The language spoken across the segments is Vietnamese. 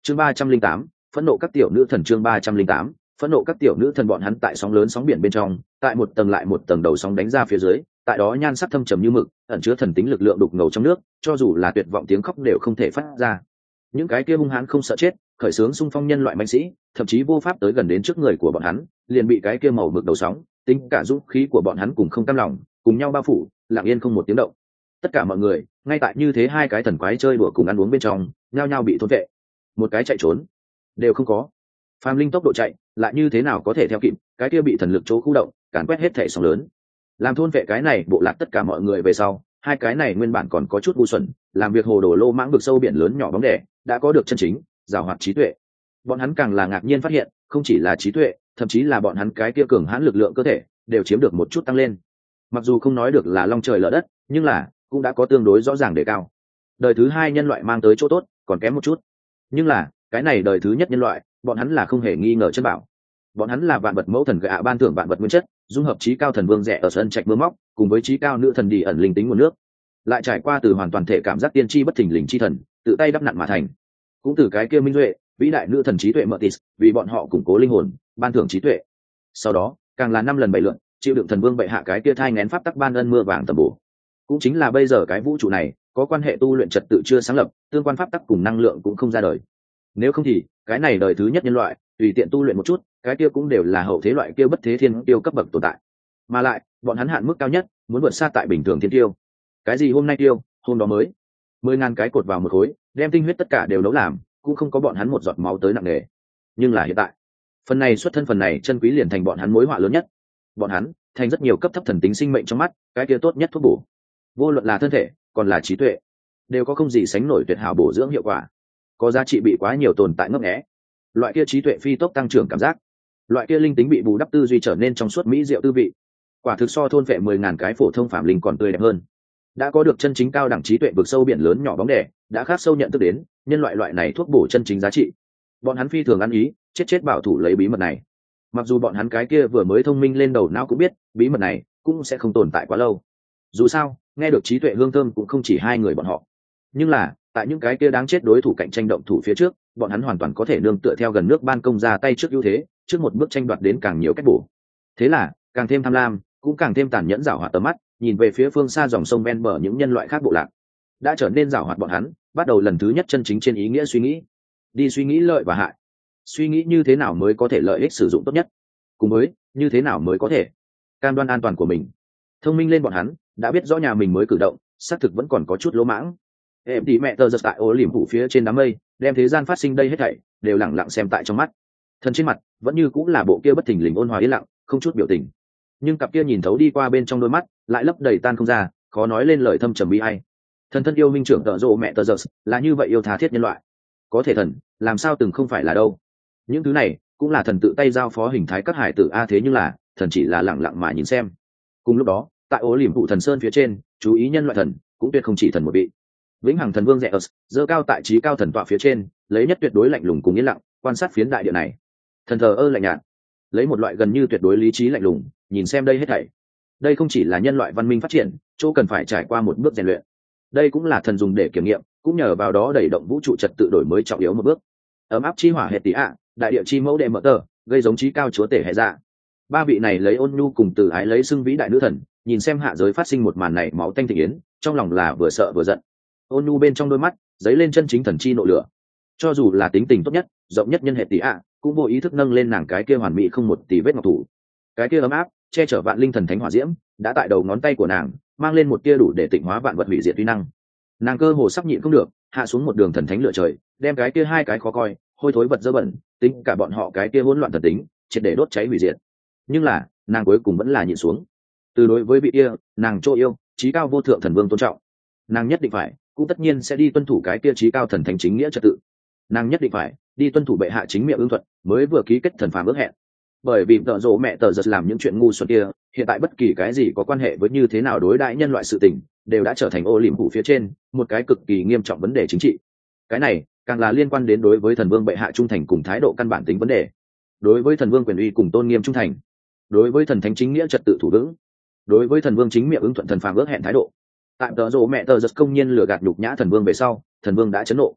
chương 308, phẫn nộ các tiểu nữ thần. chương 308, phẫn nộ các tiểu nữ thần. Bọn hắn tại sóng lớn sóng biển bên trong, tại một tầng lại một tầng đầu sóng đánh ra phía dưới, tại đó nhan sắc thâm trầm như mực, ẩn chứa thần tính lực lượng đục ngầu trong nước, cho dù là tuyệt vọng tiếng khóc đều không thể phát ra. Những cái kia hung hãn không sợ chết, khởi xướng xung phong nhân loại mạnh sĩ, thậm chí vô pháp tới gần đến trước người của bọn hắn, liền bị cái kia màu mực đầu sóng, tính cả dũng khí của bọn hắn cùng không cam lòng, cùng nhau bao phủ, lặng yên không một tiếng động. Tất cả mọi người, ngay tại như thế hai cái thần quái chơi đùa cùng ăn uống bên trong, nhao nhao bị thôn vệ. Một cái chạy trốn đều không có. Phàm linh tốc độ chạy, lại như thế nào có thể theo kịp, cái kia bị thần lực chỗ khu động, càn quét hết thể sóng lớn. Làm thôn vệ cái này bộ lạc tất cả mọi người về sau, hai cái này nguyên bản còn có chút ngu xuẩn, làm việc hồ đồ lô mãng vực sâu biển lớn nhỏ bóng đẻ, đã có được chân chính giàu hoạt trí tuệ. Bọn hắn càng là ngạc nhiên phát hiện, không chỉ là trí tuệ, thậm chí là bọn hắn cái kia cường hãn lực lượng cơ thể đều chiếm được một chút tăng lên. Mặc dù không nói được là long trời lở đất, nhưng là cũng đã có tương đối rõ ràng đề cao. Đời thứ hai nhân loại mang tới chỗ tốt còn kém một chút, nhưng là cái này đời thứ nhất nhân loại, bọn hắn là không hề nghi ngờ chân bảo. Bọn hắn là vạn vật mẫu thần gạ ban thưởng vạn vật nguyên chất, dung hợp trí cao thần vương rẻ ở sân trạch mưa móc cùng với trí cao nữ thần đi ẩn linh tính nguồn nước, lại trải qua từ hoàn toàn thể cảm giác tiên tri bất thình lình chi thần tự tay đắp nặn mà thành, cũng từ cái kia minh duệ vĩ đại nữ thần trí tuệ Mertis vì bọn họ củng cố linh hồn, ban thưởng trí tuệ. Sau đó càng là 5 lần 7 lượn chịu đựng thần vương bệ hạ cái kia thai ngén pháp tắc ban ân mưa vàng tầm bổ. Cũng chính là bây giờ cái vũ trụ này có quan hệ tu luyện trật tự chưa sáng lập, tương quan pháp tắc cùng năng lượng cũng không ra đời. Nếu không thì cái này đời thứ nhất nhân loại tùy tiện tu luyện một chút, cái kia cũng đều là hậu thế loại kia bất thế thiên tiêu cấp bậc tồn tại. Mà lại bọn hắn hạn mức cao nhất muốn vượt xa tại bình thường thiên tiêu. Cái gì hôm nay tiêu, hôm đó mới 10.000 cái cột vào một khối, đem tinh huyết tất cả đều nấu làm, cũng không có bọn hắn một giọt máu tới nặng nề. Nhưng là hiện tại, phần này xuất thân, phần này chân quý liền thành bọn hắn mối họa lớn nhất. Bọn hắn thành rất nhiều cấp thấp thần tính sinh mệnh trong mắt cái kia tốt nhất thuốc bổ. Vô luận là thân thể còn là trí tuệ, đều có không gì sánh nổi tuyệt hảo bổ dưỡng hiệu quả. Có giá trị bị quá nhiều tồn tại ngấp nghé. Loại kia trí tuệ phi tốc tăng trưởng cảm giác, loại kia linh tính bị bù đắp tư duy trở nên trong suốt mỹ diệu tư vị, quả thực so thôn vệ 10.000 cái phổ thông phạm linh còn tươi đẹp hơn. Đã có được chân chính cao đẳng trí tuệ vực sâu biển lớn nhỏ bóng đẻ, đã khắc sâu nhận thức đến nhân loại loại này thuốc bổ chân chính giá trị. Bọn hắn phi thường ăn ý, chết bảo thủ lấy bí mật này. Mặc dù bọn hắn cái kia vừa mới thông minh lên đầu não cũng biết bí mật này cũng sẽ không tồn tại quá lâu. Dù sao nghe được trí tuệ hương thơm cũng không chỉ hai người bọn họ, nhưng là tại những cái kia đáng chết đối thủ cạnh tranh động thủ phía trước, bọn hắn hoàn toàn có thể nương tựa theo gần nước ban công ra tay trước ưu thế, trước một bước tranh đoạt đến càng nhiều cách bổ. Thế là càng thêm tham lam, cũng càng thêm tàn nhẫn giảo hoạt tầm mắt, nhìn về phía phương xa dòng sông ven bờ những nhân loại khác bộ lạc. Đã trở nên giảo hoạt bọn hắn, bắt đầu lần thứ nhất chân chính trên ý nghĩa suy nghĩ. Đi suy nghĩ lợi và hại. Suy nghĩ như thế nào mới có thể lợi ích sử dụng tốt nhất, cùng với như thế nào mới có thể cam đoan an toàn của mình. Thông minh lên bọn hắn, đã biết rõ nhà mình mới cử động, xác thực vẫn còn có chút lỗ mãng. Em đi mẹ tờ giật tại ô liềm phủ phía trên đám mây, đem thế gian phát sinh đây hết thảy đều lẳng lặng xem tại trong mắt. Thần trên mặt vẫn như cũng là bộ kia bất thình lình ôn hòa yên lặng, không chút biểu tình. Nhưng cặp kia nhìn thấu đi qua bên trong đôi mắt, lại lấp đầy tan không ra, khó nói lên lời thâm trầm bi ai. Thần thân yêu minh trưởng tợ rộ mẹ tờ giật là như vậy yêu tha thiết nhân loại. Có thể thần, làm sao từng không phải là đâu. Những thứ này cũng là thần tự tay giao phó hình thái các hải tử a, thế nhưng là thần chỉ là lẳng lặng mà nhìn xem. Cùng lúc đó, tại ô liềm phủ thần sơn phía trên, chú ý nhân loại thần cũng tuyệt không chỉ thần một vị. Vĩnh hằng thần vương rẻ giơ cao tại trí cao thần tọa phía trên, lấy nhất tuyệt đối lạnh lùng cùng yên lặng quan sát phiến đại địa này. Thần thờ ơ lạnh nhạt, lấy một loại gần như tuyệt đối lý trí lạnh lùng nhìn xem đây hết thảy. Đây không chỉ là nhân loại văn minh phát triển chỗ cần phải trải qua một bước rèn luyện, đây cũng là thần dùng để kiểm nghiệm, cũng nhờ vào đó đẩy động vũ trụ trật tự đổi mới trọng yếu một bước. Ấm áp chi hỏa hệ tỷ ạ, đại địa chi mẫu đệ mở tờ, gây giống trí cao chúa tể hệ dạ. Ba vị này lấy ôn nhu cùng từ ái lấy xưng vĩ đại nữ thần, nhìn xem hạ giới phát sinh một màn này máu tanh thị yến, trong lòng là vừa sợ vừa giận. Ôn nhu bên trong đôi mắt dấy lên chân chính thần chi nộ lửa. Cho dù là tính tình tốt nhất rộng nhất nhân hệ tỷ ạ, cũng vô ý thức nâng lên nàng cái kia hoàn mỹ không một tỷ vết ngọc thủ. Cái kia ấm áp che chở vạn linh thần thánh hỏa diễm đã tại đầu ngón tay của nàng mang lên một tia đủ để tịnh hóa vạn vật hủy diệt uy năng. Nàng cơ hồ sắp nhịn không được hạ xuống một đường thần thánh lửa trời, đem cái kia hai cái khó coi hôi thối vật dơ bẩn tính cả bọn họ cái kia hỗn loạn thần tính triệt để đốt cháy hủy diệt. Nhưng là nàng cuối cùng vẫn là nhịn xuống. Từ đối với vị kia nàng chỗ yêu trí cao vô thượng thần vương tôn trọng, nàng nhất định phải cũng tất nhiên sẽ đi tuân thủ cái kia trí cao thần thánh chính nghĩa trật tự. Nàng nhất định phải đi tuân thủ bệ hạ chính miệng ưng thuận mới vừa ký kết thần phàm ước hẹn. Bởi vì tợ rộ mẹ tờ giật làm những chuyện ngu xuẩn kia, hiện tại bất kỳ cái gì có quan hệ với như thế nào đối đãi nhân loại sự tình đều đã trở thành ô liềm phủ phía trên một cái cực kỳ nghiêm trọng vấn đề chính trị. Cái này càng là liên quan đến đối với thần vương bệ hạ trung thành cùng thái độ căn bản tính vấn đề, đối với thần vương quyền uy cùng tôn nghiêm trung thành, đối với thần thánh chính nghĩa trật tự thủ vững, đối với thần vương chính miệng ứng thuận thần phàm ước hẹn thái độ. Tại tợ rộ mẹ tờ giật công nhiên lừa gạt nhục nhã thần vương về sau, thần vương đã chấn nộ.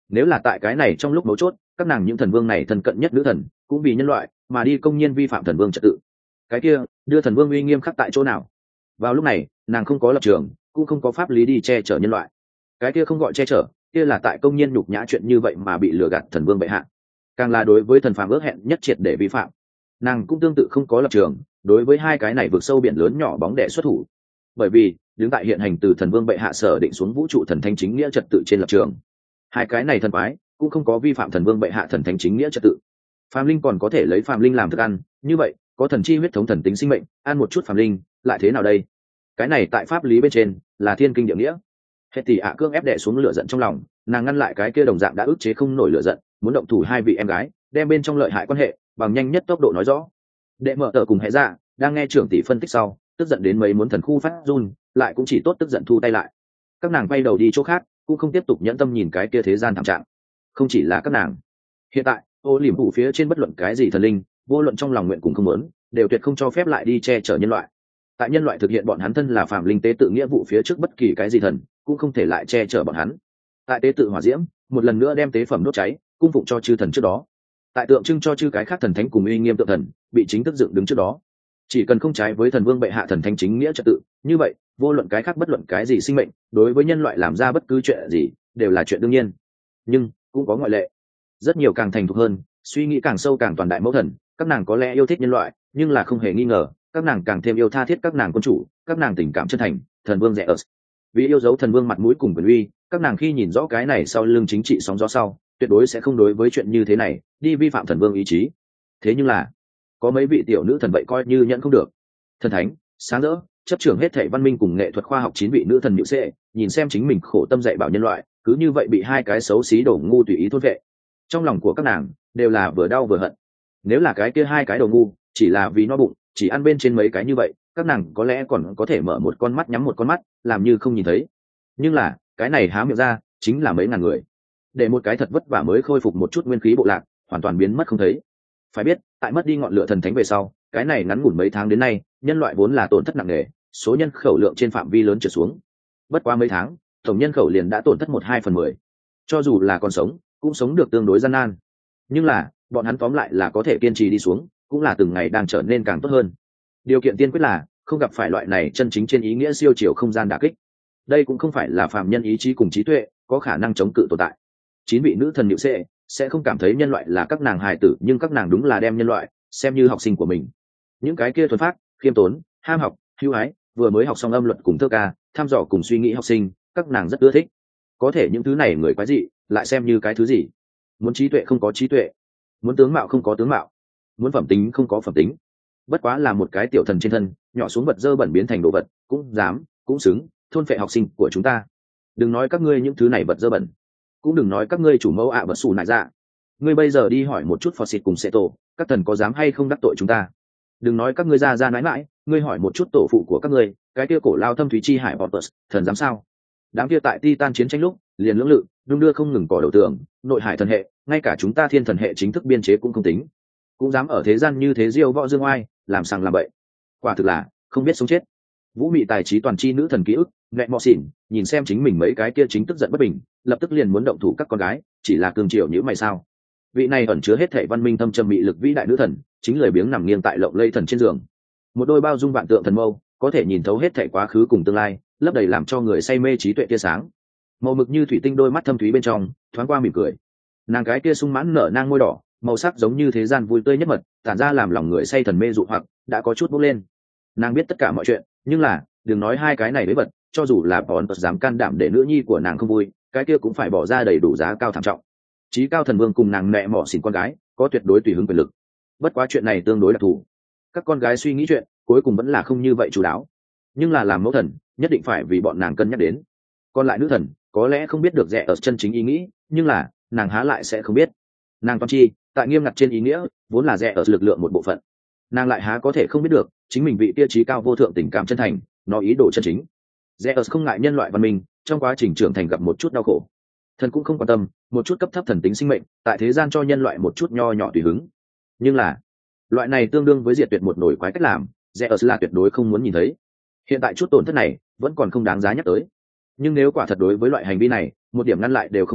Nếu là tại cái này trong lúc mấu chốt, các nàng những thần vương này thân cận nhất nữ thần cũng vì nhân loại mà đi công nhiên vi phạm thần vương trật tự, cái kia đưa thần vương uy nghiêm khắc tại chỗ nào? Vào lúc này nàng không có lập trường, cũng không có pháp lý đi che chở nhân loại. Cái kia không gọi che chở, kia là tại công nhiên nhục nhã chuyện như vậy mà bị lừa gạt thần vương bệ hạ, càng là đối với thần phàm ước hẹn nhất triệt để vi phạm. Nàng cũng tương tự không có lập trường đối với hai cái này vượt sâu biển lớn nhỏ bóng đẻ xuất thủ, bởi vì đứng tại hiện hành từ thần vương bệ hạ sở định xuống vũ trụ thần thánh chính nghĩa trật tự trên lập trường, hai cái này thần quái cũng không có vi phạm thần vương bệ hạ thần thánh chính nghĩa trật tự. Phàm linh còn có thể lấy phàm linh làm thức ăn, như vậy có thần chi huyết thống thần tính sinh mệnh, ăn một chút phàm linh lại thế nào đây? Cái này tại pháp lý bên trên là thiên kinh địa nghĩa. Hệ tỷ ạ cương ép đè xuống lửa giận trong lòng, nàng ngăn lại cái kia đồng dạng đã ức chế không nổi lửa giận, muốn động thủ hai vị em gái, đem bên trong lợi hại quan hệ bằng nhanh nhất tốc độ nói rõ. Đệ mở tờ cùng hệ dạ đang nghe trưởng tỷ phân tích sau, tức giận đến mấy muốn thần khu phát run, lại cũng chỉ tốt tức giận thu tay lại. Các nàng quay đầu đi chỗ khác, cũng không tiếp tục nhẫn tâm nhìn cái kia thế gian thảm trạng. Không chỉ là các nàng, hiện tại ô liềm phủ phía trên bất luận cái gì thần linh, vô luận trong lòng nguyện cũng không muốn, đều tuyệt không cho phép lại đi che chở nhân loại. Tại nhân loại thực hiện bọn hắn thân là phàm linh tế tự nghĩa vụ phía trước bất kỳ cái gì thần cũng không thể lại che chở bọn hắn. Tại tế tự hỏa diễm một lần nữa đem tế phẩm đốt cháy, cung phụng cho chư thần trước đó, tại tượng trưng cho chư cái khác thần thánh cùng uy nghiêm tượng thần bị chính thức dựng đứng trước đó, chỉ cần không trái với thần vương bệ hạ thần thánh chính nghĩa trật tự, như vậy vô luận cái khác bất luận cái gì sinh mệnh đối với nhân loại làm ra bất cứ chuyện gì đều là chuyện đương nhiên. Nhưng cũng có ngoại lệ, rất nhiều càng thành thục hơn, suy nghĩ càng sâu càng toàn đại mẫu thần, các nàng có lẽ yêu thích nhân loại, nhưng là không hề nghi ngờ các nàng càng thêm yêu tha thiết các nàng quân chủ, các nàng tình cảm chân thành thần vương rẻ ớt. Vì yêu dấu thần vương mặt mũi cùng quyền uy, các nàng khi nhìn rõ cái này sau lưng chính trị sóng gió sau, tuyệt đối sẽ không đối với chuyện như thế này đi vi phạm thần vương ý chí. Thế nhưng là có mấy vị tiểu nữ thần vậy coi như nhận không được. Thần thánh sáng rỡ chấp trưởng hết thảy văn minh cùng nghệ thuật khoa học 9 vị nữ thần nhự xệ, nhìn xem chính mình khổ tâm dạy bảo nhân loại, cứ như vậy bị hai cái xấu xí đồ ngu tùy ý thôn vệ. Trong lòng của các nàng đều là vừa đau vừa hận. Nếu là cái kia hai cái đồ ngu chỉ là vì no bụng, chỉ ăn bên trên mấy cái như vậy, các nàng có lẽ còn có thể mở một con mắt nhắm một con mắt, làm như không nhìn thấy. Nhưng là cái này há miệng ra chính là mấy ngàn người, để một cái thật vất vả mới khôi phục một chút nguyên khí bộ lạc hoàn toàn biến mất không thấy. Phải biết tại mất đi ngọn lửa thần thánh về sau, cái này ngắn ngủn mấy tháng đến nay nhân loại vốn là tổn thất nặng nề, số nhân khẩu lượng trên phạm vi lớn trượt xuống. Bất quá mấy tháng tổng nhân khẩu liền đã tổn thất 1/2/10. Cho dù là còn sống cũng sống được tương đối gian nan, nhưng là bọn hắn tóm lại là có thể kiên trì đi xuống, cũng là từng ngày đang trở nên càng tốt hơn. Điều kiện tiên quyết là không gặp phải loại này chân chính trên ý nghĩa siêu chiều không gian đả kích. Đây cũng không phải là phàm nhân ý chí cùng trí tuệ có khả năng chống cự tồn tại. 9 vị nữ thần nhự sẽ không cảm thấy nhân loại là các nàng hài tử, nhưng các nàng đúng là đem nhân loại xem như học sinh của mình. Những cái kia thuần phác, khiêm tốn, ham học, hữu ái, vừa mới học xong âm luật cùng thơ ca, thăm dò cùng suy nghĩ học sinh, các nàng rất ưa thích. Có thể những thứ này người quái dị lại xem như cái thứ gì? Muốn trí tuệ không có trí tuệ, muốn tướng mạo không có tướng mạo, muốn phẩm tính không có phẩm tính. Bất quá là một cái tiểu thần trên thân nhỏ xuống vật dơ bẩn biến thành đồ vật, cũng dám cũng xứng thôn phệ học sinh của chúng ta. Đừng nói các ngươi những thứ này vật dơ bẩn, cũng đừng nói các ngươi chủ mẫu ạ vật xù nại dạ. Ngươi bây giờ đi hỏi một chút phò xịt cùng sẽ tổ, các thần có dám hay không đắc tội chúng ta? Đừng nói các ngươi ra ra mãi mãi, ngươi hỏi một chút tổ phụ của các ngươi, cái kia cổ lao thâm thúy chi hải Otus, thần dám sao? Đám kia tại Titan chiến tranh lúc liền lưỡng lự đung đưa không ngừng cỏ đầu tường, nội hải thần hệ, ngay cả chúng ta thiên thần hệ chính thức biên chế cũng không tính, cũng dám ở thế gian như thế diêu võ dương oai, làm sằng làm bậy, quả thực là không biết sống chết. Vũ mị tài trí toàn chi nữ thần ký ức mẹ mọ xỉn nhìn xem chính mình mấy cái kia chính tức giận bất bình, lập tức liền muốn động thủ các con gái, chỉ là cương triều như mày sao? Vị này ẩn chứa hết thảy văn minh thâm trầm mị lực vĩ đại nữ thần, chính lười biếng nằm nghiêng tại lộng lây thần trên giường, một đôi bao dung vạn tượng thần mâu, có thể nhìn thấu hết thảy quá khứ cùng tương lai, lấp đầy làm cho người say mê trí tuệ tia sáng. Màu mực như thủy tinh đôi mắt thâm thúy bên trong thoáng qua mỉm cười, nàng cái kia sung mãn nở nang môi đỏ, màu sắc giống như thế gian vui tươi nhất mật, tản ra làm lòng người say thần mê dụ hoặc đã có chút bốc lên. Nàng biết tất cả mọi chuyện, nhưng là đừng nói hai cái này với vật, cho dù là bọn tật dám can đảm để nữ nhi của nàng không vui, cái kia cũng phải bỏ ra đầy đủ giá cao thảm trọng. Chí cao thần vương cùng nàng mẹ mỏ xỉn con gái có tuyệt đối tùy hứng quyền lực. Bất quá chuyện này tương đối đặc thù, các con gái suy nghĩ chuyện cuối cùng vẫn là không như vậy chủ đáo, nhưng là làm mẫu thần nhất định phải vì bọn nàng cân nhắc đến. Còn lại nữ thần có lẽ không biết được rẻ ở chân chính ý nghĩ, nhưng là nàng há lại sẽ không biết. Nàng toàn chi tại nghiêm ngặt trên ý nghĩa vốn là rẻ ở lực lượng một bộ phận, nàng lại há có thể không biết được chính mình vị tiêu chí cao vô thượng tình cảm chân thành nó ý đồ chân chính. rẻ ở không ngại nhân loại văn minh trong quá trình trưởng thành gặp một chút đau khổ, thần cũng không quan tâm một chút cấp thấp thần tính sinh mệnh tại thế gian cho nhân loại một chút nho nhỏ tùy hứng. Nhưng là loại này tương đương với diệt tuyệt một nổi quái cách làm, rẻ ở là tuyệt đối không muốn nhìn thấy. Hiện tại chút tổn thất này vẫn còn không đáng giá nhắc tới, nhưng nếu quả thật đối với loại hành vi này một điểm ngăn lại đều không có,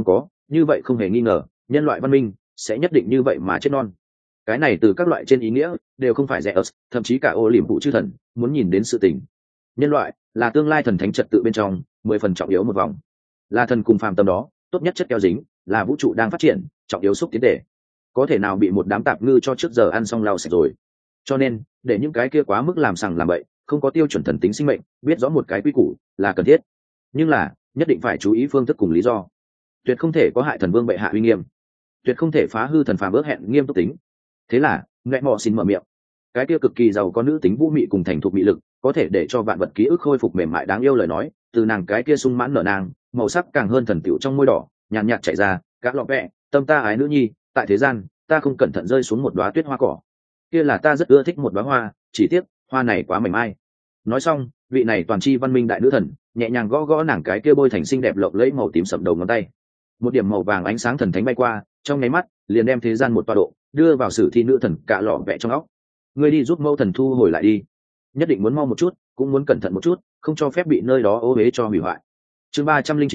như vậy không hề nghi ngờ nhân loại văn minh sẽ nhất định như vậy mà chết non. Cái này từ các loại trên ý nghĩa đều không phải rẻ ớt, thậm chí cả ô liềm phụ chư thần muốn nhìn đến sự tình. Nhân loại là tương lai thần thánh trật tự bên trong 10 phần trọng yếu một vòng, là thần cùng phàm tâm đó tốt nhất chất keo dính, là vũ trụ đang phát triển trọng yếu xúc tiến đề, có thể nào bị một đám tạp ngư cho trước giờ ăn xong lau sạch rồi. Cho nên để những cái kia quá mức làm sằng làm bậy, không có tiêu chuẩn thần tính sinh mệnh biết rõ một cái quy củ là cần thiết, nhưng là nhất định phải chú ý phương thức cùng lý do. Tuyệt không thể có hại thần vương bệ hạ uy nghiêm, tuyệt không thể phá hư thần phàm ước hẹn nghiêm túc tính. Thế là ngẹ mò xin mở miệng. Cái kia cực kỳ giàu có nữ tính vũ mị cùng thành thục mị lực, có thể để cho vạn vật ký ức khôi phục mềm mại đáng yêu lời nói từ nàng cái kia sung mãn nở nàng, màu sắc càng hơn thần tiểu trong môi đỏ nhàn nhạt chảy ra. Các lọ vẹ tâm ta ái nữ nhi, tại thế gian ta không cẩn thận rơi xuống một đóa tuyết hoa cỏ, kia là ta rất ưa thích một đóa hoa, chỉ tiếc hoa này quá mảnh mai. Nói xong vị này toàn chi văn minh đại nữ thần nhẹ nhàng gõ gõ nàng cái kia bôi thành xinh đẹp lộng lẫy màu tím sậm đầu ngón tay, một điểm màu vàng ánh sáng thần thánh bay qua, trong nháy mắt liền đem thế gian một tọa độ đưa vào sử thi nữ thần cạ lọ vẹ trong óc. Ngươi đi giúp mẫu thần thu hồi lại đi, nhất định muốn mau một chút, cũng muốn cẩn thận một chút, không cho phép bị nơi đó ô uế cho hủy hoại. Chương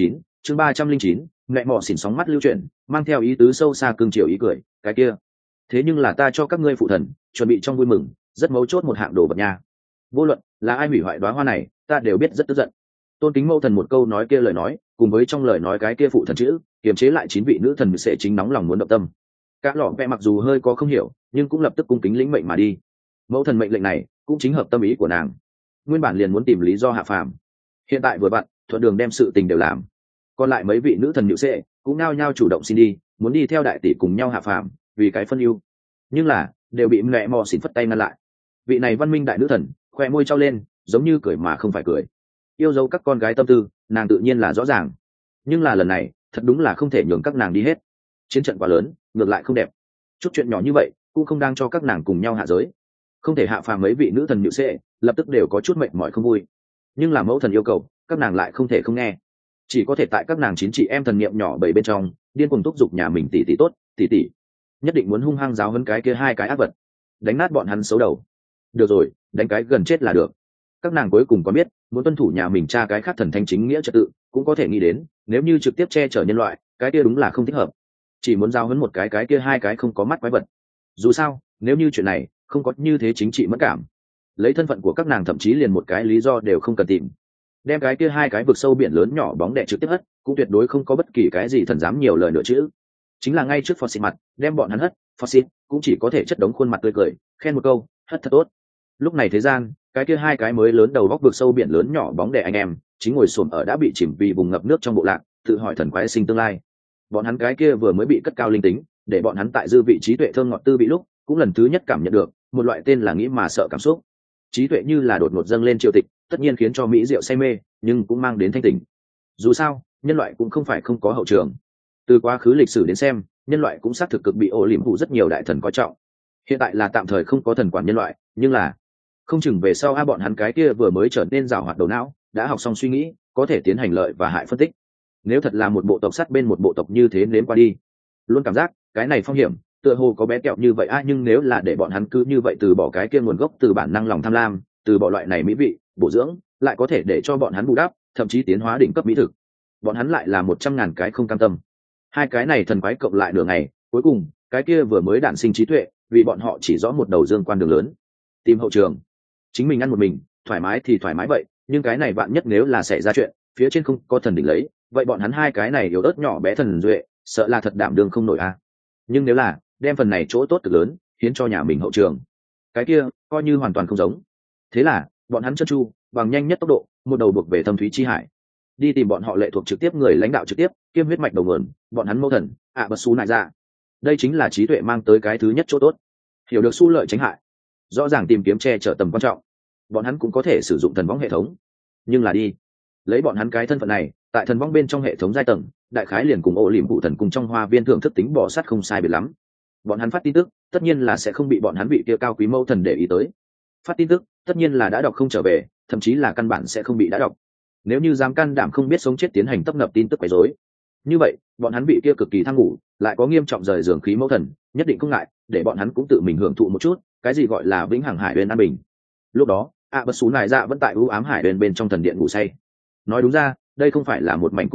309, mẹ mỏ xỉn sóng mắt lưu chuyển, mang theo ý tứ sâu xa cương chiều ý cười. Cái kia thế nhưng là ta cho các ngươi phụ thần chuẩn bị trong vui mừng rất mấu chốt một hạng đồ vật nha, vô luận là ai hủy hoại đóa hoa này ta đều biết rất tức giận. Tôn kính mẫu thần một câu nói kia lời nói cùng với trong lời nói cái kia phụ thần chữ kiềm chế lại 9 vị nữ thần sẽ chính nóng lòng muốn động tâm. Các lọ vẽ mặc dù hơi có không hiểu nhưng cũng lập tức cung kính lĩnh mệnh mà đi. Mẫu thần mệnh lệnh này cũng chính hợp tâm ý của nàng, nguyên bản liền muốn tìm lý do hạ phàm, hiện tại vừa vặn thuận đường đem sự tình đều làm. Còn lại mấy vị nữ thần nhự sệ cũng nao nhao chủ động xin đi, muốn đi theo đại tỷ cùng nhau hạ phàm vì cái phân ưu, nhưng là đều bị mẹ mò xỉn phất tay ngăn lại. Vị này văn minh đại nữ thần khoe môi trao lên giống như cười mà không phải cười, yêu dấu các con gái tâm tư nàng tự nhiên là rõ ràng, nhưng là lần này thật đúng là không thể nhường các nàng đi hết. Chiến trận quá lớn ngược lại không đẹp, chút chuyện nhỏ như vậy cũng không đang cho các nàng cùng nhau hạ giới, không thể hạ phàm. Mấy vị nữ thần nhự sệ lập tức đều có chút mệt mỏi không vui, nhưng là mẫu thần yêu cầu các nàng lại không thể không nghe, chỉ có thể tại các nàng 9 chị em thần niệm nhỏ bảy bên trong điên cuồng thúc giục nhà mình tỷ tỷ tốt, tỷ tỷ nhất định muốn hung hăng giáo huấn cái kia hai cái ác vật, đánh nát bọn hắn xấu đầu. Được rồi, đánh cái gần chết là được. Các nàng cuối cùng có biết muốn tuân thủ nhà mình cha cái khác thần thanh chính nghĩa trật tự, cũng có thể nghĩ đến nếu như trực tiếp che chở nhân loại cái kia đúng là không thích hợp, chỉ muốn giáo huấn một cái kia hai cái không có mắt quái vật. Dù sao nếu như chuyện này không có như thế chính trị mất cảm, lấy thân phận của các nàng thậm chí liền một cái lý do đều không cần tìm, đem cái kia hai cái vực sâu biển lớn nhỏ bóng đẻ trực tiếp hất, cũng tuyệt đối không có bất kỳ cái gì thần dám nhiều lời nữa chứ. Chính là ngay trước Foxy mặt đem bọn hắn hất, Foxy cũng chỉ có thể chất đống khuôn mặt tươi cười khen một câu hất thật tốt. Lúc này thế gian cái kia hai cái mới lớn đầu góc vực sâu biển lớn nhỏ bóng đẻ anh em chính ngồi xổm ở đã bị chìm vì vùng ngập nước trong bộ lạc, tự hỏi thần quái sinh tương lai. Bọn hắn cái kia vừa mới bị cất cao linh tính, để bọn hắn tại dư vị trí tuệ thơm ngọt tư vị lúc cũng lần thứ nhất cảm nhận được một loại tên là nghĩ mà sợ cảm xúc. Trí tuệ như là đột ngột dâng lên triều tịch, tất nhiên khiến cho mỹ diệu say mê, nhưng cũng mang đến thanh tỉnh. Dù sao nhân loại cũng không phải không có hậu trường, từ quá khứ lịch sử đến xem nhân loại cũng xác thực cực bị ổ liềm phụ rất nhiều đại thần coi trọng. Hiện tại là tạm thời không có thần quản nhân loại, nhưng là không chừng về sau bọn hắn cái kia vừa mới trở nên giàu hoạt đầu não đã học xong suy nghĩ, có thể tiến hành lợi và hại phân tích. Nếu thật là một bộ tộc sát bên một bộ tộc như thế nếm qua đi, luôn cảm giác cái này phong hiểm tựa hồ có bé kẹo như vậy nhưng nếu là để bọn hắn cứ như vậy từ bỏ cái kia nguồn gốc từ bản năng lòng tham lam, từ bỏ loại này mỹ vị bổ dưỡng, lại có thể để cho bọn hắn bù đắp thậm chí tiến hóa đỉnh cấp mỹ thực, bọn hắn lại là 100.000 cái không cam tâm. Hai cái này thần quái cộng lại nửa ngày, cuối cùng cái kia vừa mới đản sinh trí tuệ vì bọn họ chỉ rõ một đầu dương quan đường lớn, tìm hậu trường. Chính mình ăn một mình thoải mái thì thoải mái vậy, nhưng cái này vạn nhất nếu là xảy ra chuyện phía trên không có thần đỉnh lấy, vậy bọn hắn hai cái này yếu ớt nhỏ bé thần duệ sợ là thật đảm đương không nổi nhưng nếu là đem phần này chỗ tốt cực lớn hiến cho nhà mình hậu trường, cái kia coi như hoàn toàn không giống. Thế là bọn hắn chân chu bằng nhanh nhất tốc độ một đầu buộc về thâm thúy chi hải, đi tìm bọn họ lệ thuộc trực tiếp người lãnh đạo trực tiếp kiêm huyết mạch đầu nguồn, bọn hắn mẫu thần bất xú nại ra. Đây chính là trí tuệ mang tới cái thứ nhất chỗ tốt, hiểu được xu lợi tránh hại, rõ ràng tìm kiếm che chở tầm quan trọng. Bọn hắn cũng có thể sử dụng thần võng hệ thống, nhưng là đi lấy bọn hắn cái thân phận này tại thần võng bên trong hệ thống giai tầng, đại khái liền cùng ổ liềm phụ thần cùng trong hoa viên thưởng thức tính bỏ sát không sai biệt lắm. Bọn hắn phát tin tức tất nhiên là sẽ không bị bọn hắn bị kia cao quý mẫu thần để ý tới, phát tin tức tất nhiên là đã đọc không trở về, thậm chí là căn bản sẽ không bị đã đọc. Nếu như dám can đảm không biết sống chết tiến hành tấp nập tin tức quấy rối, như vậy bọn hắn bị kia cực kỳ thăng ngủ lại có nghiêm trọng rời giường khí mẫu thần nhất định không ngại để bọn hắn cũng tự mình hưởng thụ một chút cái gì gọi là vĩnh hằng hải huyền an bình. Lúc đó bất xú nài dạ vẫn tại ưu ám hải huyền bên trong thần điện ngủ say. Nói đúng ra đây không phải là một mảnh cung điện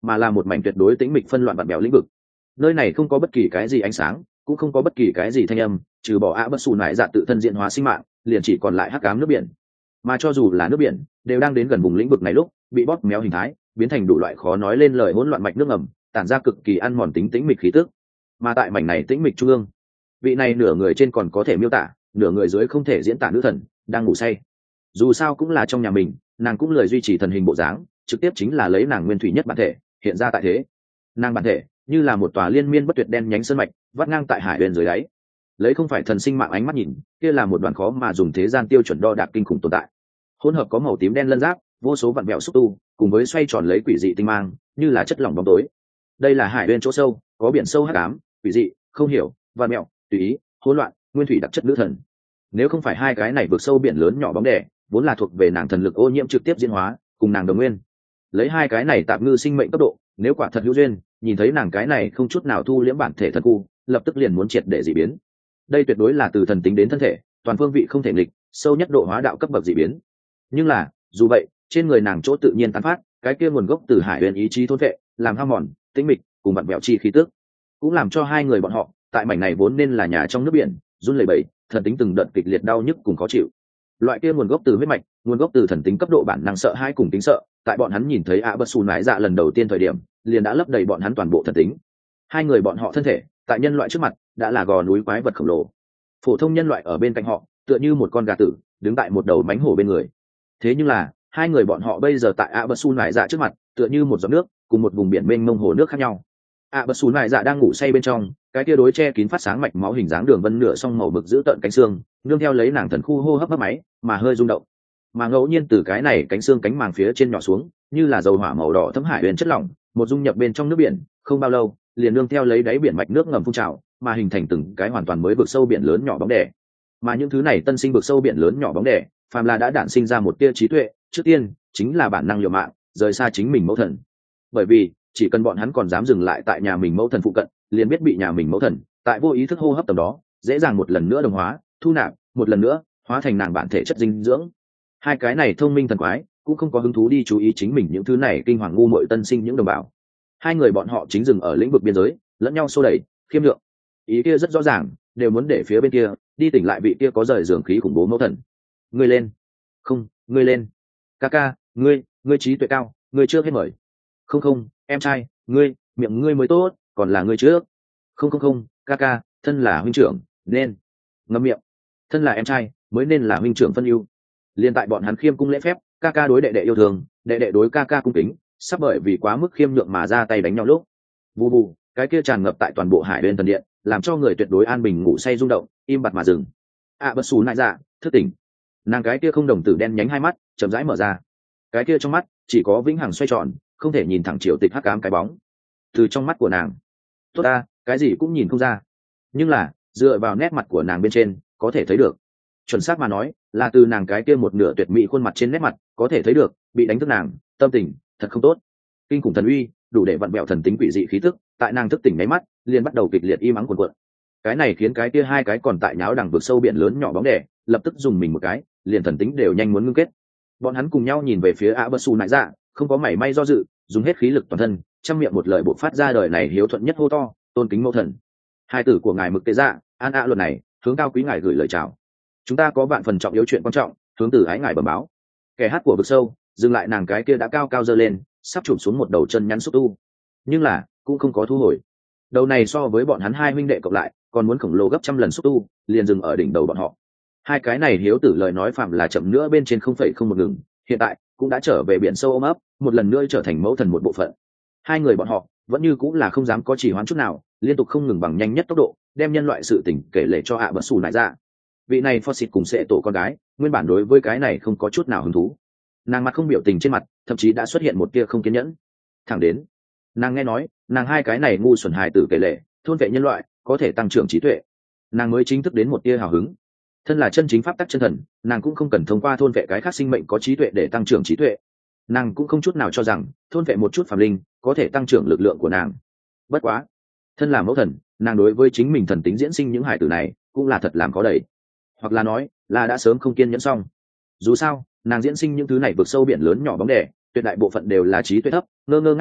mà là một mảnh tuyệt đối tĩnh mịch phân loạn vặn vẹo lĩnh vực. Nơi này không có bất kỳ cái gì ánh sáng, cũng không có bất kỳ cái gì thanh âm, trừ bỏ ạ bất xù nải dạ tự thân diện hóa sinh mạng, liền chỉ còn lại hắc ám nước biển. Mà cho dù là nước biển, đều đang đến gần vùng lĩnh vực này lúc bị bóp méo hình thái, biến thành đủ loại khó nói lên lời hỗn loạn mạch nước ngầm, tản ra cực kỳ ăn mòn tĩnh mịch khí tức. Mà tại mảnh này tĩnh mịch trung ương, vị này nửa người trên còn có thể miêu tả, nửa người dưới không thể diễn tả nữ thần đang ngủ say. Dù sao cũng là trong nhà mình, nàng cũng lười duy trì thần hình bộ dáng, trực tiếp chính là lấy nàng nguyên thủy nhất bản thể hiện ra tại thế. Nàng bản thể như là một tòa liên miên bất tuyệt đen nhánh sơn mạch vắt ngang tại hải huyền dưới đáy, lấy không phải thần sinh mạng ánh mắt nhìn, kia là một đoàn khó mà dùng thế gian tiêu chuẩn đo đạc kinh khủng tồn tại. Hỗn hợp có màu tím đen lân giáp, vô số vặn vẹo xúc tu, cùng với xoay tròn lấy quỷ dị tinh mang, như là chất lỏng bóng tối. Đây là hải huyền chỗ sâu, có biển sâu hắc ám, quỷ dị, không hiểu, vặn vẹo, tùy ý, hỗn loạn, nguyên thủy đặc chất nữ thần. Nếu không phải hai cái này vượt sâu biển lớn nhỏ bóng đè, vốn là thuộc về nàng thần lực ô nhiễm trực tiếp diễn hóa, cùng nàng đồng nguyên. Lấy hai cái này tạm ngư sinh mệnh cấp độ, nếu quả thật hữu duyên, nhìn thấy nàng cái này không chút nào thu liễm bản thể thần khu, lập tức liền muốn triệt để dị biến. Đây tuyệt đối là từ thần tính đến thân thể, toàn phương vị không thể nghịch, sâu nhất độ hóa đạo cấp bậc dị biến. Nhưng là, dù vậy, trên người nàng chỗ tự nhiên tán phát, cái kia nguồn gốc từ hải huyền ý chí thôn vệ, làm hao mòn, tĩnh mịch, cùng vặn vẹo chi khí tức, cũng làm cho hai người bọn họ, tại mảnh này vốn nên là nhà trong nước biển, run lẩy bẩy, thần tính từng đợt kịch liệt đau nhức cùng khó chịu. Loại kia nguồn gốc từ huyết mạch, nguồn gốc từ thần tính cấp độ bản năng sợ hãi cùng tính sợ, tại bọn hắn nhìn thấy ạ bất xù nải dạ lần đầu tiên thời điểm, liền đã lấp đầy bọn hắn toàn bộ thần tính. Hai người bọn họ thân thể, tại nhân loại trước mặt, đã là gò núi quái vật khổng lồ. Phổ thông nhân loại ở bên cạnh họ, tựa như một con gà tử, đứng tại một đầu mánh hổ bên người. Thế nhưng là, hai người bọn họ bây giờ tại ạ bất xù nải dạ trước mặt, tựa như một giọt nước, cùng một vùng biển mênh mông hồ nước khác nhau. ạ bất xù nải dạ đang ngủ say bên trong, cái kia đối che kín phát sáng mạch máu hình dáng đường vân nửa song màu mực giữ tận cánh xương, nương theo lấy nàng thần khu hô hấp máy mà hơi rung động. Mà ngẫu nhiên từ cái này cánh xương cánh màng phía trên nhỏ xuống, như là dầu hỏa màu đỏ thấm hải huyền chất lỏng, một dung nhập bên trong nước biển, không bao lâu, liền nương theo lấy đáy biển mạch nước ngầm phun trào, mà hình thành từng cái hoàn toàn mới vực sâu biển lớn nhỏ bóng đè. Mà những thứ này tân sinh vực sâu biển lớn nhỏ bóng đè, phàm là đã đản sinh ra một tia trí tuệ, trước tiên chính là bản năng liều mạng, rời xa chính mình mẫu thần. Bởi vì chỉ cần bọn hắn còn dám dừng lại tại nhà mình mẫu thần phụ cận, liền biết bị nhà mình mẫu thần tại vô ý thức hô hấp tầm đó dễ dàng một lần nữa đồng hóa, thu nạp, một lần nữa hóa thành nàng bản thể chất dinh dưỡng. Hai cái này thông minh thần quái cũng không có hứng thú đi chú ý chính mình những thứ này kinh hoàng ngu muội tân sinh những đồng bào. Hai người bọn họ chính dừng ở lĩnh vực biên giới, lẫn nhau xô đẩy, khiêm lượng. Ý kia rất rõ ràng, đều muốn để phía bên kia đi tỉnh lại vị kia có rời giường khí khủng bố mẫu thần. Ngươi lên, không, ngươi lên, ca ca, ngươi trí tuệ cao, ngươi trước hết mời. Không không, em trai, ngươi miệng ngươi mới tốt, còn là ngươi trước. Không, ca ca, thân là huynh trưởng, nên ngậm miệng. Thân là em trai, mới nên là huynh trưởng phân ưu. Liên tại bọn hắn khiêm cung lễ phép, ca ca đối đệ đệ yêu thương, đệ đệ đối ca ca cung kính, sắp bởi vì quá mức khiêm nhượng mà ra tay đánh nhau lúc. Vù vù, cái kia tràn ngập tại toàn bộ hải bên thần điện, làm cho người tuyệt đối an bình ngủ say rung động, im bặt mà dừng. Bất xù nại dạ, thức tỉnh. Nàng cái kia không đồng tử đen nhánh hai mắt, chậm rãi mở ra. Cái kia trong mắt chỉ có vĩnh hằng xoay tròn, không thể nhìn thẳng triều tịch hắc ám cái bóng. Từ trong mắt của nàng, tốt ta, cái gì cũng nhìn không ra. Nhưng là, dựa vào nét mặt của nàng bên trên, có thể thấy được. Chuẩn xác mà nói, là từ nàng cái kia một nửa tuyệt mỹ khuôn mặt trên nét mặt, có thể thấy được, bị đánh thức nàng, tâm tình thật không tốt. Kinh khủng thần uy, đủ để vặn vẹo thần tính quỷ dị khí tức, tại nàng thức tỉnh nháy mắt, liền bắt đầu kịch liệt im ắng cuồn cuộn. Cái này khiến cái kia hai cái còn tại nháo đằng vực sâu biển lớn nhỏ bóng đè, lập tức dùng mình một cái, liền thần tính đều nhanh muốn ngưng kết. Bọn hắn cùng nhau nhìn về phía ạ bất xù nại dạ, không có mảy may do dự, dùng hết khí lực toàn thân, trong miệng một lời bộc phát ra đời này hiếu thuận nhất hô to, tôn kính mẫu thần. Hai tử của ngài mực tế dạ, an ạ luật này, hướng cao quý ngài gửi lời chào. Chúng ta có vạn phần trọng yếu chuyện quan trọng, hướng từ ái ngài bẩm báo. Kẻ hát của vực sâu dừng lại, nàng cái kia đã cao cao giơ lên, sắp chụp xuống một đầu chân nhắn xúc tu, nhưng là cũng không có thu hồi. Đầu này so với bọn hắn hai huynh đệ cộng lại còn muốn khổng lồ gấp trăm lần xúc tu, liền dừng ở đỉnh đầu bọn họ. Hai cái này hiếu tử lời nói phạm là chậm nữa bên trên không một ngừng, hiện tại cũng đã trở về biển sâu ôm ấp, một lần nữa trở thành mẫu thần một bộ phận. Hai người bọn họ vẫn như cũng là không dám có trì hoãn chút nào, liên tục không ngừng bằng nhanh nhất tốc độ đem nhân loại sự tình kể lể cho bất xù nại dạ. Vị này Fawcett cùng sẽ tổ con gái nguyên bản đối với cái này không có chút nào hứng thú, nàng mặt không biểu tình trên mặt thậm chí đã xuất hiện một tia không kiên nhẫn. Thẳng đến nàng nghe nói nàng hai cái này ngu xuẩn hài tử kể lể thôn vệ nhân loại có thể tăng trưởng trí tuệ, nàng mới chính thức đến một tia hào hứng. Thân là chân chính pháp tắc chân thần, nàng cũng không cần thông qua thôn vệ cái khác sinh mệnh có trí tuệ để tăng trưởng trí tuệ. Nàng cũng không chút nào cho rằng thôn vệ một chút phàm linh có thể tăng trưởng lực lượng của nàng. Bất quá, thân là mẫu thần, nàng đối với chính mình thần tính diễn sinh những hải tử này cũng là thật làm có đầy, hoặc là nói là đã sớm không kiên nhẫn xong. Dù sao nàng diễn sinh những thứ này vượt sâu biển lớn nhỏ bóng đè, tuyệt đại bộ phận đều là trí tuệ thấp, ngơ ngơ ngác ngác,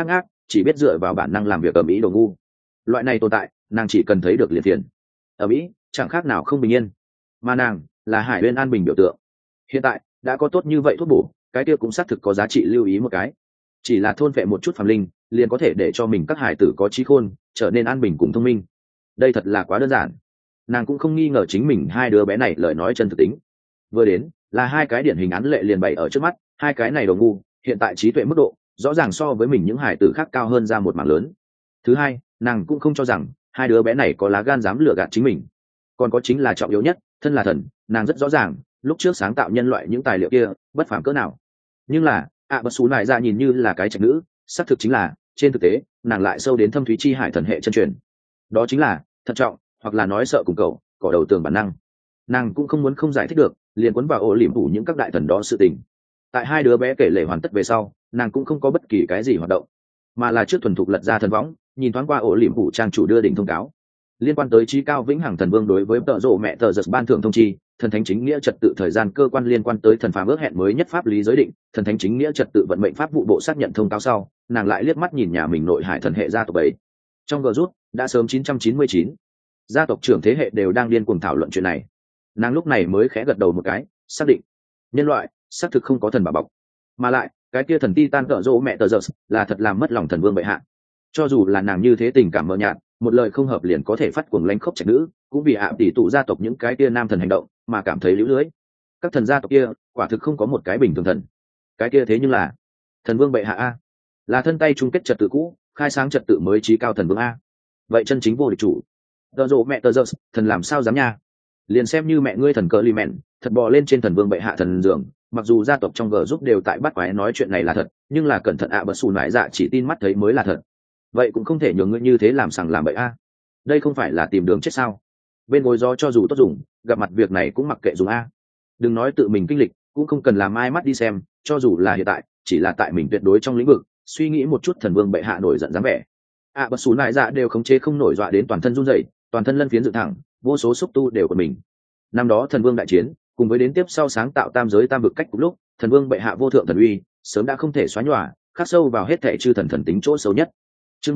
chỉ biết dựa vào bản năng làm việc ở mỹ đồ ngu. Loại này tồn tại nàng chỉ cần thấy được liền tiền. Ở mỹ chẳng khác nào không bình yên, mà nàng là Hải Uyên an bình biểu tượng. Hiện tại đã có tốt như vậy thuốc bổ, cái kia cũng xác thực có giá trị lưu ý một cái. Chỉ là thôn vệ một chút phàm linh liền có thể để cho mình các hải tử có trí khôn, trở nên an bình cùng thông minh. Đây thật là quá đơn giản. Nàng cũng không nghi ngờ chính mình hai đứa bé này lời nói chân thực tính. Vừa đến là hai cái điển hình án lệ liền bày ở trước mắt, hai cái này đồ ngu hiện tại trí tuệ mức độ rõ ràng so với mình những hải tử khác cao hơn ra một mảng lớn. Thứ hai, nàng cũng không cho rằng hai đứa bé này có lá gan dám lừa gạt chính mình. Còn có chính là trọng yếu nhất, thân là thần, nàng rất rõ ràng lúc trước sáng tạo nhân loại những tài liệu kia bất phàm cỡ nào. Nhưng là bất xú này ra nhìn như là cái trạch nữ, xác thực chính là trên thực tế nàng lại sâu đến thâm thúy chi hải thần hệ chân truyền. Đó chính là thận trọng, hoặc là nói sợ cùng cầu cỏ đầu tường bản năng. Nàng cũng không muốn không giải thích được liền cuốn vào ổ liềm phủ những các đại thần đó sự tình. Tại hai đứa bé kể lể hoàn tất về sau, nàng cũng không có bất kỳ cái gì hoạt động, mà là trước thuần thục lật ra thần võng, nhìn thoáng qua ổ liềm phủ trang chủ đưa đỉnh thông cáo liên quan tới trí cao vĩnh hằng thần vương đối với tợ rộ mẹ tờ giật ban thưởng thông chi, thần thánh chính nghĩa trật tự thời gian cơ quan liên quan tới thần phàm ước hẹn mới nhất pháp lý giới định, thần thánh chính nghĩa trật tự vận mệnh pháp vụ bộ xác nhận thông cáo sau, nàng lại liếc mắt nhìn nhà mình nội hải thần hệ gia tộc ấy. Trong gờ rút đã sớm 999 gia tộc trưởng thế hệ đều đang điên cuồng thảo luận chuyện này. Nàng lúc này mới khẽ gật đầu một cái, xác định nhân loại xác thực không có thần bảo bọc, mà lại cái kia thần titan tợ rộ mẹ tờ giật là thật làm mất lòng thần vương bệ hạ. Cho dù là nàng như thế tình cảm mờ nhạt, một lời không hợp liền có thể phát cuồng lánh khốc trạch nữ, cũng vì tỷ tụ gia tộc những cái kia nam thần hành động mà cảm thấy lũ lưới. Các thần gia tộc kia quả thực không có một cái bình thường thần. Cái kia thế nhưng là thần vương bệ hạ a, là thân tay chung kết trật tự cũ, khai sáng trật tự mới trí cao thần vương a. Vậy chân chính vô địch chủ tờ rộ mẹ tờ giơ, thần làm sao dám nha. Liền xem như mẹ ngươi thần cờ li mẹn thật bò lên trên thần vương bệ hạ thần giường, mặc dù gia tộc trong gờ giúp đều tại bắt quái nói chuyện này là thật, nhưng là cẩn thận bật xù nại dạ chỉ tin mắt thấy mới là thật. Vậy cũng không thể nhường ngươi như thế làm sằng làm bậy a. Đây không phải là tìm đường chết sao? Bên gối gió cho dù tốt dùng, gặp mặt việc này cũng mặc kệ dùng a. Đừng nói tự mình kinh lịch, cũng không cần làm ai mắt đi xem, cho dù là hiện tại chỉ là tại mình tuyệt đối trong lĩnh vực suy nghĩ một chút thần vương bệ hạ nổi giận dáng vẻ, bất xù nại dạ đều khống chế không nổi, dọa đến toàn thân run rẩy, toàn thân lân phiến dựng thẳng, vô số xúc tu đều của mình. Năm đó thần vương đại chiến cùng với đến tiếp sau sáng tạo tam giới tam vực cách cùng lúc, thần vương bệ hạ vô thượng thần uy sớm đã không thể xóa nhòa, khắc sâu vào hết thảy chư thần thần tính chỗ sâu nhất. Chương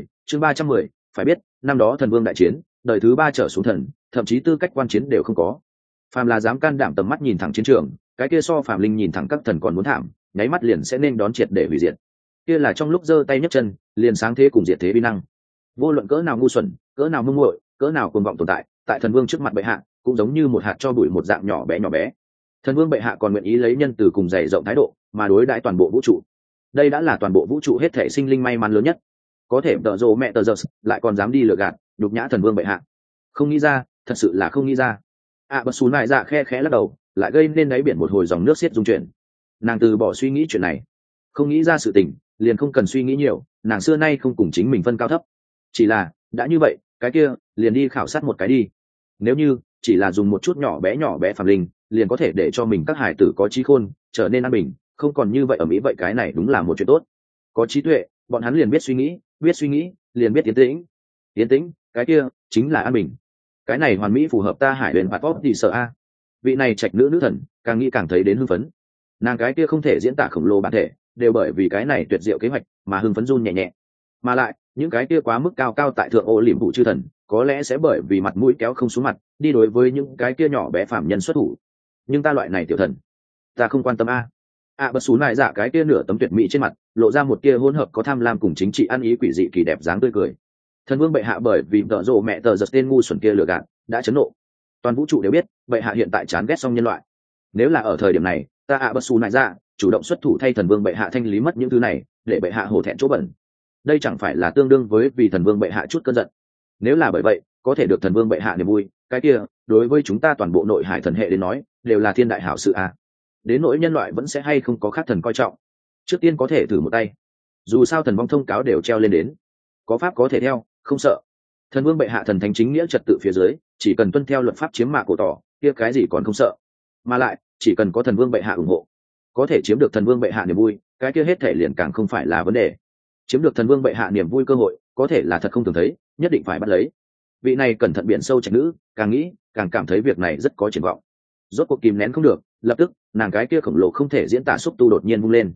310, phải biết năm đó thần vương đại chiến đời thứ 3 trở xuống thần thậm chí tư cách quan chiến đều không có. Phàm là dám can đảm tầm mắt nhìn thẳng chiến trường, cái kia so phàm linh nhìn thẳng các thần còn muốn thảm, nháy mắt liền sẽ nên đón triệt để hủy diệt. Kia là trong lúc giơ tay nhấc chân liền sáng thế cùng diệt thế uy năng. Vô luận cỡ nào ngu xuẩn, cỡ nào mơ muội, cỡ nào cuồng vọng tồn tại, tại thần vương trước mặt bệ hạ cũng giống như một hạt cho bụi một dạng nhỏ bé. Thần vương bệ hạ còn nguyện ý lấy nhân từ cùng dày rộng thái độ mà đối đãi toàn bộ vũ trụ. Đây đã là toàn bộ vũ trụ hết thể sinh linh may mắn lớn nhất. Có thể tợ rộ mẹ tờ giơ lại còn dám đi lừa gạt đục nhã thần vương bệ hạ. Không nghĩ ra, thật sự là không nghĩ ra. Bất xù nại dạ khe khẽ lắc đầu, lại gây nên đáy biển một hồi dòng nước xiết dung chuyển. Nàng từ bỏ suy nghĩ chuyện này, không nghĩ ra sự tình liền không cần suy nghĩ nhiều, nàng xưa nay không cùng chính mình phân cao thấp. Chỉ là đã như vậy, cái kia liền đi khảo sát một cái đi. Nếu như chỉ là dùng một chút nhỏ bé phàm linh liền có thể để cho mình các hải tử có trí khôn, trở nên an bình, không còn như vậy ở mỹ, vậy cái này đúng là một chuyện tốt. Có trí tuệ, bọn hắn liền biết suy nghĩ liền biết tiến tĩnh, cái kia chính là an bình. Cái này hoàn mỹ phù hợp ta hải huyền bạt pop thì sợ a. Vị này trạch nữ thần càng nghĩ càng thấy đến hưng phấn. Nàng cái kia không thể diễn tả khổng lồ bản thể đều bởi vì cái này tuyệt diệu kế hoạch mà hưng phấn run nhẹ nhẹ. Mà lại những cái kia quá mức cao tại thượng ô liềm vụ chư thần có lẽ sẽ bởi vì mặt mũi kéo không xuống mặt đi đối với những cái kia nhỏ bé phạm nhân xuất thủ. Nhưng ta loại này tiểu thần, ta không quan tâm a. Bất xú nại dạ cái kia nửa tấm tuyệt mỹ trên mặt lộ ra một kia hỗn hợp có tham lam cùng chính trị ăn ý quỷ dị kỳ đẹp dáng tươi cười. Thần vương bệ hạ bởi vì tợ rộ mẹ tờ giật tên ngu xuẩn kia lừa gạt đã chấn nộ. Toàn vũ trụ đều biết bệ hạ hiện tại chán ghét xong nhân loại. Nếu là ở thời điểm này ta bất xú nại dạ chủ động xuất thủ thay thần vương bệ hạ thanh lý mất những thứ này, để bệ hạ hổ thẹn chỗ bẩn, đây chẳng phải là tương đương với vì thần vương bệ hạ chút cơn giận. Nếu là bởi vậy có thể được thần vương bệ hạ niềm vui, cái kia đối với chúng ta toàn bộ nội hải thần hệ đến nói đều là thiên đại hảo sự a. Đến nỗi nhân loại vẫn sẽ hay không có khác thần coi trọng, trước tiên có thể thử một tay. Dù sao thần vong thông cáo đều treo lên đến, có pháp có thể theo, không sợ. Thần vương bệ hạ thần thánh chính nghĩa trật tự phía dưới, chỉ cần tuân theo luật pháp chiếm mạ cổ tỏ, kia cái gì còn không sợ. Mà lại chỉ cần có thần vương bệ hạ ủng hộ, có thể chiếm được thần vương bệ hạ niềm vui, cái kia hết thể liền càng không phải là vấn đề. Chiếm được thần vương bệ hạ niềm vui cơ hội có thể là thật không thường thấy, nhất định phải bắt lấy. Vị này cẩn thận biển sâu trạch nữ càng nghĩ càng cảm thấy việc này rất có triển vọng. Rốt cuộc kìm nén không được, lập tức nàng cái kia khổng lồ không thể diễn tả xúc tu đột nhiên vung lên.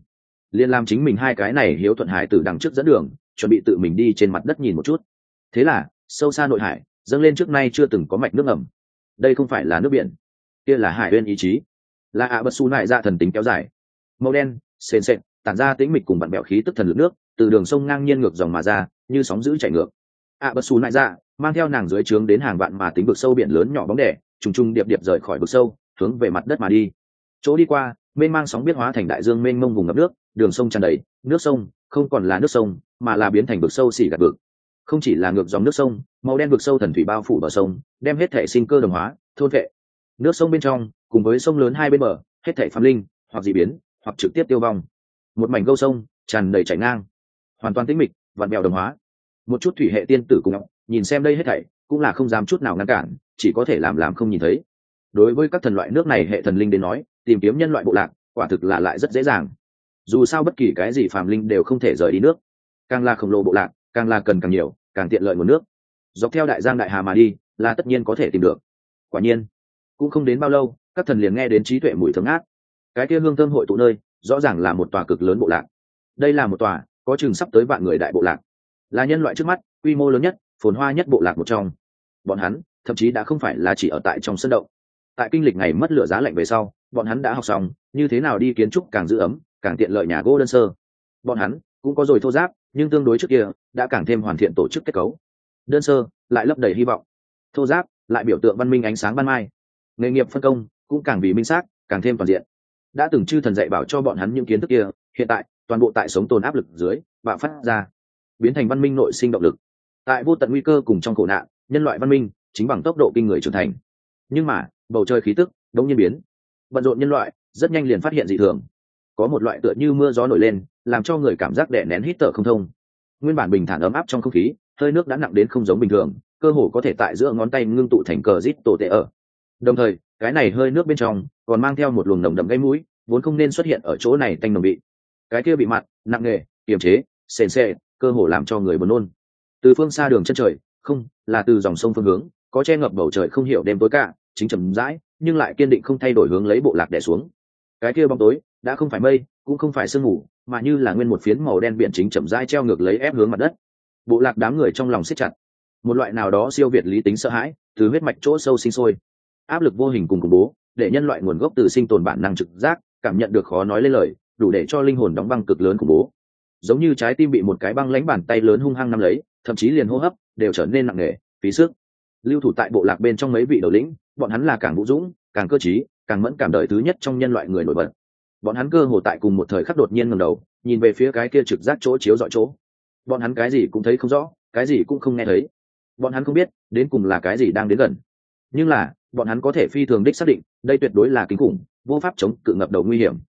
liền làm chính mình hai cái này hiếu thuận hải tử đằng trước dẫn đường, chuẩn bị tự mình đi trên mặt đất nhìn một chút. Thế là sâu xa nội hải dâng lên trước nay chưa từng có mạch nước ngầm. Đây không phải là nước biển, kia là hải uyên ý chí, là ạ bất su nại ra thần tính kéo dài, màu đen sền sệt tản ra tĩnh mịch cùng bạn bèo khí tức thần lực nước từ đường sông ngang nhiên ngược dòng mà ra, như sóng dữ chảy ngược. ạ bất su nại ra mang theo nàng dưới trướng đến hàng vạn mà tính vực sâu biển lớn nhỏ bóng đẻ, trùng trùng điệp điệp rời khỏi vực sâu, hướng về mặt đất mà đi. Chỗ đi qua mênh mang sóng biết hóa thành đại dương mênh mông vùng ngập nước, đường sông tràn đầy, nước sông không còn là nước sông mà là biến thành vực sâu xỉ gạt vực. Không chỉ là ngược dòng nước sông, màu đen vực sâu thần thủy bao phủ bờ sông, đem hết thể sinh cơ đồng hóa thôn vệ. Nước sông bên trong cùng với sông lớn hai bên bờ, hết thể phàm linh hoặc dị biến hoặc trực tiếp tiêu vong. Một mảnh gâu sông tràn đầy chảy ngang, hoàn toàn tĩnh mịch vặn vẹo đồng hóa. Một chút thủy hệ tiên tử cùng nhìn xem đây hết thảy cũng là không dám chút nào ngăn cản, chỉ có thể làm không nhìn thấy. Đối với các thần loại nước này hệ thần linh đến nói, tìm kiếm nhân loại bộ lạc quả thực là lại rất dễ dàng. Dù sao bất kỳ cái gì phàm linh đều không thể rời đi nước, càng là khổng lồ bộ lạc càng là cần càng nhiều càng tiện lợi nguồn nước. Dọc theo đại giang đại hà mà đi là tất nhiên có thể tìm được. Quả nhiên cũng không đến bao lâu, các thần liền nghe đến trí tuệ mùi thơm ngát. Cái kia hương thơm hội tụ nơi rõ ràng là một tòa cực lớn bộ lạc. Đây là một tòa có chừng sắp tới vạn người đại bộ lạc, là nhân loại trước mắt quy mô lớn nhất phồn hoa nhất bộ lạc một trong. Bọn hắn thậm chí đã không phải là chỉ ở tại trong sân động. Tại kinh lịch ngày mất lửa giá lạnh về sau, bọn hắn đã học xong như thế nào đi kiến trúc càng giữ ấm càng tiện lợi nhà gỗ đơn sơ. Bọn hắn cũng có rồi thô giáp, nhưng tương đối trước kia đã càng thêm hoàn thiện tổ chức kết cấu. Đơn sơ lại lấp đầy hy vọng, thô giáp lại biểu tượng văn minh ánh sáng ban mai. Nghề nghiệp phân công cũng càng vì minh xác càng thêm toàn diện. Đã từng chư thần dạy bảo cho bọn hắn những kiến thức kia, hiện tại toàn bộ tại sống tồn áp lực dưới bạo phát ra, biến thành văn minh nội sinh động lực. Tại vô tận nguy cơ cùng trong khổ nạn, nhân loại văn minh chính bằng tốc độ kinh người trưởng thành. Nhưng mà bầu trời khí tức đống nhiên biến. Bận rộn nhân loại rất nhanh liền phát hiện dị thường. Có một loại tựa như mưa gió nổi lên, làm cho người cảm giác đè nén hít thở không thông. Nguyên bản bình thản ấm áp trong không khí, hơi nước đã nặng đến không giống bình thường, cơ hồ có thể tại giữa ngón tay ngưng tụ thành cờ rít tổ tệ ở. Đồng thời cái này hơi nước bên trong còn mang theo một luồng nồng đậm gây mũi, vốn không nên xuất hiện ở chỗ này tanh nồng vị. Cái kia bị mặn nặng nề kiềm chế sền sệt, cơ hồ làm cho người buồn nôn. Từ phương xa đường chân trời, không là từ dòng sông phương hướng, có che ngập bầu trời không hiểu đêm tối cả, chính chậm rãi nhưng lại kiên định không thay đổi hướng lấy bộ lạc đè xuống. Cái kia bóng tối đã không phải mây cũng không phải sương mù, mà như là nguyên một phiến màu đen biển chính chậm rãi treo ngược lấy ép hướng mặt đất. Bộ lạc đám người trong lòng siết chặt, một loại nào đó siêu việt lý tính sợ hãi từ huyết mạch chỗ sâu sinh sôi. Áp lực vô hình cùng khủng bố để nhân loại nguồn gốc từ sinh tồn bản năng trực giác cảm nhận được khó nói lên lời, đủ để cho linh hồn đóng băng cực lớn khủng bố. Giống như trái tim bị một cái băng lãnh bàn tay lớn hung hăng nắm lấy, thậm chí liền hô hấp đều trở nên nặng nề phí sức. Lưu thủ tại bộ lạc bên trong mấy vị đầu lĩnh, bọn hắn là càng vũ dũng càng cơ trí càng mẫn cảm đời thứ nhất trong nhân loại người nổi bật. Bọn hắn cơ hồ tại cùng một thời khắc đột nhiên ngẩng đầu nhìn về phía cái kia trực giác chỗ chiếu dọi chỗ. Bọn hắn cái gì cũng thấy không rõ, cái gì cũng không nghe thấy. Bọn hắn không biết đến cùng là cái gì đang đến gần, nhưng là bọn hắn có thể phi thường đích xác định đây tuyệt đối là kinh khủng vô pháp chống cự ngập đầu nguy hiểm,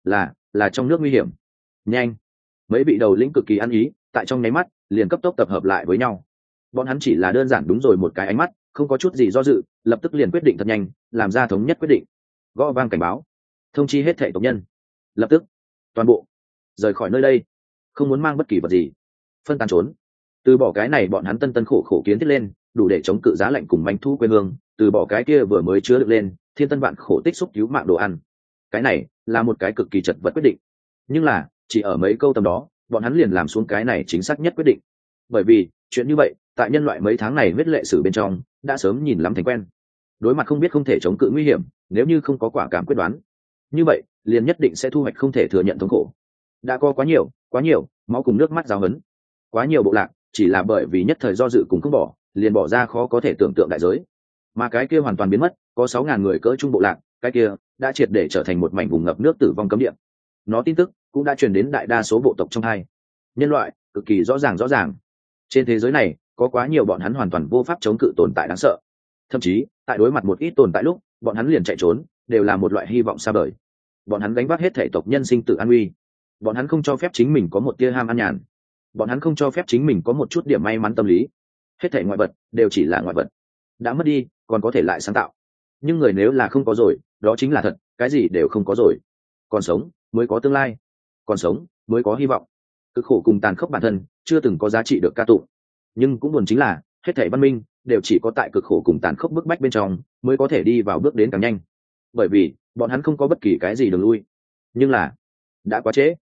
là trong nước nguy hiểm. Nhanh! Mấy vị đầu lĩnh cực kỳ ăn ý, tại trong nháy mắt liền cấp tốc tập hợp lại với nhau. Bọn hắn chỉ là đơn giản đúng rồi một cái ánh mắt, không có chút gì do dự, lập tức liền quyết định thật nhanh, làm ra thống nhất quyết định. Gõ vang cảnh báo, thông chi hết thảy tộc nhân, lập tức toàn bộ rời khỏi nơi đây, không muốn mang bất kỳ vật gì, phân tán trốn. Từ bỏ cái này bọn hắn tân tân khổ khổ kiến thiết lên, đủ để chống cự giá lạnh cùng manh thu quê hương, từ bỏ cái kia vừa mới chứa được lên thiên tân vạn khổ tích xúc cứu mạng đồ ăn. Cái này là một cái cực kỳ chật vật quyết định, nhưng là chỉ ở mấy câu tầm đó, bọn hắn liền làm xuống cái này chính xác nhất quyết định. Bởi vì chuyện như vậy tại nhân loại mấy tháng này huyết lệ sử bên trong đã sớm nhìn lắm thành quen. Đối mặt không biết không thể chống cự nguy hiểm, nếu như không có quả cảm quyết đoán, như vậy liền nhất định sẽ thu hoạch không thể thừa nhận thống khổ. Đã có quá nhiều máu cùng nước mắt giáo hấn, quá nhiều bộ lạc chỉ là bởi vì nhất thời do dự cùng không bỏ, liền bỏ ra khó có thể tưởng tượng đại giới. Mà cái kia hoàn toàn biến mất, có 6.000 người cỡ trung bộ lạc, cái kia đã triệt để trở thành một mảnh vùng ngập nước tử vong cấm địa. Nó tin tức cũng đã truyền đến đại đa số bộ tộc trong hai nhân loại cực kỳ rõ ràng. Trên thế giới này có quá nhiều bọn hắn hoàn toàn vô pháp chống cự tồn tại đáng sợ, thậm chí tại đối mặt một ít tồn tại lúc bọn hắn liền chạy trốn đều là một loại hy vọng xa vời. Bọn hắn gánh vác hết thể tộc nhân sinh tử an nguy, bọn hắn không cho phép chính mình có một tia ham ăn nhàn, bọn hắn không cho phép chính mình có một chút điểm may mắn tâm lý. Hết thể ngoại vật đều chỉ là ngoại vật, đã mất đi còn có thể lại sáng tạo, nhưng người nếu là không có rồi, đó chính là thật, cái gì đều không có rồi. Còn sống mới có tương lai, còn sống mới có hy vọng. Cực khổ cùng tàn khốc bản thân chưa từng có giá trị được ca tụng, nhưng cũng buồn chính là hết thảy văn minh đều chỉ có tại cực khổ cùng tàn khốc bức bách bên trong mới có thể đi vào bước đến càng nhanh, bởi vì bọn hắn không có bất kỳ cái gì đường lui. Nhưng là đã quá trễ,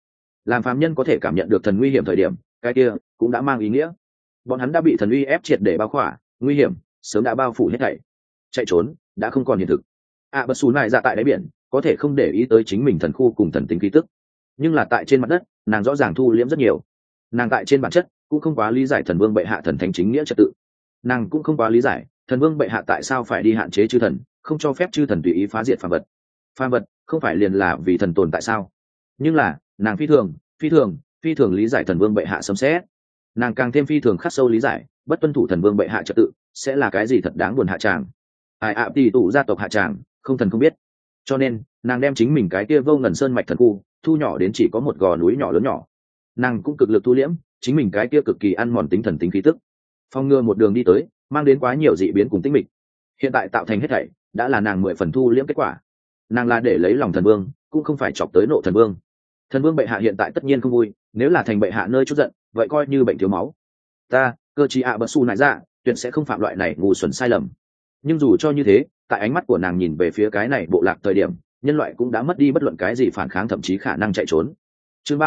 làm phàm nhân có thể cảm nhận được thần nguy hiểm thời điểm, cái kia cũng đã mang ý nghĩa bọn hắn đã bị thần uy ép triệt để bao khỏa, nguy hiểm sớm đã bao phủ hết thảy, chạy trốn đã không còn hiện thực. Bất xù nại dạ tại đáy biển có thể không để ý tới chính mình thần khu cùng thần tính khí tức, nhưng là tại trên mặt đất nàng rõ ràng thu liễm rất nhiều. Nàng tại trên bản chất cũng không quá lý giải thần vương bệ hạ thần thánh chính nghĩa trật tự, nàng cũng không quá lý giải thần vương bệ hạ tại sao phải đi hạn chế chư thần, không cho phép chư thần tùy ý phá diệt phàm vật. Phàm vật không phải liền là vì thần tồn tại sao? Nhưng là nàng phi thường lý giải thần vương bệ hạ sấm xét. Nàng càng thêm phi thường khắc sâu lý giải bất tuân thủ thần vương bệ hạ trật tự sẽ là cái gì thật đáng buồn hạ tràng. Ai tỷ tụ gia tộc hạ tràng không thần không biết, cho nên nàng đem chính mình cái kia vô ngần sơn mạch thần khu thu nhỏ đến chỉ có một gò núi nhỏ lớn nhỏ. Nàng cũng cực lực thu liễm chính mình cái kia cực kỳ ăn mòn tính thần tính khí tức, phòng ngừa một đường đi tới mang đến quá nhiều dị biến cùng tinh mịch. Hiện tại tạo thành hết thảy đã là nàng 10 phần thu liễm kết quả. Nàng là để lấy lòng thần vương, cũng không phải chọc tới nộ thần vương. Thần vương bệ hạ hiện tại tất nhiên không vui, nếu là thành bệ hạ nơi chút giận vậy coi như bệnh thiếu máu. Ta cơ chí bất su nại dạ tuyệt sẽ không phạm loại này ngu xuẩn sai lầm. Nhưng dù cho như thế, tại ánh mắt của nàng nhìn về phía cái này bộ lạc thời điểm, nhân loại cũng đã mất đi bất luận cái gì phản kháng, thậm chí khả năng chạy trốn. chương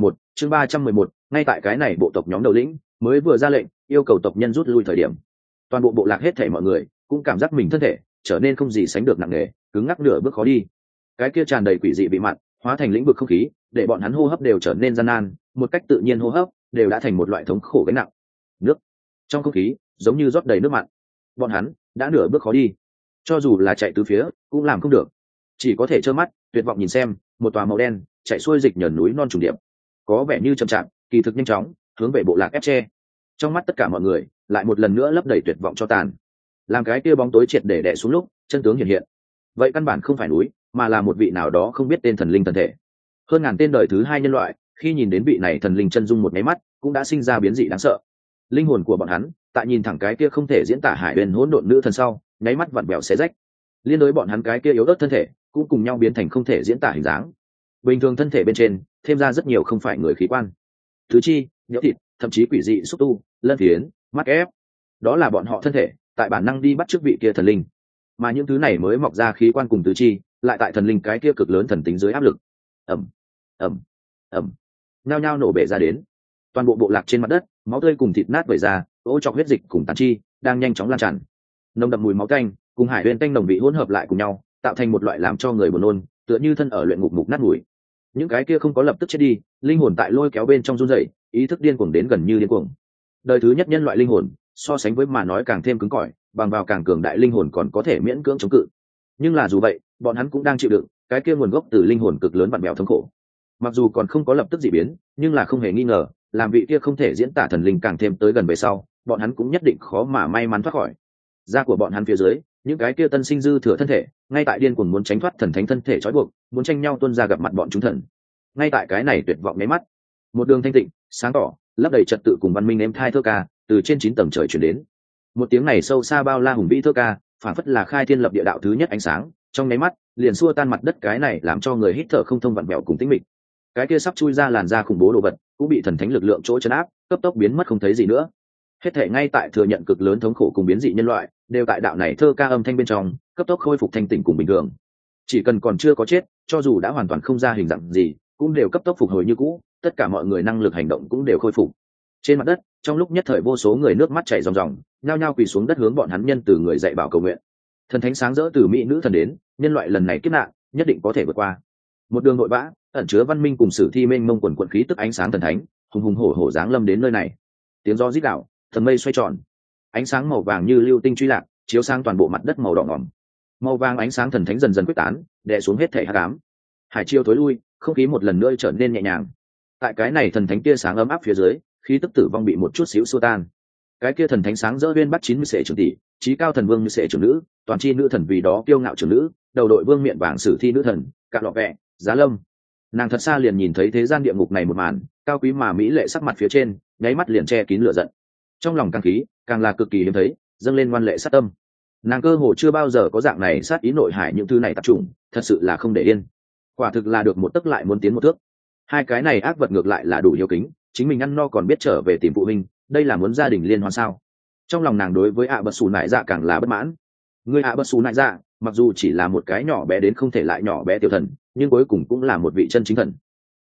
311, ngay tại cái này bộ tộc nhóm đầu lĩnh mới vừa ra lệnh yêu cầu tộc nhân rút lui thời điểm, toàn bộ bộ lạc hết thảy mọi người cũng cảm giác mình thân thể trở nên không gì sánh được nặng nề, cứng ngắc nửa bước khó đi. Cái kia tràn đầy quỷ dị bị mặn hóa thành lĩnh vực không khí, để bọn hắn hô hấp đều trở nên gian nan, một cách tự nhiên hô hấp đều đã thành một loại thống khổ gánh nặng. Nước trong không khí giống như rót đầy nước mặn, bọn hắn đã nửa bước khó đi, cho dù là chạy tứ phía cũng làm không được, chỉ có thể trơ mắt tuyệt vọng nhìn xem một tòa màu đen chạy xuôi dịch nhờn núi non trùng điệp, có vẻ như chậm chạp kỳ thực nhanh chóng hướng về bộ lạc ép tre. Trong mắt tất cả mọi người lại một lần nữa lấp đầy tuyệt vọng cho tàn. Làm cái kia bóng tối triệt để đè xuống lúc chân tướng hiện hiện, vậy căn bản không phải núi, mà là một vị nào đó không biết tên thần linh thần thể. Hơn ngàn tên đời thứ hai nhân loại khi nhìn đến vị này thần linh chân dung một máy mắt cũng đã sinh ra biến dị đáng sợ. Linh hồn của bọn hắn tại nhìn thẳng cái kia không thể diễn tả hải huyền hỗn độn nữ thần sau nháy mắt vặn vẹo xé rách, liên đối bọn hắn cái kia yếu ớt thân thể cũng cùng nhau biến thành không thể diễn tả hình dáng. Bình thường thân thể bên trên thêm ra rất nhiều không phải người khí quan, tứ chi, nhỡ thịt, thậm chí quỷ dị xúc tu, lân phiến, mắt ép, đó là bọn họ thân thể tại bản năng đi bắt chước vị kia thần linh. Mà những thứ này mới mọc ra khí quan cùng tứ chi lại tại thần linh cái kia cực lớn thần tính dưới áp lực ẩm ẩm ẩm nhao nhao nổ bể ra đến. Toàn bộ bộ lạc trên mặt đất máu tươi cùng thịt nát vẩy ra, ô trọc huyết dịch cùng tàn chi đang nhanh chóng lan tràn. Nồng đậm mùi máu tanh cùng hải huyền tanh nồng vị hỗn hợp lại cùng nhau tạo thành một loại làm cho người buồn nôn, tựa như thân ở luyện ngục mục nát mùi. Những cái kia không có lập tức chết đi linh hồn tại lôi kéo bên trong run rẩy, ý thức điên cuồng đến gần như điên cuồng. Đời thứ nhất nhân loại linh hồn so sánh với mà nói càng thêm cứng cỏi, bằng vào càng cường đại linh hồn còn có thể miễn cưỡng chống cự. Nhưng là dù vậy bọn hắn cũng đang chịu đựng cái kia nguồn gốc từ linh hồn cực lớn vặn vẹo thống khổ. Mặc dù còn không có lập tức dị biến, nhưng là không hề nghi ngờ làm vị kia không thể diễn tả thần linh càng thêm tới gần về sau, bọn hắn cũng nhất định khó mà may mắn thoát khỏi. Da của bọn hắn phía dưới những cái kia tân sinh dư thừa thân thể ngay tại điên cuồng muốn tránh thoát thần thánh thân thể trói buộc, muốn tranh nhau tuân ra gặp mặt bọn chúng thần. Ngay tại cái này tuyệt vọng nháy mắt, một đường thanh tịnh sáng tỏ lấp đầy trật tự cùng văn minh êm thai thơ ca từ trên 9 tầng trời chuyển đến. Một tiếng này sâu xa bao la hùng vĩ thơ ca phản phất là khai thiên lập địa đạo thứ nhất ánh sáng, trong nháy mắt liền xua tan mặt đất cái này làm cho người hít thở không thông vặn vẹo cùng tĩnh mịch. Cái kia sắp chui ra làn da khủng bố đồ vật cũng bị thần thánh lực lượng chỗ chấn áp, cấp tốc biến mất không thấy gì nữa. Hết thể ngay tại thừa nhận cực lớn thống khổ cùng biến dị nhân loại đều tại đạo này thơ ca âm thanh bên trong cấp tốc khôi phục thanh tỉnh cùng bình thường. Chỉ cần còn chưa có chết, cho dù đã hoàn toàn không ra hình dạng gì cũng đều cấp tốc phục hồi như cũ, tất cả mọi người năng lực hành động cũng đều khôi phục. Trên mặt đất trong lúc nhất thời vô số người nước mắt chảy ròng ròng, nhao nhao quỳ xuống đất hướng bọn hắn nhân từ người dạy bảo cầu nguyện. Thần thánh sáng rỡ từ mỹ nữ thần đến, nhân loại lần này kiếp nạn nhất định có thể vượt qua. Một đường nội vã ẩn chứa văn minh cùng sử thi mênh mông quần quần khí tức ánh sáng thần thánh hùng hùng hổ hổ giáng lâm đến nơi này. Tiếng gió rít gào, thần mây xoay tròn, ánh sáng màu vàng như lưu tinh truy lạc chiếu sang toàn bộ mặt đất màu đỏ ngòm. Màu vàng ánh sáng thần thánh dần dần quyết tán, đè xuống hết thể hắc ám. Hải chiêu thối lui, không khí một lần nữa trở nên nhẹ nhàng. Tại cái này thần thánh tia sáng ấm áp phía dưới, khí tức tử vong bị một chút xíu xua tan. Cái kia thần thánh sáng dỡ viên bắt 90 sệ trưởng tỷ, chí cao thần vương như sệ trưởng nữ, toàn chi nữ thần vì đó kiêu ngạo trưởng nữ, đầu đội vương miện vàng sử thi nữ thần, cạn lọ vẹ, giá lâm. Nàng thật xa liền nhìn thấy thế gian địa ngục này một màn, cao quý mà mỹ lệ sắc mặt phía trên nháy mắt liền che kín lửa giận. Trong lòng càng khí càng là cực kỳ hiếm thấy, dâng lên ngoan lệ sát tâm. Nàng cơ hồ chưa bao giờ có dạng này sát ý nội hải những thứ này tập trung, thật sự là không để yên. Quả thực là được một tấc lại muốn tiến một thước. Hai cái này ác vật ngược lại là đủ hiếu kính, chính mình ăn no còn biết trở về tìm phụ huynh, đây là muốn gia đình liên hoan sao? Trong lòng nàng đối với bất xù nại dạ càng là bất mãn. Người bất xù nại dạ mặc dù chỉ là một cái nhỏ bé đến không thể lại nhỏ bé tiểu thần, nhưng cuối cùng cũng là một vị chân chính thần.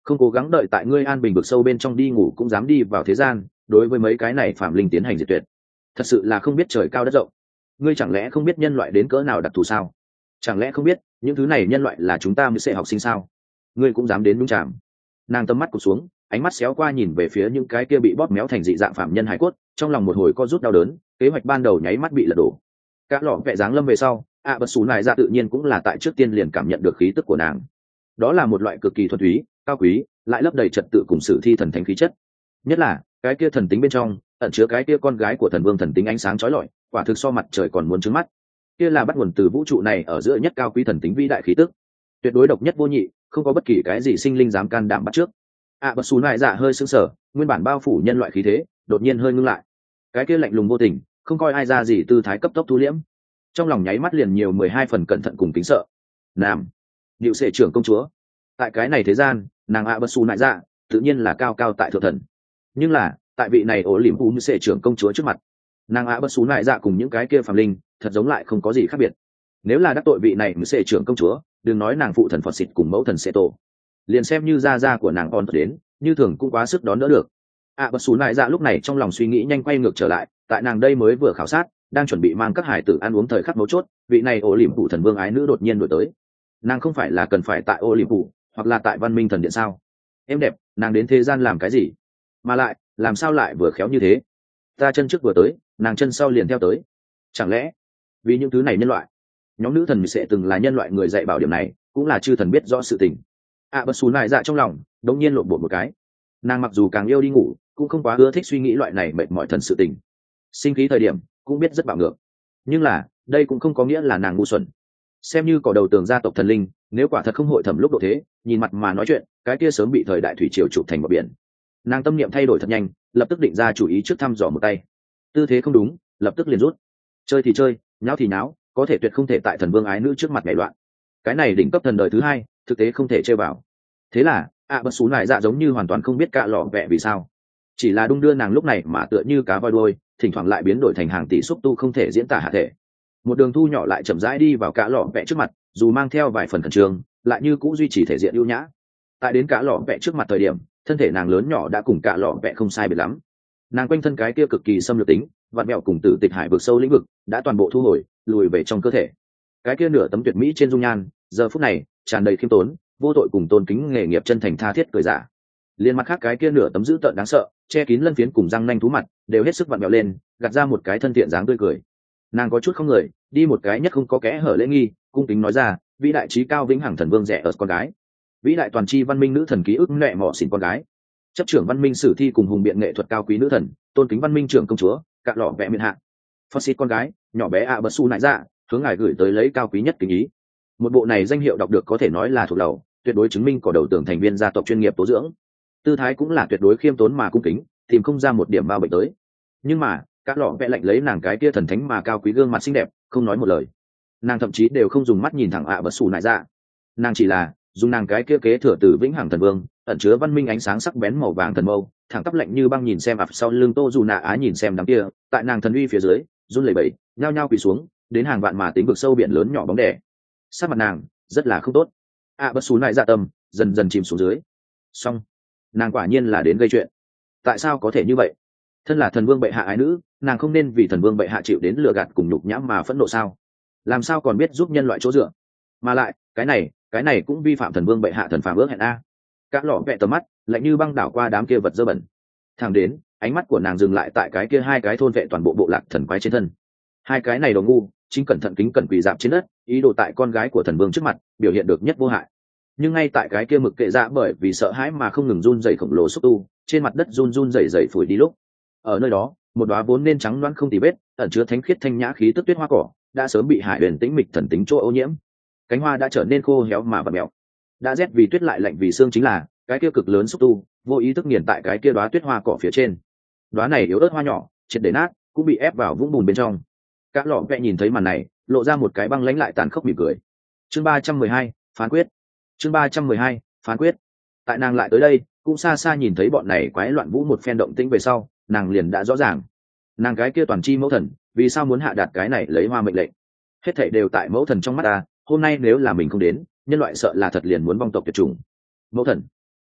không cố gắng đợi tại ngươi an bình vực sâu bên trong đi ngủ cũng dám đi vào thế gian, đối với mấy cái này phạm linh tiến hành diệt tuyệt, thật sự là không biết trời cao đất rộng. Ngươi chẳng lẽ không biết nhân loại đến cỡ nào đặc thù sao? Chẳng lẽ không biết những thứ này nhân loại là chúng ta mới sẽ học sinh sao? Ngươi cũng dám đến đúng chạm? Nàng tâm mắt cụt xuống, ánh mắt xéo qua nhìn về phía những cái kia bị bóp méo thành dị dạng phạm nhân hải cốt, trong lòng một hồi co rút đau đớn, kế hoạch ban đầu nháy mắt bị lật đổ. Cả lọ vẽ dáng lâm về sau, bất xù này ra tự nhiên cũng là tại trước tiên liền cảm nhận được khí tức của nàng. Đó là một loại cực kỳ thuần túy, cao quý, lại lấp đầy trật tự cùng sử thi thần thánh khí chất. Nhất là cái kia thần tính bên trong ẩn chứa cái kia con gái của thần vương thần tính ánh sáng chói lọi, quả thực so mặt trời còn muốn trứng mắt. Kia là bắt nguồn từ vũ trụ này ở giữa nhất cao quý thần tính vĩ đại khí tức, tuyệt đối độc nhất vô nhị, không có bất kỳ cái gì sinh linh dám can đảm bắt trước. Bất xù này dạ hơi sững sờ, nguyên bản bao phủ nhân loại khí thế đột nhiên hơi ngưng lại. Cái kia lạnh lùng vô tình, không coi ai ra gì tư thái cấp tốc thu liễm, trong lòng nháy mắt liền nhiều 12 phần cẩn thận cùng kính sợ. Nam, điệu sệ trưởng công chúa, tại cái này thế gian, nàng bất xù nại dạ tự nhiên là cao cao tại thượng thần, nhưng là tại vị này ổ liềm u như sệ trưởng công chúa trước mặt, nàng bất xù nại dạ cùng những cái kia phàm linh thật giống lại không có gì khác biệt. Nếu là đắc tội vị này như sệ trưởng công chúa, đừng nói nàng phụ thần phật xịt cùng mẫu thần sệ tổ, liền xem như gia của nàng on đến, như thường cũng quá sức đón đỡ được. Bất xù nại dạ lúc này trong lòng suy nghĩ nhanh quay ngược trở lại, tại nàng đây mới vừa khảo sát, đang chuẩn bị mang các hải tử ăn uống thời khắc mấu chốt, vị này ổ liềm phụ thần vương ái nữ đột nhiên đổi tới. Nàng không phải là cần phải tại ổ liềm phụ, hoặc là tại văn minh thần điện sao? Em đẹp, nàng đến thế gian làm cái gì? Mà lại làm sao lại vừa khéo như thế? Ta chân trước vừa tới, nàng chân sau liền theo tới. Chẳng lẽ vì những thứ này nhân loại, nhóm nữ thần sẽ từng là nhân loại người dạy bảo điểm này, cũng là chư thần biết rõ sự tình. Bất xù nại dạ trong lòng đột nhiên lộn bột một cái. Nàng mặc dù càng yêu đi ngủ, cũng không quá ưa thích suy nghĩ loại này mệt mỏi thần sự tình. Sinh khí thời điểm cũng biết rất bạo ngược, nhưng là đây cũng không có nghĩa là nàng ngu xuẩn. Xem như cỏ đầu tường gia tộc thần linh, nếu quả thật không hội thẩm lúc độ thế, nhìn mặt mà nói chuyện, cái kia sớm bị thời đại thủy triều chụp thành một biển. Nàng tâm niệm thay đổi thật nhanh, lập tức định ra chủ ý trước thăm dò một tay. Tư thế không đúng, lập tức liền rút. Chơi thì chơi, nháo thì nháo, có thể tuyệt không thể tại thần vương ái nữ trước mặt nhảy loạn. Cái này đỉnh cấp thần đời thứ hai, thực tế không thể chơi vào. Thế là bất xú này dạ giống như hoàn toàn không biết cạ lọ vẹ vì sao, chỉ là đung đưa nàng lúc này mà tựa như cá voi đuôi, thỉnh thoảng lại biến đổi thành hàng tỷ xúc tu không thể diễn tả hạ thể. Một đường thu nhỏ lại chậm rãi đi vào cạ lọ vẹ trước mặt, dù mang theo vài phần khẩn trương, lại như cũng duy trì thể diện ưu nhã. Tại đến cạ lọ vẹ trước mặt thời điểm, thân thể nàng lớn nhỏ đã cùng cạ lọ vẹ không sai biệt lắm. Nàng quanh thân cái kia cực kỳ xâm lược tính, vặn mẹo cùng tử tịch hải vực sâu lĩnh vực đã toàn bộ thu hồi, lùi về trong cơ thể. Cái kia nửa tấm tuyệt mỹ trên dung nhan, giờ phút này tràn đầy khiêm tốn, vô tội cùng tôn kính nghề nghiệp chân thành tha thiết cười giả. Liên mặt khác cái kia nửa tấm dữ tợn đáng sợ, che kín lân phiến cùng răng nanh thú mặt, đều hết sức vặn mẹo lên, gạt ra một cái thân thiện dáng tươi cười. Nàng có chút không người, đi một cái nhất không có kẽ hở lễ nghi, cung kính nói ra, vĩ đại trí cao vĩnh hằng thần vương rẻ ở con gái, vĩ đại toàn tri văn minh nữ thần ký ức mẹ mỏ xỉn con gái, chấp trưởng văn minh sử thi cùng hùng biện nghệ thuật cao quý nữ thần, tôn kính văn minh trưởng công chúa, cạ lọ vẹ miền hạ, phật xịt con gái, nhỏ bé bất su nại dạ, hướng ngài gửi tới lấy cao quý nhất kính ý. Một bộ này danh hiệu đọc được có thể nói là thuộc lầu, tuyệt đối chứng minh cỏ đầu tường thành viên gia tộc chuyên nghiệp tố dưỡng. Tư thái cũng là tuyệt đối khiêm tốn mà cung kính, tìm không ra một điểm bao bệnh tới. Nhưng mà các lọ vẽ lạnh lấy nàng cái kia thần thánh mà cao quý gương mặt xinh đẹp, không nói một lời. Nàng thậm chí đều không dùng mắt nhìn thẳng bất xù nại dạ, nàng chỉ là dùng nàng cái kia kế thừa từ vĩnh hằng thần vương, ẩn chứa văn minh ánh sáng sắc bén màu vàng thần mâu, thẳng tắp lạnh như băng nhìn xem sau lưng Tô Dù Nạ Á, nhìn xem đám kia tại nàng thần uy phía dưới run lẩy bẩy, nhao nhao quỳ xuống, đến hàng vạn mà tính vực sâu biển lớn nhỏ bóng đè. Sát mặt nàng rất là không tốt. Bất xú nại dạ tâm dần dần chìm xuống dưới. Xong, nàng quả nhiên là đến gây chuyện. Tại sao có thể như vậy? Thân là thần vương bệ hạ ái nữ, nàng không nên vì thần vương bệ hạ chịu đến lừa gạt cùng nhục nhã mà phẫn nộ sao? Làm sao còn biết giúp nhân loại chỗ dựa? Mà lại cái này cũng vi phạm thần vương bệ hạ thần phàm ước hẹn a. Các lọ vẹ tầm mắt lạnh như băng đảo qua đám kia vật dơ bẩn. Thẳng đến ánh mắt của nàng dừng lại tại cái kia hai cái thôn vệ toàn bộ bộ lạc thần quái trên thân. Hai cái này đồ ngu chính cẩn thận kính cẩn quỳ dạp trên đất, ý đồ tại con gái của thần vương trước mặt biểu hiện được nhất vô hại. Nhưng ngay tại cái kia mực kệ dạ bởi vì sợ hãi mà không ngừng run rẩy khổng lồ xúc tu trên mặt đất run run rẩy rẩy phủi đi lúc, ở nơi đó một đóa vốn nên trắng loáng không tì vết, ẩn chứa thánh khiết thanh nhã khí tức tuyết hoa cỏ đã sớm bị hải huyền tĩnh mịch thần tính chỗ ô nhiễm. Cánh hoa đã trở nên khô héo mà vặn mèo, đã rét vì tuyết lại lạnh vì xương, chính là cái kia cực lớn xúc tu vô ý thức nghiền tại cái kia đóa tuyết hoa cỏ phía trên. Đóa này yếu ớt hoa nhỏ triệt để nát, cũng bị ép vào vũng bùn bên trong. Các lọ vẹ nhìn thấy màn này, lộ ra một cái băng lãnh lại tàn khốc mỉm cười. Chương 312, phán quyết. Chương 312, phán quyết. Tại nàng lại tới đây, cũng xa xa nhìn thấy bọn này quái loạn vũ một phen động tĩnh về sau, nàng liền đã rõ ràng, nàng cái kia toàn chi mẫu thần vì sao muốn hạ đạt cái này lấy hoa mệnh lệnh. Hết thảy đều tại mẫu thần trong mắt ta, hôm nay nếu là mình không đến, nhân loại sợ là thật liền muốn vong tộc tuyệt chủng. Mẫu thần,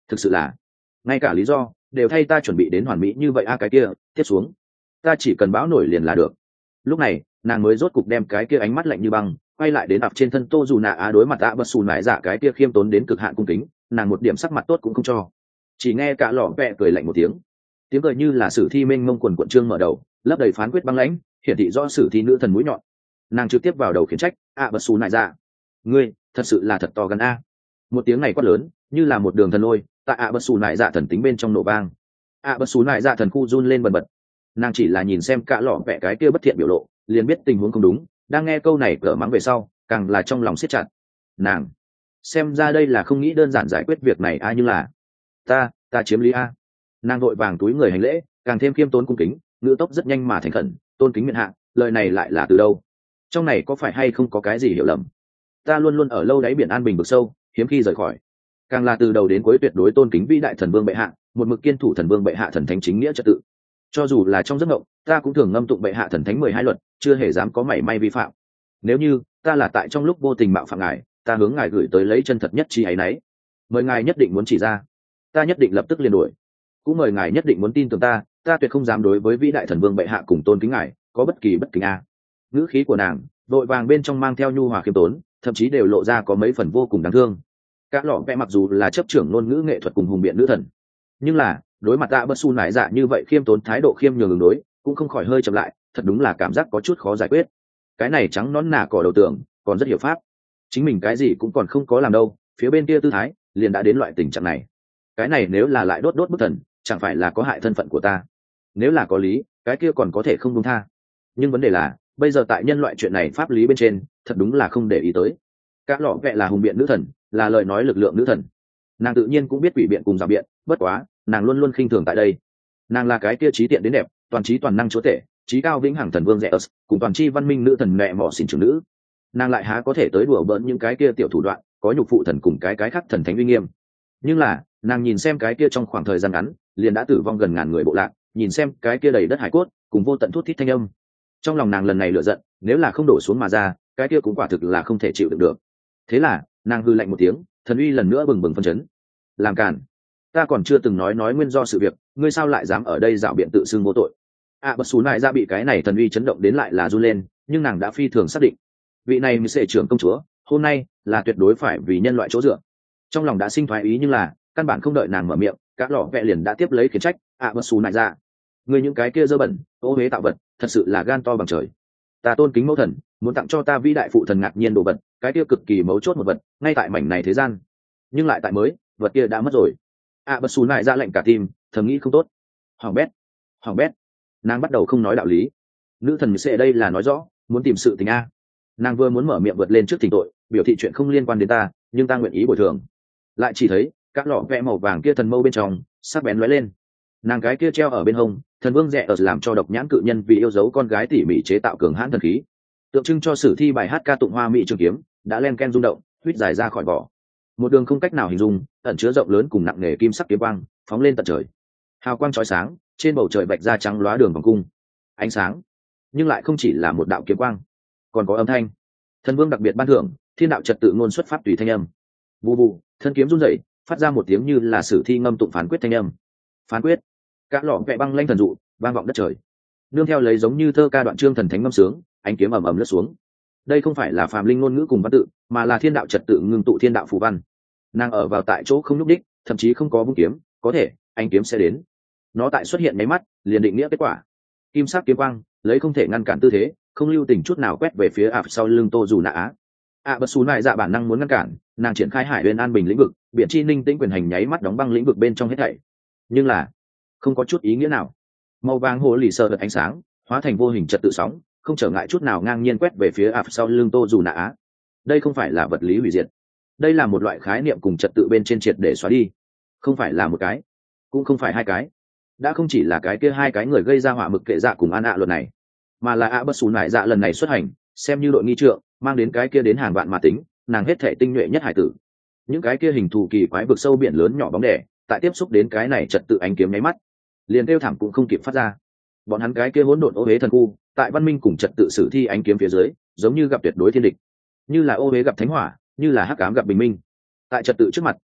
thực sự là ngay cả lý do đều thay ta chuẩn bị đến hoàn mỹ như vậy cái kia tiếp xuống ta chỉ cần bão nổi liền là được. Lúc này nàng mới rốt cục đem cái kia ánh mắt lạnh như băng quay lại đến ập trên thân Tô Dù Nạ Á, đối mặt bật xù nải dạ cái kia khiêm tốn đến cực hạn cung kính, nàng một điểm sắc mặt tốt cũng không cho. Chỉ nghe cả lọ vẹ cười lạnh một tiếng, tiếng cười như là sử thi mênh mông quần quận trương mở đầu, lấp đầy phán quyết băng lãnh, hiển thị rõ sử thi nữ thần mũi nhọn. Nàng trực tiếp vào đầu khiển trách, bật xù nải dạ, ngươi thật sự là thật to gan a. Một tiếng này quát lớn như là một đường thần lôi tại bật xù nải dạ thần tính bên trong nổ vang. Bật xù nải dạ thần khu run lên bần bật. Nàng chỉ là nhìn xem cả lọ vẹ cái kia bất thiện biểu lộ liền biết tình huống không đúng, đang nghe câu này cỡ mắng về sau càng là trong lòng siết chặt. Nàng xem ra đây là không nghĩ đơn giản giải quyết việc này nhưng là ta chiếm lý a. Nàng vội vàng túi người hành lễ, càng thêm khiêm tốn cung kính, ngữ tốc rất nhanh mà thành khẩn, tôn kính miện hạ, lời này lại là từ đâu? Trong này có phải hay không có cái gì hiểu lầm? Ta luôn luôn ở lâu đáy biển an bình vực sâu, hiếm khi rời khỏi, càng là từ đầu đến cuối tuyệt đối tôn kính vĩ đại thần vương bệ hạ, một mực kiên thủ thần vương bệ hạ thần thánh chính nghĩa trật tự. Cho dù là trong giấc mộng ta cũng thường ngâm tụng bệ hạ thần thánh 12 luật, chưa hề dám có mảy may vi phạm. Nếu như ta là tại trong lúc vô tình mạo phạm ngài, ta hướng ngài gửi tới lấy chân thật nhất chi ấy nấy, mời ngài nhất định muốn chỉ ra, ta nhất định lập tức liền đuổi. Cũng mời ngài nhất định muốn tin tưởng ta tuyệt không dám đối với vĩ đại thần vương bệ hạ cùng tôn kính ngài có bất kỳ bất kính a. Ngữ khí của nàng vội vàng bên trong mang theo nhu hòa khiêm tốn, thậm chí đều lộ ra có mấy phần vô cùng đáng thương. Các lọ vẽ mặc dù là chấp trưởng ngôn ngữ nghệ thuật cùng hùng biện nữ thần, nhưng là đối mặt bật xù nải dạ như vậy khiêm tốn thái độ khiêm nhường ứng đối cũng không khỏi hơi chậm lại, thật đúng là cảm giác có chút khó giải quyết. Cái này trắng nón nà cỏ đầu tường còn rất hiểu pháp, chính mình cái gì cũng còn không có làm đâu, phía bên kia tư thái liền đã đến loại tình trạng này. Cái này nếu là lại đốt bức thần, chẳng phải là có hại thân phận của ta? Nếu là có lý, cái kia còn có thể không buông tha. Nhưng vấn đề là bây giờ tại nhân loại chuyện này pháp lý bên trên thật đúng là không để ý tới. Các lọ vẹ là hùng biện nữ thần, là lời nói lực lượng nữ thần, nàng tự nhiên cũng biết quỷ biện cùng rào biện, bất quá nàng luôn luôn khinh thường tại đây. Nàng là cái kia trí tiện đến đẹp, toàn trí toàn năng chúa tể, trí cao vĩnh hằng thần vương Zeus, cùng toàn chi văn minh nữ thần mẹ mỏ xỉn trưởng nữ. Nàng lại há có thể tới đùa bỡn những cái kia tiểu thủ đoạn, có nhục phụ thần cùng cái khác thần thánh uy nghiêm. Nhưng là nàng nhìn xem cái kia trong khoảng thời gian ngắn liền đã tử vong gần ngàn người bộ lạc, nhìn xem cái kia đầy đất hải cốt cùng vô tận thút thít thanh âm, trong lòng nàng lần này lựa giận nếu là không đổ xuống mà ra, cái kia cũng quả thực là không thể chịu đựng được. Thế là nàng hư lạnh một tiếng, thần uy lần nữa bừng bừng phân chấn. Làm cản, ta còn chưa từng nói nguyên do sự việc, ngươi sao lại dám ở đây dạo biện tự xưng vô tội? Bật xù nại ra bị cái này thần uy chấn động đến lại là run lên, nhưng nàng đã phi thường xác định vị này mới sẽ trưởng công chúa hôm nay là tuyệt đối phải vì nhân loại chỗ dựa. Trong lòng đã sinh thoái ý, nhưng là căn bản không đợi nàng mở miệng, các lọ vẹ liền đã tiếp lấy khiển trách. Bật xù nại ra, ngươi những cái kia dơ bẩn ô huế tạo vật thật sự là gan to bằng trời. Ta tôn kính mẫu thần muốn tặng cho ta vĩ đại phụ thần ngạc nhiên đồ vật, cái kia cực kỳ mấu chốt một vật ngay tại mảnh này thế gian, nhưng lại tại mới vật kia đã mất rồi. Bật xù nại ra lệnh cả tim, thầm nghĩ không tốt. Hoàng bét, nàng bắt đầu không nói đạo lý. Nữ thần sẽ đây là nói rõ muốn tìm sự tình a. Nàng vừa muốn mở miệng vượt lên trước thỉnh tội, biểu thị chuyện không liên quan đến ta, nhưng ta nguyện ý bồi thường. Lại chỉ thấy các lọ vẽ màu vàng kia thần mâu bên trong sắc bén lóe lên, nàng cái kia treo ở bên hông thần vương rẽ ở làm cho độc nhãn cự nhân vì yêu dấu con gái tỉ mỉ chế tạo cường hãn thần khí, tượng trưng cho sử thi bài hát ca tụng hoa mỹ trường kiếm đã len ken rung động, huýt dài ra khỏi vỏ. Một đường không cách nào hình dung, ẩn chứa rộng lớn cùng nặng nề kim sắc kiếm quang phóng lên tận trời, hào quang chói sáng trên bầu trời vạch ra trắng lóa đường vòng cung ánh sáng. Nhưng lại không chỉ là một đạo kiếm quang, còn có âm thanh. Thần vương đặc biệt ban thưởng thiên đạo trật tự ngôn xuất pháp tùy thanh âm. Vù vù, thân kiếm run rẩy phát ra một tiếng như là sử thi ngâm tụng phán quyết thanh âm. Phán quyết, các lọ vẽ băng lanh thần dụ vang vọng đất trời, nương theo lấy giống như thơ ca đoạn chương thần thánh ngâm sướng, ánh kiếm ầm ầm lướt xuống. Đây không phải là phàm linh ngôn ngữ cùng văn tự, mà là thiên đạo trật tự ngưng tụ thiên đạo phù văn. Nàng ở vào tại chỗ không nhúc đích, thậm chí không có vung kiếm, có thể ánh kiếm sẽ đến. Nó tại xuất hiện mấy mắt liền định nghĩa kết quả. Kim sắc kiếm quang lấy không thể ngăn cản tư thế, không lưu tình chút nào quét về phía sau lưng Tô Dù Nạ Á. Bật xù nại dạ bản năng muốn ngăn cản, nàng triển khai hải huyền an bình lĩnh vực, biển chi ninh tĩnh quyền hành nháy mắt đóng băng lĩnh vực bên trong hết thảy. Nhưng là không có chút ý nghĩa nào. Màu vàng hồ lì sờ đợt ánh sáng hóa thành vô hình trật tự sóng, không trở ngại chút nào ngang nhiên quét về phía sau lưng Tô Dù Nạ Á. Đây không phải là vật lý hủy diệt, đây là một loại khái niệm cùng trật tự bên trên triệt để xóa đi. Không phải là một cái, cũng không phải hai cái, đã không chỉ là cái kia hai cái người gây ra hỏa mực kệ dạ cùng an luật này, mà là bật xù nại dạ lần này xuất hành xem như đội nghi trượng, mang đến cái kia đến hàng vạn mà tính, nàng hết thể tinh nhuệ nhất hải tử. Những cái kia hình thù kỳ quái vực sâu biển lớn nhỏ bóng đẻ tại tiếp xúc đến cái này trật tự ánh kiếm nháy mắt liền kêu thảm cũng không kịp phát ra. Bọn hắn cái kia hỗn độn ô huế thần khu tại văn minh cùng trật tự sử thi ánh kiếm phía dưới giống như gặp tuyệt đối thiên địch, như là ô huế gặp thánh hỏa, như là hắc ám gặp bình minh. Tại trật tự trước mặt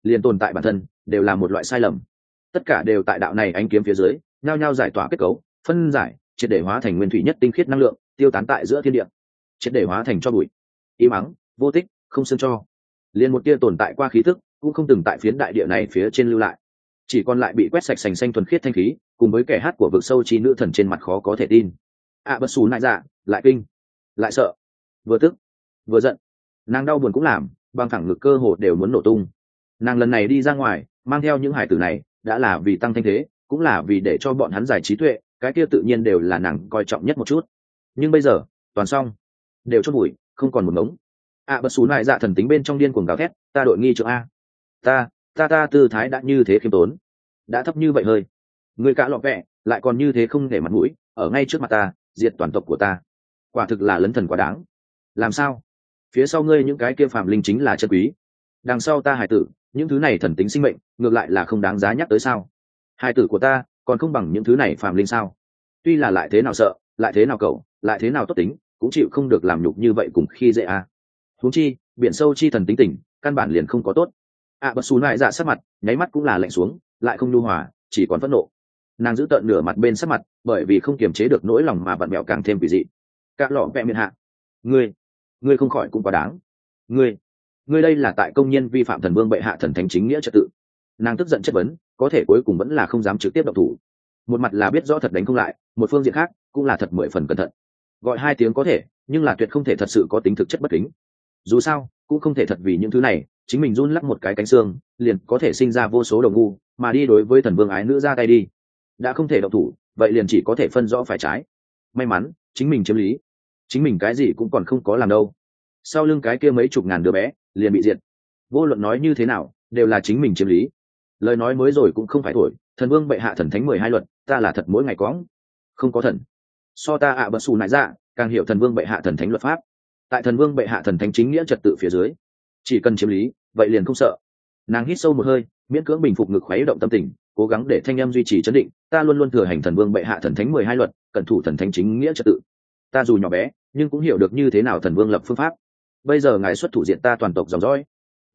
liền tồn tại bản thân đều là một loại sai lầm. Tất cả đều tại đạo này ánh kiếm phía dưới nhao nhao giải tỏa kết cấu, phân giải, triệt để hóa thành nguyên thủy nhất tinh khiết năng lượng, tiêu tán tại giữa thiên địa, triệt để hóa thành cho bụi, im ắng, vô tích, không xương cho. Liền một tia tồn tại qua khí tức cũng không từng tại phiến đại địa này phía trên lưu lại, chỉ còn lại bị quét sạch sành xanh thuần khiết thanh khí, cùng với kẻ hát của vực sâu chi nữ thần trên mặt khó có thể tin. Bất xù nại dạ, lại kinh, lại sợ, vừa tức, vừa giận. Nàng đau buồn cũng làm, băng thẳng ngực cơ hồ đều muốn nổ tung. Nàng lần này đi ra ngoài mang theo những hải tử này đã là vì tăng thanh thế, cũng là vì để cho bọn hắn giải trí tuệ, cái kia tự nhiên đều là nàng coi trọng nhất một chút. Nhưng bây giờ toàn xong, đều chốt bụi, không còn một ngống. Bất xù nại dạ thần tính bên trong điên cuồng gào thét, ta đội nghi trưởng a, ta tư thái đã như thế khiêm tốn, đã thấp như vậy hơi, người cả lọ vẹ lại còn như thế không để mặt mũi, ở ngay trước mặt ta diệt toàn tộc của ta, quả thực là lấn thần quá đáng. Làm sao? Phía sau ngươi những cái kia phàm linh chính là chân quý, đằng sau ta hải tử những thứ này thần tính sinh mệnh ngược lại là không đáng giá nhắc tới sao? Hải tử của ta còn không bằng những thứ này phàm linh sao? Tuy là lại thế nào sợ, lại thế nào cậu, lại thế nào tốt tính, cũng chịu không được làm nhục như vậy cùng khi dễ a. Huống chi biển sâu chi thần tính tình căn bản liền không có tốt. Bất xù nại dạ sắc mặt nháy mắt cũng là lạnh xuống, lại không nhu hòa, chỉ còn phẫn nộ. Nàng giữ tợn nửa mặt bên sắc mặt, bởi vì không kiềm chế được nỗi lòng mà vặn vẹo càng thêm quỷ dị. Các lọ vẹ miệng hạ, ngươi không khỏi cũng quá đáng. Ngươi đây là tại công nhân vi phạm thần vương bệ hạ thần thánh chính nghĩa trật tự. Nàng tức giận chất vấn, có thể cuối cùng vẫn là không dám trực tiếp động thủ. Một mặt là biết rõ thật đánh không lại, một phương diện khác cũng là thật 10 phần cẩn thận. Gọi 2 tiếng có thể, nhưng là tuyệt không thể thật sự có tính thực chất bất kính. Dù sao cũng không thể thật vì những thứ này chính mình run lắc một cái cánh xương liền có thể sinh ra vô số đồng ngu mà đi đối với thần vương ái nữ ra tay đi. Đã không thể động thủ, vậy liền chỉ có thể phân rõ phải trái. May mắn chính mình chiếm lý, chính mình cái gì cũng còn không có làm đâu, sau lưng cái kia mấy chục ngàn đứa bé liền bị diệt. Vô luận nói như thế nào đều là chính mình chiếm lý. Lời nói mới rồi cũng không phải thổi, thần vương bệ hạ thần thánh 12 luật ta là thật mỗi ngày có, không có thần so ta bất xù nại dạ càng hiểu thần vương bệ hạ thần thánh luật pháp. Tại thần vương bệ hạ thần thánh chính nghĩa trật tự phía dưới, chỉ cần chiếm lý vậy liền không sợ. Nàng hít sâu một hơi, miễn cưỡng bình phục ngực khuấy động tâm tình, cố gắng để thanh âm duy trì chấn định. Ta luôn luôn thừa hành thần vương bệ hạ thần thánh 12 luật, cẩn thủ thần thánh chính nghĩa trật tự. Ta dù nhỏ bé nhưng cũng hiểu được như thế nào thần vương lập phương pháp. Bây giờ ngài xuất thủ diện ta toàn tộc dòng dõi,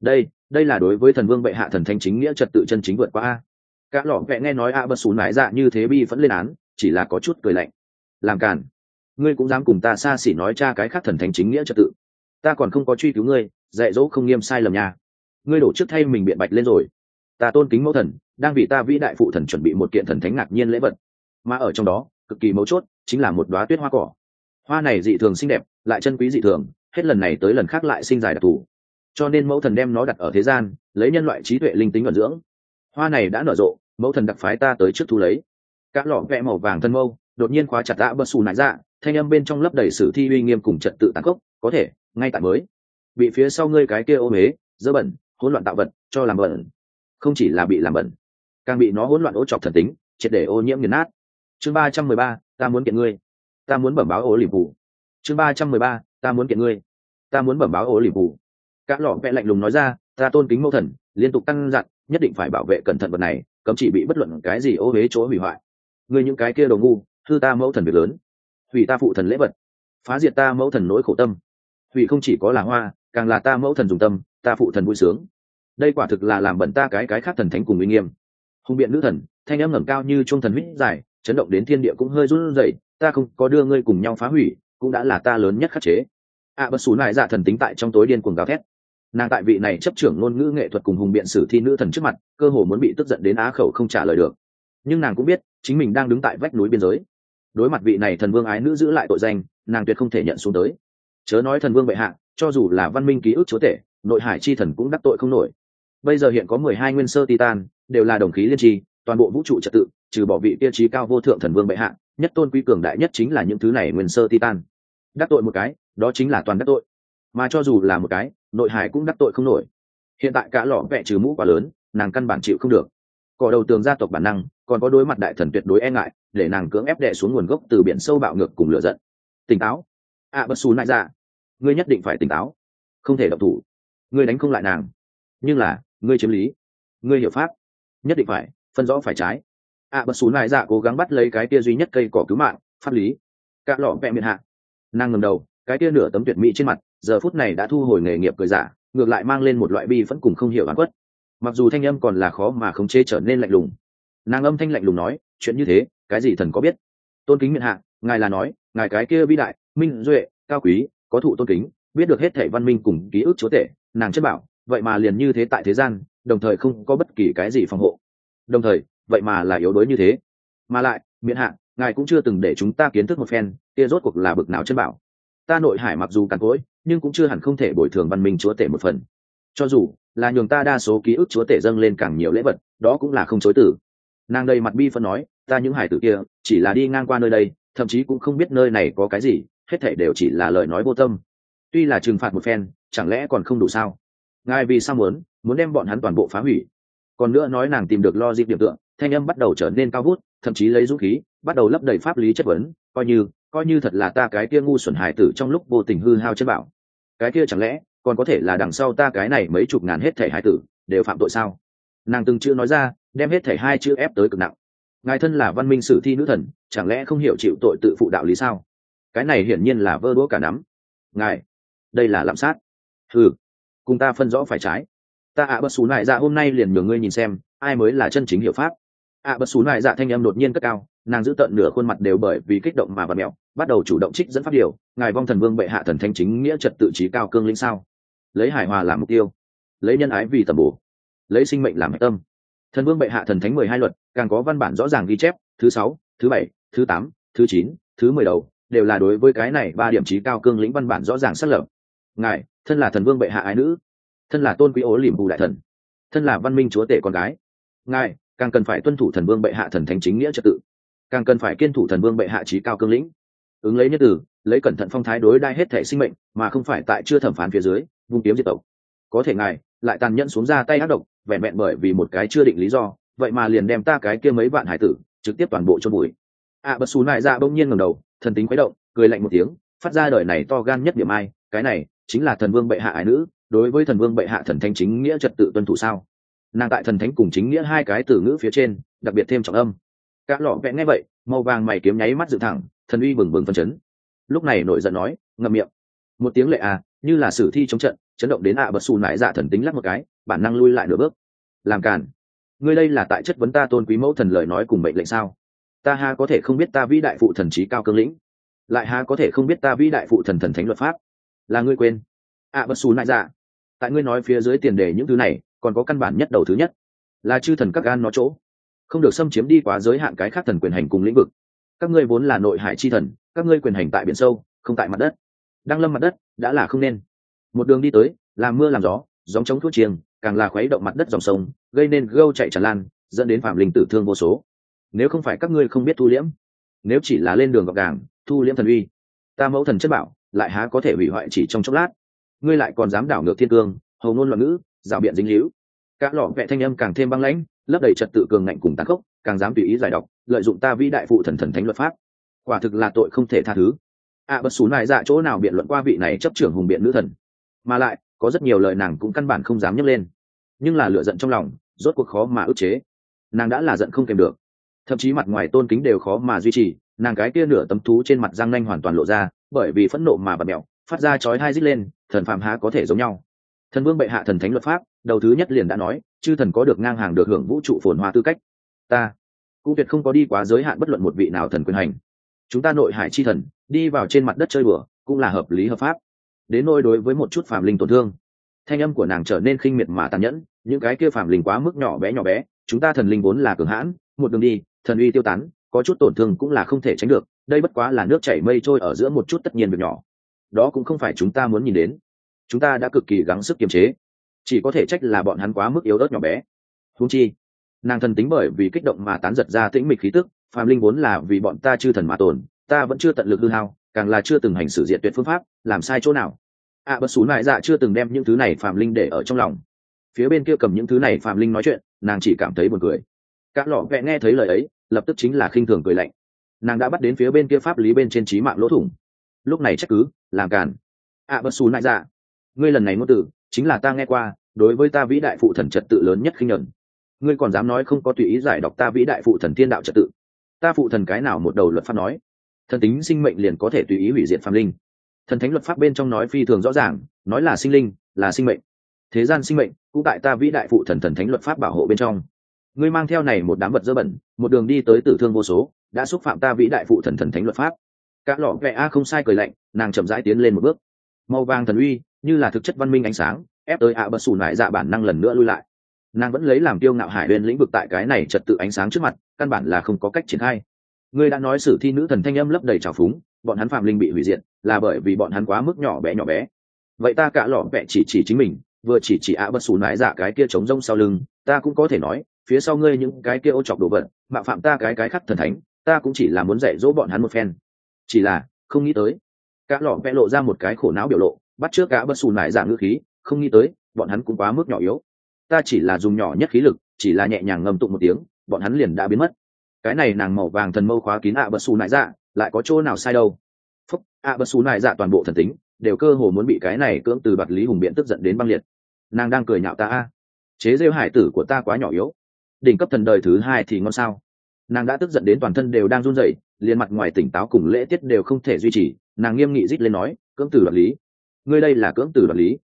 đây là đối với thần vương bệ hạ thần thánh chính nghĩa trật tự chân chính vượt qua a. Các lọ vẹ nghe nói bất xù nại dạ như thế bi vẫn lên án, chỉ là có chút cười lạnh. Làm càn, ngươi cũng dám cùng ta xa xỉ nói cha cái khác thần thánh chính nghĩa trật tự? Ta còn không có truy cứu ngươi, dạy dỗ không nghiêm sai lầm nha. Ngươi đổ trước thay mình biện bạch lên rồi. Ta tôn kính mẫu thần, đang vì ta vĩ đại phụ thần chuẩn bị một kiện thần thánh ngạc nhiên lễ vật, mà ở trong đó cực kỳ mấu chốt chính là một đóa tuyết hoa cỏ. Hoa này dị thường xinh đẹp, lại chân quý dị thường, hết lần này tới lần khác lại sinh dài đặc thù, cho nên mẫu thần đem nó đặt ở thế gian, lấy nhân loại trí tuệ linh tính ẩn dưỡng. Hoa này đã nở rộ, mẫu thần đặc phái ta tới trước thu lấy. Các lọ vẽ màu vàng thân mâu đột nhiên khóa chặt bất xù nại dạ, thanh âm bên trong lấp đầy sử thi uy nghiêm cùng trật tự tàn khốc. Có thể ngay tại mới bị phía sau ngươi cái kia ô huế dơ bẩn hỗn loạn tạo vật cho làm bẩn, không chỉ là bị làm bẩn, càng bị nó hỗn loạn ô chọc thần tính, triệt để ô nhiễm nghiền nát. Chương 313, ta muốn kiện ngươi, ta muốn bẩm báo ố lì phủ. Chương 313, ta muốn kiện ngươi, ta muốn bẩm báo ố lì phủ. Các lọ vẽ lạnh lùng nói ra, ta tôn kính mẫu thần, liên tục căn dặn nhất định phải bảo vệ cẩn thận vật này, cấm chỉ bị bất luận cái gì ô huế chỗ hủy hoại. Ngươi những cái kia đồ ngu, hư ta mẫu thần việc lớn, hủy ta phụ thần lễ vật, phá diệt ta mẫu thần nỗi khổ tâm. Hủy không chỉ có là hoa, càng là ta mẫu thần dùng tâm, ta phụ thần vui sướng. Đây quả thực là làm bẩn ta cái khác thần thánh cùng uy nghiêm. Hùng biện nữ thần, thanh âm ngẩng cao như chuông thần huýt dài, chấn động đến thiên địa cũng hơi run rẩy. Ta không có đưa ngươi cùng nhau phá hủy, cũng đã là ta lớn nhất khắc chế. Bất xù nại dạ thần tính tại trong tối điên cuồng gào thét. Nàng tại vị này chấp trưởng ngôn ngữ nghệ thuật cùng hùng biện sử thi nữ thần trước mặt, cơ hồ muốn bị tức giận đến á khẩu không trả lời được. Nhưng nàng cũng biết chính mình đang đứng tại vách núi biên giới, đối mặt vị này thần vương ái nữ giữ lại tội danh, nàng tuyệt không thể nhận xuống tới. Chớ nói thần vương bệ hạ, cho dù là văn minh ký ức chúa tể, nội hải chi thần cũng đắc tội không nổi. Bây giờ hiện có 12 nguyên sơ titan, đều là đồng khí liên tri, toàn bộ vũ trụ trật tự, trừ bỏ vị tiêu chí cao vô thượng thần vương bệ hạ, nhất tôn quý cường đại nhất chính là những thứ này nguyên sơ titan. Đắc tội một cái, đó chính là toàn đắc tội. Mà cho dù là một cái, nội hải cũng đắc tội không nổi. Hiện tại cả lọ vẹ trừ mũ quá lớn, nàng căn bản chịu không được. Cỏ đầu tường gia tộc bản năng, còn có đối mặt đại thần tuyệt đối e ngại, để nàng cưỡng ép đè xuống nguồn gốc từ biển sâu bạo ngược cùng lửa giận. Tỉnh táo, bất xù nại dạ, ngươi nhất định phải tỉnh táo, không thể động thủ. Ngươi đánh không lại nàng, nhưng là ngươi chiếm lý, ngươi hiểu pháp, nhất định phải phân rõ phải trái. Bất xù nại dạ cố gắng bắt lấy cái kia duy nhất cây cỏ cứu mạng, pháp lý. Cả lọ vẹ miệng hạ, nàng ngẩng đầu, cái kia nửa tấm tuyệt mỹ trên mặt giờ phút này đã thu hồi nghề nghiệp cười giả, ngược lại mang lên một loại bi phẫn cùng không hiểu oán khuất. mặc dù thanh âm còn là khó mà khống chế trở nên lạnh lùng. Nàng âm thanh lạnh lùng nói, chuyện như thế cái gì thần có biết. Tôn kính miện hạ, ngài là nói ngài cái kia vĩ đại minh duệ cao quý có thụ tôn kính, biết được hết thảy văn minh cùng ký ức chúa tể, nàng chất bảo vậy mà liền như thế tại thế gian, đồng thời không có bất kỳ cái gì phòng hộ, đồng thời vậy mà là yếu đuối như thế. Mà lại miện hạ, ngài cũng chưa từng để chúng ta kiến thức một phen kia rốt cuộc là bực nào chân bảo. Ta nội hải mặc dù càn cỗi, nhưng cũng chưa hẳn không thể bồi thường văn minh chúa tể một phần, cho dù là nhường ta đa số ký ức chúa tể dâng lên càng nhiều lễ vật, đó cũng là không chối từ. Nàng đầy mặt bi phân nói, ta những hải tử kia chỉ là đi ngang qua nơi đây, thậm chí cũng không biết nơi này có cái gì, hết thảy đều chỉ là lời nói vô tâm. Tuy là trừng phạt một phen, chẳng lẽ còn không đủ sao? Ngài vì sao muốn đem bọn hắn toàn bộ phá hủy? Còn nữa nói, nàng tìm được logic điểm tựa, thanh âm bắt đầu trở nên cao vút, thậm chí lấy dũng khí bắt đầu lấp đầy pháp lý chất vấn, coi như thật là ta cái kia ngu xuẩn hải tử trong lúc vô tình hư hao chân bảo, cái kia chẳng lẽ còn có thể là đằng sau ta cái này mấy chục ngàn hết thảy hải tử đều phạm tội sao? Nàng từng chữ nói ra, đem hết thảy hai chữ ép tới cực nặng. Ngài thân là văn minh sử thi nữ thần, chẳng lẽ không hiểu chịu tội tự phụ đạo lý sao? Cái này hiển nhiên là vơ đũa cả nắm. Ngài, đây là lạm sát. Cùng ta phân rõ phải trái. Ta bất xú nại dạ hôm nay liền nhường ngươi nhìn xem ai mới là chân chính hiểu pháp. Bất xú nại dạ thanh âm đột nhiên cất cao, nàng giữ tận nửa khuôn mặt đều bởi vì kích động mà vặn mẹo, bắt đầu chủ động trích dẫn pháp điều. Ngài vong thần vương bệ hạ thần thánh chính nghĩa trật tự trí cao cương lĩnh sao? Lấy hài hòa làm mục tiêu, lấy nhân ái vì tầm bổ, lấy sinh mệnh làm hạch tâm. Thần vương bệ hạ thần thánh 12 luật, càng có văn bản rõ ràng ghi chép, thứ 6, thứ 7, thứ 8, thứ 9, thứ 10 đầu đều là đối với cái này 3 điểm chí cao cương lĩnh văn bản rõ ràng xác lập. Ngài thân là thần vương bệ hạ ái nữ, thân là tôn quý ố liềm bù đại thần, thân là văn minh chúa tể con gái, ngài càng cần phải tuân thủ thần vương bệ hạ thần thánh chính nghĩa trật tự, càng cần phải kiên thủ thần vương bệ hạ chí cao cương lĩnh. Ứng lấy nhất từ, lấy cẩn thận phong thái đối đai hết thể sinh mệnh, mà không phải tại chưa thẩm phán phía dưới vung kiếm diệt tộc. Có thể ngài lại tàn nhẫn xuống ra tay ác độc, vẹn vẹn bởi vì một cái chưa định lý do, vậy mà liền đem ta cái kia mấy vạn hải tử trực tiếp toàn bộ chôn bụi. Bất xú nại dạ bỗng nhiên ngẩng đầu, thần tính khuấy động, cười lạnh một tiếng, phát ra đời này to gan nhất điểm ai, cái này chính là thần vương bệ hạ ái nữ, đối với thần vương bệ hạ thần thánh chính nghĩa trật tự tuân thủ sao? Nàng tại thần thánh cùng chính nghĩa hai cái từ ngữ phía trên đặc biệt thêm trọng âm. Các lọ vẽ nghe vậy, màu vàng mày kiếm nháy mắt dựng thẳng, thần uy bừng bừng phân chấn. Lúc này nổi giận nói, ngậm miệng. Một tiếng lệ như là sử thi chống trận, chấn động đến bất xú nại dạ thần tính lắc một cái, bản năng lui lại nửa bước. Làm càn, ngươi đây là tại chất vấn ta tôn quý mẫu thần lời nói cùng mệnh lệnh sao? Ta ha có thể không biết ta vĩ đại phụ thần trí cao cương lĩnh, lại ha có thể không biết ta vĩ đại phụ thần thần thánh luật pháp? Là ngươi quên? Bất xú nại dạ, tại ngươi nói phía dưới tiền đề những thứ này, còn có căn bản nhất đầu thứ nhất, là chư thần các gan nó chỗ không được xâm chiếm đi quá giới hạn cái khác thần quyền hành cùng lĩnh vực. Các ngươi vốn là nội hải chi thần, các ngươi quyền hành tại biển sâu, không tại mặt đất. Đang lâm mặt đất đã là không nên. Một đường đi tới, làm mưa làm gió, gióng chống thuốc chiêng, càng là khuấy động mặt đất dòng sông, gây nên gâu chạy tràn lan, dẫn đến phạm linh tử thương vô số. Nếu không phải các ngươi không biết thu liễm, nếu chỉ là lên đường gọc gàng thu liễm thần uy, ta mẫu thần chất bảo lại há có thể hủy hoại chỉ trong chốc lát. Ngươi lại còn dám đảo ngược thiên cương, hầu ngôn loạn ngữ, rào biện dính líu. Các lọ vẽ thanh âm càng thêm băng lãnh, lấp đầy trật tự cường ngạnh cùng tàn khốc, càng dám tùy ý giải độc, lợi dụng ta vĩ đại phụ thần thần thánh luật pháp, quả thực là tội không thể tha thứ. Bất xú nại dạ chỗ nào biện luận qua vị này chấp trưởng hùng biện nữ thần, mà lại có rất nhiều lời nàng cũng căn bản không dám nhấc lên. Nhưng là lửa giận trong lòng rốt cuộc khó mà ức chế, nàng đã là giận không kèm được, thậm chí mặt ngoài tôn kính đều khó mà duy trì. Nàng cái kia nửa tấm thú trên mặt răng nanh hoàn toàn lộ ra, bởi vì phẫn nộ mà bật mẹo, phát ra chói tai rít lên. Thần phàm há có thể giống nhau? Thần vương bệ hạ thần thánh luật pháp đầu thứ nhất liền đã nói, chư thần có được ngang hàng được hưởng vũ trụ phồn hoa tư cách. Ta cũng tuyệt không có đi quá giới hạn bất luận một vị nào thần quyền hành. Chúng ta nội hải chi thần đi vào trên mặt đất chơi bừa cũng là hợp lý hợp pháp. Đến nôi đối với một chút phàm linh tổn thương, thanh âm của nàng trở nên khinh miệt mà tàn nhẫn. Những cái kia phàm linh quá mức nhỏ bé, chúng ta thần linh vốn là cường hãn, một đường đi thần uy tiêu tán, có chút tổn thương cũng là không thể tránh được. Đây bất quá là nước chảy mây trôi ở giữa một chút tất nhiên việc nhỏ, đó cũng không phải chúng ta muốn nhìn đến. Chúng ta đã cực kỳ gắng sức kiềm chế, chỉ có thể trách là bọn hắn quá mức yếu ớt nhỏ bé. Huống chi nàng thần tính bởi vì kích động mà tán giật ra tĩnh mịch khí tức, phàm linh vốn là vì bọn ta chư thần mà tồn, ta vẫn chưa tận lực hư hao, càng là chưa từng hành xử diệt tuyệt phương pháp, làm sai chỗ nào? Bất xú nại dạ chưa từng đem những thứ này phàm linh để ở trong lòng. Phía bên kia cầm những thứ này phàm linh nói chuyện, nàng chỉ cảm thấy buồn cười. Các lọ vẽ nghe thấy lời ấy, lập tức chính là khinh thường cười lạnh. Nàng đã bắt đến phía bên kia pháp lý bên trên chí mạng lỗ thủng, lúc này trách cứ làm càn. Bất xú nại dạ, ngươi lần này ngôn từ chính là ta nghe qua đối với ta vĩ đại phụ thần trật tự lớn nhất khinh nhẫn. Ngươi còn dám nói không có tùy ý giải đọc ta vĩ đại phụ thần thiên đạo trật tự? Ta phụ thần cái nào một đầu luật pháp nói thần tính sinh mệnh liền có thể tùy ý hủy diệt phàm linh? Thần thánh luật pháp bên trong nói phi thường rõ ràng, nói là sinh linh là sinh mệnh. thế gian sinh mệnh cũng tại ta vĩ đại phụ thần thần thánh luật pháp bảo hộ bên trong. Ngươi mang theo này một đám vật dơ bẩn, một đường đi tới tử thương vô số, đã xúc phạm ta vĩ đại phụ thần thần thánh luật pháp. Các lọ vẹ a không sai cười lạnh, nàng chậm rãi tiến lên một bước. Màu vàng thần uy như là thực chất văn minh ánh sáng, ép tới ạ bật xù nại dạ bản năng lần nữa lui lại. Nàng vẫn lấy làm kiêu ngạo hải bên lĩnh vực tại cái này trật tự ánh sáng trước mặt, căn bản là không có cách triển khai. Ngươi đã nói sử thi nữ thần thanh âm lấp đầy trào phúng, bọn hắn phạm linh bị hủy diệt là bởi vì bọn hắn quá mức nhỏ bé. Vậy ta cả lọ vẹ chỉ chính mình, vừa chỉ ạ bật xù nại dạ cái kia trống rông sau lưng, ta cũng có thể nói phía sau ngươi những cái kia ô chọc đồ vật mạo phạm ta cái khắc thần thánh, ta cũng chỉ là muốn dạy dỗ bọn hắn một phen, chỉ là không nghĩ tới. Cả lọ vẽ lộ ra một cái khổ não biểu lộ, bắt trước cả bất xù nại dạng ngữ khí, không nghĩ tới bọn hắn cũng quá mức nhỏ yếu, ta chỉ là dùng nhỏ nhất khí lực, chỉ là nhẹ nhàng ngâm tụng một tiếng, bọn hắn liền đã biến mất. Cái này nàng màu vàng thần mâu khóa kín ạ bất xù nại dạ, lại có chỗ nào sai đâu. Phúc, ạ bất xù nại dạ toàn bộ thần tính đều cơ hồ muốn bị cái này cưỡng từ đoạt lý hùng biện tức giận đến băng liệt. Nàng đang cười nhạo ta a, chế rêu hải tử của ta quá nhỏ yếu, đỉnh cấp thần đời thứ hai thì ngon sao. Nàng đã tức giận đến toàn thân đều đang run rẩy, liền mặt ngoài tỉnh táo cùng lễ tiết đều không thể duy trì. Nàng nghiêm nghị rít lên nói, cưỡng từ đoạt lý, ngươi đây là cưỡng từ đoạt lý.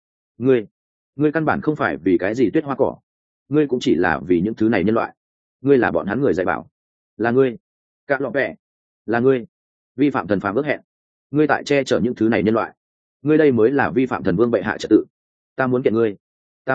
Ngươi căn bản không phải vì cái gì tuyết hoa cỏ, ngươi cũng chỉ là vì những thứ này nhân loại. Ngươi là bọn hắn người dạy bảo, là ngươi cả lọ vẹ, là ngươi vi phạm thần phàm ước hẹn, ngươi tại che chở những thứ này nhân loại, ngươi đây mới là vi phạm thần vương bệ hạ trật tự. Ta muốn kiện ngươi, ta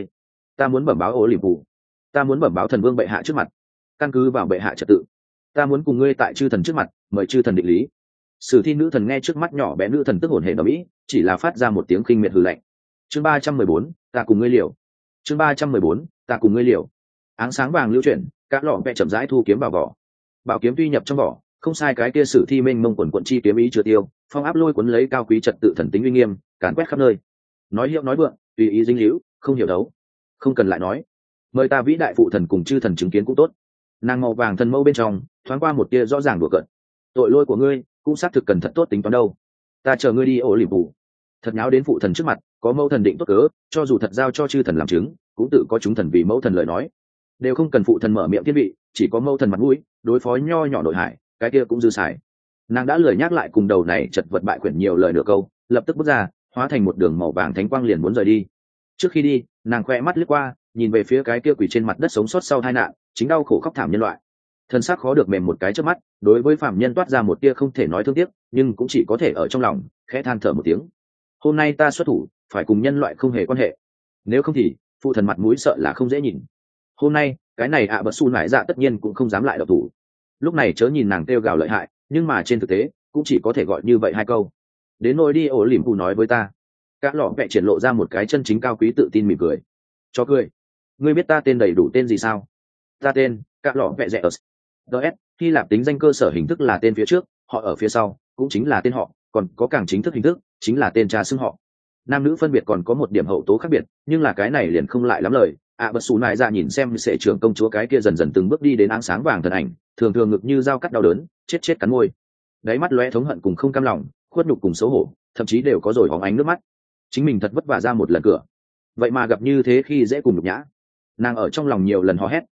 muốn bẩm báo ố liềm phủ, ta muốn bẩm báo thần vương bệ hạ trước mặt, căn cứ vào bệ hạ trật tự, ta muốn cùng ngươi tại chư thần trước mặt mời chư thần định lý. Sử thi nữ thần nghe trước mắt nhỏ bé nữ thần tức hồn hển ở mỹ, chỉ là phát ra một tiếng khinh miệt hừ lạnh. Chương 314, ta cùng ngươi liều. Chương 314, ta cùng ngươi liều. Áng sáng vàng lưu chuyển, các lọ vẽ chậm rãi thu kiếm vào vỏ. Bảo kiếm tuy nhập trong vỏ, không sai cái kia sử thi mênh mông quần quận chi kiếm ý chưa tiêu, phong áp lôi cuốn lấy cao quý trật tự thần tính uy nghiêm, càn quét khắp nơi. Nói hiệu nói vượng, tùy ý dính líu, không hiểu đấu. Không cần lại nói, mời ta vĩ đại phụ thần cùng chư thần chứng kiến cũng tốt. Nàng màu vàng thần mâu bên trong thoáng qua một tia rõ ràng đùa cợt. Tội lỗi của ngươi cũng xác thực cần thật tốt tính toán đâu, ta chờ ngươi đi ổ liềm phủ, thật nháo đến phụ thần trước mặt, có mẫu thần định tốt cớ, cho dù thật giao cho chư thần làm chứng, cũng tự có chúng thần vì mẫu thần lời nói, đều không cần phụ thần mở miệng thiên vị, chỉ có mẫu thần mặt mũi đối phó nho nhỏ nội hải, cái kia cũng dư xài. Nàng đã lười nhắc lại cùng đầu này chật vật bại quyển nhiều lời nửa câu, lập tức bước ra, hóa thành một đường màu vàng thánh quang liền muốn rời đi. Trước khi đi, nàng khoe mắt lướt qua, nhìn về phía cái kia quỷ trên mặt đất sống sót sau tai nạn, chính đau khổ khóc thảm nhân loại. Thân xác khó được mềm một cái trước mắt, đối với phạm nhân toát ra một tia không thể nói thương tiếc, nhưng cũng chỉ có thể ở trong lòng khẽ than thở một tiếng. Hôm nay ta xuất thủ, phải cùng nhân loại không hề quan hệ, nếu không thì phụ thần mặt mũi sợ là không dễ nhìn. Hôm nay cái này ạ bật xu nải dạ tất nhiên cũng không dám lại độc thủ. Lúc này chớ nhìn nàng kêu gào lợi hại, nhưng mà trên thực tế cũng chỉ có thể gọi như vậy hai câu. Đến nỗi đi ổ liềm phủ nói với ta. Các lọ vẽ triển lộ ra một cái chân chính cao quý tự tin mỉm cười. Cho cười, ngươi biết ta tên đầy đủ tên gì sao? Ta tên các lọ vẽ rẻ ở ts. Hy Lạp tính danh cơ sở hình thức là tên phía trước, họ ở phía sau cũng chính là tên họ, còn có càng chính thức hình thức chính là tên cha xưng họ. Nam nữ phân biệt còn có một điểm hậu tố khác biệt, nhưng là cái này liền không lại lắm lời. Bật xù nại ra nhìn xem sệ trưởng công chúa cái kia dần dần từng bước đi đến áng sáng vàng thần ảnh, thường thường ngực như dao cắt đau đớn, chết cắn môi, đáy mắt lóe thống hận cùng không cam lòng, khuất nhục cùng xấu hổ, thậm chí đều có rồi bóng ánh nước mắt. Chính mình thật vất vả ra một lần cửa, vậy mà gặp như thế khi dễ cùng nhục nhã. Nàng ở trong lòng nhiều lần hò hét,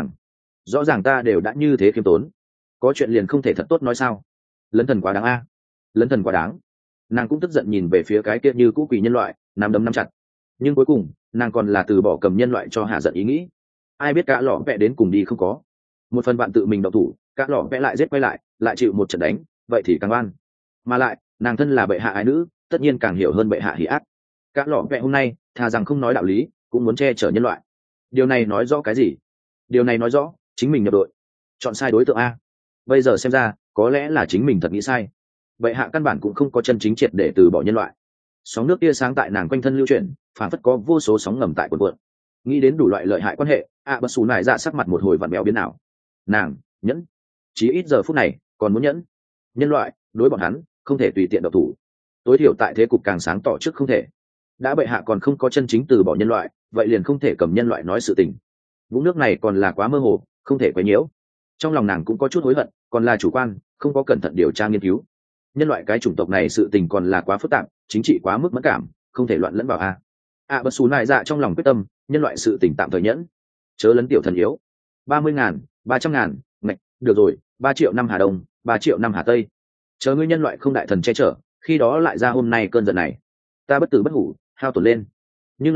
rõ ràng ta đều đã như thế khiêm tốn, có chuyện liền không thể thật tốt nói sao? Lấn thần quá đáng a, lấn thần quá đáng. Nàng cũng tức giận nhìn về phía cái kia như cũ quỷ nhân loại, nắm đấm nắm chặt, nhưng cuối cùng nàng còn là từ bỏ cầm nhân loại cho hạ giận ý nghĩ. Ai biết cả lọ vẽ đến cùng đi không có, một phần bạn tự mình đậu thủ, các lọ vẽ lại giết quay lại chịu một trận đánh, vậy thì càng oan. Mà lại nàng thân là bệ hạ ái nữ, tất nhiên càng hiểu hơn bệ hạ hỉ ác. Các lọ vẽ hôm nay thà rằng không nói đạo lý, cũng muốn che chở nhân loại. Điều này nói rõ cái gì? Điều này nói rõ chính mình nhập đội chọn sai đối tượng a. Bây giờ xem ra có lẽ là chính mình thật nghĩ sai. Bệ hạ căn bản cũng không có chân chính triệt để từ bỏ nhân loại. Sóng nước tia sáng tại nàng quanh thân lưu chuyển, phản phất có vô số sóng ngầm tại quần quận. Nghĩ đến đủ loại lợi hại quan hệ, bật xù nải dạ sắc mặt một hồi vặn béo biến ảo. Nàng nhẫn, chí ít giờ phút này còn muốn nhẫn. Nhân loại đối bọn hắn không thể tùy tiện độc thủ, tối thiểu tại thế cục càng sáng tỏ trước không thể. Đã bệ hạ còn không có chân chính từ bỏ nhân loại, vậy liền không thể cầm nhân loại nói sự tình. Vũng nước này còn là quá mơ hồ, không thể quấy nhiễu. Trong lòng nàng cũng có chút hối hận, còn là chủ quan, không có cẩn thận điều tra nghiên cứu. Nhân loại cái chủng tộc này sự tình còn là quá phức tạp, chính trị quá mức mẫn cảm, không thể loạn lẫn vào a. Bất xù nại dạ trong lòng quyết tâm, nhân loại sự tình tạm thời nhẫn, chớ lấn tiểu thần yếu. 30.000, 300.000, ngạch, được rồi, 3 triệu năm Hà Đông, 3 triệu năm Hà Tây. Chờ ngươi nhân loại không đại thần che chở, khi đó lại ra hôm nay cơn giận này. Ta bất tử bất hủ, hao tổn lên. Nhưng là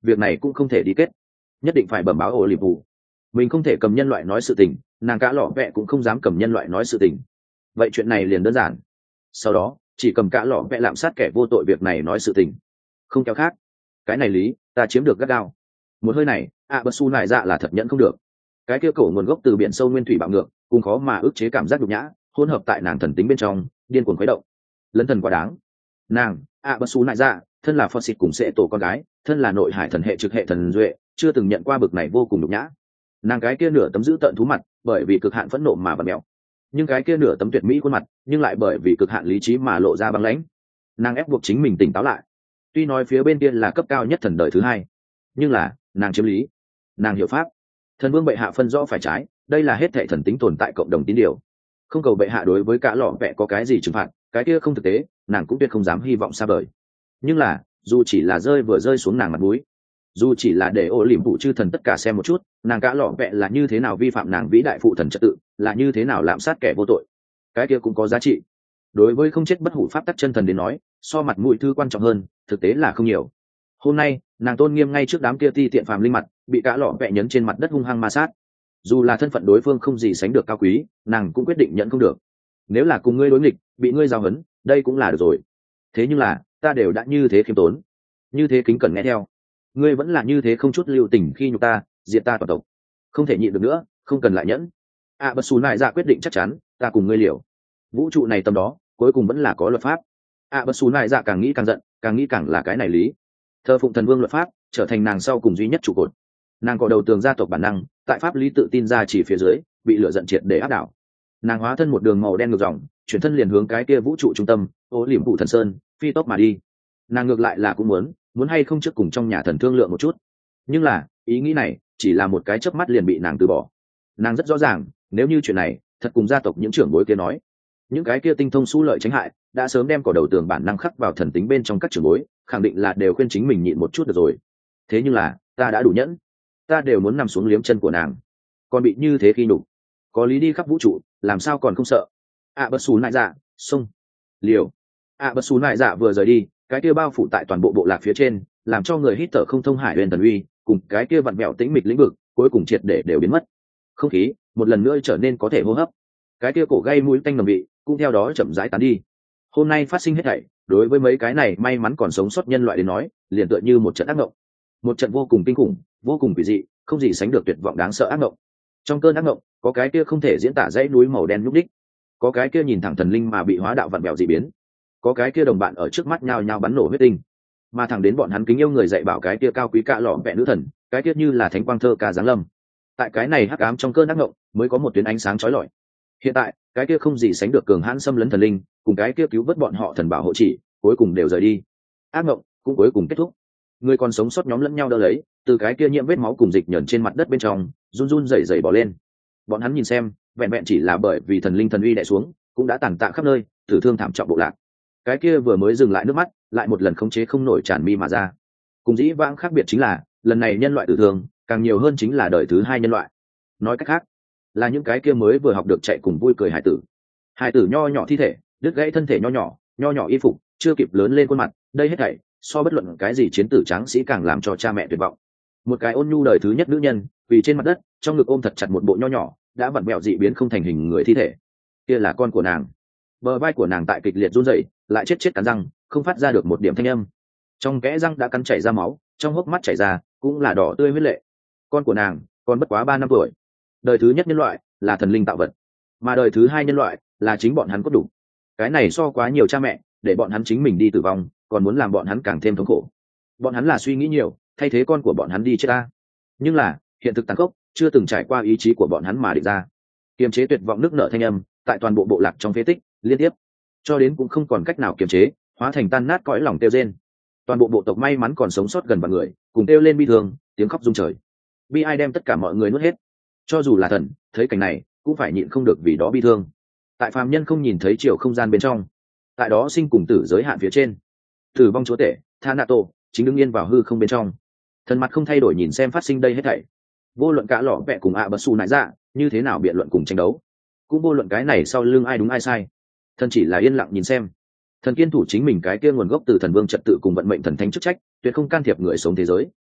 việc này cũng không thể đi kết, nhất định phải bẩm báo ổ lì bù. Mình không thể cầm nhân loại nói sự tình, nàng cá lọ vẹ cũng không dám cầm nhân loại nói sự tình. Vậy chuyện này liền đơn giản, sau đó chỉ cầm cá lọ vẹ lạm sát kẻ vô tội việc này nói sự tình, không kéo khác. Cái này lý ta chiếm được gắt gao. Một hơi này bất su nại dạ là thật nhẫn không được. Cái kia cổ nguồn gốc từ biển sâu nguyên thủy bạo ngược, cùng khó mà ức chế cảm giác nhục nhã hỗn hợp tại nàng thần tính bên trong, điên cuồng khuấy động, lấn thần quá đáng. Nàng bất su nại dạ thân là phật xịt cùng sệ tổ con gái, thân là nội hải thần hệ trực hệ thần duệ, chưa từng nhận qua bực này vô cùng nhục nhã. Nàng cái kia nửa tấm giữ tợn thú mặt bởi vì cực hạn phẫn nộ mà bật mèo, nhưng cái kia nửa tấm tuyệt mỹ khuôn mặt nhưng lại bởi vì cực hạn lý trí mà lộ ra băng lãnh. Nàng ép buộc chính mình tỉnh táo lại. Tuy nói phía bên kia là cấp cao nhất thần đời thứ hai, nhưng là nàng chiếm lý, nàng hiểu pháp. Thần vương bệ hạ phân rõ phải trái, đây là hết thệ thần tính tồn tại cộng đồng tín điều. Không cầu bệ hạ đối với cả lọ vẹ có cái gì trừng phạt, cái kia không thực tế, nàng cũng tuyệt không dám hy vọng xa vời. Nhưng là dù chỉ là rơi xuống nàng mặt mũi, dù chỉ là để ô liềm phụ chư thần tất cả xem một chút, nàng cả lọ vẹ là như thế nào vi phạm nàng vĩ đại phụ thần trật tự, là như thế nào lạm sát kẻ vô tội, cái kia cũng có giá trị. Đối với không chết bất hủ pháp tắc chân thần đến nói, so mặt mũi thư quan trọng hơn, thực tế là không nhiều. Hôm nay nàng tôn nghiêm ngay trước đám kia ti tiện phàm linh mặt, bị cả lọ vẹ nhấn trên mặt đất hung hăng ma sát. Dù là thân phận đối phương không gì sánh được cao quý, nàng cũng quyết định nhận không được. Nếu là cùng ngươi đối nghịch, bị ngươi giao hấn, đây cũng là được rồi. Thế nhưng là ta đều đã như thế khiêm tốn, như thế kính cẩn nghe theo, ngươi vẫn là như thế không chút lưu tình khi nhục ta, diệt ta toàn tộc. Không thể nhịn được nữa, không cần lại nhẫn. Bất xù nại dạ quyết định chắc chắn, ta cùng ngươi liều. Vũ trụ này tầm đó cuối cùng vẫn là có luật pháp. Bất xù nại dạ càng nghĩ càng giận, càng nghĩ càng là cái này lý. Thờ phụng thần vương luật pháp trở thành nàng sau cùng duy nhất trụ cột. Nàng có đầu tường gia tộc bản năng, tại pháp lý tự tin ra chỉ phía dưới, bị lửa giận triệt để áp đảo. Nàng hóa thân một đường màu đen ngược dòng, chuyển thân liền hướng cái kia vũ trụ trung tâm ô liềm phụ thần sơn phi tốc mà đi. Nàng ngược lại là cũng muốn hay không trước cùng trong nhà thần thương lượng một chút, nhưng là ý nghĩ này chỉ là một cái chớp mắt liền bị nàng từ bỏ. Nàng rất rõ ràng, nếu như chuyện này thật cùng gia tộc những trưởng bối kia nói, những cái kia tinh thông xu lợi tránh hại đã sớm đem cỏ đầu tường bản năng khắc vào thần tính bên trong các trưởng bối, khẳng định là đều khuyên chính mình nhịn một chút được rồi. Thế nhưng là ta đã đủ nhẫn, ta đều muốn nằm xuống liếm chân của nàng, còn bị như thế khi nhục, có lý đi khắp vũ trụ, làm sao còn không sợ. Bất xù nại dạ xông liều. Bất xù nại dạ vừa rời đi, cái kia bao phủ tại toàn bộ bộ lạc phía trên, làm cho người hít thở không thông hải huyền thần uy cùng cái kia vặn vẹo tĩnh mịch lĩnh vực cuối cùng triệt để đều biến mất. Không khí một lần nữa trở nên có thể hô hấp, cái kia cổ gây mũi tanh nồng vị cũng theo đó chậm rãi tán đi. Hôm nay phát sinh hết thảy đối với mấy cái này may mắn còn sống sót nhân loại đến nói, liền tựa như một trận ác mộng, một trận vô cùng kinh khủng, vô cùng quỷ dị, không gì sánh được tuyệt vọng đáng sợ ác mộng. Trong cơn ác mộng có cái kia không thể diễn tả dãy núi màu đen nhúc đích, có cái kia nhìn thẳng thần linh mà bị hóa đạo vặn vẹo dị biến, có cái kia đồng bạn ở trước mắt nhao nhao bắn nổ huyết tinh, mà thẳng đến bọn hắn kính yêu người dạy bảo cái kia cao quý cạ lọ vẹ nữ thần, cái kia như là thánh quang thơ ca giáng lâm. Tại cái này hắc ám trong cơn ác mộng mới có một tuyến ánh sáng chói lọi. Hiện tại cái kia không gì sánh được cường hãn xâm lấn thần linh cùng cái kia cứu vớt bọn họ thần bảo hộ chỉ cuối cùng đều rời đi, ác mộng cũng cuối cùng kết thúc. Người còn sống sót nhóm lẫn nhau đỡ lấy, từ cái kia nhiễm vết máu cùng dịch nhờn trên mặt đất bên trong run run rẩy rẩy bỏ lên. Bọn hắn nhìn xem, vẹn vẹn chỉ là bởi vì thần linh thần uy đè xuống, cũng đã tàn tạ khắp nơi, tử thương thảm trọng bộ lạc. Cái kia vừa mới dừng lại nước mắt, lại một lần khống chế không nổi tràn mi mà ra. Cùng dĩ vãng khác biệt chính là, lần này nhân loại tử thương càng nhiều hơn chính là đời thứ hai nhân loại. Nói cách khác, là những cái kia mới vừa học được chạy cùng vui cười hải tử nho nhỏ thi thể, đứt gãy thân thể nho nhỏ y phục, chưa kịp lớn lên khuôn mặt, đây hết thảy so bất luận cái gì chiến tử tráng sĩ càng làm cho cha mẹ tuyệt vọng. Một cái ôn nhu đời thứ nhất nữ nhân vì trên mặt đất, trong ngực ôm thật chặt một bộ nho nhỏ đã vặn vẹo dị biến không thành hình người thi thể. Kia là con của nàng. Bờ vai của nàng tại kịch liệt run rẩy, lại chết cắn răng, không phát ra được một điểm thanh âm. Trong kẽ răng đã cắn chảy ra máu, trong hốc mắt chảy ra cũng là đỏ tươi huyết lệ. Con của nàng còn bất quá 3 năm tuổi. Đời thứ nhất nhân loại là thần linh tạo vật, mà đời thứ hai nhân loại là chính bọn hắn cốt đủ. Cái này so quá nhiều cha mẹ để bọn hắn chính mình đi tử vong, còn muốn làm bọn hắn càng thêm thống khổ. Bọn hắn là suy nghĩ nhiều, thay thế con của bọn hắn đi chết ta. Nhưng là hiện thực tàn khốc chưa từng trải qua ý chí của bọn hắn mà định ra. Kiềm chế tuyệt vọng nước nở thanh âm tại toàn bộ bộ lạc trong phế tích liên tiếp, cho đến cũng không còn cách nào kiềm chế, hóa thành tan nát cõi lòng kêu rên. Toàn bộ bộ tộc may mắn còn sống sót gần vạn người cùng kêu lên bi thương, tiếng khóc rung trời. Bi ai đem tất cả mọi người nuốt hết. Cho dù là thần thấy cảnh này cũng phải nhịn không được vì đó bi thương. Tại phàm nhân không nhìn thấy chiều không gian bên trong, tại đó sinh cùng tử giới hạn phía trên, tử vong chúa tể Thanato chính đứng yên vào hư không bên trong, thần mặt không thay đổi nhìn xem phát sinh đây hết thảy. Vô luận cả lọ vẹ cùng bất su nại dạ như thế nào biện luận cùng tranh đấu, cũng vô luận cái này sau lưng ai đúng ai sai, thần chỉ là yên lặng nhìn xem. Thần kiên thủ chính mình cái kia nguồn gốc từ thần vương trật tự cùng vận mệnh thần thánh chức trách, tuyệt không can thiệp người sống thế giới.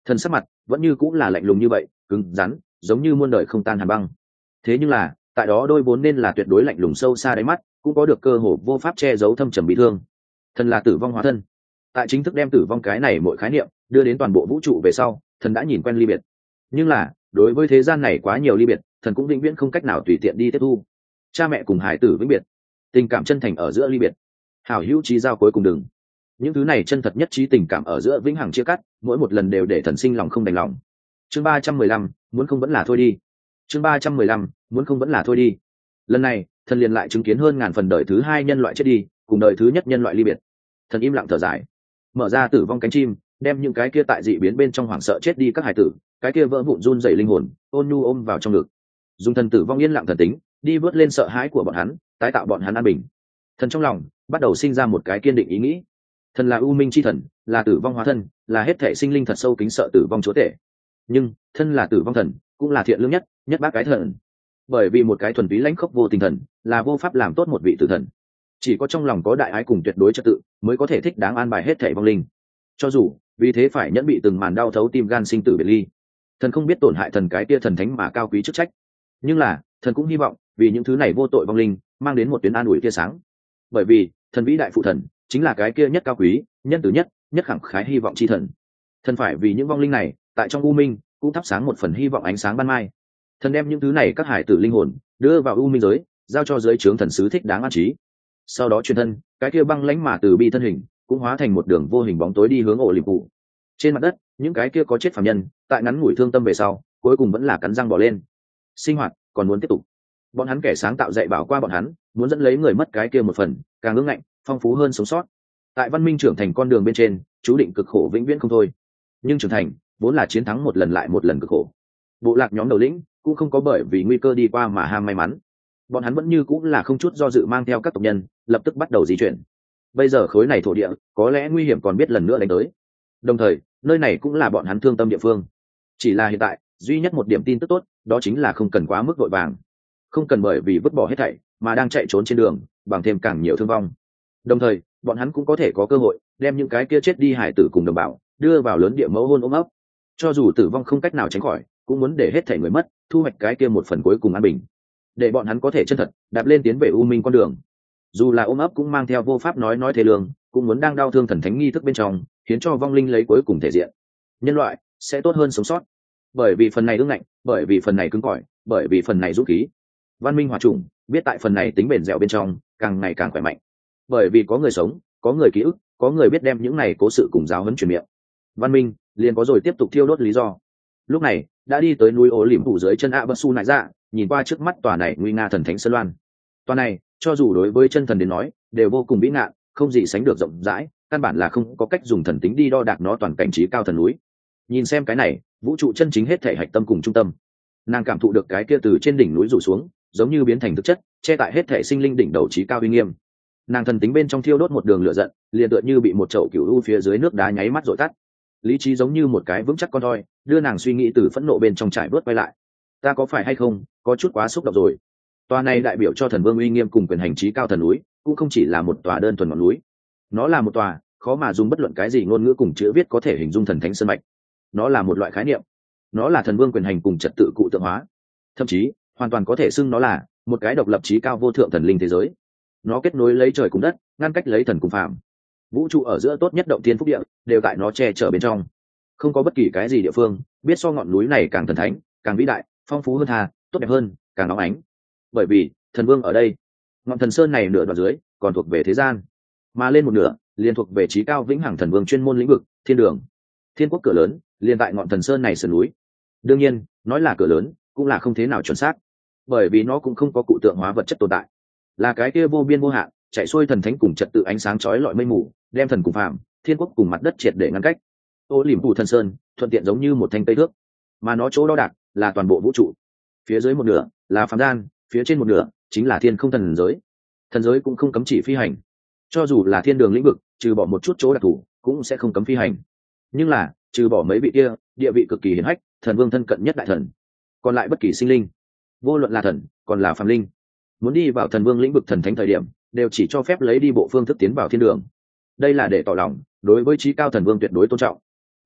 Thần sắc mặt vẫn như cũng là lạnh lùng như vậy, cứng rắn giống như muôn đời không tan hàn băng. Thế nhưng là tại đó đôi vốn nên là tuyệt đối lạnh lùng sâu xa đáy mắt cũng có được cơ hồ vô pháp che giấu thâm trầm bị thương. Thần là tử vong hóa thân, tại chính thức đem tử vong cái này mỗi khái niệm đưa đến toàn bộ vũ trụ về sau, thần đã nhìn quen ly biệt. Nhưng là đối với thế gian này quá nhiều ly biệt, thần cũng vĩnh viễn không cách nào tùy tiện đi tiếp thu. Cha mẹ cùng hải tử vĩnh biệt, tình cảm chân thành ở giữa ly biệt, hảo hữu trí giao cuối cùng đừng, những thứ này chân thật nhất trí tình cảm ở giữa vĩnh hằng chia cắt, mỗi một lần đều để thần sinh lòng không đành lòng. Chương 315, muốn không vẫn là thôi đi. Chương 315, muốn không vẫn là thôi đi. Lần này thần liền lại chứng kiến hơn ngàn phần đời thứ hai nhân loại chết đi, cùng đời thứ nhất nhân loại ly biệt. Thần im lặng thở dài, mở ra tử vong cánh chim, đem những cái kia tại dị biến bên trong hoảng sợ chết đi các hải tử, cái kia vỡ vụn run rẩy linh hồn ôn nhu ôm vào trong ngực, dùng thần tử vong yên lặng thần tính đi vớt lên sợ hãi của bọn hắn, tái tạo bọn hắn an bình. Thần trong lòng bắt đầu sinh ra một cái kiên định ý nghĩ. Thần là u minh chi thần, là tử vong hóa thân, là hết thể sinh linh thật sâu kính sợ tử vong chúa tể. Nhưng thân là tử vong thần, cũng là thiện lương nhất bác cái thần. Bởi vì một cái thuần túy lãnh khốc vô tình thần là vô pháp làm tốt một vị tử thần. Chỉ có trong lòng có đại ái cùng tuyệt đối trật tự mới có thể thích đáng an bài hết thể vong linh. Cho dù vì thế phải nhẫn bị từng màn đau thấu tim gan sinh tử biệt ly, thần không biết tổn hại thần cái tia thần thánh mà cao quý chức trách. Nhưng là thần cũng hy vọng vì những thứ này vô tội vong linh mang đến một tuyến an ủi tia sáng. Bởi vì thần vĩ đại phụ thần chính là cái kia nhất cao quý, nhân từ nhất khẳng khái hy vọng chi thần. Thần phải vì những vong linh này tại trong u minh cũng thắp sáng một phần hy vọng ánh sáng ban mai. Thần đem những thứ này các hải tử linh hồn đưa vào u minh giới, giao cho giới trướng thần sứ thích đáng an trí. Sau đó truyền thân, cái kia băng lãnh mà từ bi thân hình cũng hóa thành một đường vô hình bóng tối đi hướng ổ liềm phụ. Trên mặt đất những cái kia có chết phàm nhân tại ngắn ngủi thương tâm về sau cuối cùng vẫn là cắn răng bỏ lên, sinh hoạt còn muốn tiếp tục. Bọn hắn kẻ sáng tạo dạy bảo qua bọn hắn, muốn dẫn lấy người mất cái kia một phần càng ngưỡng ngạnh phong phú hơn sống sót. Tại văn minh trưởng thành con đường bên trên chú định cực khổ vĩnh viễn không thôi. Nhưng trưởng thành vốn là chiến thắng một lần lại một lần cực khổ. Bộ lạc nhóm đầu lĩnh cũng không có bởi vì nguy cơ đi qua mà ham may mắn. Bọn hắn vẫn như cũng là không chút do dự mang theo các tộc nhân lập tức bắt đầu di chuyển. Bây giờ khối này thổ địa có lẽ nguy hiểm còn biết lần nữa đánh tới, đồng thời nơi này cũng là bọn hắn thương tâm địa phương. Chỉ là hiện tại duy nhất một điểm tin tức tốt, đó chính là không cần quá mức vội vàng, không cần bởi vì vứt bỏ hết thảy mà đang chạy trốn trên đường bằng thêm càng nhiều thương vong. Đồng thời bọn hắn cũng có thể có cơ hội đem những cái kia chết đi hải tử cùng đồng bào đưa vào lớn địa mẫu hôn ôm ấp. Cho dù tử vong không cách nào tránh khỏi, cũng muốn để hết thảy người mất thu hoạch cái kia một phần cuối cùng an bình, để bọn hắn có thể chân thật đạp lên tiến về u minh con đường. Dù là ôm ấp cũng mang theo vô pháp nói thế lương, cũng muốn đang đau thương thần thánh nghi thức bên trong khiến cho vong linh lấy cuối cùng thể diện. Nhân loại sẽ tốt hơn sống sót, bởi vì phần này ương ngạnh, bởi vì phần này cứng cỏi, bởi vì phần này dũng khí. Văn minh hòa trùng biết tại phần này tính bền dẻo bên trong càng ngày càng khỏe mạnh, bởi vì có người sống, có người ký ức, có người biết đem những này cố sự cùng giáo huấn truyền miệng. Văn minh liền có rồi tiếp tục thiêu đốt lý do. Lúc này đã đi tới núi ố liềm phủ dưới chân ạ bất su nại dạ, nhìn qua trước mắt tòa này nguy nga thần thánh sơn loan. Tòa này cho dù đối với chân thần đến nói đều vô cùng vĩ ngạn, không gì sánh được rộng rãi, căn bản là không có cách dùng thần tính đi đo đạc nó toàn cảnh trí cao thần núi. Nhìn xem cái này vũ trụ chân chính hết thể hạch tâm cùng trung tâm, nàng cảm thụ được cái kia từ trên đỉnh núi rủ xuống giống như biến thành thực chất che tại hết thể sinh linh đỉnh đầu trí cao uy nghiêm. Nàng thần tính bên trong thiêu đốt một đường lửa giận, liền tựa như bị một chậu cửu u phía dưới nước đá nháy mắt dội tắt. Lý trí giống như một cái vững chắc con thoi đưa nàng suy nghĩ từ phẫn nộ bên trong trải bớt quay lại. Ta có phải hay không có chút quá xúc động rồi? Tòa này đại biểu cho thần vương uy nghiêm cùng quyền hành trí cao thần núi cũng không chỉ là một tòa đơn thuần ngọn núi, nó là một tòa khó mà dùng bất luận cái gì ngôn ngữ cùng chữ viết có thể hình dung thần thánh sơn mạch. Nó là một loại khái niệm, nó là thần vương quyền hành cùng trật tự cụ tượng hóa, thậm chí hoàn toàn có thể xưng nó là một cái độc lập trí cao vô thượng thần linh thế giới. Nó kết nối lấy trời cùng đất, ngăn cách lấy thần cùng phàm. Vũ trụ ở giữa tốt nhất động thiên phúc địa đều tại nó che chở bên trong. Không có bất kỳ cái gì địa phương biết so ngọn núi này càng thần thánh, càng vĩ đại, phong phú hơn tha, tốt đẹp hơn, càng nóng ánh. Bởi vì thần vương ở đây. Ngọn thần sơn này nửa đoạn dưới còn thuộc về thế gian, mà lên một nửa liền thuộc về trí cao vĩnh hằng thần vương chuyên môn lĩnh vực thiên đường. Thiên quốc cửa lớn liền tại ngọn thần sơn này sườn núi. Đương nhiên nói là cửa lớn cũng là không thế nào chuẩn xác, bởi vì nó cũng không có cụ tượng hóa vật chất tồn tại, là cái kia vô biên vô hạn chạy xuôi thần thánh cùng trật tự ánh sáng chói lọi mây mù, đem thần cùng phàm, thiên quốc cùng mặt đất triệt để ngăn cách. Ô liềm phủ thần sơn thuận tiện giống như một thanh cây thước, mà nó chỗ đo đạc là toàn bộ vũ trụ. Phía dưới một nửa là phàm gian, phía trên một nửa chính là thiên không thần giới. Thần giới cũng không cấm chỉ phi hành, cho dù là thiên đường lĩnh vực trừ bỏ một chút chỗ đặc thù cũng sẽ không cấm phi hành. Nhưng là trừ bỏ mấy vị kia địa vị cực kỳ hiển hách, thần vương thân cận nhất đại thần, còn lại bất kỳ sinh linh, vô luận là thần còn là phàm linh, muốn đi vào thần vương lĩnh vực thần thánh thời điểm đều chỉ cho phép lấy đi bộ phương thức tiến vào thiên đường. Đây là để tỏ lòng đối với trí cao thần vương tuyệt đối tôn trọng.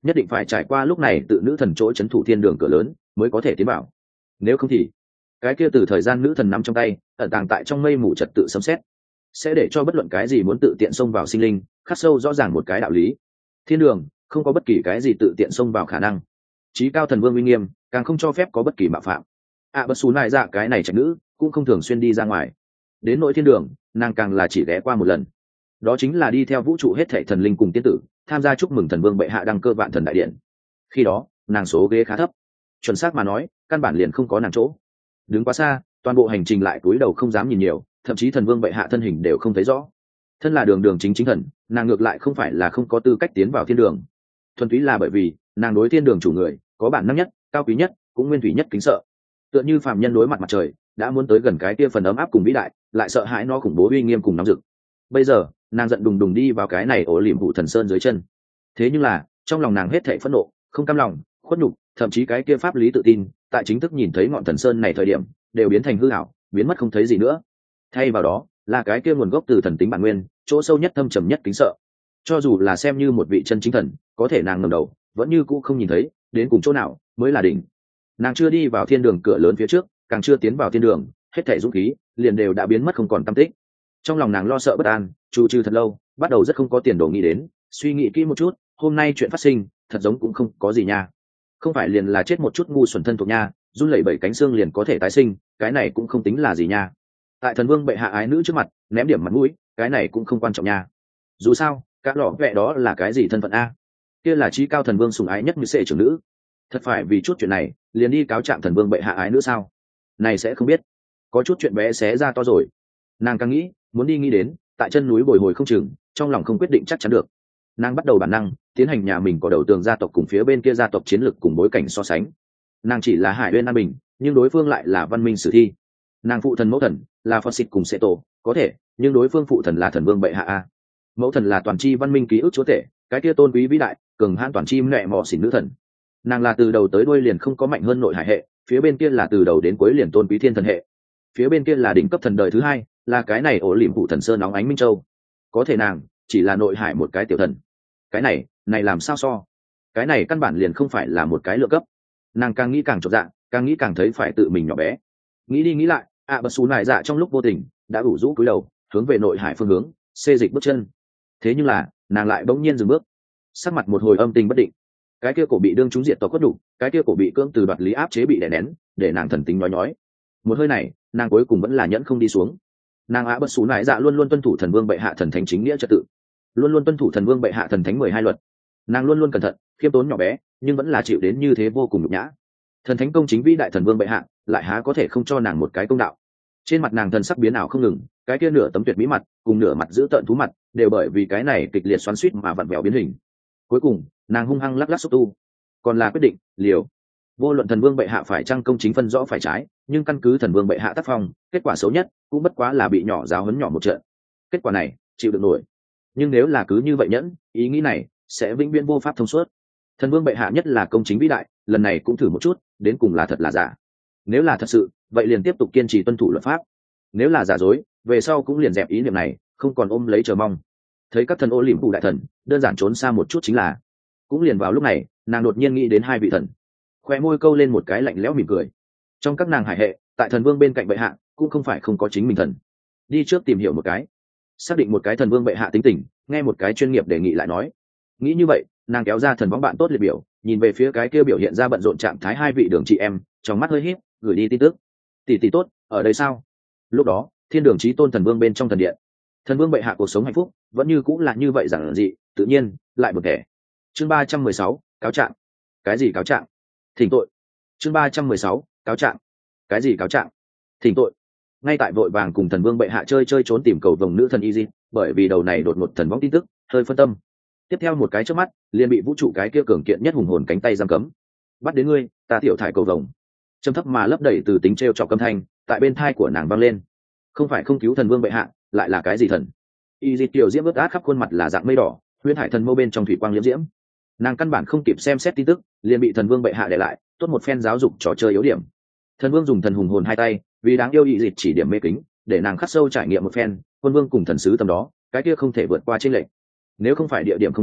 nhất định phải trải qua lúc này tự nữ thần chỗ c h ấ n thủ thiên đường cửa lớn mới có thể tiến vào. Nếu không thì cái kia từ thời gian nữ thần nắm trong tay ẩn tàng tại trong mây mù trật tự sấm xét sẽ để cho bất luận cái gì muốn tự tiện xông vào sinh linh khắc sâu rõ ràng một cái đạo lý: thiên đường không có bất kỳ cái gì tự tiện xông vào khả năng. Chí cao thần vương uy nghiêm càng không cho phép có bất kỳ mạo phạm. Bất xù nại dạ cái này trạch nữ cũng không thường xuyên đi ra ngoài. Đến nỗi thiên đường nàng càng là chỉ ghé qua một lần, đó chính là đi theo vũ trụ hết thảy thần linh cùng tiên tử tham gia chúc mừng thần vương bệ hạ đăng cơ vạn thần đại điện. Khi đó nàng số ghế khá thấp, chuẩn xác mà nói căn bản liền không có nàng chỗ. Đứng quá xa, toàn bộ hành trình lại cúi đầu không dám nhìn nhiều, thậm chí thần vương bệ hạ thân hình đều không thấy rõ. Thân là đường đường chính chính thần, nàng ngược lại không phải là không có tư cách tiến vào thiên đường, thuần túy là bởi vì nàng đối thiên đường chủ người có bản năng nhất, cao quý nhất, cũng nguyên thủy nhất kính sợ. Tựa như phàm nhân đối mặt mặt trời đã muốn tới gần cái kia phần ấm áp cùng vĩ đại, lại sợ hãi nó khủng bố uy nghiêm cùng nóng rực. Bây giờ nàng giận đùng đùng đi vào cái này ổ liềm vụ thần sơn dưới chân. Thế nhưng là trong lòng nàng hết thảy phẫn nộ, không cam lòng, khuất nhục, thậm chí cái kia pháp lý tự tin, tại chính thức nhìn thấy ngọn thần sơn này thời điểm đều biến thành hư ảo, biến mất không thấy gì nữa. Thay vào đó là cái kia nguồn gốc từ thần tính bản nguyên, chỗ sâu nhất thâm trầm nhất kính sợ. Cho dù là xem như một vị chân chính thần, có thể nàng ngẩng đầu vẫn như cũ không nhìn thấy đến cùng chỗ nào mới là đỉnh. Nàng chưa đi vào thiên đường cửa lớn phía trước, càng chưa tiến vào thiên đường, hết thảy dũng khí liền đều đã biến mất không còn tăm tích. Trong lòng nàng lo sợ bất an, trụ trừ thật lâu, bắt đầu rất không có tiền đồ nghĩ đến, suy nghĩ kỹ một chút, hôm nay chuyện phát sinh thật giống cũng không có gì nha. Không phải liền là chết một chút ngu xuẩn thân thuộc nha, run lẩy bẩy cánh xương liền có thể tái sinh, cái này cũng không tính là gì nha. Tại thần vương bệ hạ ái nữ trước mặt ném điểm mặt mũi, cái này cũng không quan trọng nha. Dù sao các lọ vẹ đó là cái gì thân phận a? Kia là chí cao thần vương sủng ái nhất như sệ trưởng nữ, thật phải vì chút chuyện này liền đi cáo trạng thần vương bệ hạ ái nữ sao? Này sẽ không biết có chút chuyện bé xé ra to rồi. Nàng càng nghĩ muốn đi nghĩ đến, tại chân núi bồi hồi không chừng, trong lòng không quyết định chắc chắn được. Nàng bắt đầu bản năng tiến hành nhà mình có đầu tường gia tộc cùng phía bên kia gia tộc chiến lược cùng bối cảnh so sánh. Nàng chỉ là hải uyên an bình, nhưng đối phương lại là văn minh sử thi. Nàng phụ thần mẫu thần là phật xịt cùng sệ tổ, có thể, nhưng đối phương phụ thần là thần vương bệ hạ a. Mẫu thần là toàn chi văn minh ký ức chúa tể, cái kia tôn quý vĩ đại cường hãn toàn chi mẹ mọ xỉn nữ thần. Nàng là từ đầu tới đuôi liền không có mạnh hơn nội hải hệ, phía bên kia là từ đầu đến cuối liền tôn quý thiên thần hệ, phía bên kia là đỉnh cấp thần đời thứ hai, là cái này ổ liềm phụ thần sơn nóng ánh minh châu. Có thể nàng chỉ là nội hải một cái tiểu thần. Cái này làm sao so? Cái này căn bản liền không phải là một cái lựa cấp. Nàng càng nghĩ càng chột dạ, càng nghĩ càng thấy phải tự mình nhỏ bé. Nghĩ đi nghĩ lại, bất xù nại dạ trong lúc vô tình đã ủ rũ cúi đầu hướng về nội hải phương hướng xê dịch bước chân. Thế nhưng là nàng lại bỗng nhiên dừng bước, sắc mặt một hồi âm tình bất định. Cái kia cổ bị đương trúng diệt tộc quất đủ, cái kia cổ bị cưỡng từ đoạt lý áp chế bị đè nén, để nàng thần tính nói nhói. Một hơi này nàng cuối cùng vẫn là nhẫn không đi xuống. Nàng bất xù nại dạ luôn luôn tuân thủ thần vương bệ hạ thần thánh chính nghĩa trật tự, luôn luôn tuân thủ thần vương bệ hạ thần thánh 12 luật. Nàng luôn luôn cẩn thận khiêm tốn nhỏ bé, nhưng vẫn là chịu đến như thế vô cùng nhục nhã. Thần thánh công chính vĩ đại thần vương bệ hạ lại há có thể không cho nàng một cái công đạo. Trên mặt nàng thần sắc biến ảo không ngừng, cái kia nửa tấm tuyệt mỹ mặt cùng nửa mặt giữ tợn thú mặt đều bởi vì cái này kịch liệt xoắn xuýt mà vặn vẹo biến hình. Cuối cùng nàng hung hăng lắc lắc xúc tu, còn là quyết định liều. Vô luận thần vương bệ hạ phải chăng công chính phân rõ phải trái, nhưng căn cứ thần vương bệ hạ tác phong, kết quả xấu nhất cũng bất quá là bị nhỏ giáo huấn nhỏ một trận. Kết quả này chịu được nổi, nhưng nếu là cứ như vậy nhẫn, ý nghĩ này sẽ vĩnh viễn vô pháp thông suốt. Thần vương bệ hạ nhất là công chính vĩ đại, lần này cũng thử một chút, đến cùng là thật là giả. Nếu là thật sự, vậy liền tiếp tục kiên trì tuân thủ luật pháp. Nếu là giả dối, về sau cũng liền dẹp ý niệm này, không còn ôm lấy chờ mong. Thấy các thần ô liềm phụ đại thần đơn giản trốn xa một chút chính là. Cũng liền vào lúc này, nàng đột nhiên nghĩ đến hai vị thần, khoe môi câu lên một cái lạnh lẽo mỉm cười. Trong các nàng hải hệ, tại thần vương bên cạnh bệ hạ cũng không phải không có chính mình thần. Đi trước tìm hiểu một cái, xác định một cái thần vương bệ hạ tính tình, nghe một cái chuyên nghiệp đề nghị lại nói. Nghĩ như vậy, nàng kéo ra thần võng bạn tốt liệt biểu, nhìn về phía cái kia biểu hiện ra bận rộn trạng thái hai vị đường chị em, trong mắt hơi híp, gửi đi tin tức. Tỷ tốt, ở đây sao? Lúc đó, thiên đường chí tôn thần vương bên trong thần điện, thần vương bệ hạ cuộc sống hạnh phúc vẫn như cũng là như vậy giản dị, tự nhiên lại bực kẻ. Chương 316, cáo trạng. Cái gì cáo trạng? Thỉnh tội. Chương 316, cáo trạng. Cái gì cáo trạng? Thỉnh tội. Ngay tại vội vàng cùng thần vương bệ hạ chơi trốn tìm cầu vồng nữ thần Izin, bởi vì đầu này đột ngột thần võng tin tức, hơi phân tâm. Tiếp theo một cái chớp mắt, liền bị vũ trụ cái kia cường kiện nhất hùng hồn cánh tay giam cấm. Bắt đến ngươi, ta tiểu thải cầu vồng. Trầm thấp mà lấp đầy từ tính trêu chọc âm thanh, tại bên thai của nàng vang lên. Không phải không cứu thần vương bệ hạ, lại là cái gì thần? Izin tiểu diễm ướt át khắp khuôn mặt là dạng mây đỏ, huyễn hải thần mâu bên trong thủy quang liễm diễm. Nàng căn bản không kịp xem xét tin tức, liền bị thần vương bệ hạ để lại, tốt một phen giáo dục trò chơi yếu điểm. Thần vương dùng thần hùng hồn hai tay, vì đáng yêu Izin chỉ điểm mê kính, để nàng khắc sâu trải nghiệm một phen quân vương cùng thần sứ tầm đó, cái kia không thể vượt qua chênh lệch. Nếu không phải địa điểm không đúng,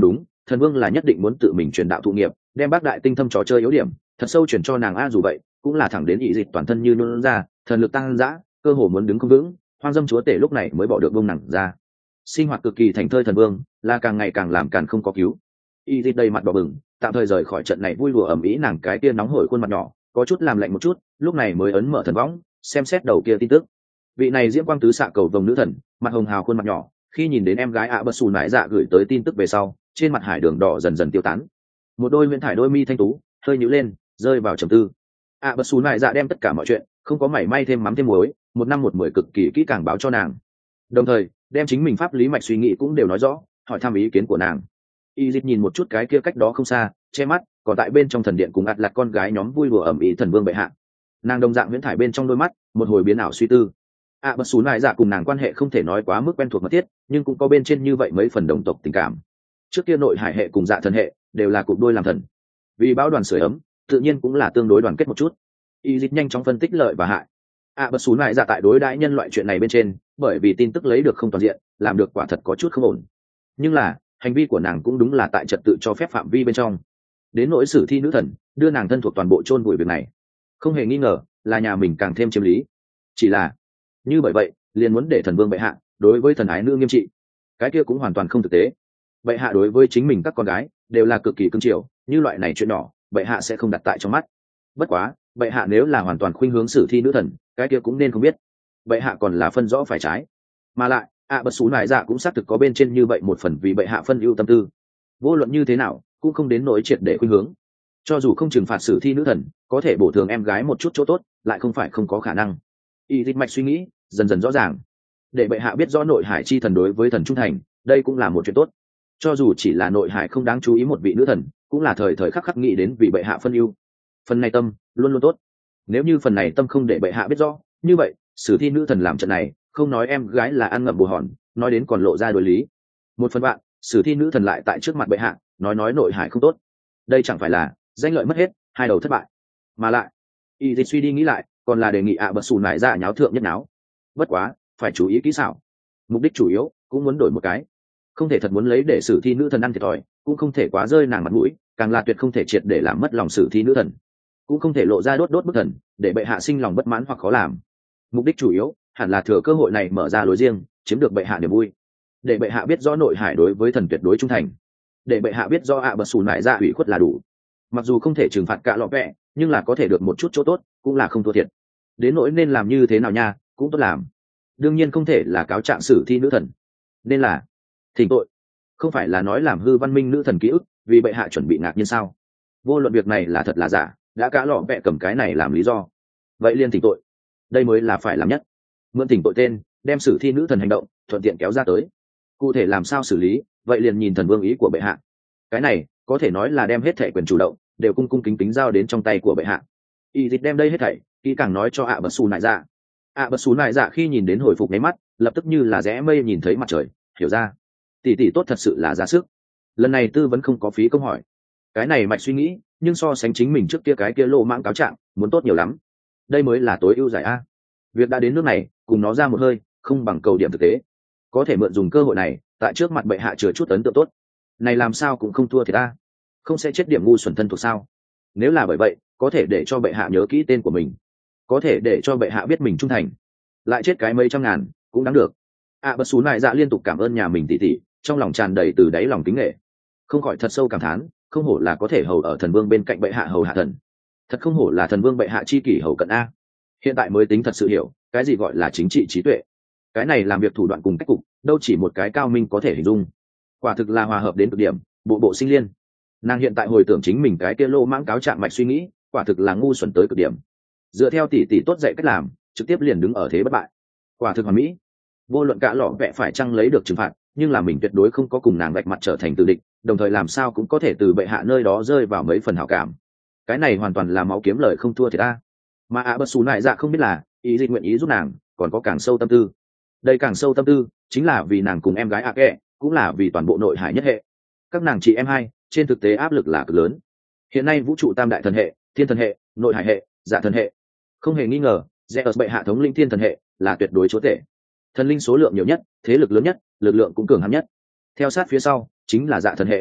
thần vương là nhất định muốn tự mình truyền đạo thụ nghiệp, đem bác đại tinh thâm trò chơi yếu điểm thật sâu chuyển cho nàng a. Dù vậy cũng là thẳng đến ỵ dịch toàn thân như nôn ra, thần lực tăng dã, cơ hồ muốn đứng không vững, hoang dâm chúa tể lúc này mới bỏ được bông nặng ra. Sinh hoạt cực kỳ thành thơi thần vương là càng ngày càng làm càng không có cứu. Y dịch đầy mặt đỏ bừng, tạm thời rời khỏi trận này vui đùa ầm ĩ, nàng cái kia nóng hổi khuôn mặt nhỏ có chút làm lạnh một chút, lúc này mới ấn mở thần võng xem xét đầu kia tin tức. Vị này diễm quang tứ xạ cầu vồng nữ thần, mặt hồng hào khuôn mặt nhỏ, khi nhìn đến em gái ạ bất xù nải dạ gửi tới tin tức về sau, trên mặt hải đường đỏ dần dần tiêu tán, một đôi huyễn thải đôi mi thanh tú hơi nhíu lên, rơi vào trầm tư. ạ bất xù nải dạ đem tất cả mọi chuyện không có mảy may thêm mắm thêm muối, một năm một mười cực kỳ kỹ càng báo cho nàng, đồng thời đem chính mình pháp lý mạch suy nghĩ cũng đều nói rõ, hỏi thăm ý kiến của nàng. Y dịch nhìn một chút cái kia cách đó không xa che mắt còn tại bên trong thần điện cùng ạt lặt con gái nhóm vui đùa ẩm ý thần vương bệ hạ, nàng đồng dạng huyễn thải bên trong đôi mắt một hồi biến ảo suy tư. Bất xú nại dạ cùng nàng quan hệ không thể nói quá mức quen thuộc mật thiết, nhưng cũng có bên trên như vậy mấy phần đồng tộc tình cảm. Trước kia nội hải hệ cùng dạ thần hệ đều là cụm đôi làm thần, vì bão đoàn sưởi ấm tự nhiên cũng là tương đối đoàn kết một chút. Y dịch nhanh chóng phân tích lợi và hại. Bất xú nại dạ tại đối đãi nhân loại chuyện này bên trên, bởi vì tin tức lấy được không toàn diện, làm được quả thật có chút không ổn, nhưng là hành vi của nàng cũng đúng là tại trật tự cho phép phạm vi bên trong. Đến nỗi sử thi nữ thần đưa nàng thân thuộc toàn bộ chôn vùi việc này, không hề nghi ngờ là nhà mình càng thêm chiếm lý. Chỉ là như bởi vậy liền muốn để thần vương bệ hạ đối với thần ái nữ nghiêm trị, cái kia cũng hoàn toàn không thực tế. Bệ hạ đối với chính mình các con gái đều là cực kỳ cưng chiều, như loại này chuyện nhỏ bệ hạ sẽ không đặt tại trong mắt. Bất quá bệ hạ nếu là hoàn toàn khuynh hướng sử thi nữ thần, cái kia cũng nên không biết bệ hạ còn là phân rõ phải trái. Mà lại bất xú nại dạ cũng xác thực có bên trên như vậy một phần vì bệ hạ phân ưu tâm tư, vô luận như thế nào cũng không đến nỗi triệt để khuynh hướng. Cho dù không trừng phạt sử thi nữ thần, có thể bổ thường em gái một chút chỗ tốt lại không phải không có khả năng. Y dịch mạch suy nghĩ dần dần rõ ràng, để bệ hạ biết rõ nội hải chi thần đối với thần trung thành, đây cũng là một chuyện tốt. Cho dù chỉ là nội hải không đáng chú ý một vị nữ thần, cũng là thời thời khắc khắc nghĩ đến vì bệ hạ phân ưu. Phần này tâm luôn luôn tốt. Nếu như phần này tâm không để bệ hạ biết rõ, như vậy sử thi nữ thần làm trận này, không nói em gái là ăn ngậm bồ hòn, nói đến còn lộ ra đối lý. Một phần bạn sử thi nữ thần lại tại trước mặt bệ hạ nói nội hải không tốt, đây chẳng phải là danh lợi mất hết, hai đầu thất bại. Mà lại y dịch suy đi nghĩ lại, còn là đề nghị bất xù nại dạ nháo thượng nhất nháo. Bất quá phải chú ý kỹ xảo, mục đích chủ yếu cũng muốn đổi một cái, không thể thật muốn lấy để sử thi nữ thần ăn thiệt thòi, cũng không thể quá rơi nàng mặt mũi, càng là tuyệt không thể triệt để làm mất lòng sử thi nữ thần, cũng không thể lộ ra đốt bức thần để bệ hạ sinh lòng bất mãn hoặc khó làm. Mục đích chủ yếu hẳn là thừa cơ hội này mở ra lối riêng, chiếm được bệ hạ niềm vui, để bệ hạ biết rõ nội hải đối với thần tuyệt đối trung thành, để bệ hạ biết rõ bất xù nại dạ ủy khuất là đủ. Mặc dù không thể trừng phạt cả lọ vẹ, nhưng là có thể được một chút chỗ tốt cũng là không thua thiệt. Đến nỗi nên làm như thế nào nha, cũng tốt làm. Đương nhiên không thể là cáo trạng sử thi nữ thần, nên là thỉnh tội. Không phải là nói làm hư văn minh nữ thần ký ức vì bệ hạ chuẩn bị ngạc nhiên sao? Vô luận việc này là thật là giả, đã cả lọ vẹ cầm cái này làm lý do, vậy liền thỉnh tội, đây mới là phải làm nhất. Mượn thỉnh tội tên đem sử thi nữ thần hành động thuận tiện kéo ra tới, cụ thể làm sao xử lý, vậy liền nhìn thần vương ý của bệ hạ. Cái này có thể nói là đem hết thảy quyền chủ động đều cung cung kính kính giao đến trong tay của bệ hạ. Y dịch đem đây hết thảy kỹ càng nói cho bất xù nại dạ. Bất xù nại dạ khi nhìn đến hồi phục nháy mắt, lập tức như là rẽ mây nhìn thấy mặt trời, hiểu ra tỷ tỷ tốt thật sự là ra sức. Lần này tư vấn không có phí công hỏi, cái này mạch suy nghĩ, nhưng so sánh chính mình trước kia cái kia lô mãng cáo trạng muốn tốt nhiều lắm. Đây mới là tối ưu giải a. Việc đã đến nước này, cùng nó ra một hơi không bằng cầu điểm thực tế, có thể mượn dùng cơ hội này tại trước mặt bệ hạ chừa chút ấn tượng tốt, này làm sao cũng không thua thiệt ta, không sẽ chết điểm ngu xuẩn thân thuộc sao? Nếu là bởi vậy, có thể để cho bệ hạ nhớ kỹ tên của mình, có thể để cho bệ hạ biết mình trung thành, lại chết cái mấy trăm ngàn cũng đáng được. Bất xú nại dạ liên tục cảm ơn nhà mình tỷ tỷ, trong lòng tràn đầy từ đáy lòng kính nghệ, không khỏi thật sâu cảm thán, không hổ là có thể hầu ở thần vương bên cạnh bệ hạ hầu hạ thần, thật không hổ là thần vương bệ hạ chi kỷ hầu cận a. Hiện tại mới tính thật sự hiểu cái gì gọi là chính trị trí tuệ, cái này làm việc thủ đoạn cùng cách cục đâu chỉ một cái cao minh có thể hình dung, quả thực là hòa hợp đến cực điểm, bộ bộ sinh liên. Nàng hiện tại hồi tưởng chính mình cái kia lô mãng cáo trạng mạch suy nghĩ, quả thực là ngu xuẩn tới cực điểm. Dựa theo tỷ tỷ tốt dạy cách làm, trực tiếp liền đứng ở thế bất bại, quả thực hoàn mỹ. Vô luận cả lọ vẹ phải chăng lấy được trừng phạt, nhưng là mình tuyệt đối không có cùng nàng vạch mặt trở thành tử địch, đồng thời làm sao cũng có thể từ bệ hạ nơi đó rơi vào mấy phần hảo cảm. Cái này hoàn toàn là máu kiếm lời không thua thiệt ta. Mà bất xù nại dạ không biết là ý dịch nguyện ý giúp nàng còn có càng sâu tâm tư. Đây càng sâu tâm tư chính là vì nàng cùng em gái kệ, cũng là vì toàn bộ nội hải nhất hệ. Các nàng chị em hai trên thực tế áp lực là cực lớn. Hiện nay vũ trụ tam đại thần hệ, thiên thần hệ, nội hải hệ, dạ thần hệ, không hề nghi ngờ Zeus bệ hạ thống lĩnh thiên thần hệ là tuyệt đối chúa tể, thần linh số lượng nhiều nhất, thế lực lớn nhất, lực lượng cũng cường hãn nhất. Theo sát phía sau chính là dạ thần hệ.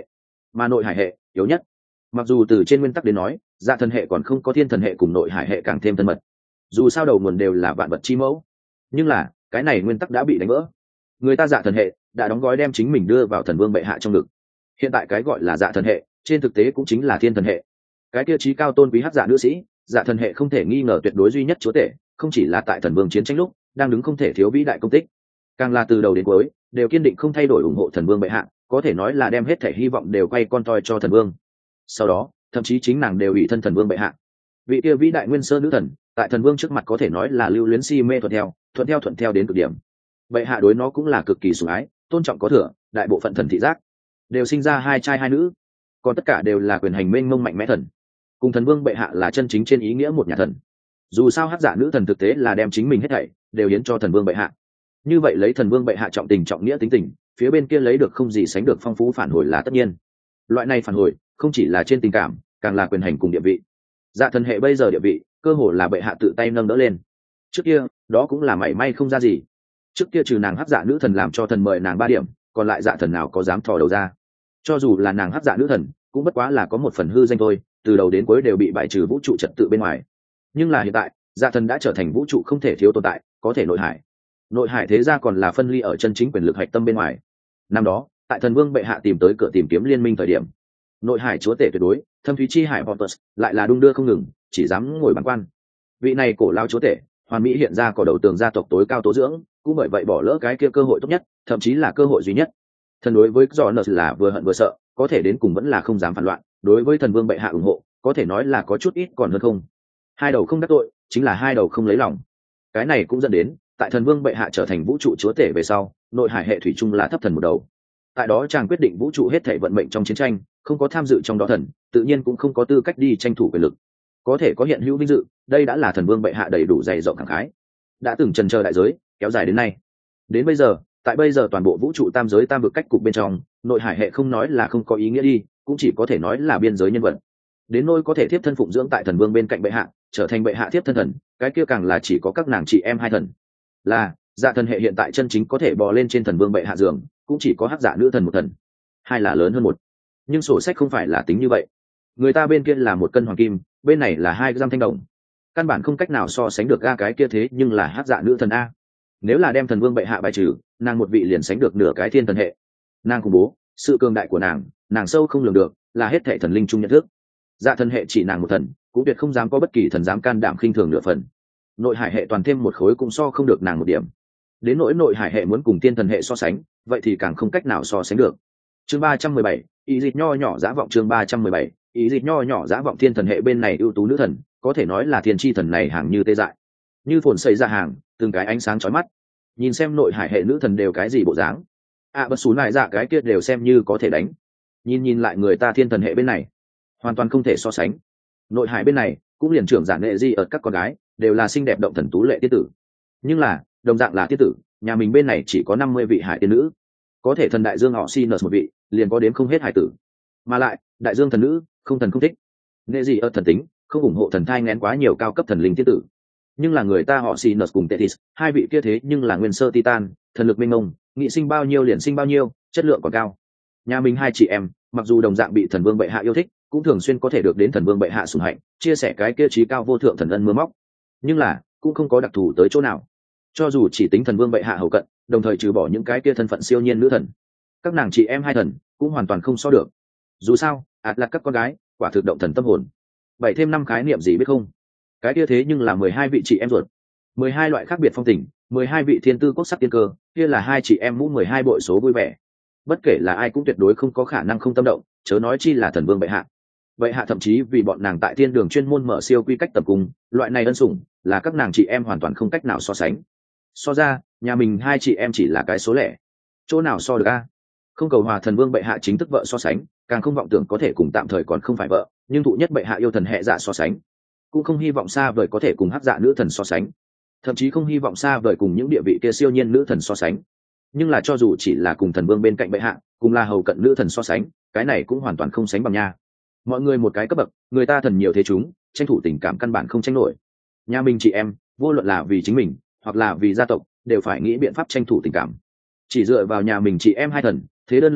mà nội hải hệ yếu nhất. Mặc dù từ trên nguyên tắc đến nói, dạ thần hệ còn không có thiên thần hệ cùng nội hải hệ càng thêm thân mật, dù sao đầu nguồn đều là vạn vật chi mẫu, nhưng là cái này nguyên tắc đã bị đánh vỡ. Người ta dạ thần hệ đã đóng gói đem chính mình đưa vào thần vương bệ hạ trong ngực. Hiện tại cái gọi là dạ thần hệ trên thực tế cũng chính là thiên thần hệ. Cái kia trí cao tôn quý hắc dạ nữ sĩ, dạ thần hệ không thể nghi ngờ tuyệt đối duy nhất chúa tể, không chỉ là tại thần vương chiến tranh lúc đang đứng không thể thiếu vĩ đại công tích, càng là từ đầu đến cuối đều kiên định không thay đổi ủng hộ thần vương bệ hạ, có thể nói là đem hết thể hy vọng đều quay con toi cho thần vương. Sau đó thậm chí chính nàng đều ủy thân thần vương bệ hạ. Vị kia vĩ đại nguyên sơ nữ thần tại thần vương trước mặt có thể nói là lưu luyến si mê thuận theo đến cực điểm. Bệ hạ đối nó cũng là cực kỳ sủng ái, tôn trọng có thừa, đại bộ phận thần thị giác đều sinh ra hai trai hai nữ, còn tất cả đều là quyền hành mênh mông mạnh mẽ thần, cùng thần vương bệ hạ là chân chính trên ý nghĩa một nhà thần. Dù sao hắc dạ nữ thần thực tế là đem chính mình hết thảy đều hiến cho thần vương bệ hạ, như vậy lấy thần vương bệ hạ trọng tình trọng nghĩa tính tình, phía bên kia lấy được không gì sánh được phong phú phản hồi là tất nhiên. Loại này phản hồi không chỉ là trên tình cảm, càng là quyền hành cùng địa vị. Dạ thần hệ bây giờ địa vị cơ hồ là bệ hạ tự tay nâng đỡ lên, trước kia đó cũng là mảy may không ra gì. Trước kia trừ nàng hắc dạ nữ thần làm cho thần mời nàng 3 điểm, còn lại dạ thần nào có dám thò đầu ra. Cho dù là nàng hắc dạ nữ thần cũng bất quá là có một phần hư danh thôi, từ đầu đến cuối đều bị bại trừ vũ trụ trật tự bên ngoài. Nhưng là hiện tại dạ thần đã trở thành vũ trụ không thể thiếu tồn tại, có thể nội hải thế ra còn là phân ly ở chân chính quyền lực hạch tâm bên ngoài. Năm đó tại thần vương bệ hạ tìm tới cửa tìm kiếm liên minh thời điểm, nội hải chúa tể tuyệt đối thâm thúy chi hải Hortus lại là đung đưa không ngừng, chỉ dám ngồi bàng quan. Vị này cổ lao chúa tể hoàn mỹ hiện ra cỏ đầu tường gia tộc tối cao tố dưỡng, cũng bởi vậy bỏ lỡ cái kia cơ hội tốt nhất, thậm chí là cơ hội duy nhất. Thần đối với Jonas là vừa hận vừa sợ, có thể đến cùng vẫn là không dám phản loạn, đối với thần vương bệ hạ ủng hộ có thể nói là có chút ít còn hơn không. Hai đầu không đắc tội chính là hai đầu không lấy lòng. Cái này cũng dẫn đến tại thần vương bệ hạ trở thành vũ trụ chúa tể về sau, nội hải hệ thủy chung là thấp thần một đầu. Tại đó chàng quyết định vũ trụ hết thảy vận mệnh trong chiến tranh, không có tham dự trong đó thần tự nhiên cũng không có tư cách đi tranh thủ quyền lực, có thể có hiện hữu vinh dự, đây đã là thần vương bệ hạ đầy đủ dày rộng khẳng khái, đã từng trần chờ đại giới kéo dài đến nay. Đến bây giờ, tại bây giờ toàn bộ vũ trụ tam giới tam vực cách cục bên trong, nội hải hệ không nói là không có ý nghĩa đi, cũng chỉ có thể nói là biên giới nhân vật. Đến nỗi có thể tiếp thân phụng dưỡng tại thần vương bên cạnh bệ hạ, trở thành bệ hạ tiếp thân thần, cái kia càng là chỉ có các nàng chị em hai thần. Là dạ thần hệ hiện tại chân chính có thể bò lên trên thần vương bệ hạ giường, cũng chỉ có hắc dạ nữ thần một thần, hai là lớn hơn một. Nhưng sổ sách không phải là tính như vậy, người ta bên kia là 1 cân hoàng kim, bên này là 2 gram thanh đồng, căn bản không cách nào so sánh được a. Cái kia thế nhưng là hắc dạ nữ thần a, nếu là đem thần vương bệ hạ bài trừ, nàng một vị liền sánh được nửa cái thiên thần hệ. Nàng khủng bố, sự cường đại của nàng sâu không lường được, là hết thệ thần linh chung nhận thức. Dạ thần hệ chỉ nàng một thần, cũng tuyệt không dám có bất kỳ thần dám can đảm khinh thường nửa phần. Nội hải hệ toàn thêm một khối cũng so không được nàng một điểm. Đến nỗi nội hải hệ muốn cùng tiên thần hệ so sánh, vậy thì càng không cách nào so sánh được. Chương 317, ý dịch nho nhỏ dã vọng. Chương 317, ý dịch nho nhỏ dã vọng. Thiên thần hệ bên này ưu tú nữ thần, có thể nói là thiên chi thần này hàng như tê dại, như phồn xây ra hàng, từng cái ánh sáng chói mắt. Nhìn xem nội hải hệ nữ thần đều cái gì bộ dáng, bất xú lại dạ cái kia đều xem như có thể đánh. Nhìn lại người ta thiên thần hệ bên này, hoàn toàn không thể so sánh. Nội hải bên này cũng liền trưởng giản nghệ di ở các con gái đều là xinh đẹp động thần tú lệ tiết tử, nhưng là đồng dạng là tiết tử, nhà mình bên này chỉ có 50 vị hải tiên nữ, có thể thần đại dương họ xin một vị liền có đến không hết hải tử, mà lại đại dương thần nữ không thần không thích, nghệ gì ở thần tính không ủng hộ thần thai ngén quá nhiều cao cấp thần linh tiết tử. Nhưng là người ta họ xin cùng Tethys, hai vị kia thế nhưng là nguyên sơ titan, thần lực mênh mông, nghị sinh bao nhiêu liền sinh bao nhiêu, chất lượng còn cao. Nhà mình hai chị em mặc dù đồng dạng bị thần vương bệ hạ yêu thích, cũng thường xuyên có thể được đến thần vương bệ hạ sủng hạnh, chia sẻ cái kia trí cao vô thượng thần ân mưa móc, nhưng là cũng không có đặc thù tới chỗ nào. Cho dù chỉ tính thần vương bệ hạ hầu cận, đồng thời trừ bỏ những cái kia thân phận siêu nhiên nữ thần, các nàng chị em hai thần cũng hoàn toàn không so được. Dù sao là các con gái quả thực động thần tâm hồn. 7 thêm 5 khái niệm gì biết không? Cái kia thế nhưng là 12 vị chị em ruột, 12 loại khác biệt phong tình, 12 vị thiên tư quốc sắc tiên cơ, kia là hai chị em mũ 12 bội số vui vẻ. Bất kể là ai cũng tuyệt đối không có khả năng không tâm động, chớ nói chi là thần vương bệ hạ. Bệ hạ thậm chí vì bọn nàng tại thiên đường chuyên môn mở siêu quy cách tập cung, loại này ân sủng là các nàng chị em hoàn toàn không cách nào so sánh. So ra nhà mình hai chị em chỉ là cái số lẻ, chỗ nào so được a? Không cầu hòa thần vương bệ hạ chính thức vợ so sánh, càng không vọng tưởng có thể cùng tạm thời còn không phải vợ nhưng thụ nhất bệ hạ yêu thần hệ dạ so sánh, cũng không hy vọng xa vời có thể cùng hắc dạ nữ thần so sánh, thậm chí không hy vọng xa vời cùng những địa vị kia siêu nhiên nữ thần so sánh. Nhưng là cho dù chỉ là cùng thần vương bên cạnh bệ hạ, cùng là hầu cận nữ thần so sánh, cái này cũng hoàn toàn không sánh bằng nha. Mọi người một cái cấp bậc, người ta thần nhiều thế chúng, tranh thủ tình cảm căn bản không tranh nổi. Nhà mình chị em vô luận là vì chính mình hoặc là vì gia tộc đều phải nghĩ biện pháp tranh thủ tình cảm. Chỉ dựa vào nhà mình chị em hai thần, thế đơn lực cô,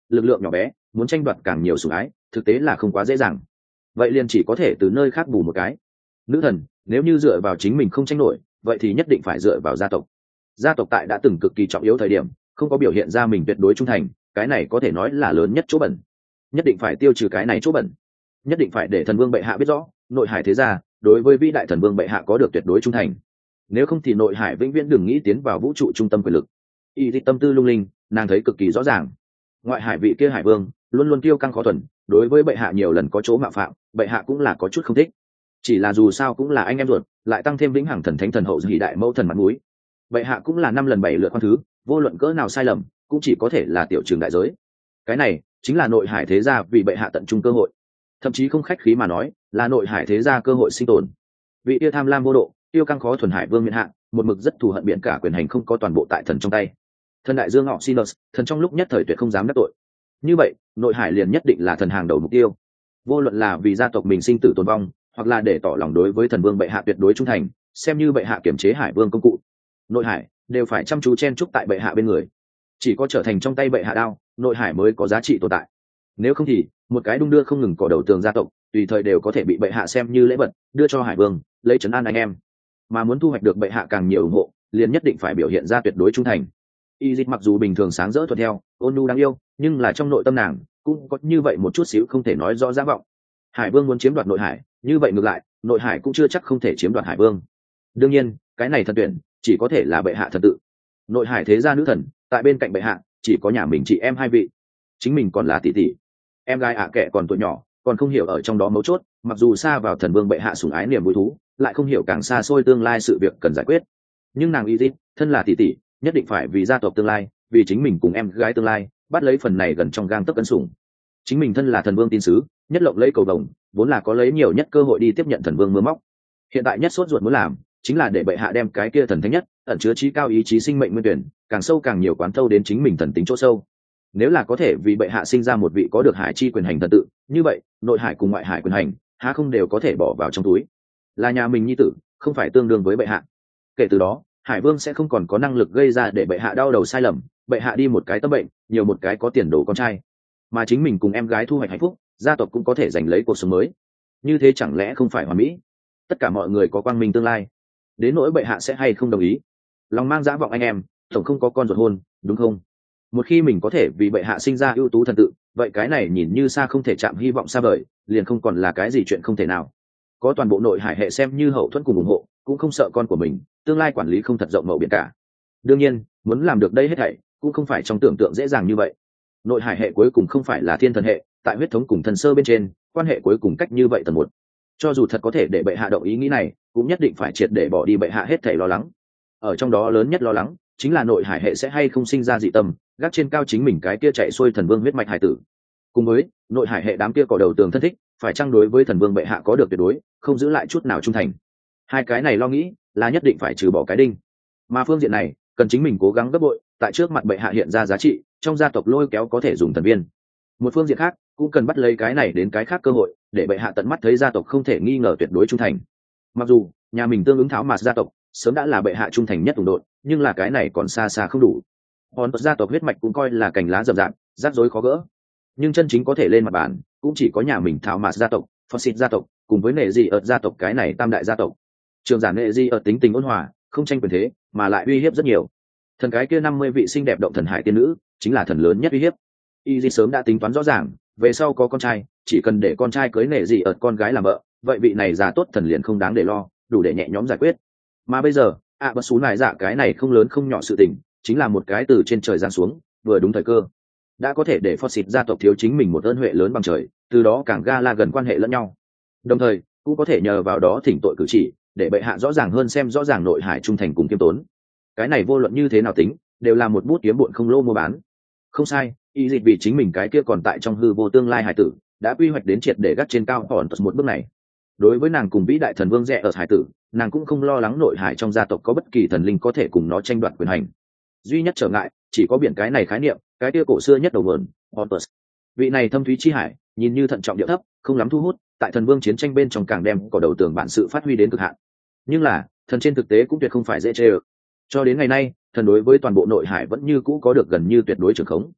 lực lượng nhỏ bé, muốn tranh đoạt càng nhiều sủng ái thực tế là không quá dễ dàng. Vậy liền chỉ có thể từ nơi khác bù một cái. Nữ thần nếu như dựa vào chính mình không tranh nổi, vậy thì nhất định phải dựa vào gia tộc. Gia tộc tại đã từng cực kỳ trọng yếu thời điểm không có biểu hiện ra mình tuyệt đối trung thành, cái này có thể nói là lớn nhất chỗ bẩn. Nhất định phải tiêu trừ cái này chỗ bẩn, nhất định phải để thần vương bệ hạ biết rõ nội hải thế gia đối với vĩ đại thần vương bệ hạ có được tuyệt đối trung thành. Nếu không thì nội hải vĩnh viễn đừng nghĩ tiến vào vũ trụ trung tâm quyền lực. Y dịch tâm tư lung linh, nàng thấy cực kỳ rõ ràng. Ngoại hải vị kia hải vương luôn luôn kiêu căng khó thuần, đối với bệ hạ nhiều lần có chỗ mạo phạm, bệ hạ cũng là có chút không thích. Chỉ là dù sao cũng là anh em ruột, lại tăng thêm vĩnh hằng thần thánh thần hậu dị đại mẫu thần mặt mũi, bệ hạ cũng là 5 lần 7 lượt khoan thứ, vô luận cỡ nào sai lầm cũng chỉ có thể là tiểu trường đại giới. Cái này chính là nội hải thế gia vì bệ hạ tận trung cơ hội, thậm chí không khách khí mà nói là nội hải thế gia cơ hội sinh tồn. Vị yêu tham lam vô độ, tiêu căng khó thuần hải vương miện hạ, một mực rất thù hận biển cả quyền hành không có toàn bộ tại thần trong tay. Thần đại dương Oxylus, thần trong lúc nhất thời tuyệt không dám đắc tội. Như vậy nội hải liền nhất định là thần hàng đầu mục tiêu, vô luận là vì gia tộc mình sinh tử tồn vong, hoặc là để tỏ lòng đối với thần vương bệ hạ tuyệt đối trung thành, xem như bệ hạ kiểm chế hải vương công cụ. Nội hải đều phải chăm chú chen chúc tại bệ hạ bên người, chỉ có trở thành trong tay bệ hạ đao, nội hải mới có giá trị tồn tại. Nếu không thì một cái đung đưa không ngừng cỏ đầu tường gia tộc tùy thời đều có thể bị bệ hạ xem như lễ vật đưa cho hải vương lấy trấn an anh em. Mà muốn thu hoạch được bệ hạ càng nhiều ủng hộ, liền nhất định phải biểu hiện ra tuyệt đối trung thành. Y dịch mặc dù bình thường sáng rỡ thuận theo, ôn nhu đáng yêu, nhưng là trong nội tâm nàng cũng có như vậy một chút xíu không thể nói rõ dã vọng. Hải vương muốn chiếm đoạt nội hải, như vậy ngược lại nội hải cũng chưa chắc không thể chiếm đoạt hải vương. Đương nhiên cái này thần tuyển chỉ có thể là bệ hạ thần tự. Nội hải thế gia nữ thần tại bên cạnh bệ hạ chỉ có nhà mình chị em 2 vị, chính mình còn là tỷ tỷ. Em gái ạ kệ còn tuổi nhỏ, còn không hiểu ở trong đó mấu chốt, mặc dù xa vào thần vương bệ hạ sủng ái niềm vui thú, lại không hiểu càng xa xôi tương lai sự việc cần giải quyết. Nhưng nàng y thân là tỷ tỷ, nhất định phải vì gia tộc tương lai, vì chính mình cùng em gái tương lai, bắt lấy phần này gần trong gang tấc cân sủng. Chính mình thân là thần vương tín sứ, nhất lộng lấy cầu đồng, vốn là có lấy nhiều nhất cơ hội đi tiếp nhận thần vương mưa móc. Hiện tại nhất sốt ruột muốn làm chính là để bệ hạ đem cái kia thần thánh nhất ẩn chứa trí cao ý chí sinh mệnh nguyên tuyển càng sâu càng nhiều quán thâu đến chính mình thần tính chỗ sâu. Nếu là có thể vì bệ hạ sinh ra một vị có được hải chi quyền hành thần tự, như vậy nội hải cùng ngoại hải quyền hành há không đều có thể bỏ vào trong túi, là nhà mình nhi tử, không phải tương đương với bệ hạ. Kể từ đó hải vương sẽ không còn có năng lực gây ra để bệ hạ đau đầu sai lầm, bệ hạ đi một cái tâm bệnh, nhiều một cái có tiền đồ con trai, mà chính mình cùng em gái thu hoạch hạnh phúc, gia tộc cũng có thể giành lấy cuộc sống mới. Như thế chẳng lẽ không phải hoàn mỹ? Tất cả mọi người có quang minh tương lai, đến nỗi bệ hạ sẽ hay không đồng ý, lòng mang dã vọng anh em tổng không có con ruột hôn, đúng không? Một khi mình có thể vì bệ hạ sinh ra ưu tú thần tự, vậy cái này nhìn như xa không thể chạm hy vọng xa vời, liền không còn là cái gì chuyện không thể nào. Có toàn bộ nội hải hệ xem như hậu thuẫn cùng ủng hộ, cũng không sợ con của mình tương lai quản lý không thật rộng mậu biển cả. Đương nhiên muốn làm được đây hết thảy cũng không phải trong tưởng tượng dễ dàng như vậy. Nội hải hệ cuối cùng không phải là thiên thần hệ, tại huyết thống cùng thần sơ bên trên, quan hệ cuối cùng cách như vậy tầng một. Cho dù thật có thể để bệ hạ động ý nghĩ này, cũng nhất định phải triệt để bỏ đi bệ hạ hết thảy lo lắng. Ở trong đó lớn nhất lo lắng chính là nội hải hệ sẽ hay không sinh ra dị tâm, gác trên cao chính mình cái kia chạy xuôi thần vương huyết mạch hải tử. Cùng với nội hải hệ đám kia cỏ đầu tường thân thích, phải chăng đối với thần vương bệ hạ có được tuyệt đối, không giữ lại chút nào trung thành. Hai cái này lo nghĩ là nhất định phải trừ bỏ cái đinh. Mà phương diện này cần chính mình cố gắng gấp bội, tại trước mặt bệ hạ hiện ra giá trị, trong gia tộc lôi kéo có thể dùng thần viên. Một phương diện khác cũng cần bắt lấy cái này đến cái khác cơ hội, để bệ hạ tận mắt thấy gia tộc không thể nghi ngờ tuyệt đối trung thành. Mặc dù nhà mình tương ứng tháo mạt gia tộc sớm đã là bệ hạ trung thành nhất tùng đội, nhưng là cái này còn xa xa không đủ. Còn gia tộc huyết mạch cũng coi là cành lá rậm rạp, rắc rối khó gỡ, nhưng chân chính có thể lên mặt bàn cũng chỉ có nhà mình tháo mạt gia tộc, phật xịt gia tộc cùng với nệ dị ợt gia tộc, cái này tam đại gia tộc. Trường giả nệ dị ợt tính tình ôn hòa, không tranh quyền thế, mà lại uy hiếp rất nhiều. Thần cái kia 50 vị xinh đẹp động thần hải tiên nữ chính là thần lớn nhất uy hiếp. Y sớm đã tính toán rõ ràng, về sau có con trai, chỉ cần để con trai cưới nệ dị ợt con gái làm vợ, vậy vị này già tốt thần liền không đáng để lo, đủ để nhẹ nhõm giải quyết. Mà bây giờ bất xú nại dạ cái này không lớn không nhỏ sự tình, chính là một cái từ trên trời giáng xuống, vừa đúng thời cơ, đã có thể để phật xịt gia tộc thiếu chính mình một ơn huệ lớn bằng trời, từ đó càng ga la gần quan hệ lẫn nhau. Đồng thời cũng có thể nhờ vào đó thỉnh tội cử chỉ, để bệ hạ rõ ràng hơn xem rõ ràng nội hải trung thành cùng kiêm tốn. Cái này vô luận như thế nào tính, đều là một bút kiếm bụn không lô mua bán. Không sai, y dịch vì chính mình cái kia còn tại trong hư vô tương lai hải tử, đã quy hoạch đến triệt để gác trên cao hòn một bước này. Đối với nàng cùng vĩ đại thần vương rẻ ở hải tử, nàng cũng không lo lắng nội hải trong gia tộc có bất kỳ thần linh có thể cùng nó tranh đoạt quyền hành. Duy nhất trở ngại chỉ có biển cái này khái niệm, cái kia cổ xưa nhất đầu nguồn Hortus. Vị này thâm thúy chi hải, nhìn như thận trọng điệu thấp, không lắm thu hút, tại thần vương chiến tranh bên trong càng đem cỏ đầu tường bản sự phát huy đến cực hạn. Nhưng là thần trên thực tế cũng tuyệt không phải dễ chơi. Cho đến ngày nay thần đối với toàn bộ nội hải vẫn như cũ có được gần như tuyệt đối trường khống.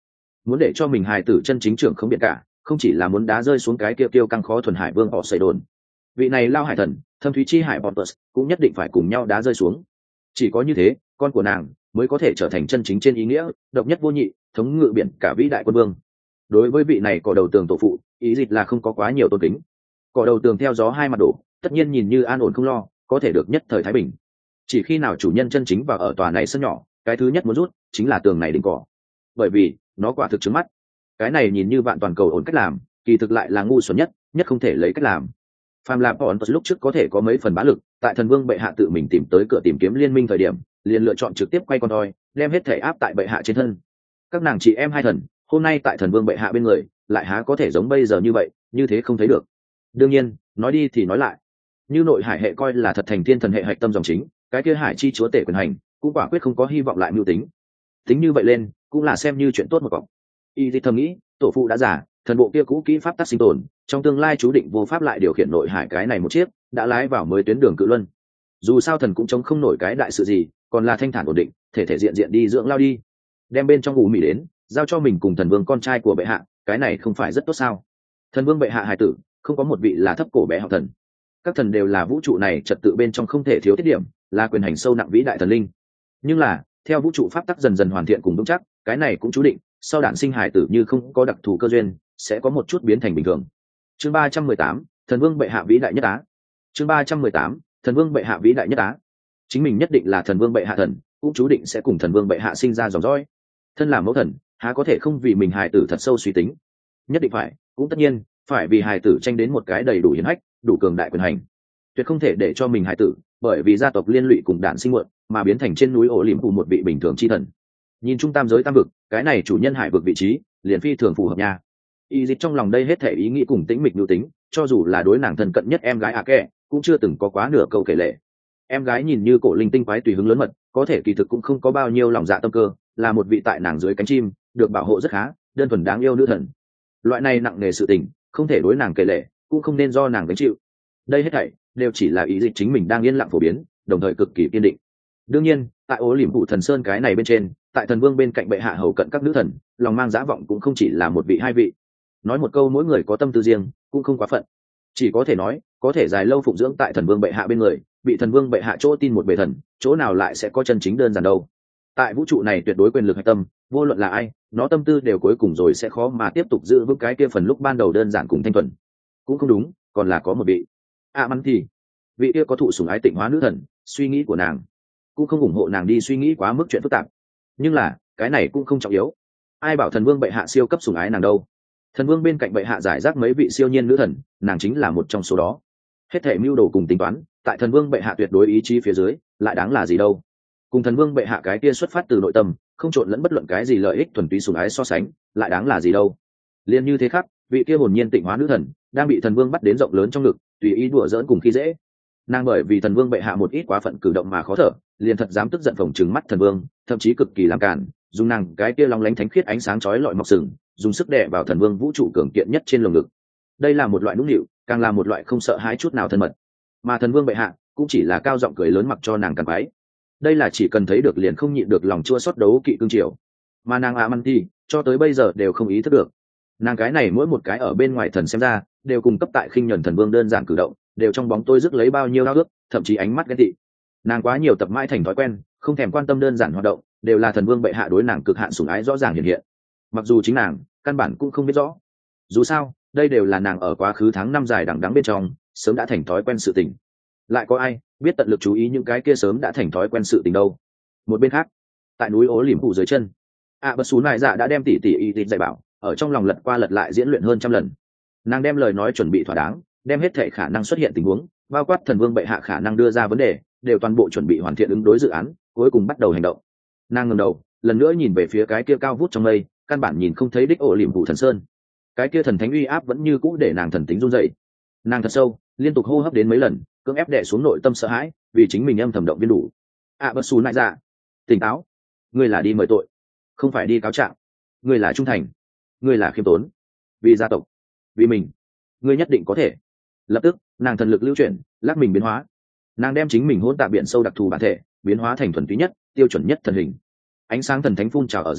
muốn để cho mình hài tử chân chính trưởng không biệt cả, không chỉ là muốn đá rơi xuống cái kia tiêu căng khó thuần hải vương họ xây đồn, vị này lao hải thần thâm thúy chi hải Pontus cũng nhất định phải cùng nhau đá rơi xuống. Chỉ có như thế con của nàng mới có thể trở thành chân chính trên ý nghĩa độc nhất vô nhị, thống ngự biển cả vĩ đại quân vương. Đối với vị này cỏ đầu tường tổ phụ, ý dịch là không có quá nhiều tôn kính. Cỏ đầu tường theo gió hai mặt đổ, tất nhiên nhìn như an ổn không lo, có thể được nhất thời thái bình. Chỉ khi nào chủ nhân chân chính vào ở tòa này sân nhỏ, cái thứ nhất muốn rút chính là tường này đỉnh cỏ, bởi vì nó quả thực trứng mắt. Cái này nhìn như vạn toàn cầu ổn cách làm, kỳ thực lại là ngu xuẩn nhất không thể lấy cách làm. Phàm là bọn lúc trước có thể có mấy phần bá lực, tại thần vương bệ hạ tự mình tìm tới cửa tìm kiếm liên minh thời điểm, liền lựa chọn trực tiếp quay con thoi, đem hết thể áp tại bệ hạ trên thân. Các nàng chị em hai thần, hôm nay tại thần vương bệ hạ bên người, lại há có thể giống bây giờ như vậy, như thế không thấy được. Đương nhiên, nói đi thì nói lại, như nội hải hệ coi là thật thành thiên thần hệ hạch tâm dòng chính, cái kia hải chi chúa tể quyền hành, cũng quả quyết không có hy vọng lại mưu tính. Tính như vậy lên, cũng là xem như chuyện tốt một cọc. Y thì thầm nghĩ, tổ phụ đã già, thần bộ kia cũ kỹ pháp tắc sinh tồn, trong tương lai chú định vô pháp lại điều khiển nội hải cái này một chiếc đã lái vào mới tuyến đường cự luân. Dù sao thần cũng chống không nổi cái đại sự gì, còn là thanh thản ổn định, thể diện diện đi dưỡng lao đi, đem bên trong ngủ mì đến giao cho mình cùng thần vương con trai của bệ hạ, cái này không phải rất tốt sao? Thần vương bệ hạ hài tử không có một vị là thấp cổ bé học thần, các thần đều là vũ trụ này trật tự bên trong không thể thiếu tiết điểm, là quyền hành sâu nặng vĩ đại thần linh. Nhưng là theo vũ trụ pháp tắc dần dần hoàn thiện cùng vững chắc, cái này cũng chú định sau đản sinh hài tử như không có đặc thù cơ duyên, sẽ có một chút biến thành bình thường. Chương 318, thần vương bệ hạ vĩ đại nhất á. Chương 318, thần vương bệ hạ vĩ đại nhất á. Chính mình nhất định là thần vương bệ hạ thần, cũng chú định sẽ cùng thần vương bệ hạ sinh ra dòng dõi. Thân là mẫu thần, há có thể không vì mình hài tử thật sâu suy tính, nhất định phải, cũng tất nhiên phải vì hài tử tranh đến một cái đầy đủ hiển hách, đủ cường đại quyền hành. Tuyệt không thể để cho mình hài tử bởi vì gia tộc liên lụy cùng đản sinh muộn mà biến thành trên núi ổ liềm phù một vị bình thường chi thần. Nhìn trung tam giới tam vực, cái này chủ nhân hải vực vị trí liền phi thường phù hợp nha. Y dịch trong lòng đây hết thể ý nghĩ cùng tĩnh mịch nhu tính, cho dù là đối nàng thân cận nhất em gái A Kệ, cũng chưa từng có quá nửa câu kể lệ. Em gái nhìn như cổ linh tinh quái tùy hứng lớn mật, có thể kỳ thực cũng không có bao nhiêu lòng dạ tâm cơ, là một vị tại nàng dưới cánh chim được bảo hộ rất khá, đơn thuần đáng yêu nữ thần. Loại này nặng nề sự tình, không thể đối nàng kể lệ, cũng không nên do nàng gánh chịu. Đây hết thảy đều chỉ là ý dịch chính mình đang yên lặng phổ biến, đồng thời cực kỳ kiên định. Đương nhiên, tại ố liềm phụ thần sơn cái này bên trên, tại thần vương bên cạnh bệ hạ hầu cận các nữ thần, lòng mang dã vọng cũng không chỉ là một vị hai vị. Nói một câu mỗi người có tâm tư riêng, cũng không quá phận. Chỉ có thể nói, có thể dài lâu phụng dưỡng tại thần vương bệ hạ bên người, bị thần vương bệ hạ chỗ tin một bề thần, chỗ nào lại sẽ có chân chính đơn giản đâu. Tại vũ trụ này tuyệt đối quyền lực hạch tâm, vô luận là ai, nó tâm tư đều cuối cùng rồi sẽ khó mà tiếp tục giữ vững cái kia phần lúc ban đầu đơn giản cùng thanh thuần. Cũng không đúng, còn là có một vị mắn thì vị kia có thụ sủng ái tịnh hóa nữ thần, suy nghĩ của nàng cũng không ủng hộ nàng đi suy nghĩ quá mức chuyện phức tạp. Nhưng là cái này cũng không trọng yếu, ai bảo thần vương bệ hạ siêu cấp sủng ái nàng đâu. Thần vương bên cạnh bệ hạ giải rác mấy vị siêu nhiên nữ thần, nàng chính là một trong số đó. Hết thể mưu đồ cùng tính toán tại thần vương bệ hạ tuyệt đối ý chí phía dưới, lại đáng là gì đâu. Cùng thần vương bệ hạ cái kia xuất phát từ nội tâm, không trộn lẫn bất luận cái gì lợi ích thuần túy sủng ái so sánh, lại đáng là gì đâu. Liên như thế khác, vị kia hồn nhiên tịnh hóa nữ thần đang bị thần vương bắt đến rộng lớn trong ngực, tùy ý đùa giỡn cùng khi dễ. Nàng bởi vì thần vương bệ hạ một ít quá phận cử động mà khó thở, liền thật dám tức giận phồng trừng mắt thần vương, thậm chí cực kỳ làm cản, dùng nàng cái kia long lánh thánh khiết ánh sáng chói lọi mọc sừng, dùng sức đè vào thần vương vũ trụ cường kiện nhất trên lồng ngực. Đây là một loại nũng nịu, càng là một loại không sợ hãi chút nào thân mật. Mà thần vương bệ hạ cũng chỉ là cao giọng cười lớn mặc cho nàng cằn bái. Đây là chỉ cần thấy được liền không nhịn được lòng chua xót đấu kỵ cương triều. Mà nàng Amanti cho tới bây giờ đều không ý thức được, nàng cái này mỗi một cái ở bên ngoài thần xem ra đều cùng cấp tại khinh nhẫn thần vương đơn giản cử động, đều trong bóng tôi rước lấy bao nhiêu ao ước, thậm chí ánh mắt ghen tị. Nàng quá nhiều tập mãi thành thói quen, không thèm quan tâm đơn giản hoạt động, đều là thần vương bệ hạ đối nàng cực hạn sủng ái rõ ràng hiện hiện. Mặc dù chính nàng căn bản cũng không biết rõ, dù sao đây đều là nàng ở quá khứ tháng năm dài đằng đẵng bên trong sớm đã thành thói quen sự tình. Lại có ai biết tận lực chú ý những cái kia sớm đã thành thói quen sự tình đâu. Một bên khác, tại núi ố liềm phủ dưới chân, bất xú nại dạ đã đem tỉ y tịt dạy bảo, ở trong lòng lật qua lật lại diễn luyện hơn trăm lần. Nàng đem lời nói chuẩn bị thỏa đáng, đem hết thể khả năng xuất hiện tình huống, bao quát thần vương bệ hạ khả năng đưa ra vấn đề, đều toàn bộ chuẩn bị hoàn thiện ứng đối dự án, cuối cùng bắt đầu hành động. Nàng ngẩng đầu lần nữa nhìn về phía cái kia cao vút trong mây, căn bản nhìn không thấy đích ổ liềm phủ thần sơn. Cái kia thần thánh uy áp vẫn như cũ để nàng thần tính run dậy. Nàng thật sâu liên tục hô hấp đến mấy lần, cưỡng ép đè xuống nội tâm sợ hãi, vì chính mình âm thầm động viên đủ. Bất xú nại dạ, tỉnh táo, ngươi là đi mời tội, không phải đi cáo trạng. Ngươi là trung thành, ngươi là khiêm tốn, vì gia tộc, vì mình, ngươi nhất định có thể. Lập tức nàng thần lực lưu chuyển, lắc mình biến hóa. Nàng đem chính mình hỗn tạp biển sâu đặc thù bản thể biến hóa thành thuần túy nhất, tiêu chuẩn nhất thần hình. Ánh sáng thần thánh phun trào ở giữa,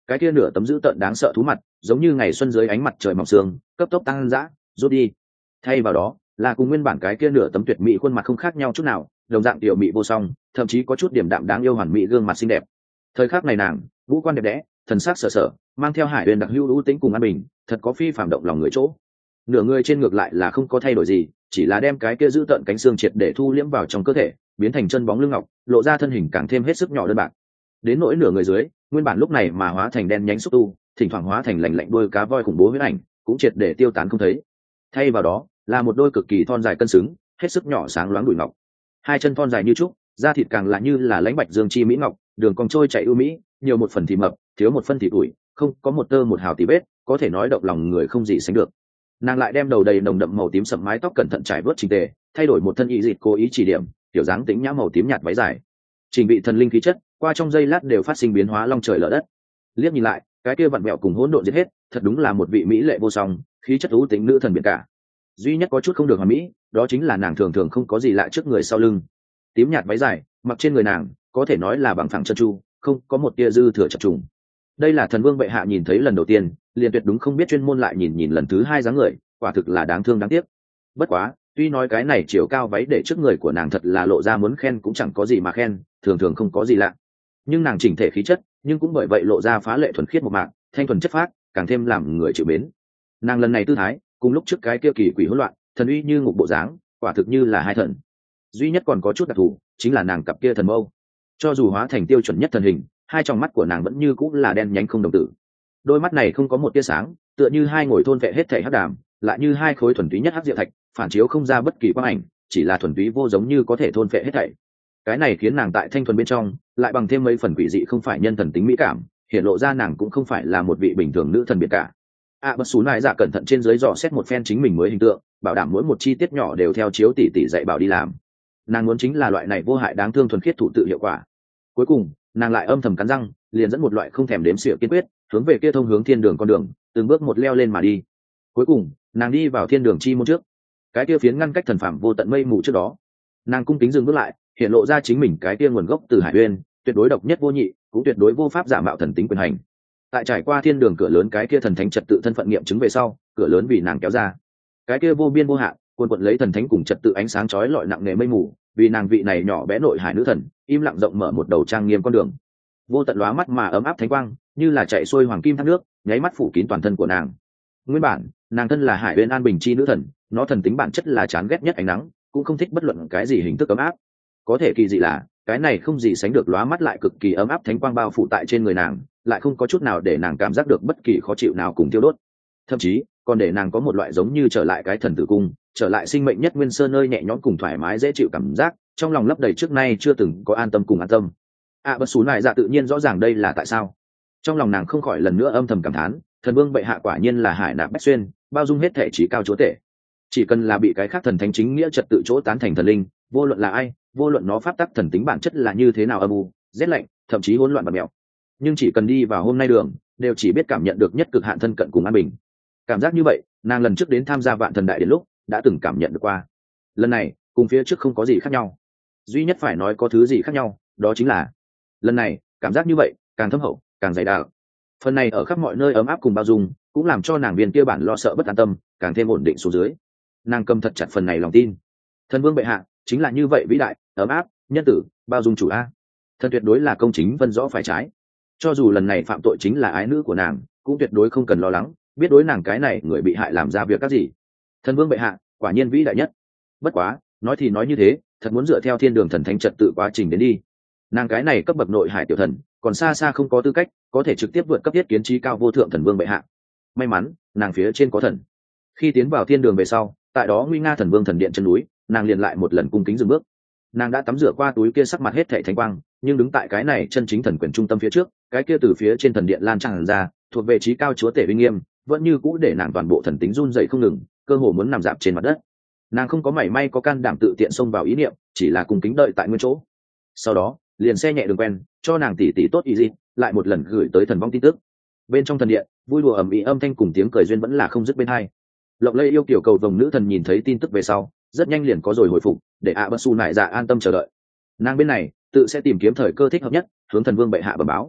cái kia nửa tấm dữ tợn đáng sợ thú mặt giống như ngày xuân dưới ánh mặt trời mọc sương cấp tốc tăng dã rút đi, thay vào đó là cùng nguyên bản cái kia nửa tấm tuyệt mỹ khuôn mặt không khác nhau chút nào, đồng dạng tiểu mỹ vô song, thậm chí có chút điểm đạm đáng yêu hoàn mỹ gương mặt xinh đẹp. Thời khắc này nàng vũ quan đẹp đẽ, thần sắc sở sở, mang theo hải huyền đặc hữu ưu tĩnh cùng an bình, thật có phi phàm động lòng người chỗ. Nửa người trên ngược lại là không có thay đổi gì, chỉ là đem cái kia giữ tận cánh xương triệt để thu liễm vào trong cơ thể, biến thành chân bóng lưng ngọc, lộ ra thân hình càng thêm hết sức nhỏ đơn bạc. Đến nỗi nửa người dưới, nguyên bản lúc này mà hóa thành đen nhánh xúc tu, thỉnh thoảng hóa thành lạnh lạnh đuôi cá voi khủng bố huyết ảnh, cũng triệt để tiêu tán không thấy. Thay vào đó là một đôi cực kỳ thon dài cân xứng, hết sức nhỏ sáng loáng đùi ngọc. Hai chân thon dài như trúc, da thịt càng là như là lãnh bạch dương chi mỹ ngọc, đường cong trôi chảy ưu mỹ, nhiều một phần thì mập, thiếu một phân thì ủi, không có một tơ một hào tí vết, có thể nói động lòng người không gì sánh được. Nàng lại đem đầu đầy nồng đậm màu tím sậm mái tóc cẩn thận trải vớt chỉnh tề, thay đổi một thân y dịt cố ý chỉ điểm, kiểu dáng tính nhã màu tím nhạt váy dài, trình bị thần linh khí chất, qua trong giây lát đều phát sinh biến hóa long trời lở đất. Liếc nhìn lại, cái kia vặn vẹo cùng hỗn độn giết hết, thật đúng là một vị mỹ lệ vô song, khí chất ưu tính nữ thần biển cả. Duy nhất có chút không được hoàn mỹ, đó chính là nàng thường thường không có gì lạ trước người sau lưng. Tím nhạt váy dài mặc trên người nàng, có thể nói là bằng phẳng chân chu, không có một tia dư thừa chập trùng. Đây là thần vương bệ hạ nhìn thấy lần đầu tiên, liền tuyệt đúng không biết chuyên môn lại nhìn lần thứ hai dáng người, quả thực là đáng thương đáng tiếc. Bất quá, tuy nói cái này chiều cao váy để trước người của nàng thật là lộ ra muốn khen cũng chẳng có gì mà khen, thường thường không có gì lạ. Nhưng nàng chỉnh thể khí chất, nhưng cũng bởi vậy lộ ra phá lệ thuần khiết một mạc, thanh thuần chất phác, càng thêm làm người chịu mến. Nàng lần này tư thái, cùng lúc trước cái kia kỳ quỷ hỗn loạn, thần uy như ngục bộ dáng, quả thực như là hai thần. Duy nhất còn có chút đặc thù, chính là nàng cặp kia thần mâu. Cho dù hóa thành tiêu chuẩn nhất thần hình, hai tròng mắt của nàng vẫn như cũng là đen nhánh không đồng tử. Đôi mắt này không có một tia sáng, tựa như hai ngồi thôn vệ hết thảy hắc đàm, lại như hai khối thuần túy nhất hắc diệu thạch, phản chiếu không ra bất kỳ quang ảnh, chỉ là thuần túy vô giống như có thể thôn vệ hết thảy. Cái này khiến nàng tại thanh thuần bên trong, lại bằng thêm mấy phần quỷ dị không phải nhân thần tính mỹ cảm, hiện lộ ra nàng cũng không phải là một vị bình thường nữ thần biệt cả. Bất xú nại dạ cẩn thận trên dưới dò xét một phen chính mình mới hình tượng, bảo đảm mỗi một chi tiết nhỏ đều theo chiếu tỉ tỉ dạy bảo đi làm. Nàng muốn chính là loại này vô hại đáng thương thuần khiết thủ tự hiệu quả. Cuối cùng nàng lại âm thầm cắn răng, liền dẫn một loại không thèm đếm xỉa kiên quyết, hướng về kia thông hướng thiên đường con đường, từng bước một leo lên mà đi. Cuối cùng nàng đi vào thiên đường chi môn trước, cái kia phiến ngăn cách thần phàm vô tận mây mù trước đó, nàng cung kính dừng bước lại, hiện lộ ra chính mình cái kia nguồn gốc từ hải uyên, tuyệt đối độc nhất vô nhị, cũng tuyệt đối vô pháp giả mạo thần tính quyền hành. Tại trải qua thiên đường cửa lớn cái kia thần thánh trật tự thân phận nghiệm chứng về sau, cửa lớn vì nàng kéo ra, cái kia vô biên vô hạn cuồn cuộn lấy thần thánh cùng trật tự ánh sáng chói lọi nặng nề mây mù, vì nàng vị này nhỏ bé nội hải nữ thần im lặng rộng mở một đầu trang nghiêm con đường, vô tận lóa mắt mà ấm áp thánh quang, như là chạy xuôi hoàng kim thác nước, nháy mắt phủ kín toàn thân của nàng. Nguyên bản nàng thân là hải uyên an bình chi nữ thần, nó thần tính bản chất là chán ghét nhất ánh nắng, cũng không thích bất luận cái gì hình thức ấm áp. Có thể kỳ dị là cái này không gì sánh được lóa mắt lại cực kỳ ấm áp thánh quang bao phủ tại trên người nàng, lại không có chút nào để nàng cảm giác được bất kỳ khó chịu nào cùng tiêu đốt, thậm chí còn để nàng có một loại giống như trở lại cái thần tử cung, trở lại sinh mệnh nhất nguyên sơ nơi nhẹ nhõm cùng thoải mái dễ chịu cảm giác, trong lòng lấp đầy trước nay chưa từng có an tâm cùng an tâm. Bất xú nại dạ tự nhiên rõ ràng đây là tại sao. Trong lòng nàng không khỏi lần nữa âm thầm cảm thán, thần vương bệ hạ quả nhiên là hải nạp bách xuyên, bao dung hết thể trí cao chúa tể. Chỉ cần là bị cái khác thần thánh chính nghĩa trật tự chỗ tán thành thần linh, vô luận là ai, vô luận nó pháp tắc thần tính bản chất là như thế nào âm u, rét lạnh, thậm chí hỗn loạn bạt mèo, nhưng chỉ cần đi vào hôm nay đường, đều chỉ biết cảm nhận được nhất cực hạn thân cận cùng an bình. Cảm giác như vậy, nàng lần trước đến tham gia vạn thần đại điện lúc đã từng cảm nhận được qua. Lần này cùng phía trước không có gì khác nhau, duy nhất phải nói có thứ gì khác nhau, đó chính là lần này cảm giác như vậy càng thâm hậu, càng dày đặc. Phần này ở khắp mọi nơi ấm áp cùng bao dung, cũng làm cho nàng viên kia bản lo sợ bất an tâm càng thêm ổn định xuống dưới. Nàng cầm thật chặt phần này lòng tin, thần vương bệ hạ chính là như vậy vĩ đại, ấm áp, nhân tử, bao dung chủ a. Thần tuyệt đối là công chính phân rõ phải trái, cho dù lần này phạm tội chính là ái nữ của nàng, cũng tuyệt đối không cần lo lắng, biết đối nàng cái này người bị hại làm ra việc các gì. Thần vương bệ hạ quả nhiên vĩ đại nhất. Bất quá nói thì nói như thế, thật muốn dựa theo thiên đường thần thánh trật tự quá trình đến đi, nàng cái này cấp bậc nội hải tiểu thần còn xa xa không có tư cách có thể trực tiếp vượt cấp thiết kiến trí cao vô thượng thần vương bệ hạ. May mắn nàng phía trên có thần. Khi tiến vào thiên đường về sau, tại đó nguy nga thần vương thần điện chân núi, nàng liền lại một lần cung kính dừng bước. Nàng đã tắm rửa qua túi kia sắc mặt hết thảy thánh quang, nhưng đứng tại cái này chân chính thần quyền trung tâm phía trước, cái kia từ phía trên thần điện lan tràn ra thuộc về trí cao chúa tể uy nghiêm, vẫn như cũ để nàng toàn bộ thần tính run dậy không ngừng, cơ hồ muốn nằm dạp trên mặt đất. Nàng không có mảy may có can đảm tự tiện xông vào ý niệm, chỉ là cung kính đợi tại nguyên chỗ. Sau đó liền xe nhẹ đường quen cho nàng tỉ tỉ tốt ý gì, lại một lần gửi tới thần vong tin tức. Bên trong thần điện vui đùa ầm ĩ âm thanh cùng tiếng cười duyên vẫn là không dứt bên hai. Lộng lẫy yêu kiểu cầu vồng nữ thần nhìn thấy tin tức về sau, rất nhanh liền có rồi hồi phục, để bất xú nại dạ an tâm chờ đợi. Nàng bên này tự sẽ tìm kiếm thời cơ thích hợp nhất, hướng thần vương bệ hạ bẩm báo.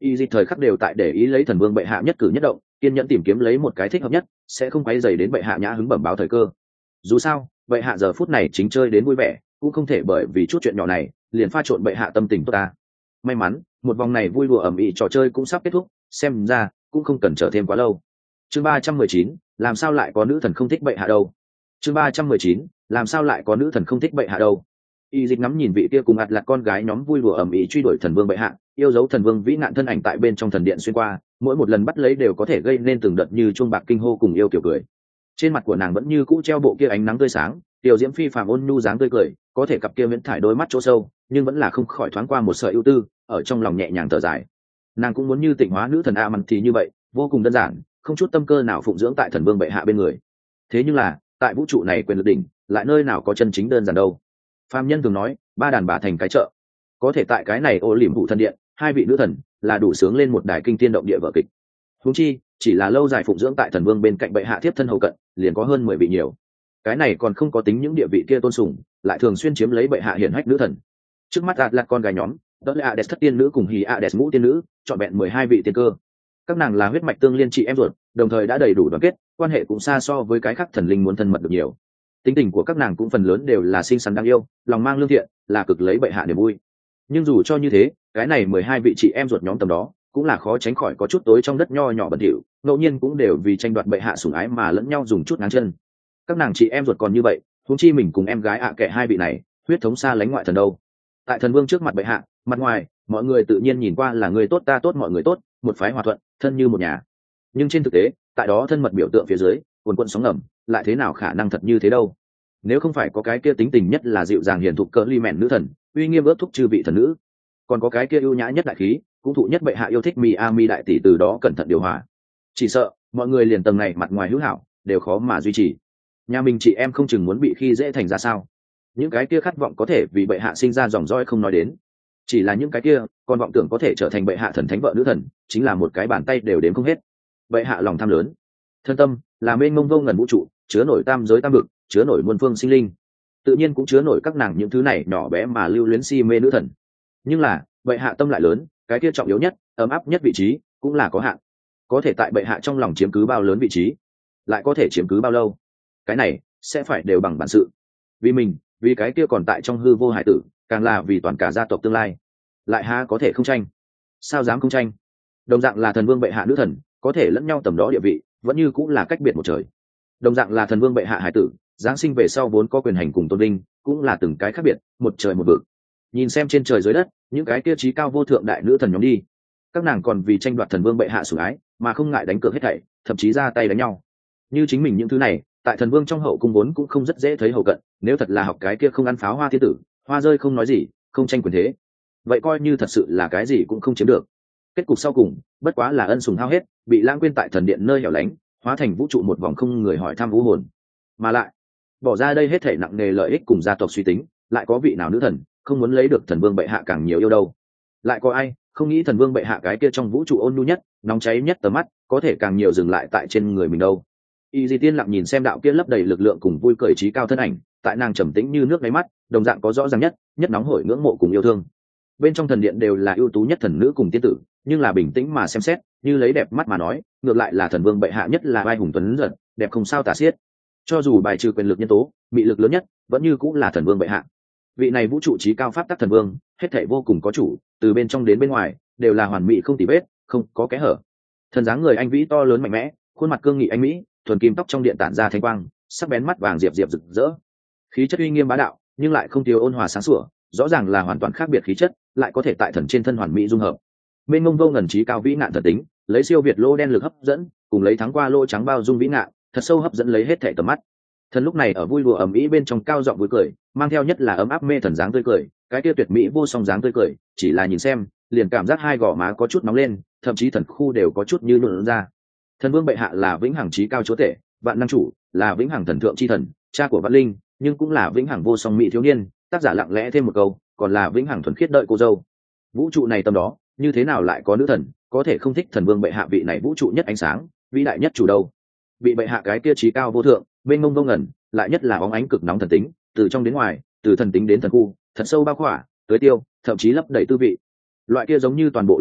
y dịch thời khắc đều tại để ý lấy thần vương bệ hạ nhất cử nhất động, kiên nhẫn tìm kiếm lấy một cái thích hợp nhất, sẽ không quấy dày đến bệ hạ nhã hứng bẩm báo thời cơ. Dù sao bệ hạ giờ phút này chính chơi đến vui vẻ, cũng không thể bởi vì chút chuyện nhỏ này liền pha trộn bệ hạ tâm tình tốt ta. May mắn một vòng này vui đùa ầm ĩ trò chơi cũng sắp kết thúc, xem ra cũng không cần chờ thêm quá lâu. Chương 319, làm sao lại có nữ thần không thích bệ hạ đâu. Chương 319, làm sao lại có nữ thần không thích bệ hạ đâu. Y dịch ngắm nhìn vị kia cùng ạt lạc con gái nhóm vui đùa ầm ĩ truy đuổi thần vương bệ hạ, yêu dấu thần vương vĩ nạn thân ảnh tại bên trong thần điện xuyên qua, mỗi một lần bắt lấy đều có thể gây nên từng đợt như chuông bạc kinh hô cùng yêu kiểu cười. Trên mặt của nàng vẫn như cũ treo bộ kia ánh nắng tươi sáng, tiểu diễm phi phàm ôn nhu dáng tươi cười, có thể cặp kia miễn thải đôi mắt chỗ sâu, nhưng vẫn là không khỏi thoáng qua một sợi ưu tư, ở trong lòng nhẹ nhàng thở dài. Nàng cũng muốn như tịnh hóa nữ thần a mặn thì như vậy, vô cùng đơn giản, không chút tâm cơ nào phụng dưỡng tại thần vương bệ hạ bên người. Thế nhưng là tại vũ trụ này quyền lực đỉnh lại nơi nào có chân chính đơn giản đâu. Phàm nhân thường nói ba đàn bà thành cái chợ, có thể tại cái này ô liềm vụ thần điện hai vị nữ thần là đủ sướng lên một đài kinh thiên động địa vở kịch. Huống chi chỉ là lâu dài phụng dưỡng tại thần vương bên cạnh bệ hạ tiếp thân hầu cận liền có hơn 10 vị nhiều, cái này còn không có tính những địa vị kia tôn sùng lại thường xuyên chiếm lấy bệ hạ hiển hách nữ thần. Trước mắt ạt lạc con gái nhóm đó là Ades thất tiên nữ cùng Hỉ Ades ngũ tiên nữ, chọn vẹn 12 vị tiên cơ. Các nàng là huyết mạch tương liên chị em ruột, đồng thời đã đầy đủ đoàn kết, quan hệ cũng xa so với cái khác thần linh muốn thân mật được nhiều. Tính tình của các nàng cũng phần lớn đều là xinh xắn đáng yêu, lòng mang lương thiện, là cực lấy bệ hạ niềm vui. Nhưng dù cho như thế, cái này 12 vị chị em ruột nhóm tầm đó cũng là khó tránh khỏi có chút tối trong đất nho nhỏ bẩn thỉu, ngẫu nhiên cũng đều vì tranh đoạt bệ hạ sủng ái mà lẫn nhau dùng chút ngáng chân. Các nàng chị em ruột còn như vậy, huống chi mình cùng em gái kệ hai vị này huyết thống xa lánh ngoại thần đâu. Tại thần vương trước mặt bệ hạ, mặt ngoài mọi người tự nhiên nhìn qua là người tốt ta tốt mọi người tốt, một phái hòa thuận, thân như một nhà. Nhưng trên thực tế, tại đó thân mật biểu tượng phía dưới cuồn cuộn sóng ngầm, lại thế nào khả năng thật như thế đâu. Nếu không phải có cái kia tính tình nhất là dịu dàng hiền thục cỡ ly mẹn nữ thần, uy nghiêm ước thúc chư vị thần nữ, còn có cái kia ưu nhã nhất đại khí, cũng thụ nhất bệ hạ yêu thích mi đại tỷ từ đó cẩn thận điều hòa, chỉ sợ mọi người liền tầng này mặt ngoài hữu hảo đều khó mà duy trì. Nhà mình chị em không chừng muốn bị khi dễ thành ra sao. Những cái kia khát vọng có thể vì bệ hạ sinh ra dòng dõi không nói đến, chỉ là những cái kia còn vọng tưởng có thể trở thành bệ hạ thần thánh vợ nữ thần, chính là một cái bàn tay đều đếm không hết. Bệ hạ lòng tham lớn, thân tâm là mênh mông vô ngần vũ trụ, chứa nổi tam giới tam vực, chứa nổi muôn phương sinh linh, tự nhiên cũng chứa nổi các nàng những thứ này nhỏ bé mà lưu luyến si mê nữ thần. Nhưng là bệ hạ tâm lại lớn, cái kia trọng yếu nhất ấm áp nhất vị trí cũng là có hạn, có thể tại bệ hạ trong lòng chiếm cứ bao lớn vị trí, lại có thể chiếm cứ bao lâu, cái này sẽ phải đều bằng bản sự. Vì mình, vì cái kia còn tại trong hư vô hải tử, càng là vì toàn cả gia tộc tương lai, lại há có thể không tranh. Sao dám không tranh. Đồng dạng là thần vương bệ hạ nữ thần, có thể lẫn nhau tầm đó địa vị vẫn như cũng là cách biệt một trời. Đồng dạng là thần vương bệ hạ hải tử, giáng sinh về sau vốn có quyền hành cùng tôn vinh, cũng là từng cái khác biệt, một trời một vực. Nhìn xem trên trời dưới đất những cái kia trí cao vô thượng đại nữ thần nhóm đi, các nàng còn vì tranh đoạt thần vương bệ hạ sủng ái mà không ngại đánh cược hết thảy, thậm chí ra tay đánh nhau. Như chính mình những thứ này tại thần vương trong hậu cung vốn cũng không rất dễ thấy hậu cận, nếu thật là học cái kia không ăn pháo hoa thiên tử, hoa rơi không nói gì, không tranh quyền thế, vậy coi như thật sự là cái gì cũng không chiếm được. Kết cục sau cùng bất quá là ân sủng hao hết, bị lãng quên tại thần điện nơi hẻo lánh, hóa thành vũ trụ một vòng không người hỏi thăm vũ hồn. Mà lại bỏ ra đây hết thể nặng nề lợi ích cùng gia tộc suy tính, lại có vị nào nữ thần không muốn lấy được thần vương bệ hạ càng nhiều yêu đâu. Lại có ai không nghĩ thần vương bệ hạ cái kia trong vũ trụ ôn nhu nhất, nóng cháy nhất tầm mắt có thể càng nhiều dừng lại tại trên người mình đâu. Y Di Tiên lặng nhìn xem đạo kia lấp đầy lực lượng cùng vui cười trí cao thân ảnh, tại nàng trầm tĩnh như nước đáy mắt, đồng dạng có rõ ràng nhất nóng hổi ngưỡng mộ cùng yêu thương. Bên trong thần điện đều là ưu tú nhất thần nữ cùng tiên tử, nhưng là bình tĩnh mà xem xét, như lấy đẹp mắt mà nói, ngược lại là thần vương bệ hạ nhất là vai hùng tuấn giật, đẹp không sao tả xiết. Cho dù bài trừ quyền lực nhân tố, mị lực lớn nhất vẫn như cũng là thần vương bệ hạ. Vị này vũ trụ trí cao pháp tắc thần vương, hết thảy vô cùng có chủ, từ bên trong đến bên ngoài đều là hoàn mỹ không tì vết, không có kẽ hở. Thần dáng người anh vĩ to lớn mạnh mẽ, khuôn mặt cương nghị anh mỹ, thuần kim tóc trong điện tản ra thanh quang, sắc bén mắt vàng diệp diệp rực rỡ, khí chất uy nghiêm bá đạo nhưng lại không thiếu ôn hòa sáng sủa, rõ ràng là hoàn toàn khác biệt khí chất, lại có thể tại thần trên thân hoàn mỹ dung hợp. Mênh mông vô ngần trí cao vĩ nạn thần tính, lấy siêu việt lô đen lực hấp dẫn, cùng lấy thắng qua lô trắng bao dung vĩ nạn, thật sâu hấp dẫn lấy hết thảy tầm mắt. Thần lúc này ở vui đùa ầm ĩ bên trong cao giọng vui cười, mang theo nhất là ấm áp mê thần dáng tươi cười, cái kia tuyệt mỹ vô song dáng tươi cười, chỉ là nhìn xem, liền cảm giác hai gò má có chút nóng lên, thậm chí thần khu đều có chút như luồn ra. Thần vương bệ hạ là vĩnh hằng trí cao chúa tể, vạn năng chủ, là vĩnh hằng thần thượng chi thần, cha của vạn linh, nhưng cũng là vĩnh hằng vô song mỹ thiếu niên. Tác giả lặng lẽ thêm một câu, còn là vĩnh hằng thuần khiết đợi cô dâu. Vũ trụ này tầm đó, như thế nào lại có nữ thần có thể không thích thần vương bệ hạ vị này vũ trụ nhất ánh sáng, vĩ đại nhất chủ đâu. Bị bệ hạ cái kia trí cao vô thượng, bên mông vô ngần, lại nhất là óng ánh cực nóng thần tính, từ trong đến ngoài, từ thần tính đến thần khu, thật sâu bao khỏa, tưới tiêu, thậm chí lấp đầy tư vị. Loại kia giống như toàn bộ linh tính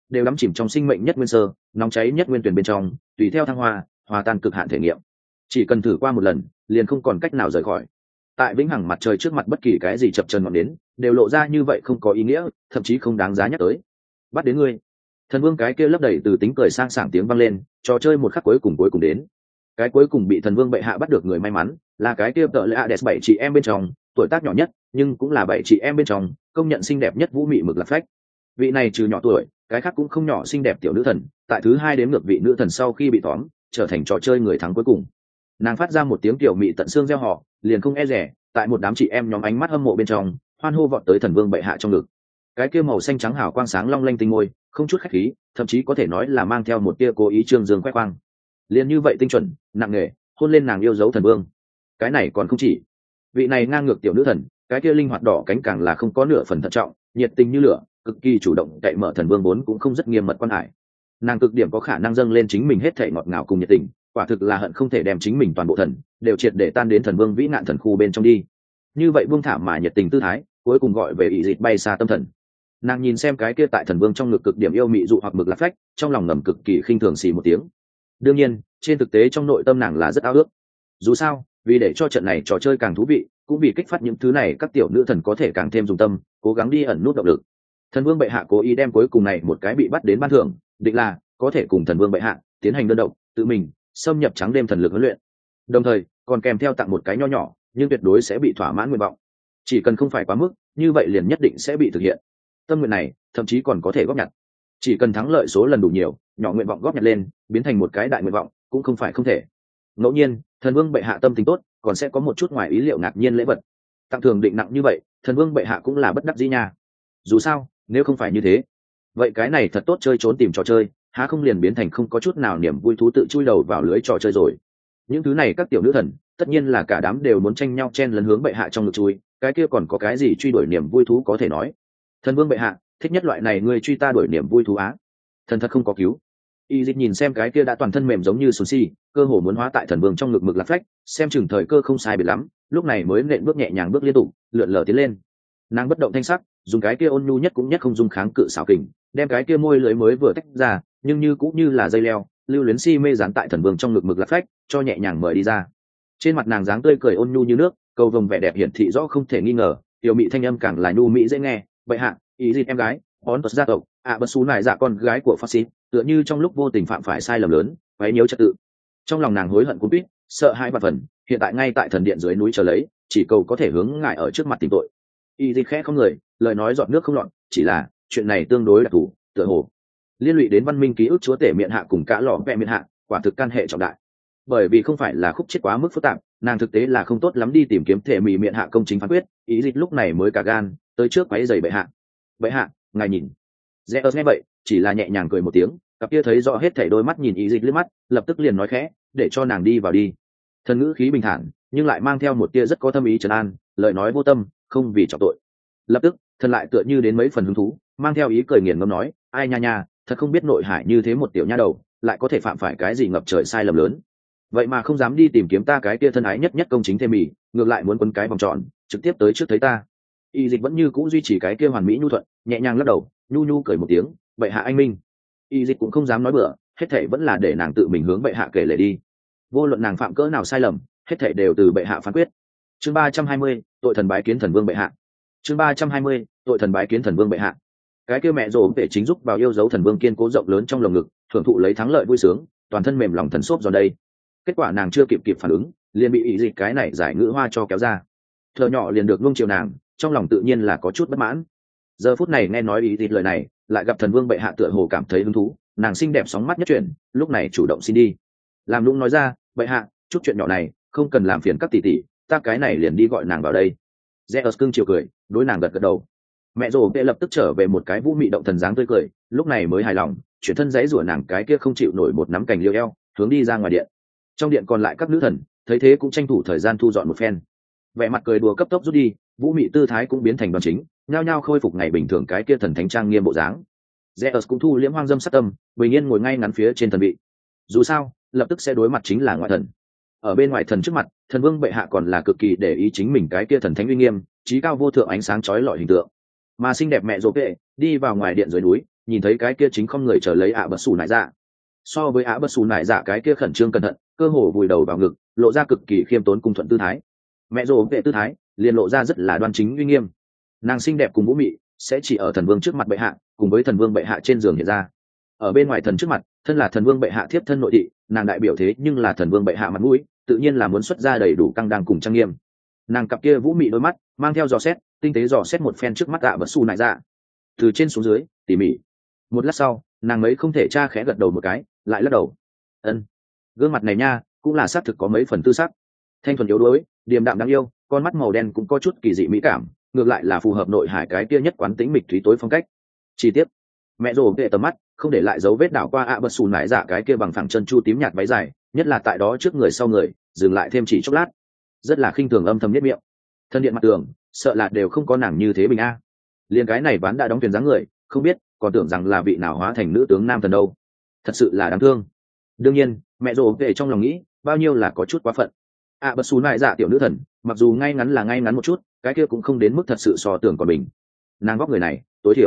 đều đắm chìm trong sinh mệnh nhất nguyên sơ, nóng cháy nhất nguyên tuyển bên trong, tùy theo thăng hoa, hòa tan cực hạn thể nghiệm. Chỉ cần thử qua một lần, liền không còn cách nào rời khỏi. Tại vĩnh hằng mặt trời trước mặt bất kỳ cái gì chập chờn ngọn đến, đều lộ ra như vậy không có ý nghĩa, thậm chí không đáng giá nhắc tới. Bắt đến ngươi. Thần vương cái kia lấp đầy từ tính cười sang sảng tiếng vang lên, trò chơi một khắc cuối cùng đến. Cái cuối cùng bị thần vương bệ hạ bắt được người may mắn, là cái kia tợ lệ Hades 7 chị em bên trong, tuổi tác nhỏ nhất, nhưng cũng là 7 chị em bên trong, công nhận xinh đẹp nhất vũ mị mực lạc phách. Vị này trừ nhỏ tuổi, cái khác cũng không nhỏ, xinh đẹp tiểu nữ thần, tại thứ 2 đếm ngược vị nữ thần sau khi bị tóm, trở thành trò chơi người thắng cuối cùng. Nàng phát ra một tiếng tiểu mị tận xương reo hò, liền không e rẻ, tại một đám chị em nhóm ánh mắt hâm mộ bên trong, hoan hô vọt tới thần vương bệ hạ trong ngực. Cái kia màu xanh trắng hào quang sáng long lanh tinh môi, không chút khách khí, thậm chí có thể nói là mang theo một tia cố ý trương dương khoe khoang. Liền như vậy tinh chuẩn, nặng nề, hôn lên nàng yêu dấu thần vương. Cái này còn không chỉ, vị này ngang ngược tiểu nữ thần, cái kia linh hoạt đỏ cánh càng là không có nửa phần thận trọng, nhiệt tình như lửa, cực kỳ chủ động cậy mở thần vương vốn cũng không rất nghiêm mật quan hải. Nàng cực điểm có khả năng dâng lên chính mình hết thảy ngọt ngào cùng nhiệt tình, quả thực là hận không thể đem chính mình toàn bộ thần đều triệt để tan đến thần vương vĩ nạn thần khu bên trong đi. Như vậy buông thả mà nhiệt tình tư thái, cuối cùng gọi về ý dịch bay xa tâm thần. Nàng nhìn xem cái kia tại thần vương trong ngực cực điểm yêu mị dụ hoặc mực lạc phách, trong lòng ngầm cực kỳ khinh thường xì một tiếng. Đương nhiên, trên thực tế trong nội tâm nàng là rất ao ước. Dù sao, vì để cho trận này trò chơi càng thú vị, cũng vì kích phát những thứ này các tiểu nữ thần có thể càng thêm dùng tâm, cố gắng đi ẩn nút động lực. Thần vương bệ hạ cố ý đem cuối cùng này một cái bị bắt đến ban thưởng, định là có thể cùng thần vương bệ hạ tiến hành đơn độc, tự mình xâm nhập trắng đêm thần lực huấn luyện. Đồng thời, còn kèm theo tặng một cái nho nhỏ, nhưng tuyệt đối sẽ bị thỏa mãn nguyện vọng. Chỉ cần không phải quá mức, như vậy liền nhất định sẽ bị thực hiện. Tâm nguyện này, thậm chí còn có thể góp nhặt. Chỉ cần thắng lợi số lần đủ nhiều, nhỏ nguyện vọng góp nhặt lên, biến thành một cái đại nguyện vọng, cũng không phải không thể. Ngẫu nhiên, thần vương bệ hạ tâm tình tốt, còn sẽ có một chút ngoài ý liệu ngạc nhiên lễ vật. Tặng thưởng định nặng như vậy, thần vương bệ hạ cũng là bất đắc dĩ nha. Dù sao, nếu không phải như thế, vậy cái này thật tốt chơi trốn tìm trò chơi, há không liền biến thành không có chút nào niềm vui thú tự chui đầu vào lưới trò chơi rồi. Những thứ này các tiểu nữ thần, tất nhiên là cả đám đều muốn tranh nhau chen lấn hướng bệ hạ trong ngực chui, cái kia còn có cái gì truy đuổi niềm vui thú có thể nói. Thần vương bệ hạ thích nhất loại này, người truy ta đuổi niềm vui thú á. Thần thật không có cứu. Y dịch nhìn xem cái kia đã toàn thân mềm giống như sùn xi, cơ hồ muốn hóa tại thần vương trong ngực mực lạc phách, xem chừng thời cơ không sai biệt lắm, lúc này mới nện bước nhẹ nhàng bước liên tục, lượn lờ tiến lên. Nàng bất động thanh sắc, dùng cái kia ôn nhu nhất cũng nhất không dung kháng cự xảo kình, đem cái kia môi lưới mới vừa tách ra, nhưng như cũng như là dây leo, lưu luyến si mê dán tại thần vương trong ngực mực lạc phách, cho nhẹ nhàng mời đi ra. Trên mặt nàng dáng tươi cười ôn nhu như nước, cầu vồng vẻ đẹp hiển thị rõ không thể nghi ngờ, tiểu mị thanh âm càng là nhu mỹ dễ nghe. Vậy hạ, ý dịch em gái, bón tật gia tộc, bất xú này dạ con gái của Phát tựa như trong lúc vô tình phạm phải sai lầm lớn, quấy nhiễu trật tự. Trong lòng nàng hối hận cuốn quýt, sợ hãi và phần, hiện tại ngay tại thần điện dưới núi chờ lấy, chỉ cầu có thể hướng ngài ở trước mặt tìm tội. Y dịch khẽ không người, lời nói giọt nước không lọt, chỉ là chuyện này tương đối đặc thù, tựa hồ liên lụy đến văn minh ký ức chúa tể miện hạ cùng cả lọ vẹ miện hạ, quả thực can hệ trọng đại. Bởi vì không phải là khúc chết quá mức phức tạp, nàng thực tế là không tốt lắm đi tìm kiếm thể mị miện hạ công chính phán quyết. Ý dịch lúc này mới cả gan tới trước quấy giày bệ hạ. Bệ hạ, ngài nhìn. Zeus nghe vậy, chỉ là nhẹ nhàng cười một tiếng, cặp kia thấy rõ hết thảy đôi mắt nhìn ý dịch liếc mắt, lập tức liền nói khẽ, để cho nàng đi vào đi. Thần ngữ khí bình thản, nhưng lại mang theo một tia rất có thâm ý trấn an, lời nói vô tâm, không vì trọng tội. Lập tức, thần lại tựa như đến mấy phần hứng thú, mang theo ý cười nghiền ngẫm nói, ai nha nha, thật không biết nội hải như thế một tiểu nha đầu, lại có thể phạm phải cái gì ngập trời sai lầm lớn. Vậy mà không dám đi tìm kiếm ta cái kia thân ái nhất nhất công chính thêm mỉ, ngược lại muốn quấn cái vòng tròn, trực tiếp tới trước thấy ta. Y dịch vẫn như cũ duy trì cái kia hoàn mỹ nhu thuận, nhẹ nhàng lắc đầu, nhu nhu cười một tiếng, bệ hạ anh minh. Y dịch cũng không dám nói bừa, hết thảy vẫn là để nàng tự mình hướng bệ hạ kể lể đi. Vô luận nàng phạm cỡ nào sai lầm, hết thảy đều từ bệ hạ phán quyết. Chương 320, tội thần bái kiến thần vương bệ hạ. Chương 320, tội thần bái kiến thần vương bệ hạ. Cái kia mẹ rồ để chính giúp vào yêu dấu thần vương kiên cố rộng lớn trong lồng ngực, thưởng thụ lấy thắng lợi vui sướng, toàn thân mềm lòng thần xốp giòn đây. Kết quả nàng chưa kịp phản ứng, liền bị ý dịch cái này giải ngữ hoa cho kéo ra. Thợ nhỏ liền được nuông chiều nàng, trong lòng tự nhiên là có chút bất mãn. Giờ phút này nghe nói ý dịch lời này, lại gặp thần vương bệ hạ tựa hồ cảm thấy hứng thú, nàng xinh đẹp sóng mắt nhất chuyển, lúc này chủ động xin đi. Làm lũng nói ra, bệ hạ, chút chuyện nhỏ này không cần làm phiền các tỷ tỷ, ta cái này liền đi gọi nàng vào đây. Zeus cưng chiều cười, đối nàng gật gật đầu. Mẹ rồ vệ lập tức trở về một cái vũ mị động thần dáng tươi cười, lúc này mới hài lòng, chuyển thân giãy rủa nàng cái kia không chịu nổi một nắm cành liêu eo, hướng đi ra ngoài điện. Trong điện còn lại các nữ thần thấy thế cũng tranh thủ thời gian thu dọn một phen, vẻ mặt cười đùa cấp tốc rút đi, vũ mị tư thái cũng biến thành đoàn chính, nhao nhao khôi phục ngày bình thường cái kia thần thánh trang nghiêm bộ dáng. Zeus cũng thu liễm hoang dâm sát tâm, bình yên ngồi ngay ngắn phía trên thần vị. Dù sao, lập tức sẽ đối mặt chính là ngoại thần. Ở bên ngoài thần trước mặt, thần vương bệ hạ còn là cực kỳ để ý chính mình cái kia thần thánh uy nghiêm, trí cao vô thượng ánh sáng chói lọi hình tượng. Mà xinh đẹp mẹ rồ vệ đi vào ngoài điện dưới núi, nhìn thấy cái kia chính không người chờ lấy ạ bật xù nải dạ. So với ạ bật xù nải dạ cái kia khẩn trương cẩn thận, cơ hồ vùi đầu vào ngực, lộ ra cực kỳ khiêm tốn cung thuận tư thái. Mẹ rồ vệ tư thái liền lộ ra rất là đoan chính uy nghiêm. Nàng xinh đẹp cùng vũ mị sẽ chỉ ở thần vương trước mặt bệ hạ, cùng với thần vương bệ hạ trên giường hiện ra. Ở bên ngoài thần trước mặt, thân là thần vương bệ hạ thiếp thân nội thị, nàng đại biểu thế nhưng là thần vương bệ hạ mặt mũi, tự nhiên là muốn xuất ra đầy đủ căng đàng cùng trang nghiêm. Nàng cặp kia vũ mị đôi mắt mang theo dò xét, tinh tế dò xét một phen trước mắt ạ bật xù nải dạ, từ trên xuống dưới tỉ mỉ. Một lát sau, nàng mấy không thể tra khẽ gật đầu một cái, lại lắc đầu. Ân, gương mặt này nha, cũng là xác thực có mấy phần tư sắc, thanh thuần yếu đuối, điềm đạm đáng yêu, con mắt màu đen cũng có chút kỳ dị mỹ cảm, ngược lại là phù hợp nội hải cái kia nhất quán tĩnh mịch thúy tối phong cách. Chi tiết, mẹ rồ vệ tầm mắt không để lại dấu vết đảo qua ạ bật xù nải dạ cái kia bằng phẳng chân chu tím nhạt váy dài, nhất là tại đó trước người sau người, dừng lại thêm chỉ chốc lát, rất là khinh thường âm thầm nhất miệng. Thân điện mặt tường, sợ là đều không có nàng như thế bình a. Liên cái này bán đã đóng thuyền dáng người, không biết còn tưởng rằng là vị nào hóa thành nữ tướng nam thần đâu. Thật sự là đáng thương. Đương nhiên, mẹ rồ vệ trong lòng nghĩ, bao nhiêu là có chút quá phận. Bật xù nải dạ tiểu nữ thần, mặc dù ngay ngắn là ngay ngắn một chút, cái kia cũng không đến mức thật sự so tưởng còn bình. Nàng vóc người này,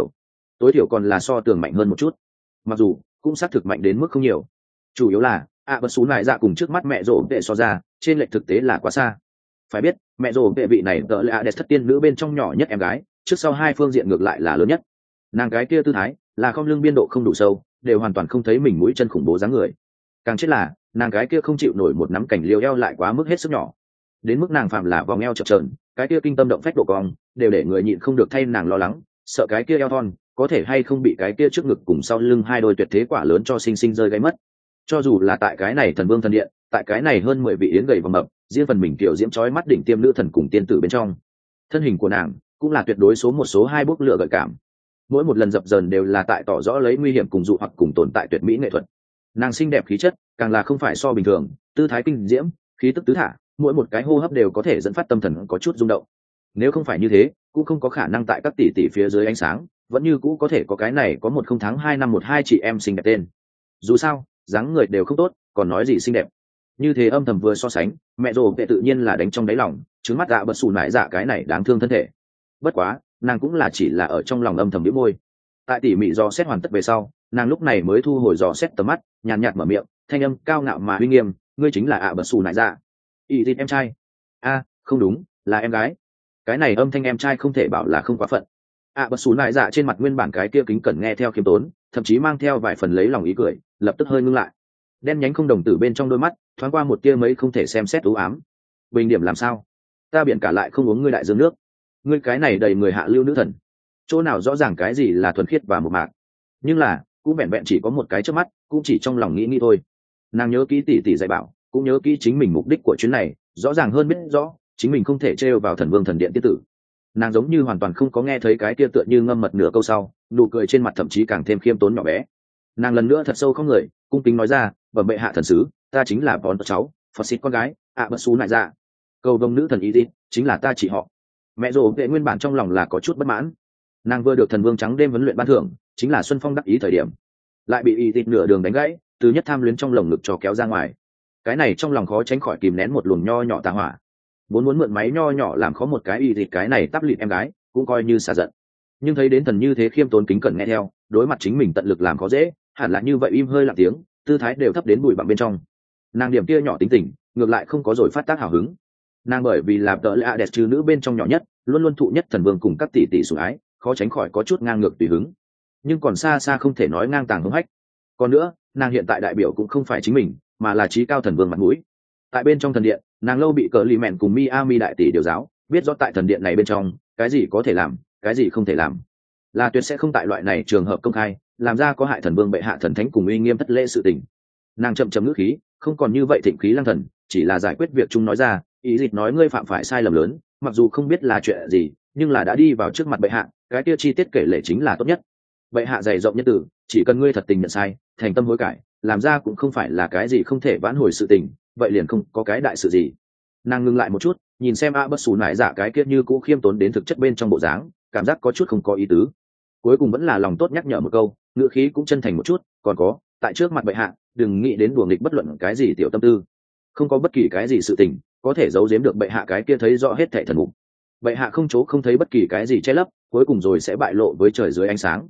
tối thiểu còn là so tưởng mạnh hơn một chút, mặc dù cũng xác thực mạnh đến mức không nhiều. Chủ yếu là bật xù nải dạ cùng trước mắt mẹ rồ vệ so ra, trên lệch thực tế là quá xa. Phải biết, mẹ rồ vệ vị này tợ là đẹp thất tiên nữ bên trong nhỏ nhất em gái, trước sau hai phương diện ngược lại là lớn nhất. Nàng cái kia tư thái là không lưng biên độ không đủ sâu, đều hoàn toàn không thấy mình mũi chân khủng bố dáng người. Càng chết là nàng cái kia không chịu nổi một nắm cảnh liều eo lại quá mức hết sức nhỏ, đến mức nàng phạm là vòng eo chập chờn, cái kia kinh tâm động phách độ cong đều để người nhịn không được thay nàng lo lắng, sợ cái kia eo thon có thể hay không bị cái kia trước ngực cùng sau lưng hai đôi tuyệt thế quả lớn cho sinh sinh rơi gáy mất. Cho dù là tại cái này thần vương thần điện, tại cái này hơn 10 vị yến gầy và mập, riêng phần mình kiểu diễm chói mắt đỉnh tiêm nữ thần cùng tiên tử bên trong, thân hình của nàng cũng là tuyệt đối số một số hai bốc lửa gợi cảm. Mỗi một lần dập dờn đều là tại tỏ rõ lấy nguy hiểm cùng dụ hoặc cùng tồn tại tuyệt mỹ nghệ thuật. Nàng xinh đẹp khí chất càng là không phải so bình thường, tư thái kinh diễm, khí tức tứ thả, mỗi một cái hô hấp đều có thể dẫn phát tâm thần có chút rung động. Nếu không phải như thế, cũng không có khả năng tại các tỷ tỷ phía dưới ánh sáng vẫn như cũ có thể có cái này có 10/2 năm 12 chị em xinh đẹp tên. Dù sao dáng người đều không tốt, còn nói gì xinh đẹp. Như thế âm thầm vừa so sánh, mẹ rồ vệ tự nhiên là đánh trong đáy lòng, trứng mắt bật xù nải dạ cái này đáng thương thân thể. Bất quá nàng cũng là chỉ là ở trong lòng âm thầm nhíu môi. Tại tỉ mỉ dò xét hoàn tất về sau, nàng lúc này mới thu hồi dò xét tầm mắt, nhàn nhạt mở miệng, thanh âm cao ngạo mà uy nghiêm, ngươi chính là bật xù nải dạ. Ý thịt em trai. Không đúng, là em gái. Cái này âm thanh em trai không thể bảo là không quá phận. Bật xù nải dạ trên mặt nguyên bản cái kia kính cẩn nghe theo khiêm tốn, thậm chí mang theo vài phần lấy lòng ý cười, lập tức hơi ngưng lại. Đen nhánh không đồng tử bên trong đôi mắt thoáng qua một tia mấy không thể xem xét u ám. Bình điểm làm sao? Ta biển cả lại không uống ngươi đại dương nước. Ngươi cái này đầy người hạ lưu nữ thần, chỗ nào rõ ràng cái gì là thuần khiết và một mạc. Nhưng là cũng vẹn vẹn chỉ có một cái trước mắt, cũng chỉ trong lòng nghĩ thôi. Nàng nhớ kỹ tỷ tỷ dạy bảo, cũng nhớ kỹ chính mình mục đích của chuyến này, rõ ràng hơn biết rõ chính mình không thể trêu vào thần vương thần điện tiên tử. Nàng giống như hoàn toàn không có nghe thấy cái kia tựa như ngâm mật nửa câu sau, nụ cười trên mặt thậm chí càng thêm khiêm tốn nhỏ bé. Nàng lần nữa thật sâu không người, cung kính nói ra, bẩm bệ hạ thần sứ, ta chính là bón cháu phật xịt con gái bật xú nại dạ. Cầu vồng nữ thần ý tin chính là ta chỉ họ. Mẹ rồ vệ nguyên bản trong lòng là có chút bất mãn. Nàng vừa được thần vương trắng đêm huấn luyện ban thưởng, chính là xuân phong đắc ý thời điểm, lại bị ý thịt nửa đường đánh gãy, từ nhất tham luyến trong lồng ngực cho kéo ra ngoài. Cái này trong lòng khó tránh khỏi kìm nén một luồng nho nhỏ tà hỏa, vốn muốn mượn máy nho nhỏ làm khó một cái ý thịt cái này tắp lịt em gái, cũng coi như xả giận. Nhưng thấy đến thần như thế khiêm tốn kính cẩn nghe theo, đối mặt chính mình tận lực làm khó dễ, hẳn là như vậy im hơi lặng tiếng, tư thái đều thấp đến bụi bặm bên trong. Nàng điểm kia nhỏ tính tình ngược lại không có rồi phát tác hào hứng. Nàng bởi vì là tợ lạ đẹp trừ nữ bên trong nhỏ nhất, luôn luôn thụ nhất thần vương cùng các tỷ tỷ sủng ái, khó tránh khỏi có chút ngang ngược tùy hứng, nhưng còn xa xa không thể nói ngang tàng hống hách. Còn nữa, nàng hiện tại đại biểu cũng không phải chính mình, mà là trí cao thần vương mặt mũi. Tại bên trong thần điện, nàng lâu bị cờ lì mẹn cùng Miami đại tỷ điều giáo, biết rõ tại thần điện này bên trong cái gì có thể làm, cái gì không thể làm, là tuyệt sẽ không tại loại này trường hợp công khai làm ra có hại thần vương bệ hạ thần thánh cùng uy nghiêm thất lễ sự tình. Nàng chậm chậm ngữ khí, không còn như vậy thịnh khí lăng thần, chỉ là giải quyết việc chung nói ra, ý dịch nói ngươi phạm phải sai lầm lớn, mặc dù không biết là chuyện gì, nhưng là đã đi vào trước mặt bệ hạ, cái kia chi tiết kể lể chính là tốt nhất. Bệ hạ dày rộng nhân tử, chỉ cần ngươi thật tình nhận sai, thành tâm hối cải, làm ra cũng không phải là cái gì không thể vãn hồi sự tình, vậy liền không có cái đại sự gì. Nàng ngưng lại một chút, nhìn xem bất xù nải dạ cái kia như cũ khiêm tốn đến thực chất bên trong bộ dáng, cảm giác có chút không có ý tứ. Cuối cùng vẫn là lòng tốt nhắc nhở một câu, ngữ khí cũng chân thành một chút, còn có, tại trước mặt bệ hạ, đừng nghĩ đến đùa nghịch bất luận cái gì tiểu tâm tư, không có bất kỳ cái gì sự tình có thể giấu giếm được bệ hạ cái kia thấy rõ hết thảy thần mục. Bệ hạ không chỗ không thấy bất kỳ cái gì che lấp, cuối cùng rồi sẽ bại lộ với trời dưới ánh sáng.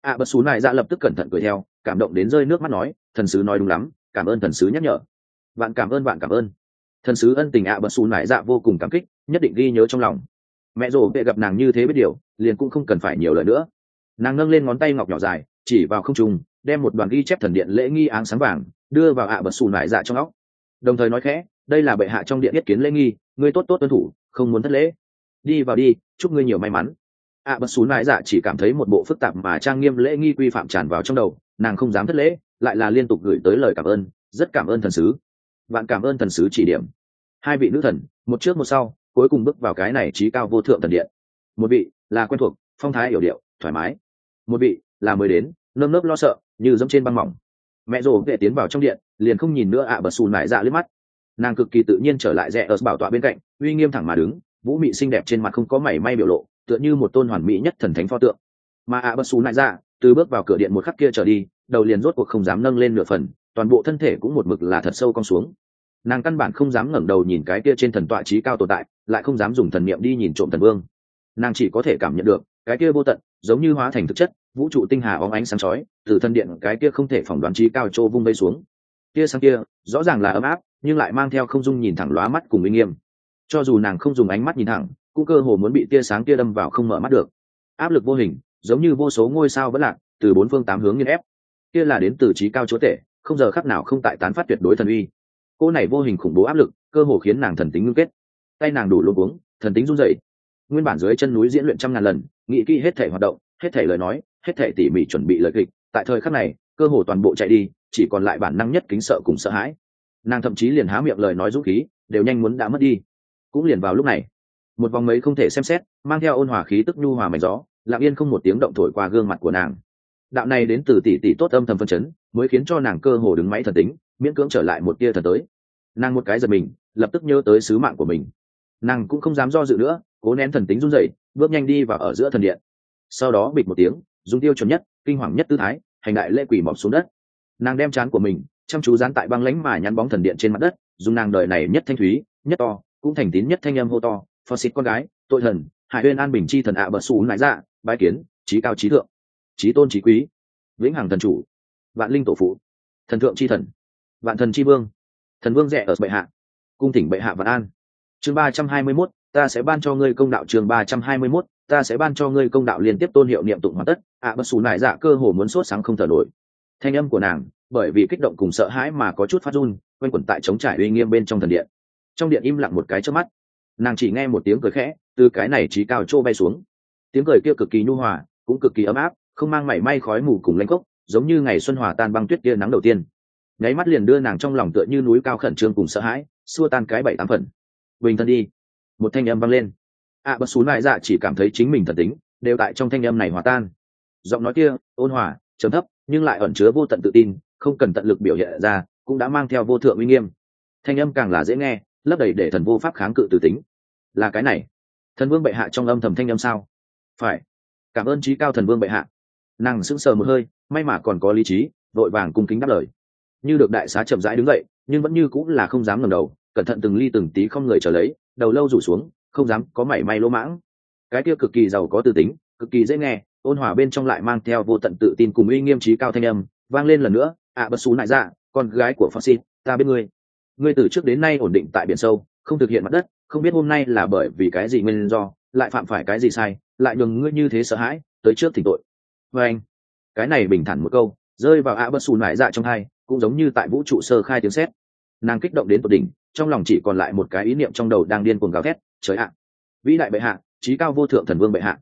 Bất xù nại dạ lập tức cẩn thận cười theo, cảm động đến rơi nước mắt nói, thần sứ nói đúng lắm, cảm ơn thần sứ nhắc nhở. Vạn cảm ơn, vạn cảm ơn. Thần sứ ân tình bất xù nại dạ vô cùng cảm kích, nhất định ghi nhớ trong lòng. Mẹ rồ vệ gặp nàng như thế biết điều, liền cũng không cần phải nhiều lời nữa. Nàng nâng lên ngón tay ngọc nhỏ dài, chỉ vào không trung, đem một đoàn ghi chép thần điện lễ nghi áng sáng vàng đưa vào bất xù nại dạ trong óc, đồng thời nói khẽ, đây là bệ hạ trong điện yết kiến lễ nghi, ngươi tốt tốt tuân thủ, không muốn thất lễ. Đi vào đi, chúc ngươi nhiều may mắn. Bất xù nại dạ chỉ cảm thấy một bộ phức tạp mà trang nghiêm lễ nghi quy phạm tràn vào trong đầu, nàng không dám thất lễ, lại là liên tục gửi tới lời cảm ơn, rất cảm ơn thần sứ. Vạn cảm ơn thần sứ chỉ điểm. Hai vị nữ thần, một trước một sau, cuối cùng bước vào cái này trí cao vô thượng thần điện. Một vị là quen thuộc, phong thái yểu điệu, thoải mái. Một vị là mới đến, nơm nớp lo sợ, như dẫm trên băng mỏng. Mẹ rồ vệ tiến vào trong điện, liền không nhìn nữa bất xù nại dạ liếc mắt. Nàng cực kỳ tự nhiên trở lại rẽ ở bảo tọa bên cạnh, uy nghiêm thẳng mà đứng, vũ mị xinh đẹp trên mặt không có mảy may biểu lộ, tựa như một tôn hoàn mỹ nhất thần thánh pho tượng. Mà bất xù nại dạ từ bước vào cửa điện một khắc kia trở đi, đầu liền rốt cuộc không dám nâng lên nửa phần, toàn bộ thân thể cũng một mực là thật sâu cong xuống. Nàng căn bản không dám ngẩng đầu nhìn cái kia trên thần tọa trí cao tồn tại, lại không dám dùng thần niệm đi nhìn trộm thần vương. Nàng chỉ có thể cảm nhận được cái kia vô tận, giống như hóa thành thực chất vũ trụ tinh hà óng ánh sáng chói từ thân điện cái kia không thể phỏng đoán trí cao trô vung vây xuống. Tia sáng kia rõ ràng là ấm áp, nhưng lại mang theo không dung nhìn thẳng lóa mắt cùng uy nghiêm. Cho dù nàng không dùng ánh mắt nhìn thẳng, cũng cơ hồ muốn bị tia sáng kia đâm vào không mở mắt được. Áp lực vô hình, giống như vô số ngôi sao vẫn lạc từ bốn phương tám hướng nghiền ép. Kia là đến từ trí cao chúa tể, không giờ khắc nào không tại tán phát tuyệt đối thần uy. Cô này vô hình khủng bố áp lực, cơ hồ khiến nàng thần tính ngưng kết. Tay nàng đủ luống cuống, thần tính run rẩy. Nguyên bản dưới chân núi diễn luyện trăm ngàn lần, nghĩ kỹ hết thể hoạt động, hết thể lời nói, hết thể tỉ mỉ chuẩn bị lời kịch, tại thời khắc này, cơ hồ toàn bộ chạy đi, chỉ còn lại bản năng nhất kính sợ cùng sợ hãi. Nàng thậm chí liền há miệng lời nói dũng khí, đều nhanh muốn đã mất đi. Cũng liền vào lúc này, một vòng mấy không thể xem xét, mang theo ôn hòa khí tức nhu hòa mảnh gió, lặng yên không một tiếng động thổi qua gương mặt của nàng. Đạo này đến từ tỷ tỷ tốt âm thầm phân chấn, mới khiến cho nàng cơ hồ đứng máy thần tính, miễn cưỡng trở lại một tia thần tới. Nàng một cái giật mình, lập tức nhớ tới sứ mạng của mình. Nàng cũng không dám do dự nữa, cố nén thần tính run rẩy, bước nhanh đi vào ở giữa thần điện. Sau đó bịch một tiếng, dùng tiêu chuẩn nhất, kinh hoàng nhất tư thái, hành đại lễ quỳ mọp xuống đất. Nàng đem trán của mình chăm chú dán tại băng lãnh mà nhắn bóng thần điện trên mặt đất, dùng nàng đời này nhất thanh thúy, nhất to, cũng thành tín nhất thanh âm hô to, phò xịt con gái, tội thần, hải uyên an bình chi thần bất xù nại dạ, bái kiến, trí cao trí thượng, trí tôn trí quý, vĩnh hằng thần chủ, vạn linh tổ phụ, thần thượng chi thần, vạn thần chi vương, thần vương rẻ ở bệ hạ, cung thỉnh bệ hạ vạn an. Chương 321, ta sẽ ban cho ngươi công đạo. Chương 321, ta sẽ ban cho ngươi công đạo. Liên tiếp tôn hiệu niệm tụng hoàn tất, bất xù nại dạ cơ hồ muốn sốt sáng không thở nổi. Thanh âm của nàng bởi vì kích động cùng sợ hãi mà có chút phát run, quanh quẩn tại trống trải uy nghiêm bên trong thần điện. Trong điện im lặng một cái chớp mắt, nàng chỉ nghe một tiếng cười khẽ từ cái này trí cao trô bay xuống. Tiếng cười kia cực kỳ nhu hòa, cũng cực kỳ ấm áp, không mang mảy may khói mù cùng lanh cốc, giống như ngày xuân hòa tan băng tuyết tia nắng đầu tiên. Nháy mắt liền đưa nàng trong lòng tựa như núi cao khẩn trương cùng sợ hãi xua tan cái 7-8 phần. Bình thân đi. Một thanh âm vang lên. bất xú nại dạ chỉ cảm thấy chính mình thần tính đều tại trong thanh âm này hòa tan. Giọng nói kia ôn hòa trầm thấp, nhưng lại ẩn chứa vô tận tự tin, không cần tận lực biểu hiện ra, cũng đã mang theo vô thượng uy nghiêm. Thanh âm càng là dễ nghe, lấp đầy để thần vô pháp kháng cự tự tính. Là cái này, thần vương bệ hạ trong âm thầm thanh âm sao? Phải. Cảm ơn trí cao thần vương bệ hạ. Nàng sững sờ một hơi, may mà còn có lý trí, vội vàng cung kính đáp lời. Như được đại xá chậm rãi đứng dậy, nhưng vẫn như cũng là không dám ngẩng đầu, cẩn thận từng ly từng tí không người trở lấy, đầu lâu rủ xuống, không dám có mảy may lỗ mãng. Cái kia cực kỳ giàu có tư tính, cực kỳ dễ nghe, ôn hòa bên trong lại mang theo vô tận tự tin cùng uy nghiêm trí cao thanh âm vang lên lần nữa. Bất xú nại dạ, con gái của Phật Xịt, ta biết ngươi từ trước đến nay ổn định tại biển sâu, không thực hiện mặt đất, không biết hôm nay là bởi vì cái gì nguyên do, lại phạm phải cái gì sai, lại nhường ngươi như thế sợ hãi, tới trước thỉnh tội. Và anh, cái này bình thản một câu rơi vào bất xù nại dạ trong hai, cũng giống như tại vũ trụ sơ khai tiếng sét. Nàng kích động đến tột đỉnh, trong lòng chỉ còn lại một cái ý niệm trong đầu đang điên cuồng gào thét, trời ạ, vĩ đại bệ hạ, trí cao vô thượng thần vương bệ hạ,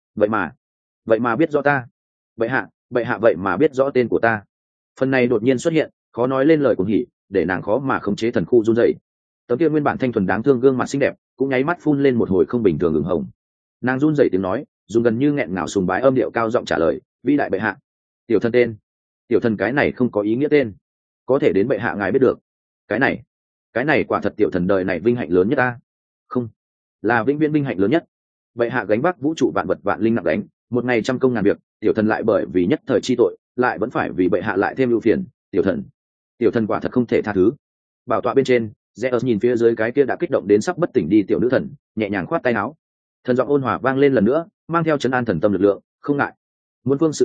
vậy mà biết rõ ta, bệ hạ vậy mà biết rõ tên của ta. Phần này đột nhiên xuất hiện, khó nói lên lời cuồng hỉ, để nàng khó mà khống chế thần khu run rẩy. Tấm kia nguyên bản thanh thuần đáng thương gương mặt xinh đẹp cũng nháy mắt phun lên một hồi không bình thường ửng hồng. Nàng run rẩy tiếng nói, dùng gần như nghẹn ngào sùng bái âm điệu cao giọng trả lời, vĩ đại bệ hạ. Tiểu thân tên, tiểu thần cái này không có ý nghĩa tên, có thể đến bệ hạ ngài biết được. Cái này quả thật tiểu thần đời này vinh hạnh lớn nhất ta, không là vĩnh viễn vinh hạnh lớn nhất. Bệ hạ gánh vác vũ trụ vạn vật vạn linh nặng đánh, một ngày trăm công ngàn việc, tiểu thần lại bởi vì nhất thời chi tội, lại vẫn phải vì bệ hạ lại thêm ưu phiền. Tiểu thần quả thật không thể tha thứ. Bảo tọa bên trên, Zeus nhìn phía dưới cái kia đã kích động đến sắp bất tỉnh đi tiểu nữ thần, nhẹ nhàng khoát tay áo. Thần giọng ôn hòa vang lên lần nữa, mang theo trấn an thần tâm lực lượng, không ngại. Muốn vương sự tình,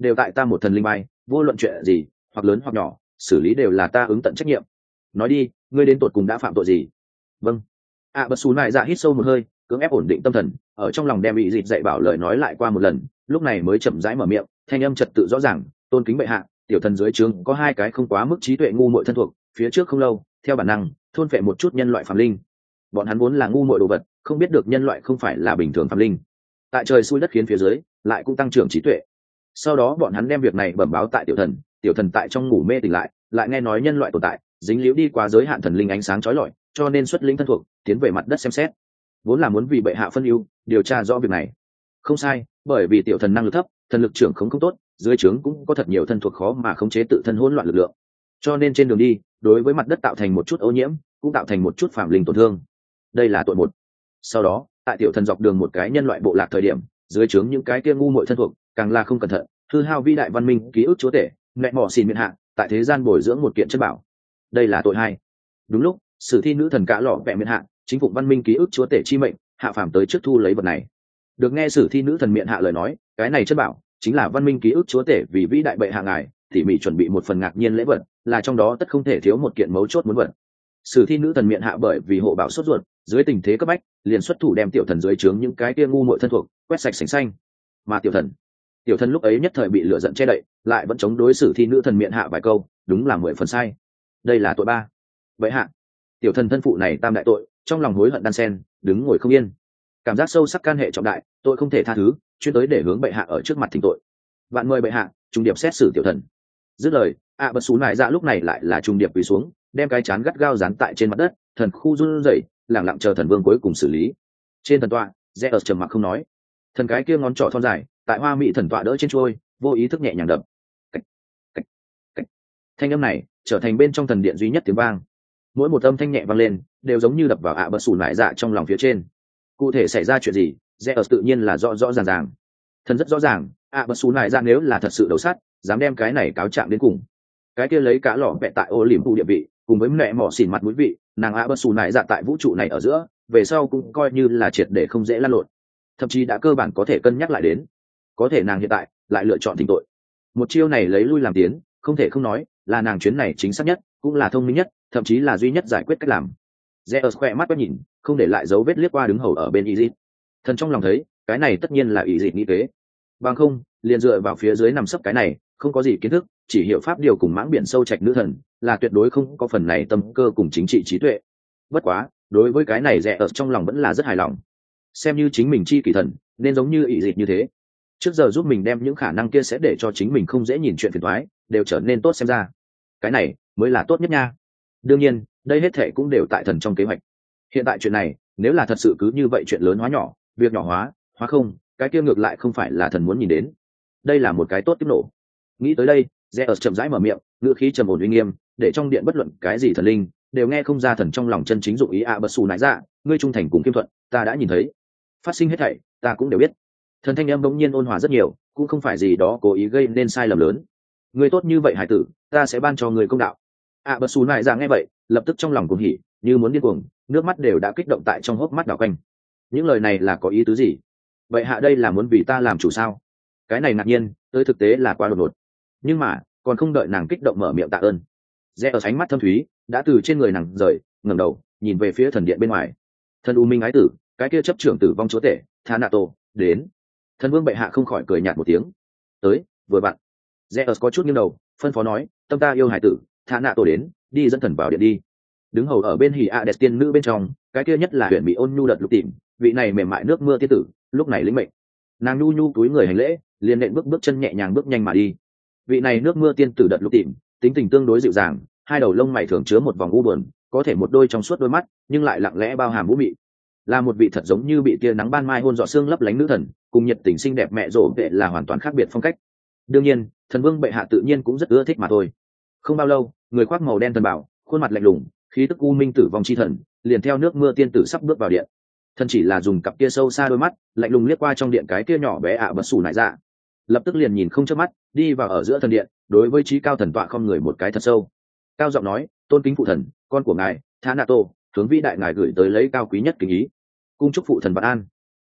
đều tại ta một thần linh bay, vô luận chuyện gì hoặc lớn hoặc nhỏ xử lý đều là ta ứng tận trách nhiệm. Nói đi, ngươi đến tột cùng đã phạm tội gì? Vâng. Bất xù nại dạ hít sâu một hơi, cưỡng ép ổn định tâm thần, ở trong lòng đem bị dịt dạy bảo lời nói lại qua một lần, lúc này mới chậm rãi mở miệng, thanh âm trật tự rõ ràng, tôn kính bệ hạ, tiểu thần dưới trướng có hai cái không quá mức trí tuệ ngu muội thân thuộc, phía trước không lâu theo bản năng thôn phệ một chút nhân loại phàm linh. Bọn hắn vốn là ngu muội đồ vật, không biết được nhân loại không phải là bình thường phàm linh, tại trời xui đất khiến phía dưới lại cũng tăng trưởng trí tuệ. Sau đó bọn hắn đem việc này bẩm báo tại tiểu thần tại trong ngủ mê tỉnh lại nghe nói nhân loại tồn tại, dính líu đi qua giới hạn thần linh ánh sáng chói lọi, cho nên xuất linh thân thuộc tiến về mặt đất xem xét, vốn là muốn vì bệ hạ phân ưu điều tra rõ việc này. Không sai, bởi vì tiểu thần năng lực thấp, thần lực trưởng không tốt, dưới trướng cũng có thật nhiều thân thuộc khó mà khống chế tự thân hỗn loạn lực lượng, cho nên trên đường đi đối với mặt đất tạo thành một chút ô nhiễm, cũng tạo thành một chút phạm linh tổn thương. Đây là tội một. Sau đó tại tiểu thần dọc đường một cái nhân loại bộ lạc thời điểm, dưới trướng những cái kia ngu muội thân thuộc càng là không cẩn thận hư hao vĩ đại văn minh ký ức chúa tể mẹ mỏ xìn miền hạ tại thế gian bồi dưỡng một kiện chất bảo. Đây là tội hai. Đúng lúc sử thi nữ thần cả lọ vẹ miền hạ chính phủ văn minh ký ức chúa tể chi mệnh hạ phàm tới trước thu lấy vật này. Được nghe sử thi nữ thần miệng hạ lời nói, cái này chất bảo chính là văn minh ký ức chúa tể vì vĩ đại bệ hạ ngài tỉ mỉ chuẩn bị một phần ngạc nhiên lễ vật, là trong đó tất không thể thiếu một kiện mấu chốt muốn vật. Sử thi nữ thần miệng hạ bởi vì hộ bảo sốt ruột, dưới tình thế cấp bách liền xuất thủ đem tiểu thần dưới trướng những cái kia ngu muội thân thuộc quét sạch sành xanh. Mà tiểu thần lúc ấy nhất thời bị lửa giận che đậy, lại vẫn chống đối sử thi nữ thần miệng hạ vài câu, đúng là 10 phần sai. Đây là tội ba. Vậy hạ, tiểu thần thân phụ này tam đại tội, trong lòng hối hận đan sen, đứng ngồi không yên, cảm giác sâu sắc can hệ trọng đại, tội không thể tha thứ, chuyên tới để hướng bệ hạ ở trước mặt thỉnh tội. Vạn mời bệ hạ trung điệp xét xử tiểu thần. Dứt lời, bất xú nại dạ lúc này lại là trung điệp quỳ xuống, đem cái chán gắt gao dán tại trên mặt đất, thần khu run rẩy, lẳng lặng chờ thần vương cuối cùng xử lý. Trên thần tọa, Zeus trầm mặc không nói. Thần cái kia ngón trỏ thon dài, tại hoa mỹ thần tọa đỡ trên trôi, vô ý thức nhẹ nhàng đập. Cách, cách, cách. Thanh âm này trở thành bên trong thần điện duy nhất tiếng vang. Mỗi một âm thanh nhẹ vang lên, đều giống như đập vào bất xú nại dạ trong lòng phía trên. Cụ thể xảy ra chuyện gì, Zeus tự nhiên là rõ rõ ràng ràng. Thần rất rõ ràng, bất xú nại dạ nếu là thật sự đầu sắt, dám đem cái này cáo trạng đến cùng, cái kia lấy cả lọ vẹ tại ô liềm thu địa vị cùng với mẹ mỏ xỉn mặt mũi vị, nàng bất xù nại dạ tại vũ trụ này ở giữa về sau cũng coi như là triệt để không dễ lăn lộn, thậm chí đã cơ bản có thể cân nhắc lại đến. Có thể nàng hiện tại lại lựa chọn thỉnh tội, một chiêu này lấy lui làm tiến, không thể không nói là nàng chuyến này chính xác nhất, cũng là thông minh nhất, thậm chí là duy nhất giải quyết cách làm. Zeus khỏe mắt quét nhìn, không để lại dấu vết liếc qua đứng hầu ở bên Izit. Thần trong lòng thấy cái này tất nhiên là Izit nghĩ kế, bằng không liền dựa vào phía dưới nằm sấp cái này không có gì kiến thức, chỉ hiểu pháp điều cùng mãng biển sâu trạch nữ thần, là tuyệt đối không có phần này tâm cơ cùng chính trị trí tuệ. Bất quá đối với cái này rẻ ở trong lòng vẫn là rất hài lòng, xem như chính mình chi kỷ thần, nên giống như ỷ dịch như thế, trước giờ giúp mình đem những khả năng kia sẽ để cho chính mình không dễ nhìn chuyện phiền toái đều trở nên tốt xem ra. Cái này mới là tốt nhất nha. Đương nhiên đây hết thệ cũng đều tại thần trong kế hoạch. Hiện tại chuyện này nếu là thật sự cứ như vậy chuyện lớn hóa nhỏ, việc nhỏ hóa không, cái kia ngược lại không phải là thần muốn nhìn đến. Đây là một cái tốt tiếp nổ. Nghĩ tới đây, Zeus chậm rãi mở miệng, ngữ khí trầm ổn uy nghiêm, để trong điện bất luận cái gì thần linh đều nghe không ra thần trong lòng chân chính dụng ý. Bất xù nại dạ, ngươi trung thành cùng kiêm thuận, ta đã nhìn thấy. Phát sinh hết thảy, ta cũng đều biết. Thần thanh âm bỗng nhiên ôn hòa rất nhiều, cũng không phải gì đó cố ý gây nên sai lầm lớn. Ngươi tốt như vậy hải tử, ta sẽ ban cho ngươi công đạo. Bất xù nại dạ nghe vậy, lập tức trong lòng cuồng hỉ, như muốn điên cuồng, nước mắt đều đã kích động tại trong hốc mắt đảo quanh. Những lời này là có ý tứ gì? Vậy hạ đây là muốn vì ta làm chủ sao? Cái này ngạc nhiên, tới thực tế là quá đột ngột. Nhưng mà còn không đợi nàng kích động mở miệng tạ ơn, Zeus ánh mắt thâm thúy đã từ trên người nàng rời, ngẩng đầu nhìn về phía thần điện bên ngoài. Thần u minh ái tử, cái kia chấp trưởng tử vong chúa tể Thanato đến. Thần vương bệ hạ không khỏi cười nhạt một tiếng. Tới vừa vặn. Zeus có chút nghiêng đầu, phân phó nói, tâm ta yêu hải tử Thanato đến, đi dẫn thần vào điện đi. Đứng hầu ở bên hỉ đẹp tiên nữ bên trong, cái kia nhất là huyền bị ôn nhu đợt lục tìm, vị này mềm mại nước mưa tiên tử, lúc này lĩnh mệnh. Nàng nhu nhu túi người hành lễ, liền nện bước chân nhẹ nhàng bước nhanh mà đi. Vị này nước mưa tiên tử đợt lục tìm, tính tình tương đối dịu dàng, hai đầu lông mày thường chứa một vòng u buồn, có thể một đôi trong suốt đôi mắt nhưng lại lặng lẽ bao hàm vũ mị, là một vị thật giống như bị tia nắng ban mai hôn dọ xương lấp lánh nữ thần, cùng nhiệt tình xinh đẹp mẹ rổ vệ là hoàn toàn khác biệt phong cách. Đương nhiên thần vương bệ hạ tự nhiên cũng rất ưa thích mà thôi. Không bao lâu, người khoác màu đen thần bảo, khuôn mặt lạnh lùng, khí tức u minh tử vong chi thần, liền theo nước mưa tiên tử sắp bước vào điện. Thần chỉ là dùng cặp kia sâu xa đôi mắt lạnh lùng liếc qua trong điện cái kia nhỏ bé bất xù nại dạ, lập tức liền nhìn không chớp mắt đi vào ở giữa thần điện, đối với trí cao thần tọa không người một cái thật sâu, cao giọng nói, tôn kính phụ thần, con của ngài Thanato hướng vĩ đại ngài gửi tới lấy cao quý nhất kính ý, cung chúc phụ thần vạn an.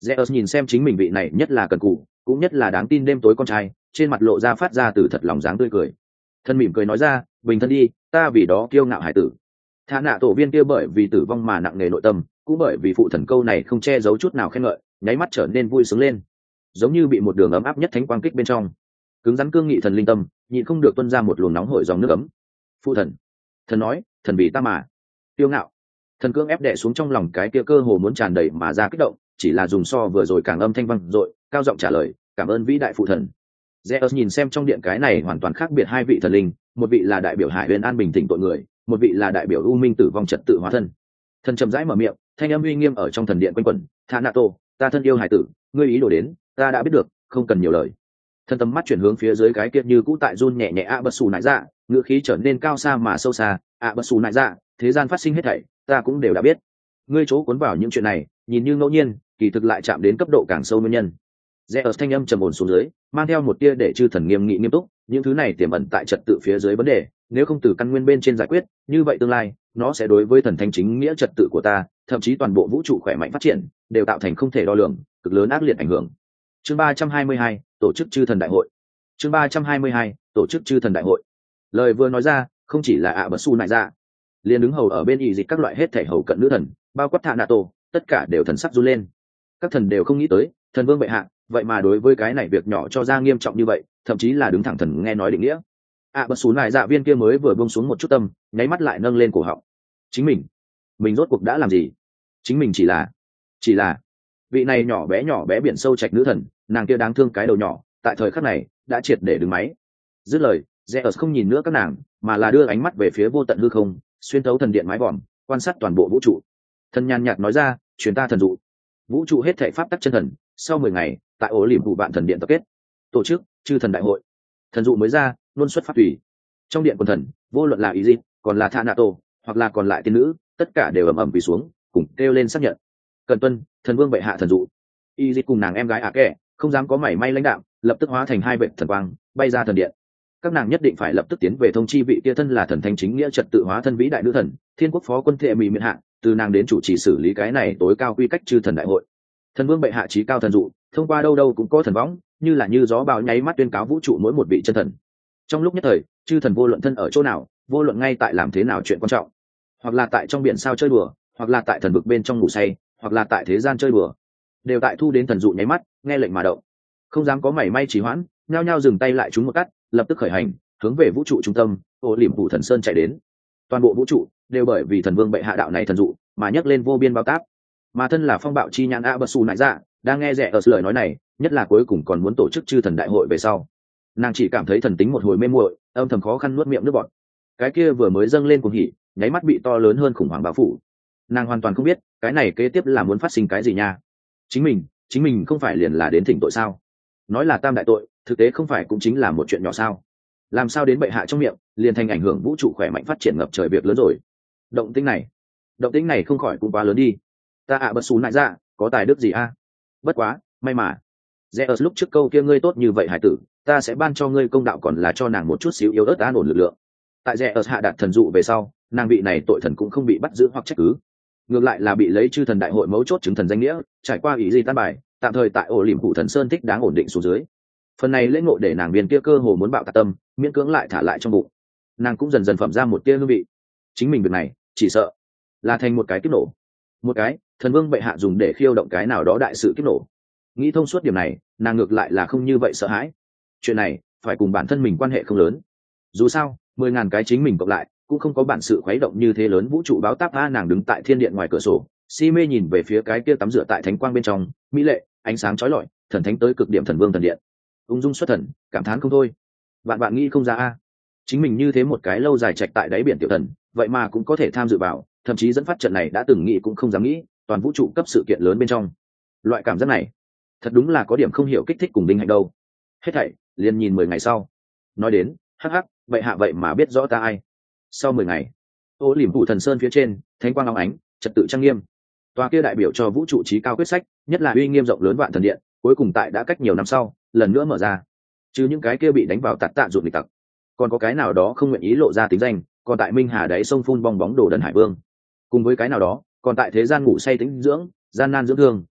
Zeus nhìn xem chính mình vị này nhất là cần cù cũng nhất là đáng tin đêm tối con trai, trên mặt lộ ra phát ra từ thật lòng dáng tươi cười. Thân mỉm cười nói ra, bình thân đi, ta vì đó kiêu ngạo hải tử. Thả nạ tổ viên kia bởi vì tử vong mà nặng nề nội tâm, cũng bởi vì phụ thần câu này không che giấu chút nào khen ngợi, nháy mắt trở nên vui sướng lên, giống như bị một đường ấm áp nhất thánh quang kích bên trong, cứng rắn cương nghị thần linh tâm nhịn không được tuôn ra một luồng nóng hổi dòng nước ấm. Phụ thần, thần nói, thần vì ta mà kiêu ngạo. Thần cương ép đè xuống trong lòng cái kia cơ hồ muốn tràn đầy mà ra kích động, chỉ là dùng so vừa rồi càng âm thanh vang dội, cao giọng trả lời, cảm ơn vĩ đại phụ thần. Zeus nhìn xem trong điện cái này hoàn toàn khác biệt hai vị thần linh, một vị là đại biểu Hải Huyền an bình tĩnh tội người, một vị là đại biểu U Minh tử vong trật tự hóa thân. Thần chậm rãi mở miệng, thanh âm uy nghiêm ở trong thần điện quanh quẩn, Thanato, ta thân yêu hải tử, ngươi ý đồ đến, ta đã biết được, không cần nhiều lời. Thần tầm mắt chuyển hướng phía dưới cái kia như cũ tại run nhẹ nhẹ bất xù nại dạ, ngữ khí trở nên cao xa mà sâu xa, bất xù nại dạ, thế gian phát sinh hết thảy, ta cũng đều đã biết. Ngươi chỗ cuốn vào những chuyện này, nhìn như ngẫu nhiên, kỳ thực lại chạm đến cấp độ càng sâu nguyên nhân. Zeus thanh âm trầm ổn xuống dưới, mang theo một tia để chư thần nghiêm nghị nghiêm túc, những thứ này tiềm ẩn tại trật tự phía dưới vấn đề, nếu không từ căn nguyên bên trên giải quyết, như vậy tương lai, nó sẽ đối với thần thánh chính nghĩa trật tự của ta, thậm chí toàn bộ vũ trụ khỏe mạnh phát triển, đều tạo thành không thể đo lường, cực lớn ác liệt ảnh hưởng. Chương 322, tổ chức chư thần đại hội. Chương 322, tổ chức chư thần đại hội. Lời vừa nói ra, không chỉ là bất su nại ra, liền đứng hầu ở bên y dịch các loại hết thể hầu cận nữ thần, bao quát Thanato, tất cả đều thần sắc run lên. Các thần đều không nghĩ tới, thần vương bệ hạ, vậy mà đối với cái này việc nhỏ cho ra nghiêm trọng như vậy, thậm chí là đứng thẳng thần nghe nói định nghĩa. Bất su nại dạ viên kia mới vừa buông xuống một chút tâm, nháy mắt lại nâng lên cổ họng. Chính mình rốt cuộc đã làm gì? Chính mình chỉ là vị này nhỏ bé biển sâu trạch nữ thần, nàng kia đáng thương cái đầu nhỏ, tại thời khắc này đã triệt để đứng máy. Dứt lời, Zeus không nhìn nữa các nàng, mà là đưa ánh mắt về phía vô tận hư không, xuyên thấu thần điện mái vòm, quan sát toàn bộ vũ trụ. Thần nhàn nhạt nói ra, truyền ta thần dụ. Vũ trụ hết thảy pháp tắc chân thần, sau 10 ngày, tại ổ liềm vụ vạn thần điện tập kết, tổ chức chư thần đại hội. Thần dụ mới ra, luôn xuất phát tùy. Trong điện quần thần, vô luận là ý gì, còn là Thanato, hoặc là còn lại tiên nữ, tất cả đều ầm ầm quỳ xuống, cùng kêu lên xác nhận. Cần tuân, thần vương bệ hạ thần dụ. Y dịch cùng nàng em gái kẻ không dám có mảy may lãnh đạo, lập tức hóa thành hai vệt thần quang, bay ra thần điện. Các nàng nhất định phải lập tức tiến về thông chi vị kia thân là thần thánh chính nghĩa trật tự hóa thân vĩ đại nữ thần, thiên quốc phó quân thệ mỹ miện hạ, từ nàng đến chủ trì xử lý cái này tối cao quy cách chư thần đại hội. Thần vương bệ hạ trí cao thần dụ, thông qua đâu đâu cũng có thần võng, như là như gió bão nháy mắt tuyên cáo vũ trụ mỗi một vị chân thần. Trong lúc nhất thời, chư thần vô luận thân ở chỗ nào, vô luận ngay tại làm thế nào chuyện quan trọng, hoặc là tại trong biển sao chơi đùa, hoặc là tại thần vực bên trong ngủ say, hoặc là tại thế gian chơi đùa, đều tại thu đến thần dụ nháy mắt, nghe lệnh mà động, không dám có mảy may trì hoãn, nhao nhao dừng tay lại chúng một cắt, lập tức khởi hành, hướng về vũ trụ trung tâm, ô liềm phủ thần sơn chạy đến. Toàn bộ vũ trụ đều bởi vì thần vương bệ hạ đạo này thần dụ mà nhấc lên vô biên bao táp. Mà thân là phong bạo chi nhãn bất su nại dạ, đang nghe rẻ ở lời nói này, nhất là cuối cùng còn muốn tổ chức chư thần đại hội về sau, nàng chỉ cảm thấy thần tính một hồi mê muội, âm thầm khó khăn nuốt miệng nước bọt. Cái kia vừa mới dâng lên cuồng hỉ, nháy mắt bị to lớn hơn khủng hoảng bao phủ. Nàng hoàn toàn không biết cái này kế tiếp là muốn phát sinh cái gì nha. Chính mình không phải liền là đến thỉnh tội sao? Nói là tam đại tội, thực tế không phải cũng chính là một chuyện nhỏ sao? Làm sao đến bệ hạ trong miệng liền thành ảnh hưởng vũ trụ khỏe mạnh phát triển ngập trời việc lớn rồi? Động tĩnh này không khỏi cũng quá lớn đi. Ta bất xú nại ra, có tài đức gì a? Bất quá may mà Zeus lúc trước câu kia ngươi tốt như vậy hải tử, ta sẽ ban cho ngươi công đạo, còn là cho nàng một chút xíu yếu ớt an ổn lực lượng. Tại Zeus hạ đạt thần dụ về sau, nàng vị này tội thần cũng không bị bắt giữ hoặc trách cứ, ngược lại là bị lấy chư thần đại hội mấu chốt chứng thần danh nghĩa, trải qua ý gì tan bài, tạm thời tại ổ liềm phủ thần sơn thích đáng ổn định xuống dưới. Phần này lễ ngộ để nàng viên kia cơ hồ muốn bạo tạc tâm, miễn cưỡng lại thả lại trong bụng. Nàng cũng dần dần phẩm ra một tia hương vị. Chính mình việc này chỉ sợ là thành một cái kiếp nổ, một cái thần vương bệ hạ dùng để khiêu động cái nào đó đại sự kiếp nổ. Nghĩ thông suốt điểm này, nàng ngược lại là không như vậy sợ hãi. Chuyện này phải cùng bản thân mình quan hệ không lớn, dù sao 10.000 cái chính mình cộng lại cũng không có bản sự khuấy động như thế lớn vũ trụ báo táp. Nàng đứng tại thiên điện ngoài cửa sổ, si mê nhìn về phía cái kia tắm rửa tại thánh quang bên trong, mỹ lệ ánh sáng chói lọi, thần thánh tới cực điểm thần vương thần điện, ung dung xuất thần, cảm thán không thôi. Bạn nghĩ không ra chính mình như thế một cái lâu dài trạch tại đáy biển tiểu thần, vậy mà cũng có thể tham dự vào, thậm chí dẫn phát trận này đã từng nghĩ cũng không dám nghĩ, toàn vũ trụ cấp sự kiện lớn bên trong. Loại cảm giác này thật đúng là có điểm không hiểu kích thích cùng đinh hạnh đâu. Hết thảy liền nhìn 10 ngày sau. Nói đến hắc, vậy hạ vậy mà biết rõ ta ai. Sau 10 ngày, ô liềm phủ thần sơn phía trên, thánh quang óng ánh, trật tự trang nghiêm. Tòa kia đại biểu cho vũ trụ trí cao quyết sách, nhất là uy nghiêm rộng lớn vạn thần điện, cuối cùng tại đã cách nhiều năm sau, lần nữa mở ra. Chứ những cái kia bị đánh vào tạt tạ ruột nghịch tặc, còn có cái nào đó không nguyện ý lộ ra tính danh, còn tại Minh Hà đáy sông phun bong bóng đồ đần hải vương, cùng với cái nào đó còn tại thế gian ngủ say tĩnh dưỡng, gian nan dưỡng thương,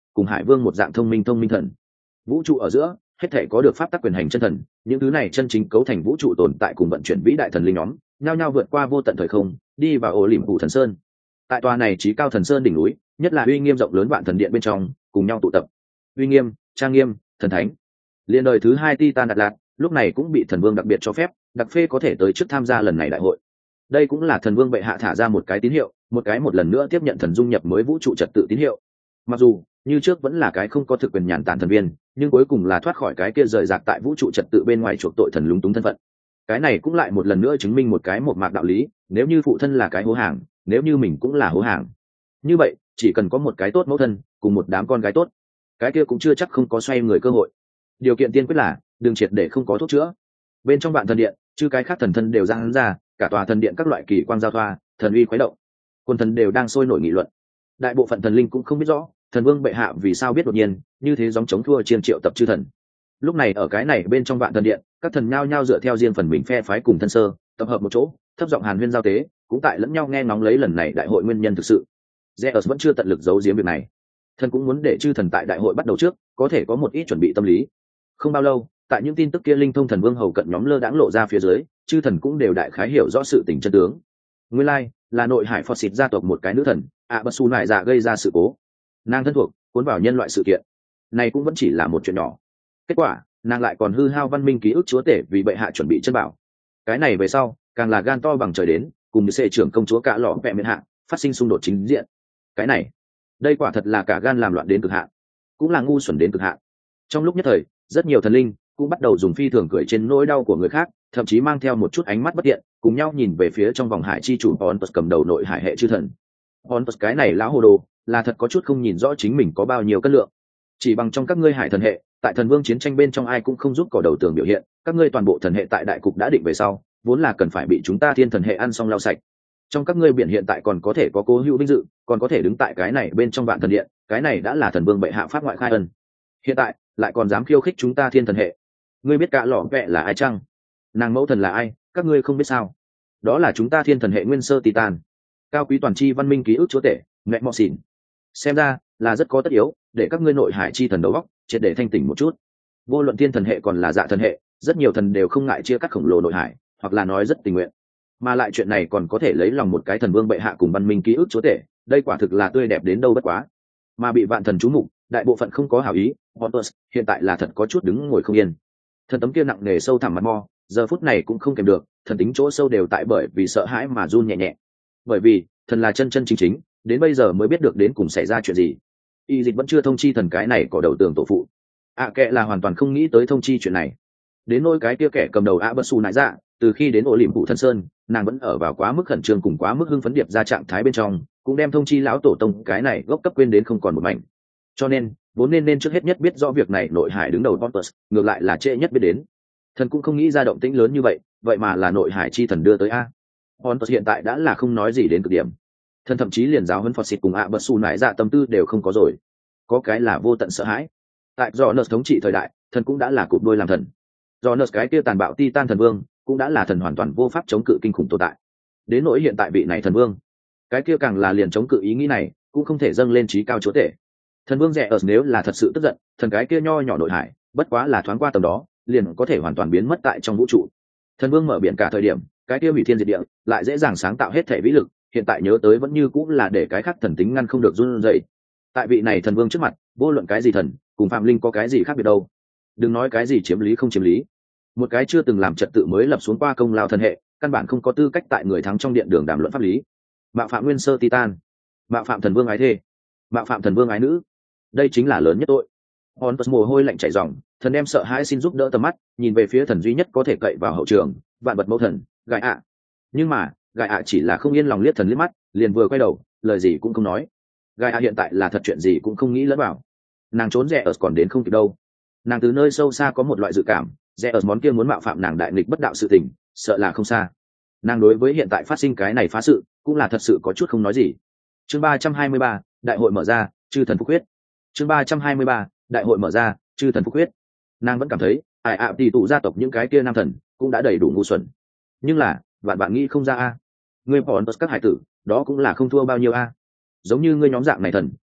cùng hải vương một dạng thông minh thần. Vũ trụ ở giữa hết thể có được pháp tắc quyền hành chân thần, những thứ này chân chính cấu thành vũ trụ tồn tại cùng vận chuyển vĩ đại thần linh nhóm nhao nhao vượt qua vô tận thời không, đi vào ổ liềm phủ thần sơn. Tại tòa này trí cao thần sơn đỉnh núi, nhất là uy nghiêm rộng lớn vạn thần điện bên trong, cùng nhau tụ tập. Uy nghiêm, trang nghiêm, thần thánh. Liên đời thứ 2 Titan Đạt Lạc, lúc này cũng bị thần vương đặc biệt cho phép, đặc phê có thể tới trước tham gia lần này đại hội. Đây cũng là thần vương bệ hạ thả ra một cái tín hiệu, một lần nữa tiếp nhận thần dung nhập mới vũ trụ trật tự tín hiệu. Mặc dù như trước vẫn là cái không có thực quyền nhàn tản thần viên, nhưng cuối cùng là thoát khỏi cái kia rời rạc tại vũ trụ trật tự bên ngoài chuộc tội thần lúng túng thân phận. Cái này cũng lại một lần nữa chứng minh một cái một mạc đạo lý, nếu như phụ thân là cái hố hàng, nếu như mình cũng là hố hàng, như vậy chỉ cần có một cái tốt mẫu thân cùng một đám con gái tốt, cái kia cũng chưa chắc không có xoay người cơ hội. Điều kiện tiên quyết là đừng triệt để không có thuốc chữa. Bên trong vạn thần điện, chứ cái khác thần thân đều ra hắn ra, cả tòa thần điện các loại kỳ quang giao thoa, thần uy khuấy động, quân thần đều đang sôi nổi nghị luận. Đại bộ phận thần linh cũng không biết rõ thần vương bệ hạ vì sao biết đột nhiên như thế gióng chống thua chiên triệu tập chư thần. Lúc này ở cái này bên trong vạn thần điện, các thần nhao nhao dựa theo riêng phần mình phe phái cùng thân sơ tập hợp một chỗ, thấp giọng hàn huyên giao tế, cũng tại lẫn nhau nghe ngóng lấy lần này đại hội nguyên nhân thực sự. Zeus vẫn chưa tận lực giấu giếm việc này, thần cũng muốn để chư thần tại đại hội bắt đầu trước có thể có một ít chuẩn bị tâm lý. Không bao lâu, tại những tin tức kia linh thông thần vương hầu cận nhóm lơ đãng lộ ra phía dưới, chư thần cũng đều đại khái hiểu rõ sự tình chân tướng. Nguyên lai là nội hải phật xịt gia tộc một cái nữ thần Abasu nại dạ gây ra sự cố, nàng thân thuộc cuốn vào nhân loại sự kiện này cũng vẫn chỉ là một chuyện nhỏ. Kết quả nàng lại còn hư hao văn minh ký ức chúa tể vì bệ hạ chuẩn bị chân bảo. Cái này về sau càng là gan to bằng trời đến, cùng với xê trưởng công chúa cả lọ vẹ miền hạ phát sinh xung đột chính diện. Cái này đây quả thật là cả gan làm loạn đến cực hạn, cũng là ngu xuẩn đến cực hạn. Trong lúc nhất thời, rất nhiều thần linh cũng bắt đầu dùng phi thường cười trên nỗi đau của người khác, thậm chí mang theo một chút ánh mắt bất tiện, cùng nhau nhìn về phía trong vòng hải chi chủ Pontus cầm đầu nội hải hệ chư thần. Pontus cái này lão hồ đồ, là thật có chút không nhìn rõ chính mình có bao nhiêu cân lượng. Chỉ bằng trong các ngươi hải thần hệ, tại thần vương chiến tranh bên trong ai cũng không giúp cỏ đầu tường biểu hiện, các ngươi toàn bộ thần hệ tại đại cục đã định về sau, vốn là cần phải bị chúng ta thiên thần hệ ăn xong lau sạch. Trong các ngươi biển hiện tại còn có thể có cố hữu vinh dự, còn có thể đứng tại cái này bên trong vạn thần điện, cái này đã là thần vương bệ hạ pháp ngoại khai ân. Hiện tại lại còn dám khiêu khích chúng ta thiên thần hệ. Ngươi biết cả lọ vẹ là ai chăng? Nàng mẫu thần là ai, các ngươi không biết sao? Đó là chúng ta thiên thần hệ nguyên sơ Titan, cao quý toàn chi văn minh ký ức chúa tể mẹ mọ xỉn. Xem ra là rất có tất yếu để các ngươi nội hải chi thần đầu góc triệt để thanh tỉnh một chút. Vô luận thiên thần hệ còn là dạ thần hệ, rất nhiều thần đều không ngại chia cắt khổng lồ nội hải, hoặc là nói rất tình nguyện. Mà lại chuyện này còn có thể lấy lòng một cái thần vương bệ hạ cùng văn minh ký ức chúa tể, đây quả thực là tươi đẹp đến đâu bất quá. Mà bị vạn thần chú mục, đại bộ phận không có hảo ý, Pontus hiện tại là thật có chút đứng ngồi không yên. Thần tấm kia nặng nề sâu thẳm mặt mo, giờ phút này cũng không kèm được, thần tính chỗ sâu đều tại bởi vì sợ hãi mà run nhẹ nhẹ. Bởi vì thần là chân chân chính chính, đến bây giờ mới biết được đến cùng xảy ra chuyện gì. Y dịch vẫn chưa thông chi thần cái này có đầu tường tổ phụ. Kệ là hoàn toàn không nghĩ tới thông chi chuyện này. Đến nỗi cái kia kẻ cầm đầu Abasu nại dạ, từ khi đến ổ liềm phủ thân sơn, nàng vẫn ở vào quá mức khẩn trương cùng quá mức hưng phấn điệp ra trạng thái bên trong, cũng đem thông chi lão tổ tông cái này gốc cấp quên đến không còn một mảnh. Cho nên vốn nên trước hết nhất biết rõ việc này nội hải đứng đầu Pontus, ngược lại là trễ nhất biết đến. Thần cũng không nghĩ ra động tĩnh lớn như vậy mà là nội hải chi thần đưa tới a. Pontus hiện tại đã là không nói gì đến cực điểm. Thần thậm chí liền giáo huấn Phật xịt cùng Abasu nại dạ tâm tư đều không có rồi. Có cái là vô tận sợ hãi. Tại Jonas thống trị thời đại, thần cũng đã là cụp đôi làm thần. Jonas cái kia tàn bạo Titan thần vương, cũng đã là thần hoàn toàn vô pháp chống cự kinh khủng tồn tại. Đến nỗi hiện tại vị này thần vương, cái kia càng là liền chống cự ý nghĩ này, cũng không thể dâng lên trí cao chúa tể. Thần vương rẻ ở nếu là thật sự tức giận, thần cái kia nho nhỏ nội hải, bất quá là thoáng qua tầm đó, liền có thể hoàn toàn biến mất tại trong vũ trụ. Thần vương mở biển cả thời điểm, cái kia hủy thiên diệt địa, lại dễ dàng sáng tạo hết thể vĩ lực, hiện tại nhớ tới vẫn như cũng là để cái khác thần tính ngăn không được run rẩy. Tại vị này thần vương trước mặt, vô luận cái gì thần, cùng phạm linh có cái gì khác biệt đâu. Đừng nói cái gì chiếm lý không chiếm lý, một cái chưa từng làm trật tự mới lập xuống qua công lao thần hệ, căn bản không có tư cách tại người thắng trong điện đường đàm luận pháp lý. Mạo phạm nguyên sơ Titan, mạo phạm thần vương ái thê, mạo phạm thần vương ái nữ, đây chính là lớn nhất tội. Pontus mồ hôi lạnh chảy ròng, thần em sợ hãi xin giúp đỡ tầm mắt, nhìn về phía thần duy nhất có thể cậy vào hậu trường, vạn vật mẫu thần, Gai ạ. Nhưng mà Gai ạ chỉ là không yên lòng liếc thần liếc mắt, liền vừa quay đầu, lời gì cũng không nói. Gai ạ hiện tại là thật chuyện gì cũng không nghĩ lẫn vào. Nàng trốn rẻ ở còn đến không kịp đâu. Nàng từ nơi sâu xa có một loại dự cảm, rẻ ở món kia muốn mạo phạm nàng đại nghịch bất đạo sự tình, sợ là không xa. Nàng đối với hiện tại phát sinh cái này phá sự, cũng là thật sự có chút không nói gì. Chương 323, đại hội mở ra, chư thần phục huyết. Chương 323, đại hội mở ra, chư thần phục huyết. Nàng vẫn cảm thấy tỷ tụ gia tộc những cái kia nam thần cũng đã đầy đủ ngu xuẩn, nhưng là vạn bạn nghĩ không ra a. Ngươi bỏ các hải tử đó cũng là không thua bao nhiêu a. Giống như ngươi nhóm dạng này thần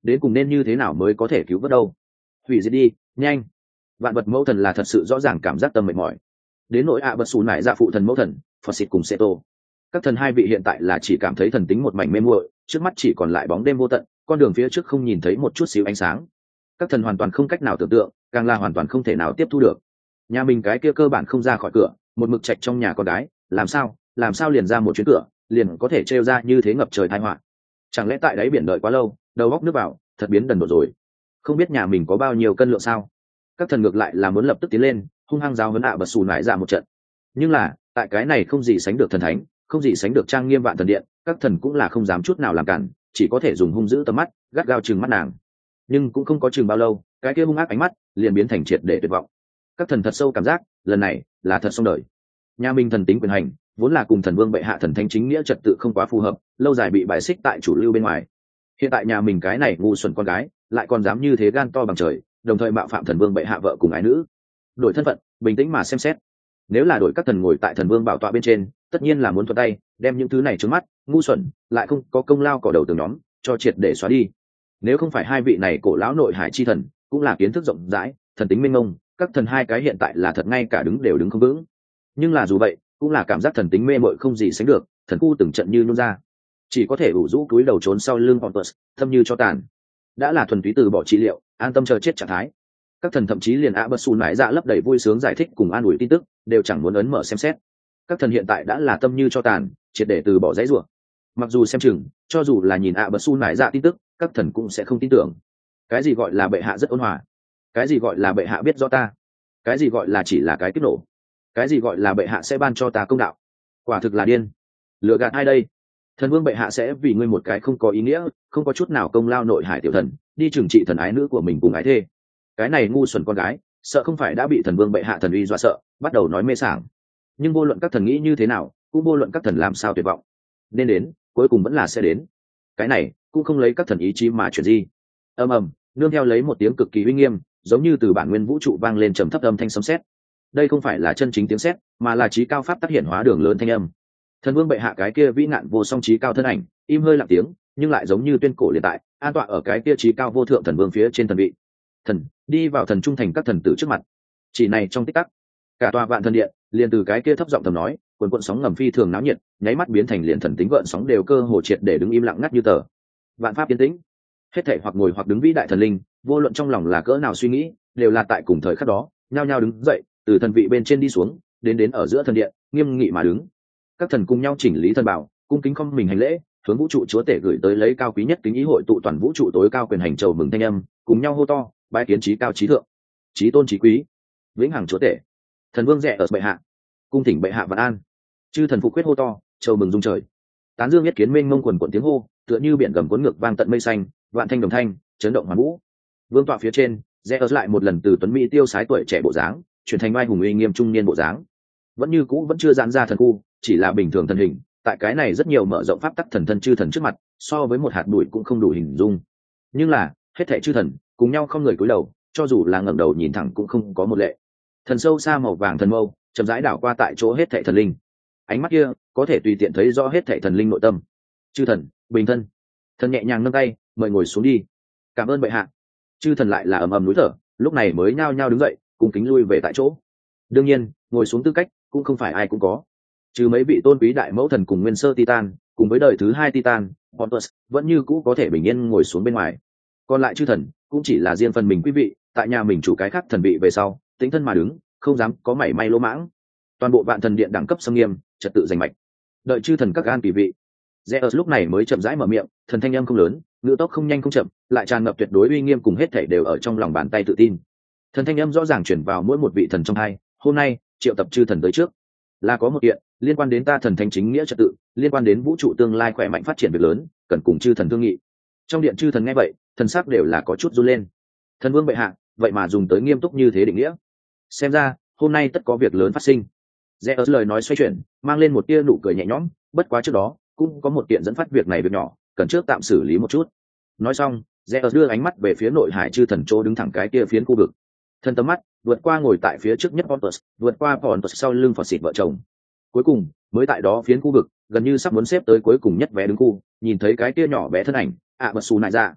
đến cùng nên như thế nào mới có thể cứu vớt đâu. Hủy diệt đi, nhanh. Vạn vật mẫu thần là thật sự rõ ràng cảm giác tâm mệt mỏi. Đến nỗi bật xù nải dạ phụ thần mẫu thần phật xịt cùng Seto, các thần hai vị hiện tại là chỉ cảm thấy thần tính một mảnh mê muội, trước mắt chỉ còn lại bóng đêm vô tận, con đường phía trước không nhìn thấy một chút xíu ánh sáng. Các thần hoàn toàn không cách nào tưởng tượng, càng là hoàn toàn không thể nào tiếp thu được. Nhà mình cái kia cơ bản không ra khỏi cửa, một mực trạch trong nhà con gái, làm sao liền ra một chuyến cửa liền có thể trêu ra như thế ngập trời tai họa. Chẳng lẽ tại đáy biển đợi quá lâu, đầu góc nước vào thật biến đần độn rồi, không biết nhà mình có bao nhiêu cân lượng sao. Các thần ngược lại là muốn lập tức tiến lên hung hăng giáo huấn bật xù nải dạ một trận, nhưng là tại cái này không gì sánh được thần thánh, không gì sánh được trang nghiêm vạn thần điện, các thần cũng là không dám chút nào làm cản, chỉ có thể dùng hung dữ tầm mắt gắt gao chừng mắt nàng. Nhưng cũng không có chừng bao lâu, cái kia hung ác ánh mắt liền biến thành triệt để tuyệt vọng. Các thần thật sâu cảm giác lần này là thật xong đời. Nhà mình thần tính quyền hành vốn là cùng thần vương bệ hạ thần thánh chính nghĩa trật tự không quá phù hợp, lâu dài bị bài xích tại chủ lưu bên ngoài. Hiện tại nhà mình cái này ngu xuẩn con gái lại còn dám như thế gan to bằng trời, đồng thời mạo phạm thần vương bệ hạ vợ cùng ái nữ. Đổi thân phận, bình tĩnh mà xem xét. Nếu là đổi các thần ngồi tại thần vương bảo tọa bên trên, tất nhiên là muốn thuận tay đem những thứ này trước mắt ngu xuẩn lại không có công lao cỏ đầu từ nhóm cho triệt để xóa đi. Nếu không phải hai vị này cổ lão nội hải chi thần cũng là kiến thức rộng rãi, thần tính minh mông, các thần hai cái hiện tại là thật ngay cả đứng đều đứng không vững. Nhưng là dù vậy cũng là cảm giác thần tính mê mội không gì sánh được, thần cu từng trận như nôn ra, chỉ có thể ủ rũ cúi đầu trốn sau lưng Pontus, thâm như cho tàn. Đã là thuần túy từ bỏ trị liệu, an tâm chờ chết trạng thái. Các thần thậm chí liền bật xù nải dạ lấp đầy vui sướng giải thích cùng an ủi tin tức đều chẳng muốn ấn mở xem xét. Các thần hiện tại đã là tâm như cho tàn, triệt để từ bỏ dãy rủa. Mặc dù xem chừng cho dù là nhìn bật xù nải dạ tin tức, các thần cũng sẽ không tin tưởng. Cái gì gọi là bệ hạ rất ôn hòa, cái gì gọi là bệ hạ biết rõ ta, cái gì gọi là chỉ là cái kích nổ, cái gì gọi là bệ hạ sẽ ban cho ta công đạo, quả thực là điên. Lừa gạt ai đây? Thần vương bệ hạ sẽ vì ngươi một cái không có ý nghĩa, không có chút nào công lao nội hải tiểu thần đi trừng trị thần ái nữ của mình cùng ái thê. Cái này ngu xuẩn con gái sợ không phải đã bị thần vương bệ hạ thần uy dọa sợ, bắt đầu nói mê sảng. Nhưng vô luận các thần nghĩ như thế nào, cũng vô luận các thần làm sao tuyệt vọng, nên đến cuối cùng vẫn là sẽ đến. Cái này cũng không lấy các thần ý chí mà chuyển di. Ầm ầm, nương theo lấy một tiếng cực kỳ uy nghiêm, giống như từ bản nguyên vũ trụ vang lên trầm thấp âm thanh sấm sét. Đây không phải là chân chính tiếng sét, mà là trí cao pháp tác hiện hóa đường lớn thanh âm. Thần vương bệ hạ cái kia vĩ ngạn vô song trí cao thân ảnh im hơi lặng tiếng, nhưng lại giống như tuyên cổ liền tại an tọa ở cái kia trí cao vô thượng thần vương phía trên thần vị. Thần đi vào thần trung thành các thần tử trước mặt. Chỉ này trong tích tắc, cả tòa vạn thần điện liền từ cái kia thấp giọng thầm nói, cuồn cuộn sóng ngầm phi thường náo nhiệt, nháy mắt biến thành liền thần tính gợn sóng đều cơ hồ triệt để đứng im lặng ngắt như tờ. Vạn pháp yên tĩnh, hết thảy hoặc ngồi hoặc đứng vĩ đại thần linh, vô luận trong lòng là cỡ nào suy nghĩ, đều là tại cùng thời khắc đó nhao nhao đứng dậy, từ thần vị bên trên đi xuống, đến ở giữa thần điện, nghiêm nghị mà đứng. Các thần cùng nhau chỉnh lý thần bảo, cung kính không mình hành lễ, hướng vũ trụ chúa tể gửi tới lấy cao quý nhất kính ý hội tụ toàn vũ trụ tối cao quyền hành chầu mừng thanh âm, cùng nhau hô to, bái kiến trí cao trí thượng, trí tôn trí quý, vĩnh hằng chúa tể, thần vương rẻ ở bệ hạ, cung thỉnh bệ hạ vạn an. Chư thần phục quyết hô to, chầu mừng rung trời. Tán dương nhất kiến mênh mông quần quần tiếng hô, tựa như biển gầm cuốn ngược vang tận mây xanh, vạn thanh đồng thanh, chấn động hoàn vũ. Vương tọa phía trên, rẽ lại một lần từ tuấn mỹ tiêu sái tuổi trẻ bộ dáng chuyển thành oai hùng uy nghiêm trung niên bộ dáng, vẫn như cũ vẫn chưa giãn ra thần khu, chỉ là bình thường thần hình, tại cái này rất nhiều mở rộng pháp tắc thần thân chư thần trước mặt, so với một hạt bụi cũng không đủ hình dung. Nhưng là hết thảy chư thần cùng nhau không người cúi đầu, cho dù là ngẩng đầu nhìn thẳng cũng không có một lệ. Thần sâu xa màu vàng thần mâu chậm rãi đảo qua tại chỗ hết thảy thần linh, ánh mắt kia có thể tùy tiện thấy rõ hết thảy thần linh nội tâm. Chư thần bình thân. Thần nhẹ nhàng nâng tay mời ngồi xuống đi. Cảm ơn bệ hạ. Chư thần lại là ầm ầm núi thở, lúc này mới nhao nhao đứng dậy cùng kính lui về tại chỗ. Đương nhiên ngồi xuống tư cách cũng không phải ai cũng có, trừ mấy vị tôn quý đại mẫu thần cùng nguyên sơ titan cùng với đời thứ hai titan Pontus vẫn như cũ có thể bình yên ngồi xuống bên ngoài. Còn lại chư thần cũng chỉ là riêng phần mình quý vị tại nhà mình chủ cái khác thần vị về sau tính thân mà đứng, không dám có mảy may lỗ mãng. Toàn bộ vạn thần điện đẳng cấp xâm nghiêm, trật tự giành mạch, đợi chư thần các an kỳ vị. Zeus lúc này mới chậm rãi mở miệng, thần thanh âm không lớn, ngữ tốc không nhanh không chậm, lại tràn ngập tuyệt đối uy nghiêm cùng hết thảy đều ở trong lòng bàn tay tự tin. Thần thanh âm rõ ràng truyền vào mỗi một vị thần trong hai. Hôm nay triệu tập chư thần tới trước, là có một kiện liên quan đến ta thần thánh chính nghĩa trật tự, liên quan đến vũ trụ tương lai khỏe mạnh phát triển việc lớn, cần cùng chư thần thương nghị. Trong điện chư thần nghe vậy, thần sắc đều là có chút run lên. Thần vương bệ hạ, vậy mà dùng tới nghiêm túc như thế định nghĩa, xem ra hôm nay tất có việc lớn phát sinh. Zeus lời nói xoay chuyển, mang lên một tia nụ cười nhẹ nhõm, bất quá trước đó cũng có một kiện dẫn phát việc này việc nhỏ, cần trước tạm xử lý một chút. Nói xong, Zeus đưa ánh mắt về phía nội hải chư thần chỗ đứng thẳng cái kia phiến khu vực. Thần tầm mắt vượt qua ngồi tại phía trước nhất Pontus, vượt qua Pontus sau lưng Phật xịt vợ chồng, cuối cùng mới tại đó phiến khu vực gần như sắp muốn xếp tới cuối cùng nhất vé đứng khu, nhìn thấy cái kia nhỏ bé thân ảnh bật xù nại ra.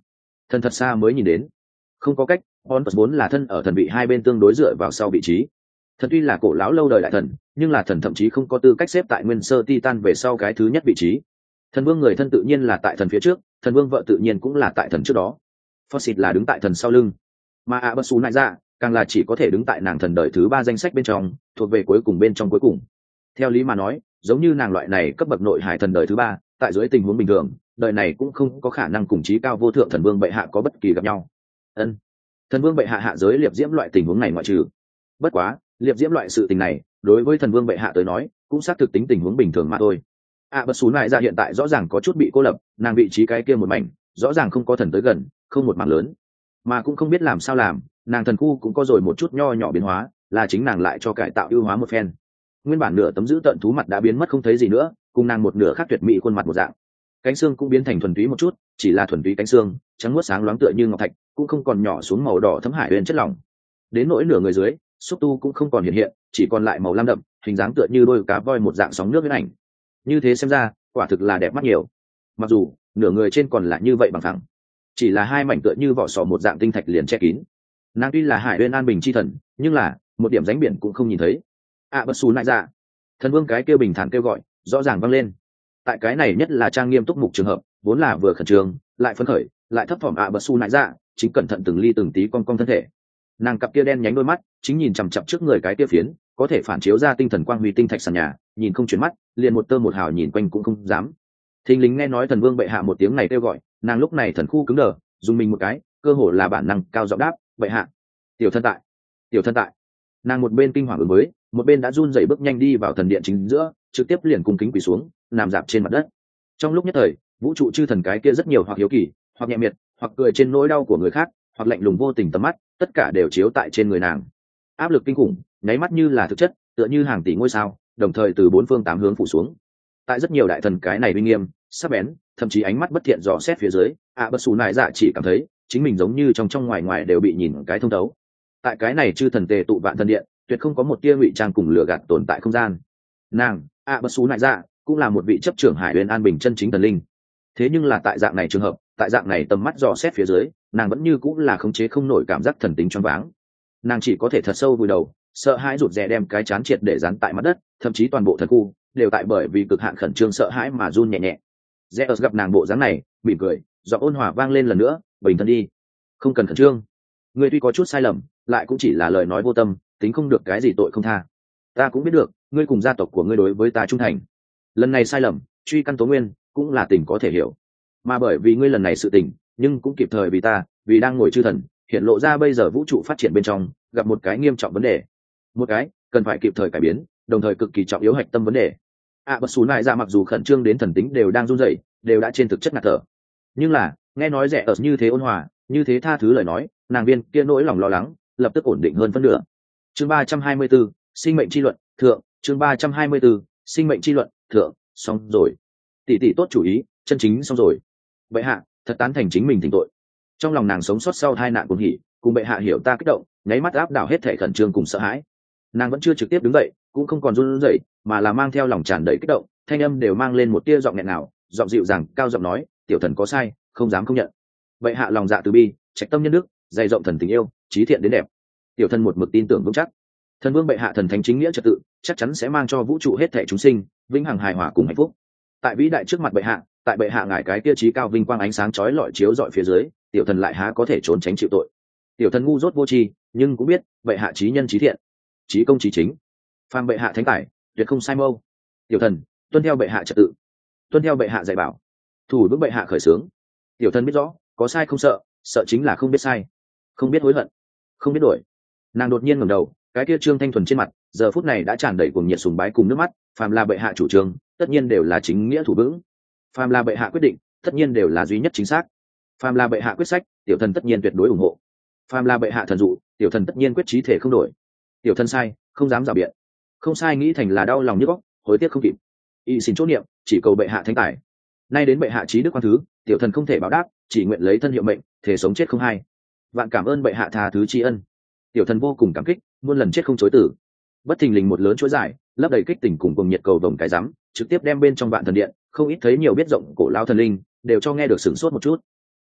Thần thật xa mới nhìn đến. Không có cách, Onus vốn là thân ở thần vị hai bên tương đối dựa vào sau vị trí. Thần tuy là cổ lão lâu đời đại thần, nhưng là thần thậm chí không có tư cách xếp tại nguyên sơ Titan về sau cái thứ nhất vị trí. Thần vương người thân tự nhiên là tại thần phía trước, thần vương vợ tự nhiên cũng là tại thần trước đó. Foxit là đứng tại thần sau lưng, mà Abasu nại ra càng là chỉ có thể đứng tại nàng thần đời thứ ba danh sách bên trong, thuộc về cuối cùng bên trong cuối cùng. Theo lý mà nói, giống như nàng loại này cấp bậc nội hải thần đời thứ ba, tại dưới tình huống bình thường, đời này cũng không có khả năng cùng chí cao vô thượng thần vương bệ hạ có bất kỳ gặp nhau. Ân, thần vương bệ hạ hạ giới liệp diễm loại tình huống này ngoại trừ. Bất quá, liệp diễm loại sự tình này, đối với thần vương bệ hạ tới nói, cũng xác thực tính tình huống bình thường mà thôi. Bất xú lại ra hiện tại rõ ràng có chút bị cô lập, nàng vị trí cái kia một mảnh, rõ ràng không có thần tới gần, không một mảng lớn, mà cũng không biết làm sao làm, nàng thần khu cũng có rồi một chút nho nhỏ biến hóa, là chính nàng lại cho cải tạo ưu hóa một phen. Nguyên bản nửa tấm giữ tận thú mặt đã biến mất không thấy gì nữa, cùng nàng một nửa khác tuyệt mỹ khuôn mặt một dạng. Cánh xương cũng biến thành thuần túy một chút, chỉ là thuần túy cánh xương, trắng muốt sáng loáng tựa như ngọc thạch, cũng không còn nhỏ xuống màu đỏ thấm hải huyền chất lỏng. Đến nỗi nửa người dưới, xúc tu cũng không còn hiện hiện, chỉ còn lại màu lam đậm, hình dáng tựa như đôi cá voi một dạng sóng nước huyễn ảnh. Như thế xem ra, quả thực là đẹp mắt nhiều. Mặc dù nửa người trên còn lại như vậy bằng thẳng, chỉ là hai mảnh tựa như vỏ sò một dạng tinh thạch liền che kín. Nàng tuy là hải huyền an bình chi thần, nhưng là một điểm ránh biển cũng không nhìn thấy. Bất xù nại dạ, thần vương cái kêu bình thản kêu gọi rõ ràng vang lên. Tại cái này nhất là trang nghiêm túc mục trường hợp, vốn là vừa khẩn trương lại phấn khởi lại thấp thỏm bất xù nại dạ, chính cẩn thận từng ly từng tí cong cong thân thể. Nàng cặp kia đen nhánh đôi mắt chính nhìn chằm chặp trước người cái kia phiến có thể phản chiếu ra tinh thần quang huy tinh thạch sàn nhà, nhìn không chuyển mắt, liền một tơ một hào nhìn quanh cũng không dám. Thình lình nghe nói thần vương bệ hạ một tiếng này kêu gọi, nàng lúc này thần khu cứng đờ, dùng mình một cái, cơ hồ là bản năng cao giọng đáp, bệ hạ. Tiểu thân tại, tiểu thân tại. Nàng một bên kinh hoàng ứng với, một bên đã run rẩy bước nhanh đi vào thần điện chính giữa, trực tiếp liền cung kính quỳ xuống, nằm dạp trên mặt đất. Trong lúc nhất thời, vũ trụ chư thần cái kia rất nhiều hoặc hiếu kỳ, hoặc nhẹ miệt, hoặc cười trên nỗi đau của người khác, hoặc lạnh lùng vô tình tầm mắt, tất cả đều chiếu tại trên người nàng. Áp lực kinh khủng, nháy mắt như là thực chất, tựa như hàng tỷ ngôi sao, đồng thời từ bốn phương tám hướng phủ xuống. Tại rất nhiều đại thần cái này uy nghiêm, sắc bén, thậm chí ánh mắt bất thiện dò xét phía dưới, bất xù nại dạ chỉ cảm thấy chính mình giống như trong trong ngoài ngoài đều bị nhìn cái thông thấu. Tại cái này chư thần tề tụ vạn thần điện, tuyệt không có một tia ngụy trang cùng lừa gạt tồn tại không gian. Nàng bất xú nại dạ cũng là một vị chấp trưởng hải huyền an bình chân chính thần linh. Thế nhưng là tại dạng này trường hợp, tại dạng này tầm mắt dò xét phía dưới, nàng vẫn như cũng là khống chế không nổi cảm giác thần tính choáng váng. Nàng chỉ có thể thật sâu vùi đầu, sợ hãi rụt rè đem cái chán triệt để dán tại mặt đất, thậm chí toàn bộ thần khu đều tại bởi vì cực hạn khẩn trương sợ hãi mà run nhẹ nhẹ. Zeus gặp nàng bộ dáng này, mỉm cười, giọng ôn hòa vang lên lần nữa, bình thân đi, không cần khẩn trương. Ngươi tuy có chút sai lầm, lại cũng chỉ là lời nói vô tâm, tính không được cái gì tội không tha. Ta cũng biết được, ngươi cùng gia tộc của ngươi đối với ta trung thành. Lần này sai lầm, truy căn tố nguyên, cũng là tình có thể hiểu. Mà bởi vì ngươi lần này sự tình, nhưng cũng kịp thời vì ta, vì đang ngồi chư thần, hiện lộ ra bây giờ vũ trụ phát triển bên trong, gặp một cái nghiêm trọng vấn đề. Một cái, cần phải kịp thời cải biến, đồng thời cực kỳ trọng yếu hạch tâm vấn đề. Bất xú nại ra mặc dù khẩn trương đến thần tính đều đang run rẩy, đều đã trên thực chất ngạt thở. Nhưng là, nghe nói rẻ ở như thế ôn hòa, như thế tha thứ lời nói, nàng viên kia nỗi lòng lo lắng lập tức ổn định hơn phân nửa. Chương 324, sinh mệnh chi luận thượng. Chương 324, sinh mệnh chi luận thượng. Xong rồi, tỷ tỷ tốt chủ ý, chân chính xong rồi. Bệ hạ thật tán thành chính mình thỉnh tội. Trong lòng nàng sống sót sau tai nạn cuồng hỉ, cùng bệ hạ hiểu ta kích động, nháy mắt áp đảo hết thể khẩn trương cùng sợ hãi. Nàng vẫn chưa trực tiếp đứng dậy, cũng không còn run rẩy, mà là mang theo lòng tràn đầy kích động, thanh âm đều mang lên một tia giọng nghẹn nào, giọng dịu dàng cao giọng nói, tiểu thần có sai, không dám không nhận. Bệ hạ lòng dạ từ bi, trạch tâm nhân đức, dày rộng thần tình yêu, trí thiện đến đẹp. Tiểu thần một mực tin tưởng vững chắc, thần vương bệ hạ thần thánh chính nghĩa trật tự, chắc chắn sẽ mang cho vũ trụ hết thảy chúng sinh vĩnh hằng hài hòa cùng hạnh phúc. Tại vĩ đại trước mặt bệ hạ, tại bệ hạ ngài cái tiêu chí cao vinh quang ánh sáng chói lọi chiếu rọi phía dưới, tiểu thần lại há có thể trốn tránh chịu tội. Tiểu thần ngu dốt vô tri, nhưng cũng biết bệ hạ trí nhân trí thiện, trí công trí chính, phàm bệ hạ thánh tài, tuyệt không sai mâu. Tiểu thần tuân theo bệ hạ trật tự, tuân theo bệ hạ dạy bảo, thủ vững bệ hạ khởi xướng. Tiểu thần biết rõ, có sai không sợ, sợ chính là không biết sai, không biết hối hận, không biết đổi. Nàng đột nhiên ngẩng đầu, cái kia trương thanh thuần trên mặt giờ phút này đã tràn đầy cuồng nhiệt sùng bái cùng nước mắt. Phàm là bệ hạ chủ trương, tất nhiên đều là chính nghĩa thủ vững. Phàm là bệ hạ quyết định, tất nhiên đều là duy nhất chính xác. Phàm là bệ hạ quyết sách, tiểu thần tất nhiên tuyệt đối ủng hộ. Phàm là bệ hạ thần dụ, tiểu thần tất nhiên quyết chí thể không đổi. Tiểu thần sai, không dám rào biện, không sai nghĩ thành là đau lòng nhức óc, hối tiếc không kịp. Y xin chốt niệm, chỉ cầu bệ hạ thánh tài. Nay đến bệ hạ trí đức quan thứ, tiểu thần không thể báo đáp, chỉ nguyện lấy thân hiệu mệnh, thể sống chết không hai. Vạn cảm ơn bệ hạ tha thứ tri ân. Tiểu thần vô cùng cảm kích, muôn lần chết không chối từ. Bất thình lình một lớn chuỗi dài, lấp đầy kích tình cùng cùng nhiệt cầu vồng cái rắm, trực tiếp đem bên trong vạn thần điện, không ít thấy nhiều biết rộng cổ lao thần linh, đều cho nghe được sửng sốt một chút.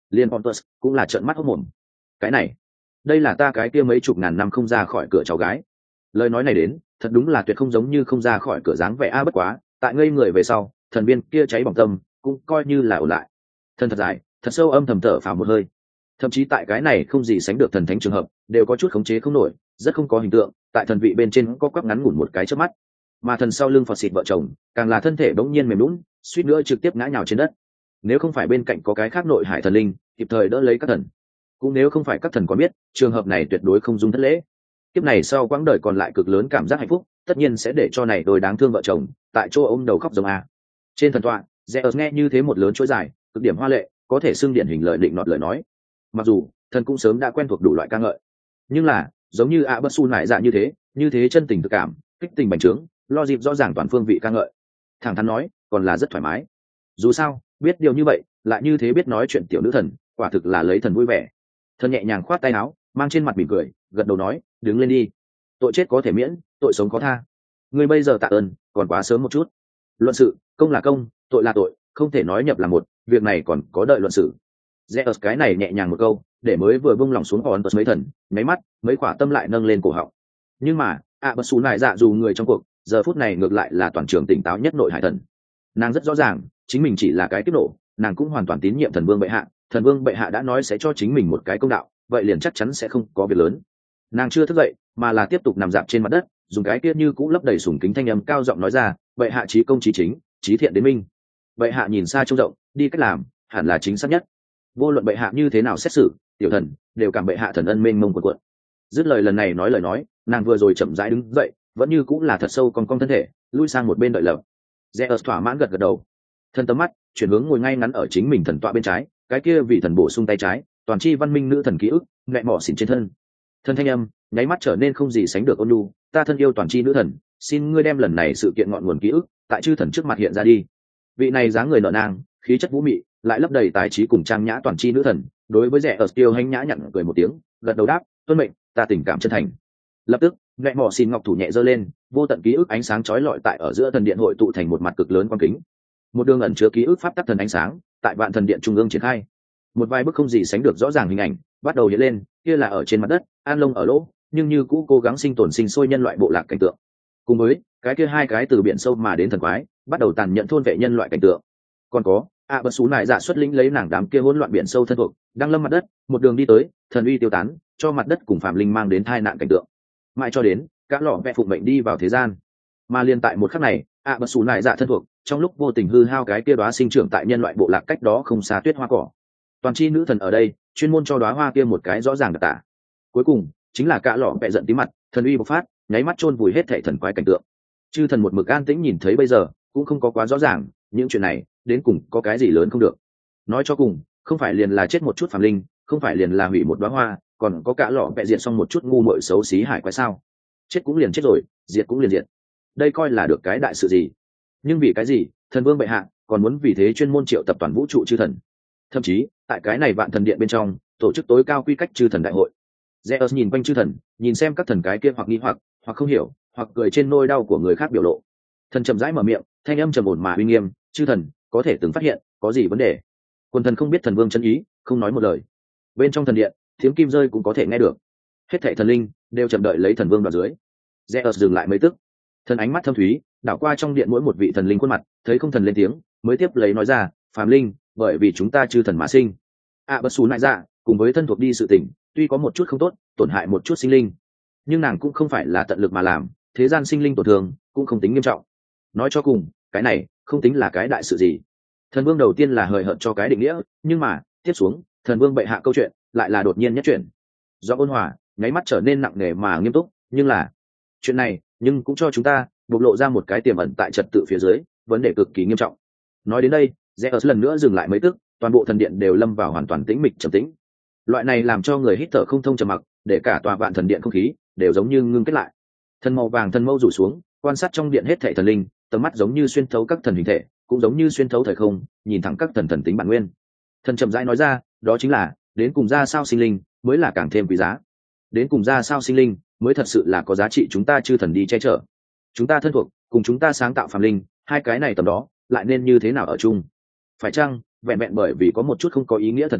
Liên Pontus cũng là trợn mắt hốt mồm. Cái này, đây là ta cái kia mấy chục ngàn năm không ra khỏi cửa cháu gái. Lời nói này đến, thật đúng là tuyệt không giống như không ra khỏi cửa dáng vẻ bất quá, tại ngây người về sau, thần viên kia cháy bỏng tâm, cũng coi như là ổn lại. Thân thật dài, thật sâu âm thầm thở phào một hơi. Thậm chí tại cái này không gì sánh được thần thánh trường hợp, đều có chút khống chế không nổi, rất không có hình tượng, tại thần vị bên trên có quắc ngắn ngủn một cái chớp mắt. Mà thần sau lưng Phật xịt vợ chồng, càng là thân thể bỗng nhiên mềm nhũn, suýt nữa trực tiếp ngã nhào trên đất. Nếu không phải bên cạnh có cái khác nội hải thần linh kịp thời đỡ lấy các thần, cũng nếu không phải các thần có biết trường hợp này tuyệt đối không dung thất lễ. Kiếp này sau quãng đời còn lại cực lớn cảm giác hạnh phúc, tất nhiên sẽ để cho này đôi đáng thương vợ chồng tại chỗ ôm đầu khóc giống a. Trên thần tọa, Zeus nghe như thế một lớn chuỗi dài, cực điểm hoa lệ, có thể xưng điển hình lời định nọt lời nói. Mặc dù thần cũng sớm đã quen thuộc đủ loại ca ngợi, nhưng là giống như bất su nại dạ như thế chân tình thực cảm, kích tình bành trướng, lo dịp rõ ràng toàn phương vị ca ngợi, thẳng thắn nói còn là rất thoải mái. Dù sao biết điều như vậy lại như thế biết nói chuyện tiểu nữ thần, quả thực là lấy thần vui vẻ. Thần nhẹ nhàng khoát tay áo, mang trên mặt mỉm cười, gật đầu nói, đứng lên đi. Tội chết có thể miễn, tội sống có tha. Ngươi bây giờ tạ ơn còn quá sớm một chút. Luận sự, công là công, tội là tội, không thể nói nhập là một, việc này còn có đợi luận sự. Zeus cái này nhẹ nhàng một câu, để mới vừa bung lòng xuống hòn mấy thần, mấy mắt, mấy quả tâm lại nâng lên cổ họng. Nhưng mà bất xù nại dạ dù người trong cuộc, giờ phút này ngược lại là toàn trường tỉnh táo nhất nội hải thần. Nàng rất rõ ràng chính mình chỉ là cái tiếp nổ, nàng cũng hoàn toàn tín nhiệm thần vương bệ hạ. Thần vương bệ hạ đã nói sẽ cho chính mình một cái công đạo, vậy liền chắc chắn sẽ không có việc lớn. Nàng chưa thức dậy mà là tiếp tục nằm dạp trên mặt đất, dùng cái kia như cũ lấp đầy sùng kính thanh âm cao giọng nói ra, bệ hạ trí công trí chính, trí thiện đến minh. Bệ hạ nhìn xa trông rộng, đi cách làm hẳn là chính xác nhất. Vô luận bệ hạ như thế nào xét xử tiểu thần, đều cảm bệ hạ thần ân mênh mông cuộn cuộn. Dứt lời lần này nói lời nói, nàng vừa rồi chậm rãi đứng dậy, vẫn như cũng là thật sâu cong cong thân thể, lui sang một bên đợi lờ. Zeus thỏa mãn gật gật đầu, thân tầm mắt chuyển hướng ngồi ngay ngắn ở chính mình thần tọa bên trái, cái kia vì thần bổ sung tay trái, toàn chi văn minh nữ thần ký ức mẹ mỏ xỉn trên thân. Thân thanh âm nháy mắt trở nên không gì sánh được ôn nhu, ta thân yêu toàn chi nữ thần, xin ngươi đem lần này sự kiện ngọn nguồn ký ức tại chư thần trước mặt hiện ra đi. Vị này dáng người nở nang, khí chất vũ mị, lại lấp đầy tài trí cùng trang nhã toàn chi nữ thần, đối với rẻ ở tiêu hành nhã nhặn cười một tiếng, gật đầu đáp, tuân mệnh, ta tình cảm chân thành. Lập tức mẹ mỏ xỉn ngọc thủ nhẹ giơ lên, vô tận ký ức ánh sáng chói lọi tại ở giữa thần điện hội tụ thành một mặt cực lớn quang kính. Một đường ẩn chứa ký ức pháp tắc thần ánh sáng tại vạn thần điện trung ương triển khai. Một vài bức không gì sánh được rõ ràng hình ảnh bắt đầu hiện lên, kia là ở trên mặt đất an lông ở lỗ nhưng như cũ cố gắng sinh tồn sinh sôi nhân loại bộ lạc cảnh tượng, cùng với cái kia hai cái từ biển sâu mà đến thần quái bắt đầu tàn nhẫn thôn vệ nhân loại cảnh tượng. Còn có bất xú nại dạ xuất lĩnh lấy nàng đám kia hỗn loạn biển sâu thân thuộc đang lâm mặt đất, một đường đi tới thần uy tiêu tán, cho mặt đất cùng phạm linh mang đến tai nạn cảnh tượng, mãi cho đến các lọ vẽ phụng mệnh đi vào thế gian. Mà liên tại một khắc này bất xú nại dạ thân thuộc trong lúc vô tình hư hao cái kia đóa sinh trưởng tại nhân loại bộ lạc cách đó không xa tuyết hoa cỏ. Toàn chi nữ thần ở đây chuyên môn cho đóa hoa kia một cái rõ ràng đặc tả. Cuối cùng chính là cả lọ vẽ giận tí mặt, thần uy bộc phát, nháy mắt chôn vùi hết thảy thần quái cảnh tượng. Chư thần một mực an tĩnh nhìn thấy bây giờ cũng không có quá rõ ràng những chuyện này đến cùng có cái gì lớn không được. Nói cho cùng không phải liền là chết một chút phàm linh, không phải liền là hủy một đóa hoa, còn có cả lọ vẽ diệt xong một chút ngu muội xấu xí hải quái sao? Chết cũng liền chết rồi, diệt cũng liền diệt, đây coi là được cái đại sự gì? Nhưng vì cái gì thần vương bệ hạ còn muốn vì thế chuyên môn triệu tập toàn vũ trụ chư thần, thậm chí tại cái này vạn thần điện bên trong tổ chức tối cao quy cách chư thần đại hội? Zeus nhìn quanh chư thần, nhìn xem các thần cái kia hoặc nghi hoặc không hiểu, hoặc cười trên nỗi đau của người khác biểu lộ. Thần chậm rãi mở miệng, thanh âm trầm ổn mà uy nghiêm, chư thần có thể từng phát hiện có gì vấn đề? Quần thần không biết thần vương chân ý, không nói một lời. Bên trong thần điện tiếng kim rơi cũng có thể nghe được. Hết thảy thần linh đều chậm đợi lấy thần vương vào dưới. Zeus dừng lại mấy tức, thần ánh mắt thâm thúy đảo qua trong điện mỗi một vị thần linh khuôn mặt, thấy không thần lên tiếng, mới tiếp lấy nói ra, phàm linh bởi vì chúng ta chư thần mà sinh. Bất xú nại dạ cùng với thân thuộc đi sự tình tuy có một chút không tốt, tổn hại một chút sinh linh, nhưng nàng cũng không phải là tận lực mà làm, thế gian sinh linh tổn thương cũng không tính nghiêm trọng. Nói cho cùng cái này không tính là cái đại sự gì. Thần vương đầu tiên là hời hợt cho cái định nghĩa, nhưng mà tiếp xuống thần vương bệ hạ câu chuyện lại là đột nhiên nhất chuyển, do ôn hòa nháy mắt trở nên nặng nề mà nghiêm túc. Nhưng là chuyện này nhưng cũng cho chúng ta bộc lộ ra một cái tiềm ẩn tại trật tự phía dưới vấn đề cực kỳ nghiêm trọng. Nói đến đây Zeus lần nữa dừng lại mấy tức, toàn bộ thần điện đều lâm vào hoàn toàn tĩnh mịch trầm tĩnh. Loại này làm cho người hít thở không thông trầm mặc, để cả tòa vạn thần điện không khí đều giống như ngưng kết lại. Thần màu vàng thần mâu rủ xuống, quan sát trong điện hết thảy thần linh, tầm mắt giống như xuyên thấu các thần hình thể, cũng giống như xuyên thấu thời không, nhìn thẳng các thần thần tính bản nguyên. Thần chậm rãi nói ra, đó chính là đến cùng ra sao sinh linh mới là càng thêm quý giá, đến cùng ra sao sinh linh mới thật sự là có giá trị chúng ta chư thần đi che chở. Chúng ta thân thuộc cùng chúng ta sáng tạo phàm linh, hai cái này tầm đó lại nên như thế nào ở chung? Phải chăng vẹn vẹn bởi vì có một chút không có ý nghĩa thần tính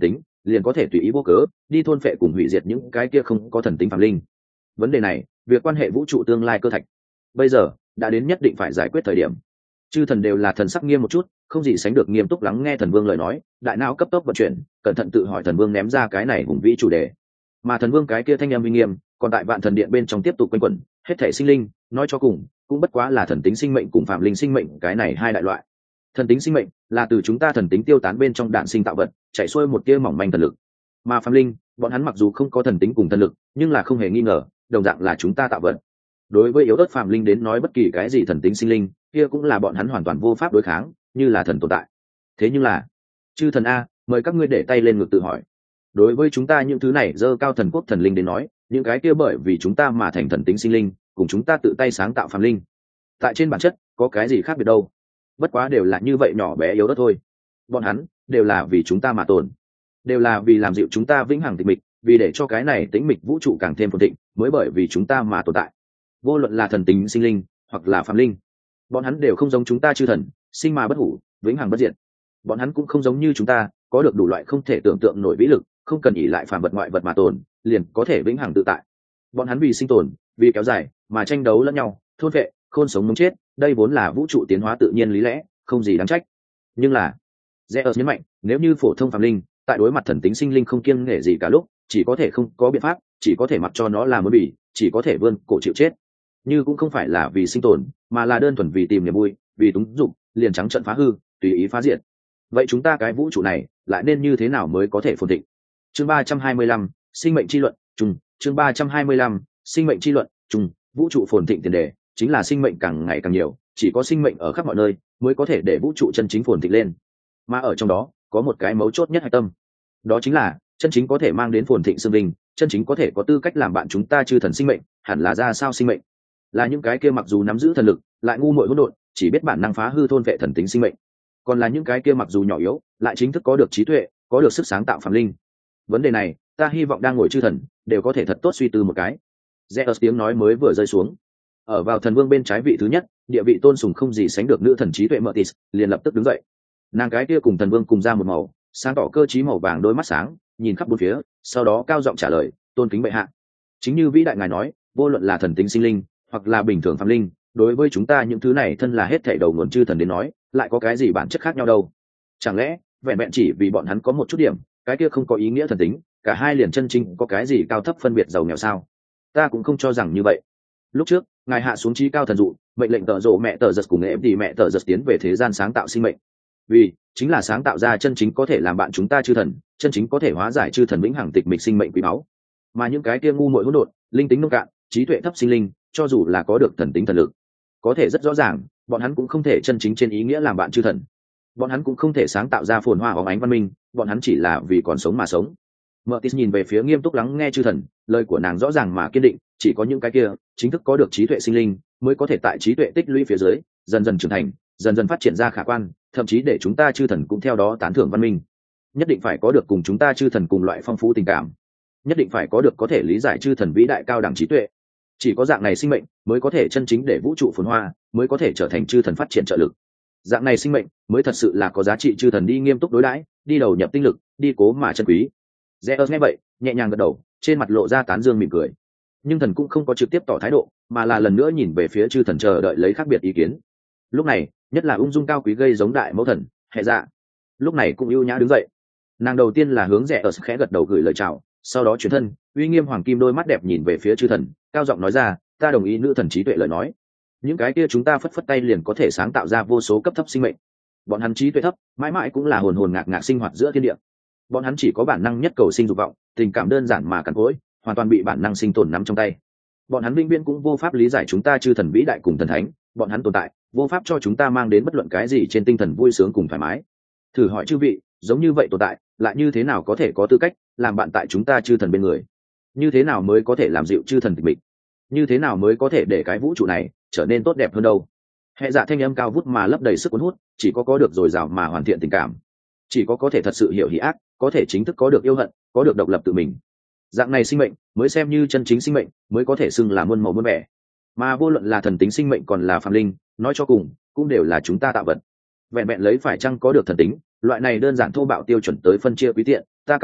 liền có thể tùy ý vô cớ đi thôn phệ cùng hủy diệt những cái kia không có thần tính phàm linh. Vấn đề này việc quan hệ vũ trụ tương lai cơ thạch, bây giờ đã đến nhất định phải giải quyết thời điểm. Chư thần đều là thần sắc nghiêm một chút, không gì sánh được nghiêm túc lắng nghe thần vương lời nói, đại não cấp tốc vận chuyển, cẩn thận tự hỏi thần vương ném ra cái này hùng vĩ chủ đề. Mà thần vương cái kia thanh âm uy nghiêm còn tại vạn thần điện bên trong tiếp tục quanh quẩn, hết thể sinh linh nói cho cùng cũng bất quá là thần tính sinh mệnh cùng phạm linh sinh mệnh cái này hai đại loại. Thần tính sinh mệnh là từ chúng ta thần tính tiêu tán bên trong đạn sinh tạo vật, chảy xuôi một tia mỏng manh thần lực. Mà phạm linh, bọn hắn mặc dù không có thần tính cùng thần lực, nhưng là không hề nghi ngờ đồng dạng là chúng ta tạo vật. Đối với yếu ớt phạm linh đến nói bất kỳ cái gì thần tính sinh linh kia cũng là bọn hắn hoàn toàn vô pháp đối kháng, như là thần tồn tại. Thế nhưng là chư thần a, mời các ngươi để tay lên ngực tự hỏi, đối với chúng ta những thứ này dơ cao thần quốc thần linh đến nói, những cái kia bởi vì chúng ta mà thành thần tính sinh linh cùng chúng ta tự tay sáng tạo phàm linh, tại trên bản chất có cái gì khác biệt đâu, bất quá đều là như vậy nhỏ bé yếu ớt thôi. Bọn hắn đều là vì chúng ta mà tồn, đều là vì làm dịu chúng ta vĩnh hằng tịch mịch, vì để cho cái này tĩnh mịch vũ trụ càng thêm phồn thịnh, mới bởi vì chúng ta mà tồn tại. Vô luận là thần tính sinh linh hoặc là phàm linh, bọn hắn đều không giống chúng ta chư thần sinh mà bất hủ, vĩnh hằng bất diệt. Bọn hắn cũng không giống như chúng ta có được đủ loại không thể tưởng tượng nổi vĩ lực, không cần ỷ lại phàm vật ngoại vật mà tồn, liền có thể vĩnh hằng tự tại. Bọn hắn vì sinh tồn, vì kéo dài mà tranh đấu lẫn nhau, thôn vệ khôn sống mống chết, đây vốn là vũ trụ tiến hóa tự nhiên lý lẽ, không gì đáng trách. Nhưng là Zeus nhấn mạnh, nếu như phổ thông phàm linh tại đối mặt thần tính sinh linh không kiêng nể gì cả lúc, chỉ có thể không có biện pháp, chỉ có thể mặc cho nó làm muốn bỉ, chỉ có thể vươn cổ chịu chết. Như cũng không phải là vì sinh tồn, mà là đơn thuần vì tìm niềm vui, vì túng dục, liền trắng trợn phá hư, tùy ý phá diệt. Vậy chúng ta cái vũ trụ này lại nên như thế nào mới có thể phồn thịnh? Chương 325, sinh mệnh chi luận chung. Chương 325, sinh mệnh chi luận chung. Vũ trụ phồn thịnh tiền đề chính là sinh mệnh càng ngày càng nhiều, chỉ có sinh mệnh ở khắp mọi nơi mới có thể để vũ trụ chân chính phồn thịnh lên. Mà ở trong đó có một cái mấu chốt nhất hạch tâm, đó chính là chân chính có thể mang đến phồn thịnh xương linh, chân chính có thể có tư cách làm bạn chúng ta chư thần sinh mệnh, hẳn là ra sao sinh mệnh? Là những cái kia mặc dù nắm giữ thần lực, lại ngu muội hỗn độn, chỉ biết bản năng phá hư thôn vệ thần tính sinh mệnh, còn là những cái kia mặc dù nhỏ yếu, lại chính thức có được trí tuệ, có được sức sáng tạo phàm linh? Vấn đề này ta hy vọng đang ngồi chư thần đều có thể thật tốt suy tư một cái. Zeus tiếng nói mới vừa rơi xuống, ở vào thần vương bên trái vị thứ nhất, địa vị tôn sùng không gì sánh được nữ thần trí tuệ Mertis liền lập tức đứng dậy. Nàng cái kia cùng thần vương cùng ra một màu, sáng tỏ cơ trí màu vàng, đôi mắt sáng nhìn khắp bốn phía, sau đó cao giọng trả lời, tôn kính bệ hạ. Chính như vĩ đại ngài nói, vô luận là thần tính sinh linh hoặc là bình thường phàm linh, đối với chúng ta những thứ này thân là hết thảy đầu nguồn chư thần đến nói, lại có cái gì bản chất khác nhau đâu? Chẳng lẽ vẹn vẹn chỉ vì bọn hắn có một chút điểm, cái kia không có ý nghĩa thần tính, cả hai liền chân chính có cái gì cao thấp phân biệt giàu nghèo sao? Ta cũng không cho rằng như vậy. Lúc trước ngài hạ xuống trí cao thần dụ, mệnh lệnh tợ rộ mẹ tợ giật cùng em thì mẹ tợ giật tiến về thế gian sáng tạo sinh mệnh, vì chính là sáng tạo ra chân chính có thể làm bạn chúng ta chư thần, chân chính có thể hóa giải chư thần vĩnh hằng tịch mịch sinh mệnh quý báu. Mà những cái kia ngu muội hỗn độn, linh tính nông cạn, trí tuệ thấp sinh linh, cho dù là có được thần tính thần lực, có thể rất rõ ràng bọn hắn cũng không thể chân chính trên ý nghĩa làm bạn chư thần. Bọn hắn cũng không thể sáng tạo ra phồn hoa óng ánh văn minh, bọn hắn chỉ là vì còn sống mà sống. Mertis nhìn về phía nghiêm túc lắng nghe chư thần, lời của nàng rõ ràng mà kiên định, chỉ có những cái kia chính thức có được trí tuệ sinh linh mới có thể tại trí tuệ tích lũy phía dưới dần dần trưởng thành, dần dần phát triển ra khả quan, thậm chí để chúng ta chư thần cũng theo đó tán thưởng văn minh. Nhất định phải có được cùng chúng ta chư thần cùng loại phong phú tình cảm, nhất định phải có được có thể lý giải chư thần vĩ đại cao đẳng trí tuệ. Chỉ có dạng này sinh mệnh mới có thể chân chính để vũ trụ phồn hoa, mới có thể trở thành chư thần phát triển trợ lực. Dạng này sinh mệnh mới thật sự là có giá trị chư thần đi nghiêm túc đối đãi, đi đầu nhập tinh lực, đi cố mà chân quý. Zeus nghe vậy nhẹ nhàng gật đầu, trên mặt lộ ra tán dương mỉm cười. Nhưng thần cũng không có trực tiếp tỏ thái độ, mà là lần nữa nhìn về phía chư thần chờ đợi lấy khác biệt ý kiến. Lúc này nhất là ung dung cao quý gây giống đại mẫu thần Hệ Dạ, lúc này cũng ưu nhã đứng dậy. Nàng đầu tiên là hướng Zeus khẽ gật đầu gửi lời chào, sau đó chuyển thân, uy nghiêm hoàng kim đôi mắt đẹp nhìn về phía chư thần, cao giọng nói ra, ta đồng ý nữ thần trí tuệ lời nói. Những cái kia chúng ta phất phất tay liền có thể sáng tạo ra vô số cấp thấp sinh mệnh. Bọn hắn trí tuệ thấp, mãi mãi cũng là hồn hồn ngạc ngạc sinh hoạt giữa thiên địa. Bọn hắn chỉ có bản năng nhất cầu sinh dục vọng, tình cảm đơn giản mà cằn cỗi, hoàn toàn bị bản năng sinh tồn nắm trong tay. Bọn hắn vĩnh viễn cũng vô pháp lý giải chúng ta chư thần vĩ đại cùng thần thánh, bọn hắn tồn tại vô pháp cho chúng ta mang đến bất luận cái gì trên tinh thần vui sướng cùng thoải mái. Thử hỏi chư vị, giống như vậy tồn tại lại như thế nào có thể có tư cách làm bạn tại chúng ta chư thần bên người? Như thế nào mới có thể làm dịu chư thần tịch mịch? Như thế nào mới có thể để cái vũ trụ này trở nên tốt đẹp hơn đâu? Hệ Dạ thanh âm cao vút mà lấp đầy sức cuốn hút, chỉ có được dồi dào mà hoàn thiện tình cảm, chỉ có thể thật sự hiểu hỉ ác, có thể chính thức có được yêu hận, có được độc lập tự mình. Dạng này sinh mệnh mới xem như chân chính sinh mệnh, mới có thể xưng là muôn màu muôn vẻ. Mà vô luận là thần tính sinh mệnh còn là phàm linh, nói cho cùng cũng đều là chúng ta tạo vật. Vẹn vẹn lấy phải chăng có được thần tính, loại này đơn giản thô bạo tiêu chuẩn tới phân chia quý tiện, ta cảm thấy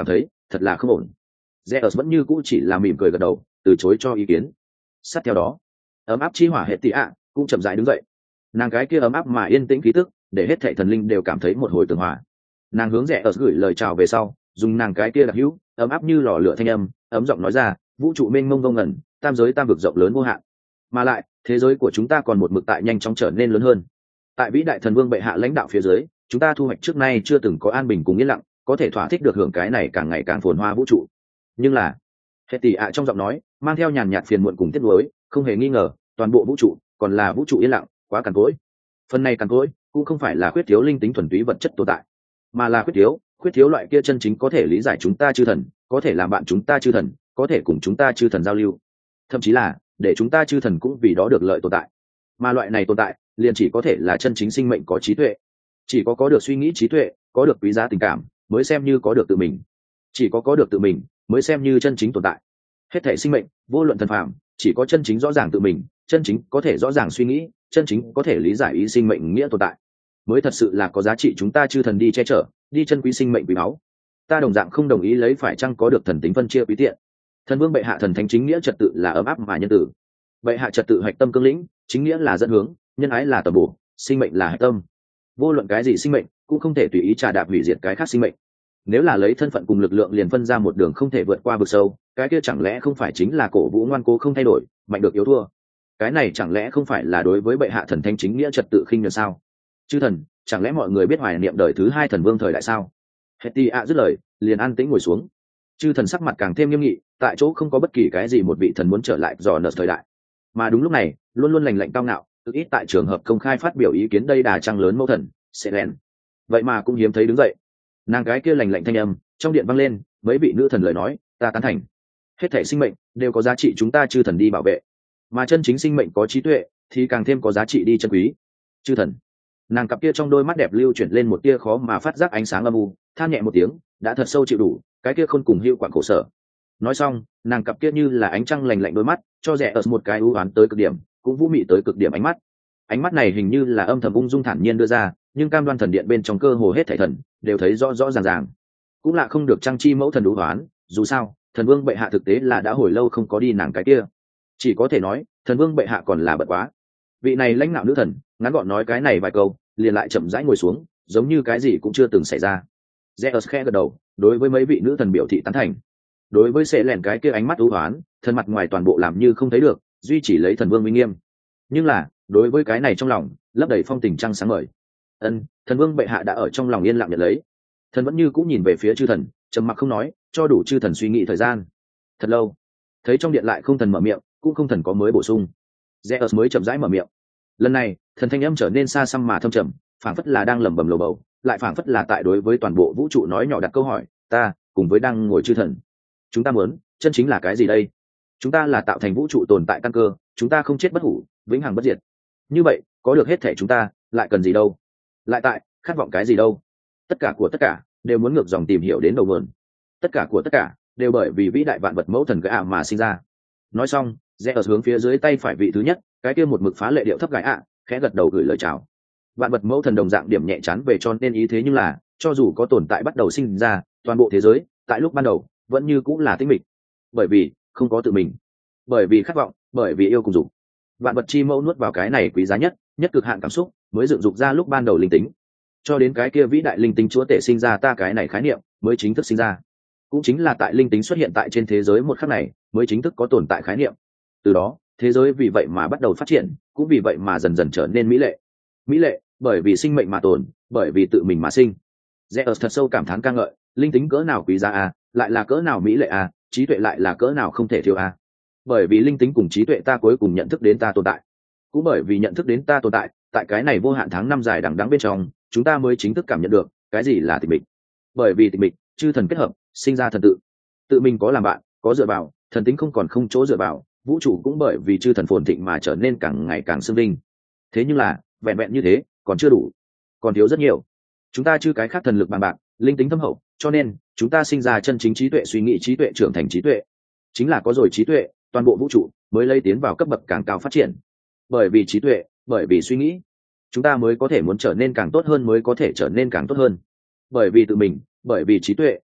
thật là không ổn. Zeus vẫn như cũ chỉ là mỉm cười gật đầu, từ chối cho ý kiến. Sát theo đó, ấm áp chi hỏa hệ tị ạ cũng chậm rãi đứng dậy. Nàng cái kia ấm áp mà yên tĩnh khí tức, để hết thảy thần linh đều cảm thấy một hồi tường hòa. Nàng hướng Zeus gửi lời chào về sau, dùng nàng cái kia đặc hữu, ấm áp như lò lửa thanh âm, ấm giọng nói ra, vũ trụ mênh mông vô ngần, tam giới tam vực rộng lớn vô hạn. Mà lại, thế giới của chúng ta còn một mực tại nhanh chóng trở nên lớn hơn. Tại vĩ đại thần vương bệ hạ lãnh đạo phía dưới, chúng ta thu hoạch trước nay chưa từng có an bình cùng yên lặng, có thể thỏa thích được hưởng cái này càng ngày càng phồn hoa vũ trụ. Nhưng là, hệ tỷ ạ trong giọng nói mang theo nhàn nhạt phiền muộn cùng tiếc nuối, không hề nghi ngờ, toàn bộ vũ trụ còn là vũ trụ yên lặng, quá cằn cỗi. Phần này cằn cỗi cũng không phải là khuyết thiếu linh tính thuần túy vật chất tồn tại, mà là khuyết thiếu loại kia chân chính có thể lý giải chúng ta chư thần, có thể làm bạn chúng ta chư thần, có thể cùng chúng ta chư thần giao lưu, thậm chí là để chúng ta chư thần cũng vì đó được lợi tồn tại. Mà loại này tồn tại liền chỉ có thể là chân chính sinh mệnh có trí tuệ. Chỉ có được suy nghĩ trí tuệ, có được quý giá tình cảm, mới xem như có được tự mình. Chỉ có được tự mình mới xem như chân chính tồn tại. Hết thảy sinh mệnh vô luận thần phàm, chỉ có chân chính rõ ràng tự mình, chân chính có thể rõ ràng suy nghĩ, chân chính có thể lý giải ý sinh mệnh nghĩa tồn tại, mới thật sự là có giá trị chúng ta chư thần đi che chở, đi chân quý sinh mệnh quý báu. Ta đồng dạng không đồng ý lấy phải chăng có được thần tính phân chia quý tiện. Thần vương bệ hạ thần thánh chính nghĩa trật tự là ấm áp mà nhân tử. Bệ hạ trật tự hạch tâm cương lĩnh, chính nghĩa là dẫn hướng, nhân ái là tầm bổ, sinh mệnh là hạch tâm. Vô luận cái gì sinh mệnh cũng không thể tùy ý trà đạp hủy diệt cái khác sinh mệnh. Nếu là lấy thân phận cùng lực lượng liền phân ra một đường không thể vượt qua vực sâu, cái kia chẳng lẽ không phải chính là cổ vũ ngoan cố không thay đổi, mạnh được yếu thua? Cái này chẳng lẽ không phải là đối với bệ hạ thần thánh chính nghĩa trật tự khinh nhờn sao? Chư thần, chẳng lẽ mọi người biết hoài niệm đời thứ hai thần vương thời đại sao? Hetty ạ dứt lời, liền an tĩnh ngồi xuống. Chư thần sắc mặt càng thêm nghiêm nghị, tại chỗ không có bất kỳ cái gì một vị thần muốn trở lại dò nợ thời đại. Mà đúng lúc này, luôn luôn lành lạnh cao ngạo, tự ít tại trường hợp công khai phát biểu ý kiến đây đà trăng lớn mẫu thần, Selen. Vậy mà cũng hiếm thấy đứng dậy. Nàng gái kia lành lạnh thanh âm trong điện vang lên, mấy vị nữ thần lời nói, ta tán thành. Hết thảy sinh mệnh đều có giá trị chúng ta chư thần đi bảo vệ, mà chân chính sinh mệnh có trí tuệ thì càng thêm có giá trị đi chân quý. Chư thần. Nàng cặp kia trong đôi mắt đẹp lưu chuyển lên một tia khó mà phát giác ánh sáng âm u, than nhẹ một tiếng, đã thật sâu chịu đủ, cái kia khôn cùng hữu quảng khổ sở. Nói xong, nàng cặp kia như là ánh trăng lành lạnh đôi mắt, cho rẽ ở một cái ưu oán tới cực điểm, cũng vũ mị tới cực điểm ánh mắt này hình như là âm thầm ung dung thản nhiên đưa ra, nhưng cam đoan thần điện bên trong cơ hồ hết thảy thần đều thấy rõ rõ ràng ràng. Cũng là không được trang chi mẫu thần ưu oán, dù sao thần vương bệ hạ thực tế là đã hồi lâu không có đi nàng cái kia, chỉ có thể nói thần vương bệ hạ còn là bận quá. Vị này lãnh đạo nữ thần ngắn gọn nói cái này vài câu, liền lại chậm rãi ngồi xuống, giống như cái gì cũng chưa từng xảy ra. Zeus khẽ gật đầu, đối với mấy vị nữ thần biểu thị tán thành. Đối với sẽ lẻn cái kia ánh mắt ưu oán, thần mặt ngoài toàn bộ làm như không thấy được, duy chỉ lấy thần vương uy nghiêm. Nhưng là đối với cái này trong lòng lấp đầy phong tình trăng sáng ngời. Thần vương bệ hạ đã ở trong lòng yên lặng nhận lấy. Thần vẫn như cũng nhìn về phía chư thần, trầm mặc không nói, cho đủ chư thần suy nghĩ thời gian. Thật lâu, thấy trong điện lại không thần mở miệng, cũng không thần có mới bổ sung. Zeus mới chậm rãi mở miệng. Lần này thần thanh âm trở nên xa xăm mà thâm trầm, phảng phất là đang lẩm bẩm lầu bầu, lại phảng phất là tại đối với toàn bộ vũ trụ nói nhỏ đặt câu hỏi. Ta cùng với đang ngồi chư thần, chúng ta muốn chân chính là cái gì đây? Chúng ta là tạo thành vũ trụ tồn tại căn cơ, chúng ta không chết bất hủ, vĩnh hằng bất diệt. Như vậy có được hết thể chúng ta lại cần gì đâu? Lại tại khát vọng cái gì đâu? Tất cả của tất cả đều muốn ngược dòng tìm hiểu đến đầu nguồn. Tất cả của tất cả đều bởi vì vĩ đại vạn vật mẫu thần gã mà sinh ra. Nói xong, Zeus hướng phía dưới tay phải vị thứ nhất, cái kia một mực phá lệ điệu thấp gái khẽ gật đầu gửi lời chào. Vạn vật mẫu thần đồng dạng điểm nhẹ chán về cho nên ý thế, nhưng là cho dù có tồn tại bắt đầu sinh ra, toàn bộ thế giới tại lúc ban đầu vẫn như cũng là tĩnh mịch, bởi vì không có tự mình, bởi vì khát vọng, bởi vì yêu cùng dục. Vạn vật chi mẫu nuốt vào cái này quý giá nhất cực hạn cảm xúc, mới dựng dục ra lúc ban đầu linh tính, cho đến cái kia vĩ đại linh tính chúa tể sinh ra ta cái này khái niệm mới chính thức sinh ra. Cũng chính là tại linh tính xuất hiện tại trên thế giới một khắc này, mới chính thức có tồn tại khái niệm. Từ đó thế giới vì vậy mà bắt đầu phát triển, cũng vì vậy mà dần dần trở nên mỹ lệ. Mỹ lệ bởi vì sinh mệnh mà tồn, bởi vì tự mình mà sinh. Zeus thật sâu cảm thán ca ngợi, linh tính cỡ nào quý giá à, lại là cỡ nào mỹ lệ à, trí tuệ lại là cỡ nào không thể thiếu à. Bởi vì linh tính cùng trí tuệ ta cuối cùng nhận thức đến ta tồn tại, cũng bởi vì nhận thức đến ta tồn tại, tại cái này vô hạn tháng năm dài đằng đẵng bên trong, chúng ta mới chính thức cảm nhận được cái gì là tịch mịch. Bởi vì tịch mịch, chư thần kết hợp sinh ra thần tự, tự mình có làm bạn, có dựa vào, thần tính không còn không chỗ dựa vào, vũ trụ cũng bởi vì chư thần phồn thịnh mà trở nên càng ngày càng xưng linh. Thế nhưng là vẹn vẹn như thế còn chưa đủ, còn thiếu rất nhiều. Chúng ta chư cái khác thần lực bằng bạc, linh tính thâm hậu, cho nên chúng ta sinh ra chân chính trí tuệ, suy nghĩ trí tuệ, trưởng thành trí tuệ. Chính là có rồi trí tuệ, toàn bộ vũ trụ mới lấy tiến vào cấp bậc càng cao phát triển. Bởi vì trí tuệ, bởi vì suy nghĩ, chúng ta mới có thể muốn trở nên càng tốt hơn, mới có thể trở nên càng tốt hơn. Bởi vì tự mình, bởi vì trí tuệ,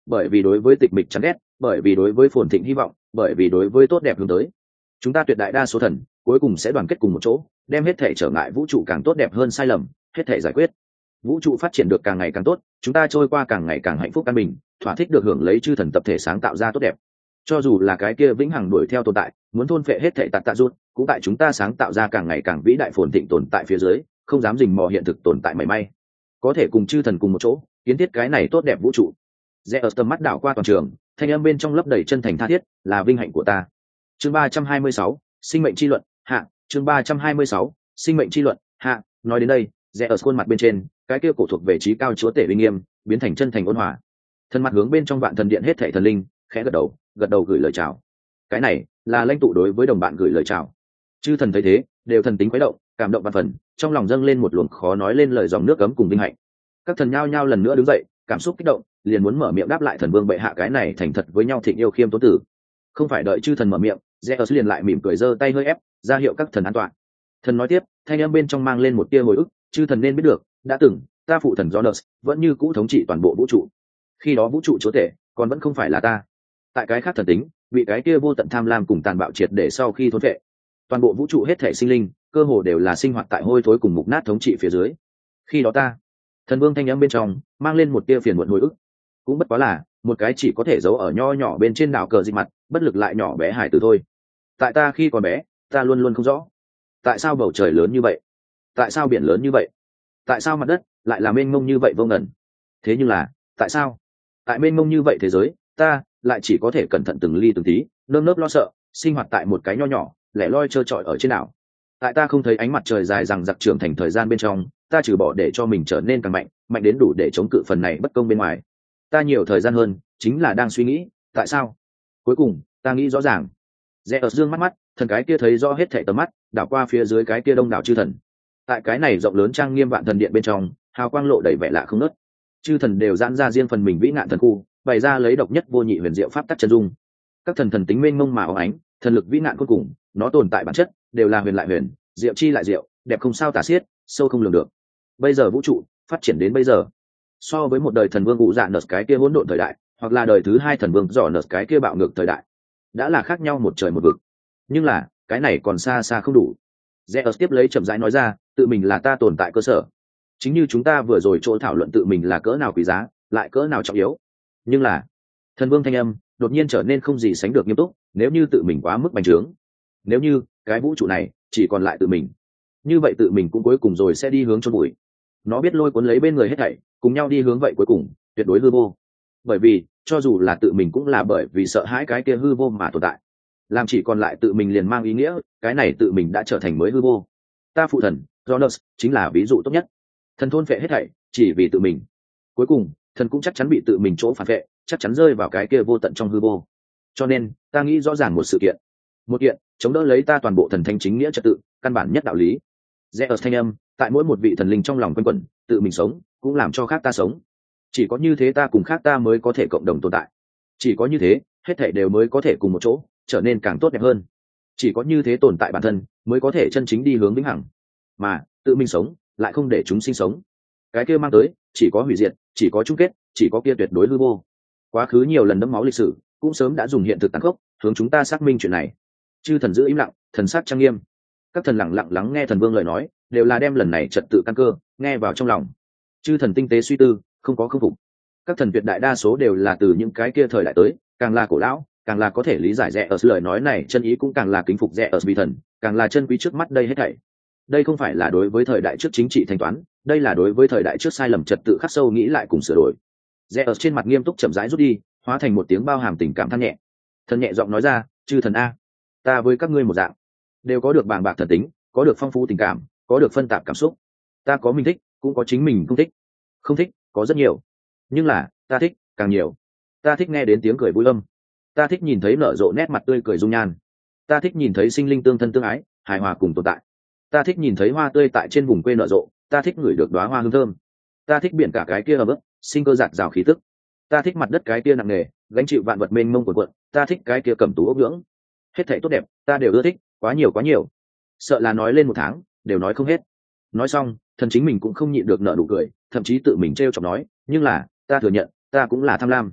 bởi vì đối với tịch mịch chán ghét, bởi vì đối với phồn thịnh hy vọng, bởi vì đối với tốt đẹp hướng tới. Chúng ta tuyệt đại đa số thần cuối cùng sẽ đoàn kết cùng một chỗ, đem hết thể trở ngại vũ trụ càng tốt đẹp hơn sai lầm hết thể giải quyết. Vũ trụ phát triển được càng ngày càng tốt, chúng ta trôi qua càng ngày càng hạnh phúc an bình, thỏa thích được hưởng lấy chư thần tập thể sáng tạo ra tốt đẹp. Cho dù là cái kia vĩnh hằng đuổi theo tồn tại muốn thôn phệ hết thể tạt tạ rút, cũng tại chúng ta sáng tạo ra càng ngày càng vĩ đại phồn thịnh tồn tại phía dưới, không dám rình mò hiện thực tồn tại mảy may, có thể cùng chư thần cùng một chỗ kiến thiết cái này tốt đẹp vũ trụ. Rẽ tầm mắt đảo qua toàn trường, thanh âm bên trong lấp đầy chân thành tha thiết, là vinh hạnh của ta. Chương 326, sinh mệnh chi luận hạ. Chương 326, sinh mệnh chi luận hạ. Nói đến đây, rẽ khuôn mặt bên trên cái kia cổ thuộc về trí cao chúa tể uy nghiêm biến thành chân thành ôn hòa. Thân mặt hướng bên trong vạn thần điện hết thảy thần linh khẽ gật đầu gửi lời chào. Cái này là lãnh tụ đối với đồng bạn gửi lời chào. Chư thần thấy thế đều thần tính quấy động, cảm động vạn phần, trong lòng dâng lên một luồng khó nói lên lời dòng nước cấm cùng vinh hạnh. Các thần nhao nhao lần nữa đứng dậy, cảm xúc kích động, liền muốn mở miệng đáp lại thần vương bệ hạ cái này thành thật với nhau thịnh yêu khiêm tốn tử. Không phải đợi chư thần mở miệng, Zeus liền lại mỉm cười giơ tay hơi ép, ra hiệu các thần an toàn. Thần nói tiếp, thanh âm bên trong mang lên một tia hồi ức, chư thần nên biết được, đã từng ta phụ thần Jonas vẫn như cũ thống trị toàn bộ vũ trụ. Khi đó vũ trụ chúa tể còn vẫn không phải là ta. Tại cái khác thần tính, bị cái kia vô tận tham lam cùng tàn bạo triệt để sau khi thôn vệ, toàn bộ vũ trụ hết thể sinh linh, cơ hồ đều là sinh hoạt tại hôi thối cùng mục nát thống trị phía dưới. Khi đó ta, thần vương thanh âm bên trong mang lên một tia phiền muộn hồi ức, cũng bất quá là một cái chỉ có thể giấu ở nho nhỏ bên trên đảo cờ dịch mặt, bất lực lại nhỏ bé hải tử thôi. Tại ta khi còn bé, ta luôn luôn không rõ, tại sao bầu trời lớn như vậy, tại sao biển lớn như vậy, tại sao mặt đất lại là mênh mông như vậy vô ngần. Thế nhưng là tại sao tại mênh mông như vậy thế giới, ta lại chỉ có thể cẩn thận từng ly từng tí, nơm nớp lo sợ sinh hoạt tại một cái nho nhỏ lẻ loi trơ trọi ở trên đảo. Tại ta không thấy ánh mặt trời dài rằng giặc trưởng thành thời gian bên trong, ta trừ bỏ để cho mình trở nên càng mạnh mạnh đến đủ để chống cự phần này bất công bên ngoài, ta nhiều thời gian hơn chính là đang suy nghĩ tại sao. Cuối cùng ta nghĩ rõ ràng. Rẽ ở dương mắt, thần cái kia thấy rõ hết thảy tầm mắt đảo qua phía dưới cái kia đông đảo chư thần. Tại cái này rộng lớn trang nghiêm vạn thần điện bên trong, hào quang lộ đầy vẻ lạ không nớt. Chư thần đều giãn ra riêng phần mình vĩ ngạn thần khu, bày ra lấy độc nhất vô nhị huyền diệu pháp tắc chân dung. Các thần thần tính mênh mông mà óng ánh, thần lực vĩ ngạn cuối cùng, nó tồn tại bản chất đều là huyền lại huyền, diệu chi lại diệu, đẹp không sao tả xiết, sâu không lường được. Bây giờ vũ trụ phát triển đến bây giờ, so với một đời thần vương ngụ dạn nợt cái kia hỗn độn thời đại, hoặc là đời thứ hai thần vương dò nợt cái kia bạo ngược thời đại, đã là khác nhau một trời một vực. Nhưng là cái này còn xa xa không đủ. Zeus tiếp lấy chậm rãi nói ra, tự mình là ta tồn tại cơ sở. Chính như chúng ta vừa rồi chỗ thảo luận tự mình là cỡ nào quý giá, lại cỡ nào trọng yếu. Nhưng là thần vương thanh âm đột nhiên trở nên không gì sánh được nghiêm túc, nếu như tự mình quá mức bành trướng, nếu như cái vũ trụ này chỉ còn lại tự mình, như vậy tự mình cũng cuối cùng rồi sẽ đi hướng chôn bụi. Nó biết lôi cuốn lấy bên người hết thảy, cùng nhau đi hướng vậy cuối cùng tuyệt đối hư vô. Bởi vì cho dù là tự mình cũng là bởi vì sợ hãi cái kia hư vô mà tồn tại. Làm chỉ còn lại tự mình liền mang ý nghĩa cái này tự mình đã trở thành mới hư vô. Ta phụ thần Jonas chính là ví dụ tốt nhất. Thần thôn phệ hết thảy chỉ vì tự mình, cuối cùng thần cũng chắc chắn bị tự mình chỗ phản phệ, chắc chắn rơi vào cái kia vô tận trong hư vô. Cho nên ta nghĩ rõ ràng một sự kiện, một kiện chống đỡ lấy ta toàn bộ thần thánh chính nghĩa trật tự, căn bản nhất đạo lý. Zeus thanh âm tại mỗi một vị thần linh trong lòng quanh quẩn, tự mình sống cũng làm cho khác ta sống. Chỉ có như thế ta cùng khác ta mới có thể cộng đồng tồn tại. Chỉ có như thế hết thảy đều mới có thể cùng một chỗ trở nên càng tốt đẹp hơn. Chỉ có như thế tồn tại bản thân mới có thể chân chính đi hướng vĩnh hằng. Mà tự mình sống lại không để chúng sinh sống, cái kia mang tới chỉ có hủy diệt, chỉ có chung kết, chỉ có kia tuyệt đối hư vô. Quá khứ nhiều lần đẫm máu lịch sử cũng sớm đã dùng hiện thực tàn khốc hướng chúng ta xác minh chuyện này. Chư thần giữ im lặng, thần sắc trang nghiêm. Các thần lặng lặng lắng nghe thần vương lời nói, đều là đem lần này trật tự căn cơ nghe vào trong lòng. Chư thần tinh tế suy tư, không có khâm phục. Các thần tuyệt đại đa số đều là từ những cái kia thời đại tới, càng là cổ lão càng là có thể lý giải rẻ ở lời nói này chân ý, cũng càng là kính phục rẻ ở vì thần, càng là chân quý trước mắt đây hết thảy. Đây không phải là đối với thời đại trước chính trị thanh toán, đây là đối với thời đại trước sai lầm trật tự khắc sâu nghĩ lại cùng sửa đổi. Rẽ ở trên mặt nghiêm túc chậm rãi rút đi, hóa thành một tiếng bao hàm tình cảm than nhẹ. Thần nhẹ giọng nói ra, chư thần a, ta với các ngươi một dạng, đều có được bàng bạc thần tính, có được phong phú tình cảm, có được phân tạp cảm xúc. Ta có mình thích, cũng có chính mình không thích. Không thích có rất nhiều, nhưng là ta thích càng nhiều. Ta thích nghe đến tiếng cười vui âm, ta thích nhìn thấy nở rộ nét mặt tươi cười dung nhan, ta thích nhìn thấy sinh linh tương thân tương ái hài hòa cùng tồn tại, ta thích nhìn thấy hoa tươi tại trên vùng quê nở rộ, ta thích ngửi được đóa hoa hương thơm, ta thích biển cả cái kia ấm ức sinh cơ giạt rào khí tức, ta thích mặt đất cái kia nặng nề gánh chịu vạn vật mênh mông cuồn cuộn, ta thích cái kia cầm tú ốc nhưỡng. Hết thảy tốt đẹp ta đều ưa thích, quá nhiều quá nhiều, sợ là nói lên một tháng đều nói không hết. Nói xong thần chính mình cũng không nhịn được nở nụ cười, thậm chí tự mình trêu chọc nói, nhưng là ta thừa nhận ta cũng là tham lam.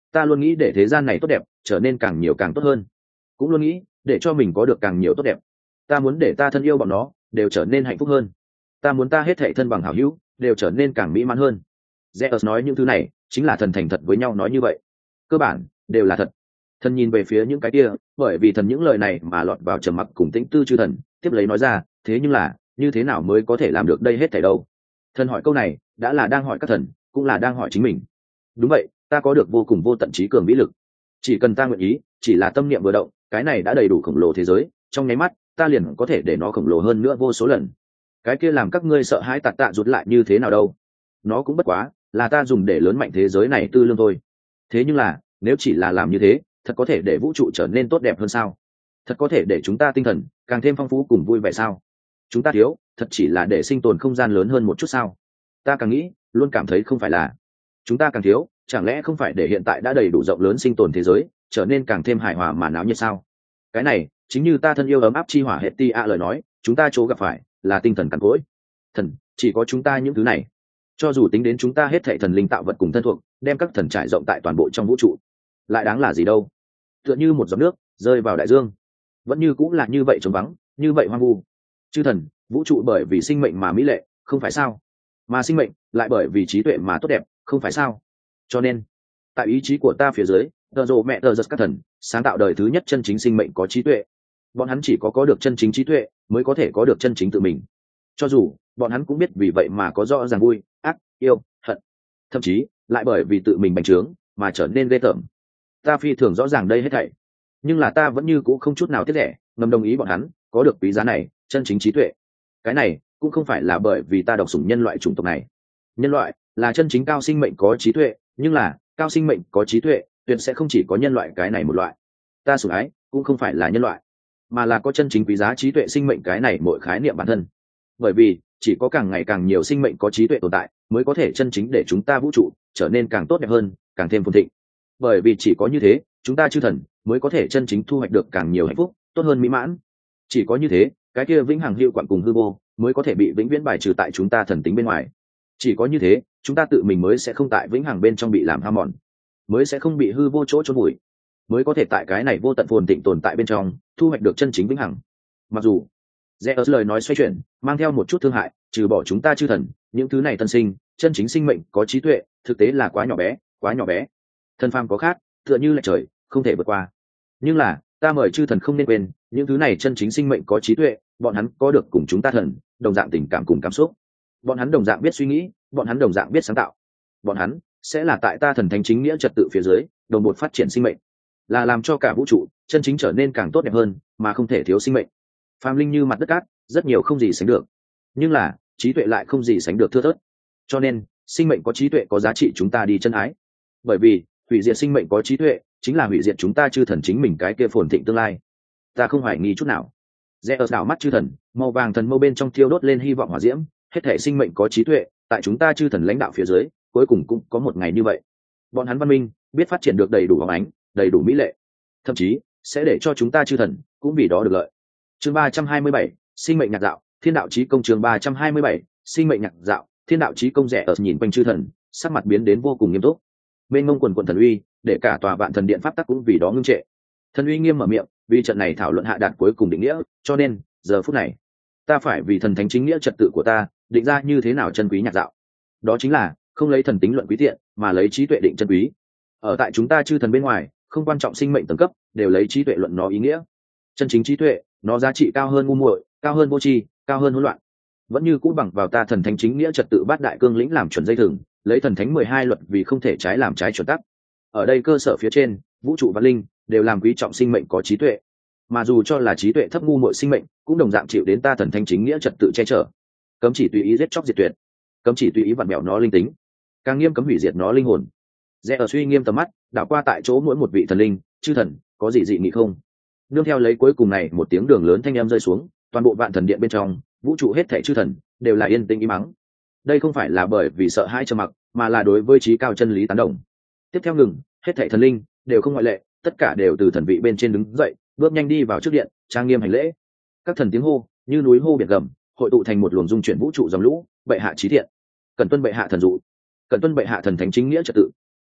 Ta luôn nghĩ để thế gian này tốt đẹp trở nên càng nhiều càng tốt hơn, cũng luôn nghĩ để cho mình có được càng nhiều tốt đẹp. Ta muốn để ta thân yêu bọn nó đều trở nên hạnh phúc hơn. Ta muốn ta hết thảy thân bằng hảo hữu đều trở nên càng mỹ mãn hơn. Zeus nói những thứ này chính là thần thành thật với nhau nói như vậy, cơ bản đều là thật. Thần nhìn về phía những cái kia bởi vì thần những lời này mà lọt vào trầm mặc cùng tĩnh tư chư thần, tiếp lấy nói ra, thế nhưng là như thế nào mới có thể làm được đây hết thảy đâu? Thần hỏi câu này đã là đang hỏi các thần, cũng là đang hỏi chính mình. Đúng vậy, ta có được vô cùng vô tận trí cường vĩ lực, chỉ cần ta nguyện ý, chỉ là tâm niệm vừa động, cái này đã đầy đủ khổng lồ thế giới, trong nháy mắt ta liền có thể để nó khổng lồ hơn nữa vô số lần. Cái kia làm các ngươi sợ hãi tạt tạ rút lại như thế nào đâu? Nó cũng bất quá là ta dùng để lớn mạnh thế giới này tư lương thôi. Thế nhưng là nếu chỉ là làm như thế, thật có thể để vũ trụ trở nên tốt đẹp hơn sao? Thật có thể để chúng ta tinh thần càng thêm phong phú cùng vui vẻ sao? Chúng ta thiếu thật chỉ là để sinh tồn không gian lớn hơn một chút sao? Ta càng nghĩ luôn cảm thấy không phải là. Chúng ta càng thiếu chẳng lẽ không phải để hiện tại đã đầy đủ rộng lớn sinh tồn thế giới trở nên càng thêm hài hòa mà náo nhiệt sao? Cái này chính như ta thân yêu ấm áp chi hỏa hệ ti a lời nói, chúng ta chỗ gặp phải là tinh thần cằn cỗi. Thần chỉ có chúng ta những thứ này, cho dù tính đến chúng ta hết thảy thần linh tạo vật cùng thân thuộc, đem các thần trải rộng tại toàn bộ trong vũ trụ, lại đáng là gì đâu? Tựa như một giọt nước rơi vào đại dương, vẫn như cũng là như vậy trống vắng, như vậy hoang vu. Chư thần, vũ trụ bởi vì sinh mệnh mà mỹ lệ, không phải sao? Mà sinh mệnh lại bởi vì trí tuệ mà tốt đẹp, không phải sao? Cho nên tại ý chí của ta phía dưới, tờ rồ mẹ tờ giật các thần sáng tạo đời thứ nhất chân chính sinh mệnh có trí tuệ. Bọn hắn chỉ có được chân chính trí tuệ mới có thể có được chân chính tự mình, cho dù bọn hắn cũng biết vì vậy mà có rõ ràng vui ác yêu hận, thậm chí lại bởi vì tự mình bành trướng mà trở nên ghê tởm. Ta phi thường rõ ràng đây hết thảy, nhưng là ta vẫn như cũ không chút nào tiếc rẻ ngầm đồng ý bọn hắn có được quý giá này chân chính trí tuệ. Cái này cũng không phải là bởi vì ta độc sủng nhân loại chủng tộc này. Nhân loại là chân chính cao sinh mệnh có trí tuệ, nhưng là cao sinh mệnh có trí tuệ tuyệt sẽ không chỉ có nhân loại cái này một loại. Ta sủng ái cũng không phải là nhân loại, mà là có chân chính quý giá trí tuệ sinh mệnh cái này mỗi khái niệm bản thân. Bởi vì chỉ có càng ngày càng nhiều sinh mệnh có trí tuệ tồn tại mới có thể chân chính để chúng ta vũ trụ trở nên càng tốt đẹp hơn, càng thêm phồn thịnh. Bởi vì chỉ có như thế chúng ta chư thần mới có thể chân chính thu hoạch được càng nhiều hạnh phúc tốt hơn mỹ mãn. Chỉ có như thế cái kia vĩnh hằng hữu quặng cùng hư vô mới có thể bị vĩnh viễn bài trừ tại chúng ta thần tính bên ngoài. Chỉ có như thế chúng ta tự mình mới sẽ không tại vĩnh hằng bên trong bị làm hao mòn, mới sẽ không bị hư vô chỗ chôn bụi, mới có thể tại cái này vô tận phồn thịnh tồn tại bên trong thu hoạch được chân chính vĩnh hằng. Mặc dù Zeus lời nói xoay chuyển mang theo một chút thương hại, trừ bỏ chúng ta chư thần, những thứ này tân sinh chân chính sinh mệnh có trí tuệ thực tế là quá nhỏ bé, quá nhỏ bé. Thân phàm có khác tựa như lệch trời không thể vượt qua. Nhưng là ta mời chư thần không nên quên, những thứ này chân chính sinh mệnh có trí tuệ, bọn hắn có được cùng chúng ta thần đồng dạng tình cảm cùng cảm xúc, bọn hắn đồng dạng biết suy nghĩ, bọn hắn đồng dạng biết sáng tạo. Bọn hắn sẽ là tại ta thần thánh chính nghĩa trật tự phía dưới đồng bộ phát triển sinh mệnh, là làm cho cả vũ trụ chân chính trở nên càng tốt đẹp hơn, mà không thể thiếu sinh mệnh. Phàm linh như mặt đất cát, rất nhiều không gì sánh được, nhưng là trí tuệ lại không gì sánh được thưa thớt. Cho nên sinh mệnh có trí tuệ có giá trị chúng ta đi chân ái, bởi vì hủy diệt sinh mệnh có trí tuệ chính là hủy diệt chúng ta chư thần chính mình cái kia phồn thịnh tương lai. Ta không hoài nghi chút nào. Rẽ ở đảo mắt chư thần, màu vàng thần mâu bên trong thiêu đốt lên hy vọng hỏa diễm. Hết thể sinh mệnh có trí tuệ tại chúng ta chư thần lãnh đạo phía dưới cuối cùng cũng có một ngày như vậy. Bọn hắn văn minh biết phát triển được đầy đủ óng ánh, đầy đủ mỹ lệ, thậm chí sẽ để cho chúng ta chư thần cũng vì đó được lợi. Chương 327, sinh mệnh nhạc dạo, thiên đạo chí công. Chương 327, sinh mệnh nhạc dạo, thiên đạo chí công. Rẽ ở nhìn quanh chư thần, sắc mặt biến đến vô cùng nghiêm túc. Bên ngông quần quần thần uy, để cả tòa vạn thần điện pháp tắc cũng vì đó ngưng trệ. Thần uy nghiêm mở miệng, vì trận này thảo luận hạ đạt cuối cùng định nghĩa, cho nên giờ phút này ta phải vì thần thánh chính nghĩa trật tự của ta định ra như thế nào chân quý nhạc dạo. Đó chính là không lấy thần tính luận quý tiện, mà lấy trí tuệ định chân quý. Ở tại chúng ta chư thần bên ngoài, không quan trọng sinh mệnh tầng cấp, đều lấy trí tuệ luận nó ý nghĩa. Chân chính trí tuệ, nó giá trị cao hơn ngu muội, cao hơn vô tri, cao hơn hỗn loạn. Vẫn như cũ bằng vào ta thần thánh chính nghĩa trật tự bát đại cương lĩnh làm chuẩn dây thừng, lấy thần thánh 12 luật vì không thể trái làm trái chuẩn tắc. Ở đây cơ sở phía trên, vũ trụ và linh đều làm quý trọng sinh mệnh có trí tuệ, mà dù cho là trí tuệ thấp ngu muội sinh mệnh cũng đồng dạng chịu đến ta thần thánh chính nghĩa trật tự che chở. Cấm chỉ tùy ý giết chóc diệt tuyệt, cấm chỉ tùy ý vặn mẹo nó linh tính, càng nghiêm cấm hủy diệt nó linh hồn. Rẽ ở suy nghiêm tầm mắt đảo qua tại chỗ mỗi một vị thần linh chư thần, có gì dị nghị không? Nương theo lấy cuối cùng này một tiếng đường lớn thanh âm rơi xuống, toàn bộ vạn thần điện bên trong vũ trụ hết thảy chư thần đều là yên tĩnh im mắng. Đây không phải là bởi vì sợ hãi trầm mặc, mà là đối với trí cao chân lý tán đồng. Tiếp theo ngừng, hết thảy thần linh đều không ngoại lệ, tất cả đều từ thần vị bên trên đứng dậy, bước nhanh đi vào trước điện, trang nghiêm hành lễ. Các thần tiếng hô như núi hô biển gầm, hội tụ thành một luồng dung chuyển vũ trụ dòng lũ. Bệ hạ chí thiện, cần tuân bệ hạ thần dụ, cần tuân bệ hạ thần thánh chính nghĩa trật tự.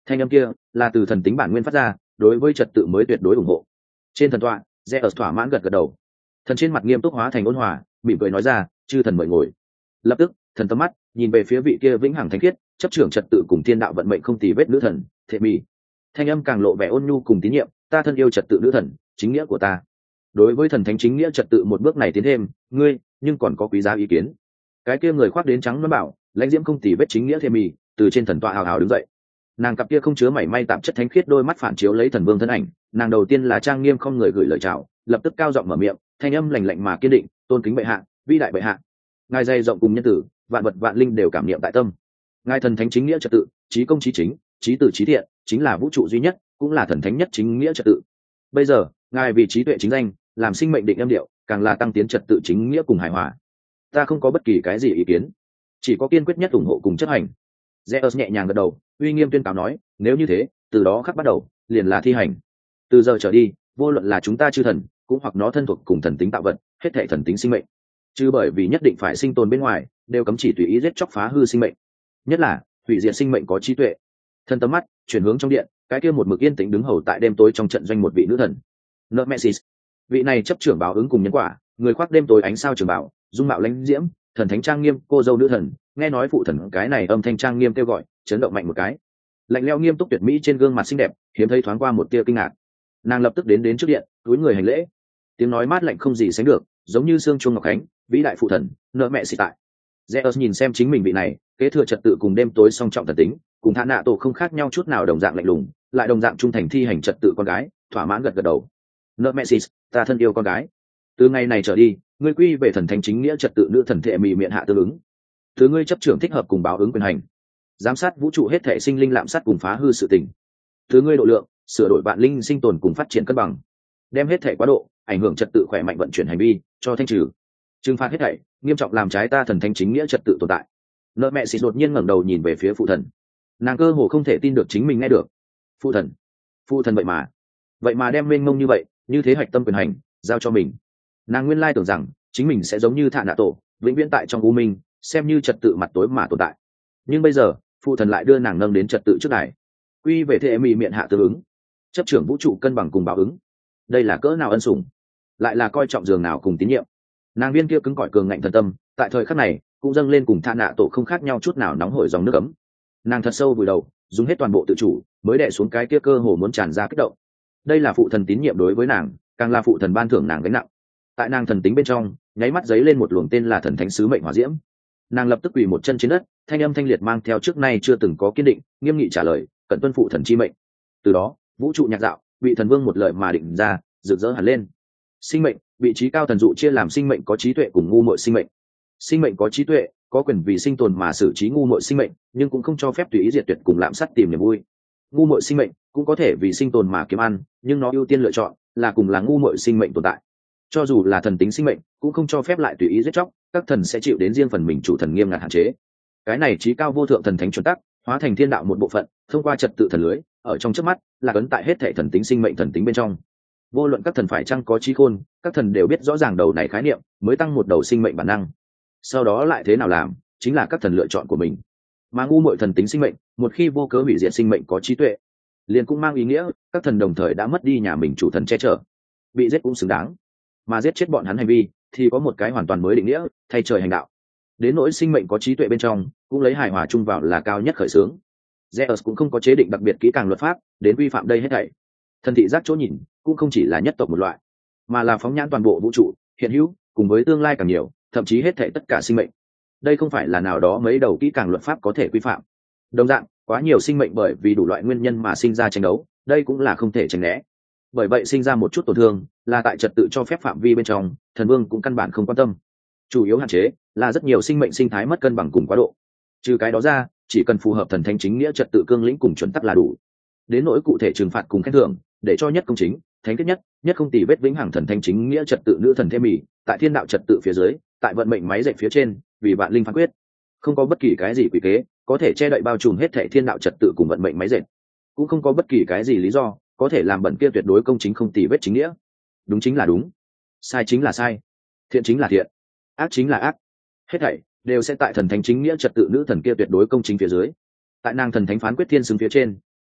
Thanh âm kia là từ thần tính bản nguyên phát ra, đối với trật tự mới tuyệt đối ủng hộ. Trên thần tọa, Zeus thỏa mãn gật gật đầu. Thần trên mặt nghiêm túc hóa thành ôn hòa, mỉm cười nói ra, chư thần mời ngồi. Lập tức, thần tầm mắt nhìn về phía vị kia vĩnh hằng thánh khiết, chấp trưởng trật tự cùng thiên đạo vận mệnh không tì vết nữ thần, Thệ Mị. Thanh âm càng lộ vẻ ôn nhu cùng tín nhiệm, ta thân yêu trật tự nữ thần, chính nghĩa của ta. Đối với thần thánh chính nghĩa trật tự một bước này tiến thêm, ngươi nhưng còn có quý giá ý kiến. Cái kia người khoác đến trắng nó bảo, lãnh diễm không tì vết chính nghĩa Thệ Mị, từ trên thần tọa hào hào đứng dậy. Nàng cặp kia không chứa mảy may tạp chất thánh khiết đôi mắt phản chiếu lấy thần vương thân ảnh, nàng đầu tiên là trang nghiêm không người gửi lời chào, lập tức cao giọng mở miệng, thanh âm lạnh lạnh mà kiên định, tôn kính bệ hạ, vĩ đại bệ hạ. Ngài dày rộng cùng nhân tử, vạn vật vạn linh đều cảm niệm tại tâm. Ngài thần thánh chính nghĩa trật tự, trí công trí chính, trí tử trí thiện, chính là vũ trụ duy nhất, cũng là thần thánh nhất chính nghĩa trật tự. Bây giờ, ngài vì trí tuệ chính danh, làm sinh mệnh định âm điệu, càng là tăng tiến trật tự chính nghĩa cùng hài hòa. Ta không có bất kỳ cái gì ý kiến, chỉ có kiên quyết nhất ủng hộ cùng chấp hành. Zeus nhẹ nhàng gật đầu, uy nghiêm tuyên cáo nói, nếu như thế, từ đó khắc bắt đầu, liền là thi hành. Từ giờ trở đi, vô luận là chúng ta chư thần, cũng hoặc nó thân thuộc cùng thần tính tạo vật, hết thảy thần tính sinh mệnh, chứ bởi vì nhất định phải sinh tồn bên ngoài, đều cấm chỉ tùy ý giết chóc phá hư sinh mệnh. Nhất là hủy diệt sinh mệnh có trí tuệ. Thần tầm mắt chuyển hướng trong điện, cái kia một mực yên tĩnh đứng hầu tại đêm tối trong trận doanh một vị nữ thần, Nemesis. Vị này chấp trưởng báo ứng cùng nhân quả, người khoác đêm tối ánh sao trường bảo, dung mạo lãnh diễm, thần thánh trang nghiêm, cô dâu nữ thần. Nghe nói phụ thần cái này âm thanh trang nghiêm kêu gọi, chấn động mạnh một cái. Lạnh lẽo nghiêm túc tuyệt mỹ trên gương mặt xinh đẹp, hiếm thấy thoáng qua một tia kinh ngạc. Nàng lập tức đến trước điện, cúi người hành lễ. Tiếng nói mát lạnh không gì sánh được, giống như sương chuông ngọc khánh, vĩ đại phụ thần, nợ mẹ xì tại. Zeus nhìn xem chính mình vị này, kế thừa trật tự cùng đêm tối song trọng thần tính, cùng Thạ Nạ Tổ không khác nhau chút nào, đồng dạng lạnh lùng, lại đồng dạng trung thành thi hành trật tự con gái, thỏa mãn gật gật đầu. Nợ mẹ xì, ta thân yêu con gái. Từ ngày này trở đi, ngươi quy về thần thánh chính nghĩa trật tự nữ thần Thệ Mị miệng hạ tương ứng. Thứ ngươi chấp trưởng thích hợp cùng báo ứng quyền hành, giám sát vũ trụ hết thể sinh linh lạm sát cùng phá hư sự tình. Thứ ngươi độ lượng, sửa đổi vạn linh sinh tồn cùng phát triển cân bằng, đem hết thể quá độ ảnh hưởng trật tự khỏe mạnh vận chuyển hành vi cho thanh trừ, trừng phạt hết thảy nghiêm trọng làm trái ta thần thánh chính nghĩa trật tự tồn tại. Nợ mẹ xịt đột nhiên ngẩng đầu nhìn về phía phụ thần, nàng cơ hồ không thể tin được chính mình nghe được. Phụ thần vậy mà đem mênh mông như vậy, như thế hạch tâm quyền hành giao cho mình. Nàng nguyên lai tưởng rằng chính mình sẽ giống như Thạ Nạ Tổ, vĩnh viễn tại trong u minh, xem như trật tự mặt tối mà tồn tại. Nhưng bây giờ phụ thần lại đưa nàng nâng đến trật tự trước đài, quy về Thệ Mị miệng hạ tương ứng, chấp trưởng vũ trụ cân bằng cùng báo ứng. Đây là cỡ nào ân sủng, lại là coi trọng giường nào cùng tín nhiệm. Nàng viên kia cứng cỏi cường ngạnh thần tâm, tại thời khắc này cũng dâng lên cùng Thạ Nạ Tổ không khác nhau chút nào nóng hổi dòng nước ấm. Nàng thật sâu vùi đầu, dùng hết toàn bộ tự chủ, mới đè xuống cái kia cơ hồ muốn tràn ra kích động. Đây là phụ thần tín nhiệm đối với nàng, càng là phụ thần ban thưởng nàng gánh nặng. Tại nàng thần tính bên trong, nháy mắt giấy lên một luồng tên là thần thánh sứ mệnh hỏa diễm. Nàng lập tức quỳ một chân trên đất, thanh âm thanh liệt mang theo trước nay chưa từng có kiên định, nghiêm nghị trả lời, cẩn tuân phụ thần chi mệnh. Từ đó, vũ trụ nhạc dạo bị thần vương một lời mà định ra, rực rỡ hẳn lên. Sinh mệnh, vị trí cao thần dụ chia làm sinh mệnh có trí tuệ cùng ngu muội sinh mệnh. Sinh mệnh có trí tuệ, có quyền vì sinh tồn mà xử trí ngu muội sinh mệnh, nhưng cũng không cho phép tùy ý diệt tuyệt cùng lạm sát tìm niềm vui. Ngu muội sinh mệnh cũng có thể vì sinh tồn mà kiếm ăn, nhưng nó ưu tiên lựa chọn là cùng là ngu muội sinh mệnh tồn tại. Cho dù là thần tính sinh mệnh, cũng không cho phép lại tùy ý giết chóc, các thần sẽ chịu đến riêng phần mình chủ thần nghiêm ngặt hạn chế. Cái này trí cao vô thượng thần thánh chuẩn tắc, hóa thành thiên đạo một bộ phận, thông qua trật tự thần lưới, ở trong chớp mắt, là ấn tại hết thể thần tính sinh mệnh thần tính bên trong. Vô luận các thần phải chăng có trí khôn, các thần đều biết rõ ràng đầu này khái niệm, mới tăng một đầu sinh mệnh bản năng. Sau đó lại thế nào làm, chính là các thần lựa chọn của mình. Mà ngu muội thần tính sinh mệnh, một khi vô cớ hủy diệt sinh mệnh có trí tuệ, liền cũng mang ý nghĩa các thần đồng thời đã mất đi nhà mình chủ thần che chở, bị giết cũng xứng đáng. Mà giết chết bọn hắn hành vi thì có một cái hoàn toàn mới định nghĩa, thay trời hành đạo. Đến nỗi sinh mệnh có trí tuệ bên trong, cũng lấy hài hòa chung vào là cao nhất khởi xướng. Zeus cũng không có chế định đặc biệt kỹ càng luật pháp đến quy phạm đây hết thảy. Thần thị giác chỗ nhìn cũng không chỉ là nhất tộc một loại, mà là phóng nhãn toàn bộ vũ trụ hiện hữu cùng với tương lai càng nhiều, thậm chí hết thảy tất cả sinh mệnh. Đây không phải là nào đó mấy đầu kỹ càng luật pháp có thể quy phạm. Đồng dạng, quá nhiều sinh mệnh bởi vì đủ loại nguyên nhân mà sinh ra tranh đấu, đây cũng là không thể tránh né. Bởi vậy sinh ra một chút tổn thương là tại trật tự cho phép phạm vi bên trong, thần vương cũng căn bản không quan tâm. Chủ yếu hạn chế là rất nhiều sinh mệnh sinh thái mất cân bằng cùng quá độ. Trừ cái đó ra, chỉ cần phù hợp thần thánh chính nghĩa trật tự cương lĩnh cùng chuẩn tắc là đủ. Đến nỗi cụ thể trừng phạt cùng khen thưởng, để cho nhất công chính, thánh kết nhất không tì vết vĩnh hằng thần thánh chính nghĩa trật tự nữ thần Thệ Mị, tại thiên đạo trật tự phía dưới, tại vận mệnh máy dệt phía trên, vì vạn linh phán quyết. Không có bất kỳ cái gì quỷ kế có thể che đậy bao trùm hết thảy thiên đạo trật tự cùng vận mệnh máy dệt, cũng không có bất kỳ cái gì lý do có thể làm bẩn kia tuyệt đối công chính không tì vết chính nghĩa. Đúng chính là đúng, sai chính là sai, thiện chính là thiện, ác chính là ác, hết thảy đều sẽ tại thần thánh chính nghĩa trật tự nữ thần kia tuyệt đối công chính phía dưới. Tại nàng thần thánh phán quyết thiên xứng phía trên,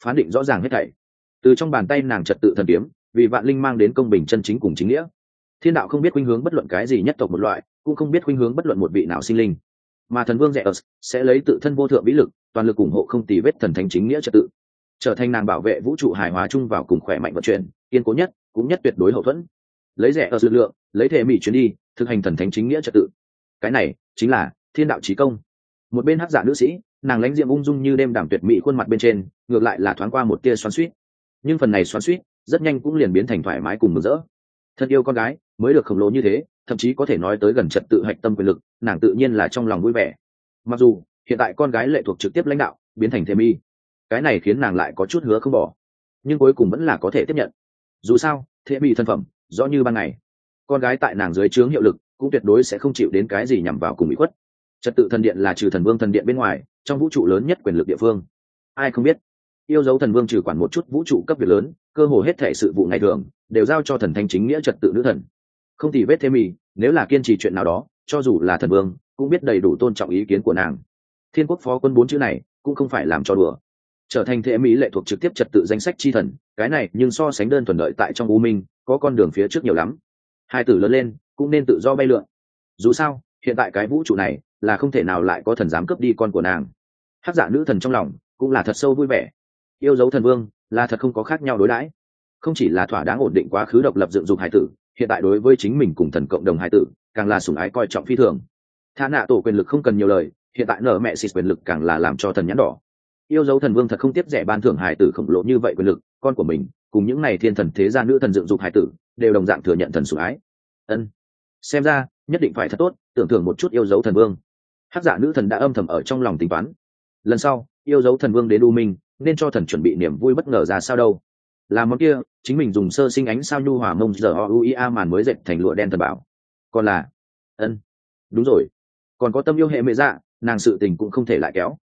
phán định rõ ràng hết thảy. Từ trong bàn tay nàng trật tự thần kiếm, vì vạn linh mang đến công bình chân chính cùng chính nghĩa. Thiên đạo không biết khuynh hướng bất luận cái gì nhất tộc một loại, cũng không biết khuynh hướng bất luận một vị nào sinh linh, mà thần vương Zeus sẽ lấy tự thân vô thượng vĩ lực, toàn lực ủng hộ không tì vết thần thánh chính nghĩa trật tự, trở thành nàng bảo vệ vũ trụ hài hòa chung vào cùng khỏe mạnh vận chuyển, kiên cố nhất, cũng nhất tuyệt đối hậu thuẫn. Lấy Zeus lực lượng, lấy thể mỹ chuyến đi, thực hành thần thánh chính nghĩa trật tự. Cái này chính là thiên đạo chí công. Một bên hắc giả nữ sĩ, nàng lãnh diệm ung dung như đêm đảm tuyệt mỹ khuôn mặt bên trên, ngược lại là thoáng qua một tia xoắn xuýt. Nhưng phần này xoắn xuýt rất nhanh cũng liền biến thành thoải mái cùng mừng rỡ. Thân yêu con gái mới được khổng lồ như thế, thậm chí có thể nói tới gần trật tự hạch tâm quyền lực, nàng tự nhiên là trong lòng vui vẻ. Mặc dù hiện tại con gái lệ thuộc trực tiếp lãnh đạo biến thành Thềm Y, cái này khiến nàng lại có chút hứa không bỏ, nhưng cuối cùng vẫn là có thể tiếp nhận. Dù sao Thềm Y thân phẩm rõ như ban ngày, con gái tại nàng dưới trướng hiệu lực cũng tuyệt đối sẽ không chịu đến cái gì nhằm vào cùng bị khuất. Trật tự thần điện là trừ thần vương thần điện bên ngoài trong vũ trụ lớn nhất quyền lực địa phương. Ai không biết, yêu dấu thần vương trừ quản một chút vũ trụ cấp việc lớn, cơ hồ hết thể sự vụ ngày thường đều giao cho thần thánh chính nghĩa trật tự nữ thần. Không tì vết Thềm Y nếu là kiên trì chuyện nào đó, cho dù là thần vương cũng biết đầy đủ tôn trọng ý kiến của nàng. Thiên quốc phó quân 4 chữ này cũng không phải làm cho đùa. Trở thành Thềm Y lệ thuộc trực tiếp trật tự danh sách chi thần, cái này nhưng so sánh đơn thuần đợi tại trong u minh, có con đường phía trước nhiều lắm. Hai tử lớn lên cũng nên tự do bay lượn. Dù sao hiện tại cái vũ trụ này là không thể nào lại có thần dám cướp đi con của nàng. Hắc dạ nữ thần trong lòng cũng là thật sâu vui vẻ. Yêu dấu thần vương là thật không có khác nhau đối đãi, không chỉ là thỏa đáng ổn định quá khứ độc lập dựng dục hải tử, hiện tại đối với chính mình cùng thần cộng đồng hải tử càng là sủng ái coi trọng phi thường. Tha nạ tổ quyền lực không cần nhiều lời, hiện tại nở mẹ xịt quyền lực càng là làm cho thần nhãn đỏ. Yêu dấu thần vương thật không tiếp rẻ ban thưởng hải tử khổng lồ như vậy quyền lực, con của mình cùng những này thiên thần thế gia nữ thần dựng dục hải tử đều đồng dạng thừa nhận thần sủng ái. Ân, xem ra nhất định phải thật tốt tưởng thưởng một chút yêu dấu thần vương. Hắc dạ nữ thần đã âm thầm ở trong lòng tính toán, lần sau yêu dấu thần vương đến u minh nên cho thần chuẩn bị niềm vui bất ngờ ra sao đâu. Làm món kia chính mình dùng sơ sinh ánh sao nhu hòa mông giờ oua màn mới dệt thành lụa đen thần bảo. Còn là đúng rồi, còn có tâm yêu hệ mẹ dạ, nàng sự tình cũng không thể lại kéo.